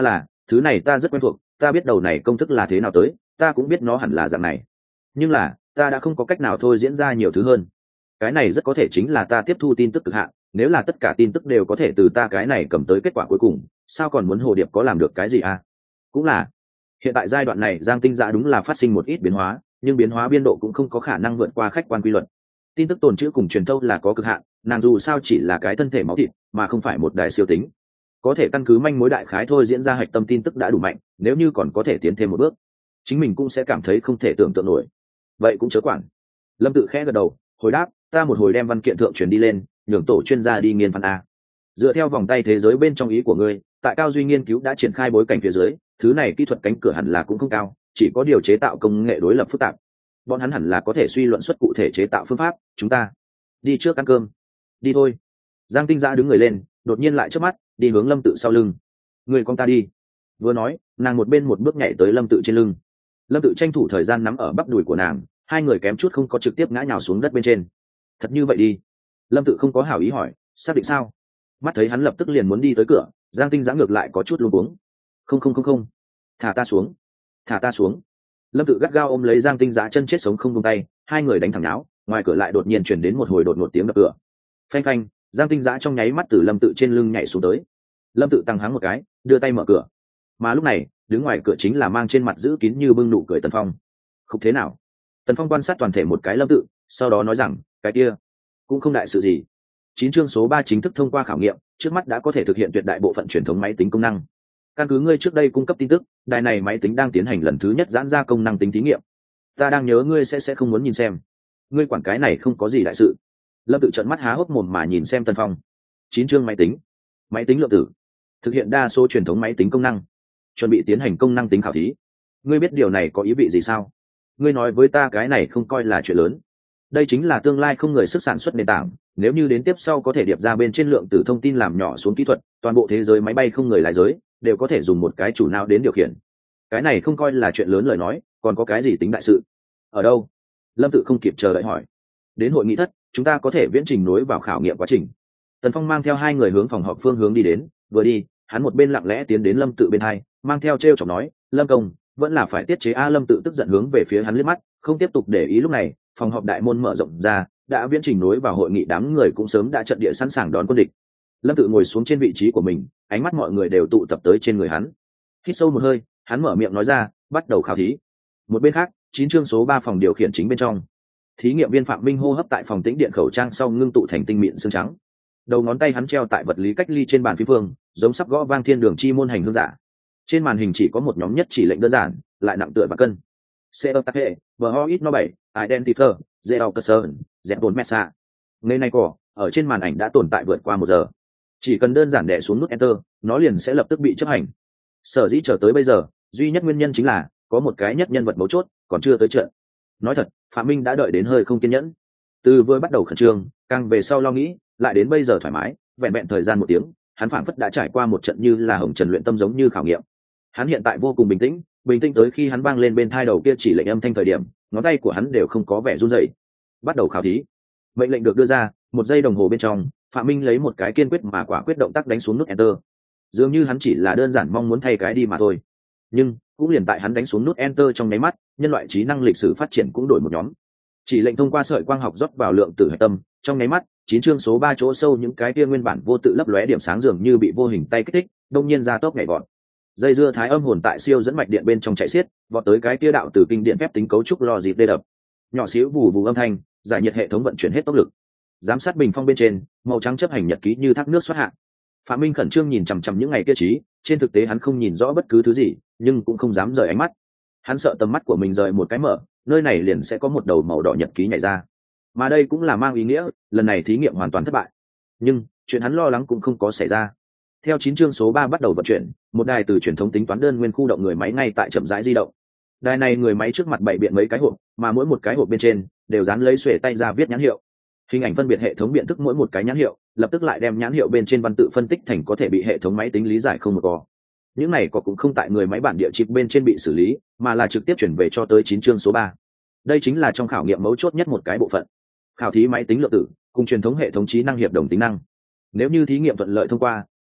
thứ này ta rất quen thuộc, ta biết đầu này công thức là thế nào tới, ta cũng biết nó hẳn là dạng này, nhưng là ta đã không có cách nào thôi diễn ra nhiều thứ hơn. Cái này rất có thể chính là ta tiếp thu tin tức cực hạn, nếu là tất cả tin tức đều có thể từ ta cái này cầm tới kết quả cuối cùng, sao còn muốn hồ điệp có làm được cái gì à? Cũng là hiện tại giai đoạn này Giang Tinh Dạ đúng là phát sinh một ít biến hóa, nhưng biến hóa biên độ cũng không có khả năng vượt qua khách quan quy luật. Tin tức tồn trữ cùng truyền thâu là có cực hạn, nàng dù sao chỉ là cái thân thể máu thịt mà không phải một đại siêu tính, có thể căn cứ manh mối đại khái thôi diễn ra hạch tâm tin tức đã đủ mạnh, nếu như còn có thể tiến thêm một bước, chính mình cũng sẽ cảm thấy không thể tưởng tượng nổi. Vậy cũng chớ quản. Lâm Tự khẽ gật đầu hồi đáp, ta một hồi đem văn kiện thượng truyền đi lên, nhường tổ chuyên gia đi nghiên phán a. Dựa theo vòng tay thế giới bên trong ý của ngươi, tại Cao Duy nghiên cứu đã triển khai bối cảnh phía dưới, thứ này kỹ thuật cánh cửa hẳn là cũng không cao, chỉ có điều chế tạo công nghệ đối lập phức tạp. Bọn hắn hẳn là có thể suy luận xuất cụ thể chế tạo phương pháp, chúng ta đi trước ăn cơm. Đi thôi. Giang Tinh Dã đứng người lên, đột nhiên lại chớp mắt, đi hướng Lâm Tự sau lưng. Người con ta đi. Vừa nói, nàng một bên một bước nhảy tới Lâm Tự trên lưng. Lâm Tự tranh thủ thời gian nắm ở bắp đùi của nàng, hai người kém chút không có trực tiếp ngã nhào xuống đất bên trên. Thật như vậy đi. Lâm Tự không có hảo ý hỏi, xác định sao? Mắt thấy hắn lập tức liền muốn đi tới cửa, Giang Tinh Dã ngược lại có chút luống cuống. Không, thả ta xuống, thả ta xuống. Lâm Tự gắt gao ôm lấy Giang Tinh Dã chân chết sống không buông tay, hai người đánh thẳng náo, ngoài cửa lại đột nhiên truyền đến một hồi đột ngột tiếng đập cửa. Phanh phanh, Giang Tinh Dã trong nháy mắt từ Lâm Tự trên lưng nhảy xuống tới. Lâm Tự tăng hắng một cái, đưa tay mở cửa. Mà lúc này, đứng ngoài cửa chính là mang trên mặt giữ kín như bưng nụ cười Tần Phong. Không thế nào? Tần Phong quan sát toàn thể một cái Lâm Tự, sau đó nói rằng, cái kia cũng không đại sự gì. 9 chương số 3 chính thức thông qua khảo nghiệm, trước mắt đã có thể thực hiện tuyệt đại bộ phận truyền thống máy tính công năng. Căn cứ ngươi trước đây cung cấp tin tức, đài này máy tính đang tiến hành lần thứ nhất giãn ra công năng tính thí nghiệm. Ta đang nhớ ngươi sẽ không muốn nhìn xem. Ngươi quản cái này không có gì đại sự. Lâm Tự trợn mắt há hốc mồm mà nhìn xem Tần Phong. 9 chương máy tính lượng tử, thực hiện đa số truyền thống máy tính công năng, chuẩn bị tiến hành công năng tính khảo thí. Ngươi biết điều này có ý vị gì sao? Ngươi nói với ta cái này không coi là chuyện lớn. Đây chính là tương lai không người sức sản xuất nền tảng, nếu như đến tiếp sau có thể điệp ra bên trên lượng tử thông tin làm nhỏ xuống kỹ thuật, toàn bộ thế giới máy bay không người lái giới đều có thể dùng một cái chủ não đến điều khiển. Cái này không coi là chuyện lớn lời nói, còn có cái gì tính đại sự? Ở đâu? Lâm Tự không kịp chờ đợi hỏi. Đến hội nghị thất, chúng ta có thể viễn trình nối vào khảo nghiệm quá trình. Tần Phong mang theo hai người hướng phòng họp phương hướng đi đến, vừa đi, hắn một bên lặng lẽ tiến đến Lâm Tự bên hai, mang theo trêu chọc nói, Lâm công, vẫn là phải tiết chế a. Lâm Tự tức giận hướng về phía hắn liếc mắt, không tiếp tục để ý. Lúc này, phòng họp đại môn mở rộng ra, đã viễn trình nối vào hội nghị, đám người cũng sớm đã trận địa sẵn sàng đón quân địch. Lâm Tự ngồi xuống trên vị trí của mình, ánh mắt mọi người đều tụ tập tới trên người hắn. Hít sâu một hơi, hắn mở miệng nói ra, bắt đầu khảo thí. Một bên khác, 9 chương số 3 phòng điều khiển chính bên trong, thí nghiệm viên Phạm Minh hô hấp tại phòng tĩnh điện khẩu trang sau ngưng tụ thành tinh mịn xương trắng. Đầu ngón tay hắn treo tại vật lý cách ly trên bàn phím phương, giống sắp gõ vang thiên đường chi môn hành hương giả. Trên màn hình chỉ có một nhóm nhất chỉ lệnh đơn giản, lại nặng tựa và cân. Setup hệ, VOIT no 7, Identifier, Zero Cursor, Z4 Mesa. Ngày nay cỏ, ở trên màn ảnh đã tồn tại vượt qua 1 giờ. Chỉ cần đơn giản đè xuống nút Enter, nó liền sẽ lập tức bị chấp hành. Sở dĩ chờ tới bây giờ, duy nhất nguyên nhân chính là có một cái nhất nhân vật mấu chốt còn chưa tới trận. Nói thật, Phạm Minh đã đợi đến hơi không kiên nhẫn. Từ vừa bắt đầu khẩn trương, càng về sau lo nghĩ, lại đến bây giờ thoải mái, vẹn vẹn thời gian 1 tiếng, hắn phảng phất đã trải qua một trận như là hồng trần luyện tâm giống như khảo nghiệm. Hắn hiện tại vô cùng bình tĩnh tới khi hắn vang lên bên tai đầu kia chỉ lệnh âm thanh thời điểm, ngón tay của hắn đều không có vẻ run rẩy. Bắt đầu khảo thí. Mệnh lệnh được đưa ra, 1 giây đồng hồ bên trong, Phạm Minh lấy một cái kiên quyết mà quả quyết động tác đánh xuống nút Enter. Dường như hắn chỉ là đơn giản mong muốn thay cái đi mà thôi. Nhưng cũng liền tại hắn đánh xuống nút Enter trong nháy mắt, nhân loại trí năng lịch sử phát triển cũng đổi một nhóm. Chỉ lệnh thông qua sợi quang học rót vào lượng tử hạch tâm, trong nháy mắt, 9 chương số 3 chỗ sâu những cái kia nguyên bản vô tự lấp lóe điểm sáng dường như bị vô hình tay kích thích, đông nhiên ra tốc nhảy vọt. Dây dưa thái âm hồn tại siêu dẫn mạch điện bên trong chạy xiết, vọt tới cái kia đạo từ kinh điện phép tính cấu trúc lo dịp đê đập. Nhỏ xíu vù vù âm thanh, giải nhiệt hệ thống vận chuyển hết tốc lực. Giám sát bình phong bên trên, màu trắng chấp hành nhật ký như thác nước xoát hạ. Phạm Minh khẩn trương nhìn chằm chằm những ngày kia trí, trên thực tế hắn không nhìn rõ bất cứ thứ gì, nhưng cũng không dám rời ánh mắt. Hắn sợ tầm mắt của mình rời một cái mở, nơi này liền sẽ có một đầu màu đỏ nhật ký nhảy ra. Mà đây cũng là mang ý nghĩa, lần này thí nghiệm hoàn toàn thất bại. Nhưng, chuyện hắn lo lắng cũng không có xảy ra. Theo 9 chương số 3 bắt đầu vận chuyển, một đài từ truyền thống tính toán đơn nguyên khu động người máy ngay tại chậm rãi di động. Đài này người máy trước mặt bày biện mấy cái hộp, mà mỗi một cái hộp bên trên đều dán lấy xuề tay ra viết nhãn hiệu. Hình ảnh phân biệt hệ thống biện thức mỗi một cái nhãn hiệu, lập tức lại đem nhãn hiệu bên trên văn tự phân tích thành có thể bị hệ thống máy tính lý giải không một có. Những này có cũng không tại người máy bản địa chip bên trên bị xử lý, mà là trực tiếp chuyển về cho tới 9 chương số 3. Đây chính là trong khảo nghiệm mấu chốt nhất một cái bộ phận. Khảo thí máy tính lượng tử cùng truyền thống hệ thống trí năng hiệp đồng tính năng. Nếu như thí nghiệm thuận lợi thông qua,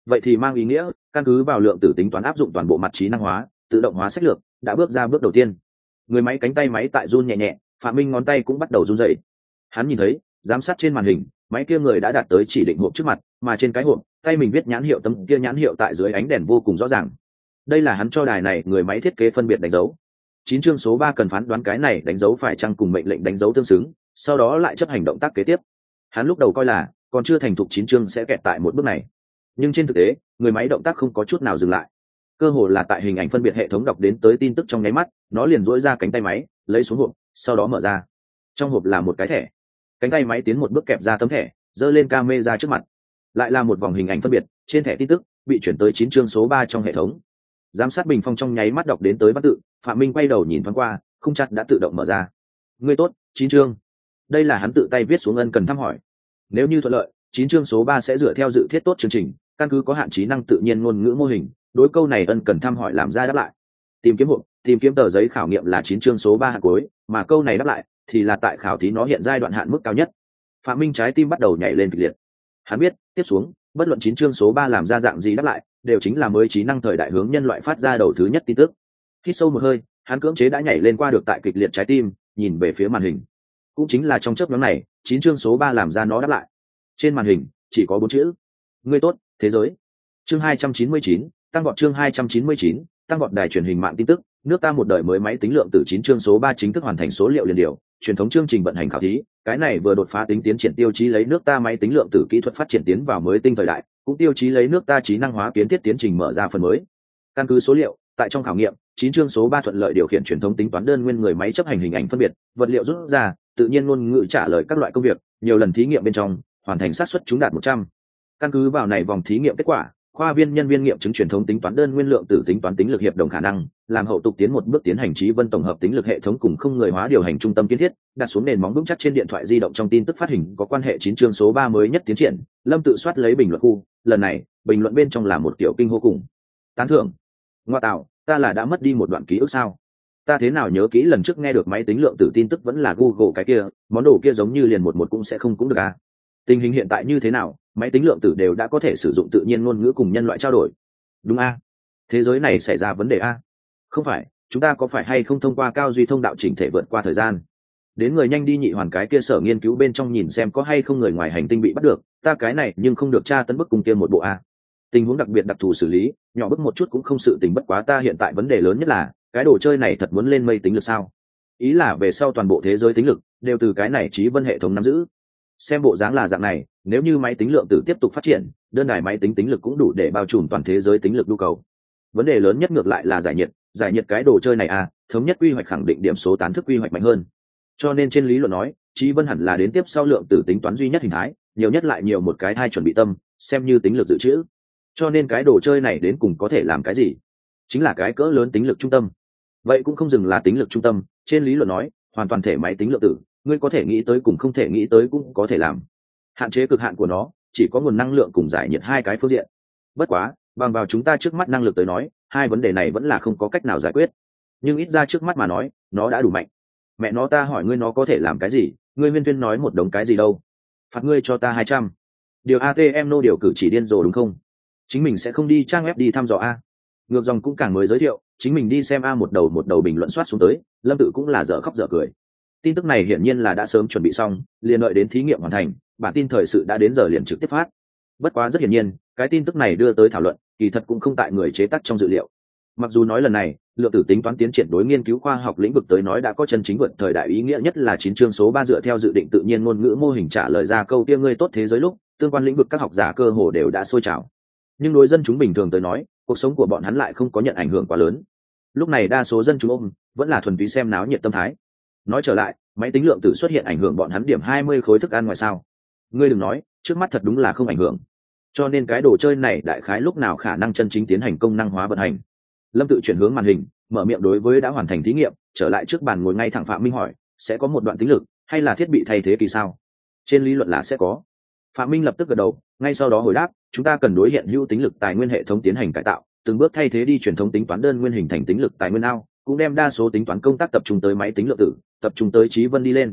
vậy thì mang ý nghĩa căn cứ vào lượng tử tính toán áp dụng toàn bộ mặt trí năng hóa tự động hóa sách lược đã bước ra bước đầu tiên. Người máy cánh tay máy tại run nhẹ nhẹ, Phạm Minh ngón tay cũng bắt đầu run rẩy. Hắn nhìn thấy giám sát trên màn hình, máy kia người đã đạt tới chỉ định hộp trước mặt, mà trên cái hộp tay mình viết nhãn hiệu, tấm kia nhãn hiệu tại dưới ánh đèn vô cùng rõ ràng. Đây là hắn cho đài này người máy thiết kế phân biệt đánh dấu. 9 chương số 3 cần phán đoán cái này đánh dấu phải chăng cùng mệnh lệnh đánh dấu tương xứng, sau đó lại chấp hành động tác kế tiếp. Hắn lúc đầu coi là còn chưa thành thục 9 chương sẽ kẹt tại một bước này, nhưng trên thực tế người máy động tác không có chút nào dừng lại. Cơ hồ là tại hình ảnh phân biệt hệ thống đọc đến tới tin tức trong nháy mắt, nó liền duỗi ra cánh tay máy lấy xuống hộp, sau đó mở ra. Trong hộp là một cái thẻ. Cánh tay máy tiến một bước kẹp ra tấm thẻ, giơ lên camera trước mặt, lại là một vòng hình ảnh phân biệt. Trên thẻ tin tức bị chuyển tới 9 chương số 3 trong hệ thống. Giám sát bình phong trong nháy mắt đọc đến tới văn tự. Phạm Minh quay đầu nhìn thoáng qua, khung chặt đã tự động mở ra. Ngươi tốt, 9 chương. Đây là hắn tự tay viết xuống ân cần thăm hỏi. Nếu như thuận lợi, 9 chương số 3 sẽ dựa theo dự thiết tốt chương trình, căn cứ có hạn trí năng tự nhiên ngôn ngữ mô hình, đối câu này ân cần thăm hỏi làm ra đáp lại. Tìm kiếm hộp, tìm kiếm tờ giấy khảo nghiệm là 9 chương số 3 hạn cuối, mà câu này đáp lại thì là tại khảo thí nó hiện giai đoạn hạn mức cao nhất. Phạm Minh trái tim bắt đầu nhảy lên kịch liệt. Hắn biết, tiếp xuống, bất luận 9 chương số 3 làm ra dạng gì đáp lại, đều chính là mới trí năng thời đại hướng nhân loại phát ra đầu thứ nhất tin tức. Hít sâu một hơi, hắn cưỡng chế đã nhảy lên qua được tại kịch liệt trái tim, nhìn về phía màn hình. Cũng chính là trong chớp nhoáng này, 9 chương số 3 làm ra nó đáp lại. Trên màn hình chỉ có 4 chữ: Ngươi tốt, thế giới. Chương 299, tăng vọt. Chương 299, tăng vọt. Đài truyền hình mạng tin tức, nước ta một đời mới máy tính lượng tử 9 chương số 3 chính thức hoàn thành số liệu liền điều, truyền thống chương trình vận hành khảo thí. Cái này vừa đột phá tính tiến triển tiêu chí lấy nước ta máy tính lượng tử kỹ thuật phát triển tiến vào mới tinh thời đại, cũng tiêu chí lấy nước ta trí năng hóa kiến thiết tiến trình mở ra phần mới. Căn cứ số liệu, tại trong khảo nghiệm, 9 chương số 3 thuận lợi điều khiển truyền thống tính toán đơn nguyên người máy chấp hành hình ảnh phân biệt, vật liệu rút ra, tự nhiên ngôn ngữ trả lời các loại công việc, nhiều lần thí nghiệm bên trong, hoàn thành xác suất trúng đạt 100. Căn cứ vào này vòng thí nghiệm kết quả, khoa viên nhân viên nghiệm chứng truyền thống tính toán đơn nguyên lượng tử tính toán tính lực hiệp đồng khả năng, làm hậu tục tiến một bước tiến hành trí vân tổng hợp tính lực hệ thống cùng không người hóa điều hành trung tâm kiến thiết, đặt xuống nền móng vững chắc trên điện thoại di động trong tin tức phát hình có quan hệ 9 chương số 3 mới nhất tiến triển. Lâm tự soát lấy bình luận khu, lần này, bình luận bên trong là một tiểu kinh hô cùng tán thưởng. Ngoa tạo, ta là đã mất đi một đoạn ký ức sao? Ta thế nào nhớ kỹ lần trước nghe được máy tính lượng tử tin tức vẫn là Google cái kia, món đồ kia giống như liền một cũng sẽ không cũng được à? Tình hình hiện tại như thế nào, máy tính lượng tử đều đã có thể sử dụng tự nhiên ngôn ngữ cùng nhân loại trao đổi. Đúng a? Thế giới này xảy ra vấn đề a? Không phải, chúng ta có phải hay không thông qua cao duy thông đạo chỉnh thể vượt qua thời gian? Đến người nhanh đi nhị hoàn cái kia sở nghiên cứu bên trong nhìn xem có hay không người ngoài hành tinh bị bắt được, ta cái này nhưng không được tra tấn bức cùng kia một bộ a. Tình huống đặc biệt đặc thù xử lý, nhỏ bức một chút cũng không sự tình, bất quá ta hiện tại vấn đề lớn nhất là, cái đồ chơi này thật muốn lên mây tính lực sao? Ý là về sau toàn bộ thế giới tính lực đều từ cái này trí vân hệ thống nắm giữ. Xem bộ dáng là dạng này, nếu như máy tính lượng tử tiếp tục phát triển, đơn đài máy tính tính lực cũng đủ để bao trùm toàn thế giới tính lực nhu cầu. Vấn đề lớn nhất ngược lại là giải nhiệt cái đồ chơi này à, thống nhất quy hoạch khẳng định điểm số tán thức quy hoạch mạnh hơn. Cho nên trên lý luận nói, trí vân hẳn là đến tiếp sau lượng tử tính toán duy nhất hình thái, nhiều nhất lại nhiều một cái thai chuẩn bị tâm, xem như tính lực dự trữ. Cho nên cái đồ chơi này đến cùng có thể làm cái gì? Chính là cái cỡ lớn tính lực trung tâm. Vậy cũng không dừng là tính lực trung tâm, trên lý luận nói, hoàn toàn thể máy tính lượng tử, ngươi có thể nghĩ tới cùng không thể nghĩ tới cũng có thể làm. Hạn chế cực hạn của nó chỉ có nguồn năng lượng cùng giải nhiệt hai cái phương diện. Bất quá, bằng vào chúng ta trước mắt năng lực tới nói, hai vấn đề này vẫn là không có cách nào giải quyết. Nhưng ít ra trước mắt mà nói, nó đã đủ mạnh. Mẹ nó, ta hỏi ngươi nó có thể làm cái gì, ngươi Huyên Thuyên nói một đống cái gì đâu. Phạt ngươi cho ta 200. Điều ATM nô điều cử chỉ điên rồ đúng không? Chính mình sẽ không đi trang web đi thăm dò a. Ngược dòng cũng càng mới giới thiệu, chính mình đi xem a, một đầu bình luận soát xuống tới, Lâm Tự cũng là dở khóc dở cười. Tin tức này hiển nhiên là đã sớm chuẩn bị xong, liền đợi đến thí nghiệm hoàn thành, bản tin thời sự đã đến giờ liền trực tiếp phát. Bất quá rất hiển nhiên, cái tin tức này đưa tới thảo luận, kỳ thật cũng không tại người chế tác trong dự liệu. Mặc dù nói lần này, lượng tử tính toán tiến triển đối nghiên cứu khoa học lĩnh vực tới nói đã có chân chính vượt thời đại, ý nghĩa nhất là 9 chương số 3 dựa theo dự định tự nhiên ngôn ngữ mô hình trả lời ra câu kia ngươi tốt thế giới lúc, tương quan lĩnh vực các học giả cơ hồ đều đã sôi trào. Nhưng đối dân chúng bình thường tới nói, cuộc sống của bọn hắn lại không có nhận ảnh hưởng quá lớn. Lúc này đa số dân chúng ôm vẫn là thuần túy xem náo nhiệt tâm thái. Nói trở lại, máy tính lượng tử xuất hiện ảnh hưởng bọn hắn điểm 20 khối thức ăn ngoài sao? Ngươi đừng nói, trước mắt thật đúng là không ảnh hưởng. Cho nên cái đồ chơi này đại khái lúc nào khả năng chân chính tiến hành công năng hóa vận hành. Lâm Tự chuyển hướng màn hình, mở miệng đối với đã hoàn thành thí nghiệm, trở lại trước bàn ngồi ngay thẳng Phạm Minh hỏi, sẽ có một đoạn tính lực hay là thiết bị thay thế kỳ sao? Trên lý luận là sẽ có. Phạm Minh lập tức gật đầu, ngay sau đó hồi đáp, chúng ta cần đối hiện hữu tính lực tài nguyên hệ thống tiến hành cải tạo, từng bước thay thế đi truyền thống tính toán đơn nguyên hình thành tính lực tài nguyên ao, cũng đem đa số tính toán công tác tập trung tới máy tính lượng tử, tập trung tới trí vân đi lên.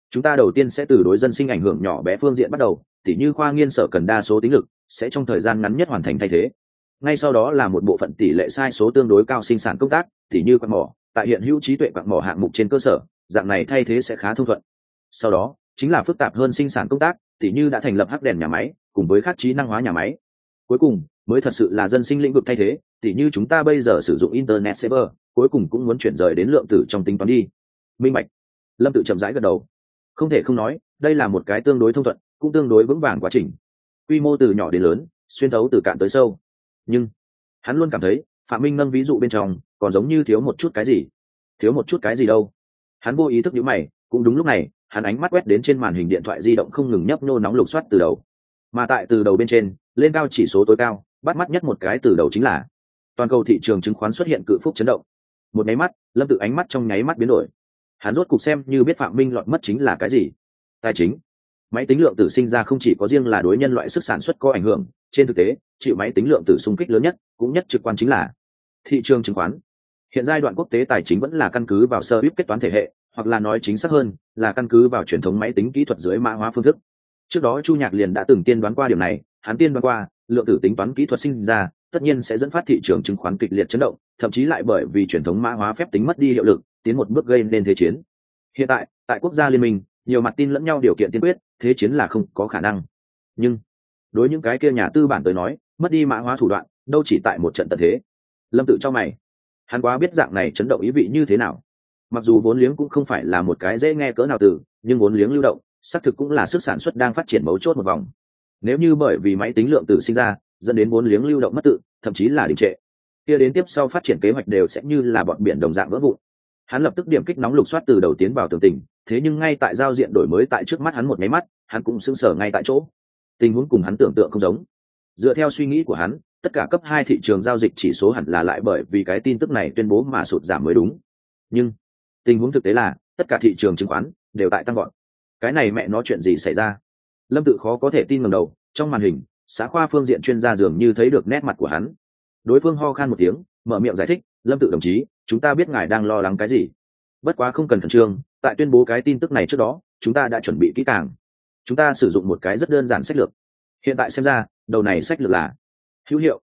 Chúng ta đầu tiên sẽ từ đối dân sinh ảnh hưởng nhỏ bé phương diện bắt đầu, tỉ như khoa nghiên sở cần đa số tính lực, sẽ trong thời gian ngắn nhất hoàn thành thay thế. Ngay sau đó là một bộ phận tỷ lệ sai số tương đối cao sinh sản công tác, tỉ như quặng mỏ, tại hiện hữu trí tuệ quặng mỏ hạng mục trên cơ sở, dạng này thay thế sẽ khá thông thuận. Sau đó chính là phức tạp hơn sinh sản công tác, tỉ như đã thành lập hắc đèn nhà máy, cùng với các trí năng hóa nhà máy. Cuối cùng mới thật sự là dân sinh lĩnh vực thay thế, tỉ như chúng ta bây giờ sử dụng internet server, cuối cùng cũng muốn chuyển rời đến lượng tử trong tính toán đi. Minh bạch. Lâm Tự chậm rãi gật đầu. Không thể không nói, đây là một cái tương đối thông thuận, cũng tương đối vững vàng quá trình. Quy mô từ nhỏ đến lớn, xuyên thấu từ cạn tới sâu. Nhưng hắn luôn cảm thấy, Phạm Minh nâng ví dụ bên trong, còn giống như thiếu một chút cái gì. Thiếu một chút cái gì đâu? Hắn vô ý thức nhíu mày, cũng đúng lúc này, hắn ánh mắt quét đến trên màn hình điện thoại di động không ngừng nhấp nhô nóng lục soát từ đầu. Mà tại từ đầu bên trên, lên cao chỉ số tối cao, bắt mắt nhất một cái từ đầu chính là toàn cầu thị trường chứng khoán xuất hiện cự phúc chấn động. Một nháy mắt, Lâm Tự ánh mắt trong nháy mắt biến đổi. Hắn rốt cục xem như biết Phạm Minh lọt mất chính là cái gì. Tài chính. Máy tính lượng tử sinh ra không chỉ có riêng là đối nhân loại sức sản xuất có ảnh hưởng, trên thực tế, chịu máy tính lượng tử xung kích lớn nhất, cũng nhất trực quan chính là thị trường chứng khoán. Hiện giai đoạn quốc tế tài chính vẫn là căn cứ vào sơ kết toán thể hệ, hoặc là nói chính xác hơn, là căn cứ vào truyền thống máy tính kỹ thuật dưới mã hóa phương thức. Trước đó Chu Nhạc liền đã từng tiên đoán qua điều này, hắn tiên đoán qua, lượng tử tính toán kỹ thuật sinh ra, tất nhiên sẽ dẫn phát thị trường chứng khoán kịch liệt chấn động, thậm chí lại bởi vì truyền thống mã hóa phép tính mất đi hiệu lực, tiến một bước gây nên thế chiến. Hiện tại, tại quốc gia liên minh, nhiều mặt tin lẫn nhau điều kiện tiên quyết, thế chiến là không có khả năng. Nhưng đối những cái kia nhà tư bản tới nói, mất đi mã hóa thủ đoạn, đâu chỉ tại một trận tận thế. Lâm Tự cho mày, hắn quá biết dạng này chấn động ý vị như thế nào. Mặc dù vốn liếng cũng không phải là một cái dễ nghe cỡ nào từ, nhưng vốn liếng lưu động, xác thực cũng là sức sản xuất đang phát triển mấu chốt một vòng. Nếu như bởi vì máy tính lượng tử sinh ra, dẫn đến vốn liếng lưu động mất tự, thậm chí là đình trệ, kia đến tiếp sau phát triển kế hoạch đều sẽ như là bọn biển đồng dạng vỡ vụn. Hắn lập tức điểm kích nóng lục soát từ đầu tiến vào tường tình, thế nhưng ngay tại giao diện đổi mới tại trước mắt hắn một máy mắt, hắn cũng sững sờ ngay tại chỗ. Tình huống cùng hắn tưởng tượng không giống. Dựa theo suy nghĩ của hắn, tất cả cấp 2 thị trường giao dịch chỉ số hẳn là lại bởi vì cái tin tức này tuyên bố mà sụt giảm mới đúng. Nhưng tình huống thực tế là tất cả thị trường chứng khoán đều tại tăng vọt. Cái này mẹ nó chuyện gì xảy ra? Lâm Tự khó có thể tin ngẩng đầu, trong màn hình, xã khoa phương diện chuyên gia dường như thấy được nét mặt của hắn. Đối phương ho khan một tiếng, mở miệng giải thích, "Lâm Tự đồng chí, chúng ta biết ngài đang lo lắng cái gì. Bất quá không cần khẩn trương, tại tuyên bố cái tin tức này trước đó, chúng ta đã chuẩn bị kỹ càng. Chúng ta sử dụng một cái rất đơn giản sách lược. Hiện tại xem ra, đầu này sách lược là hữu hiệu,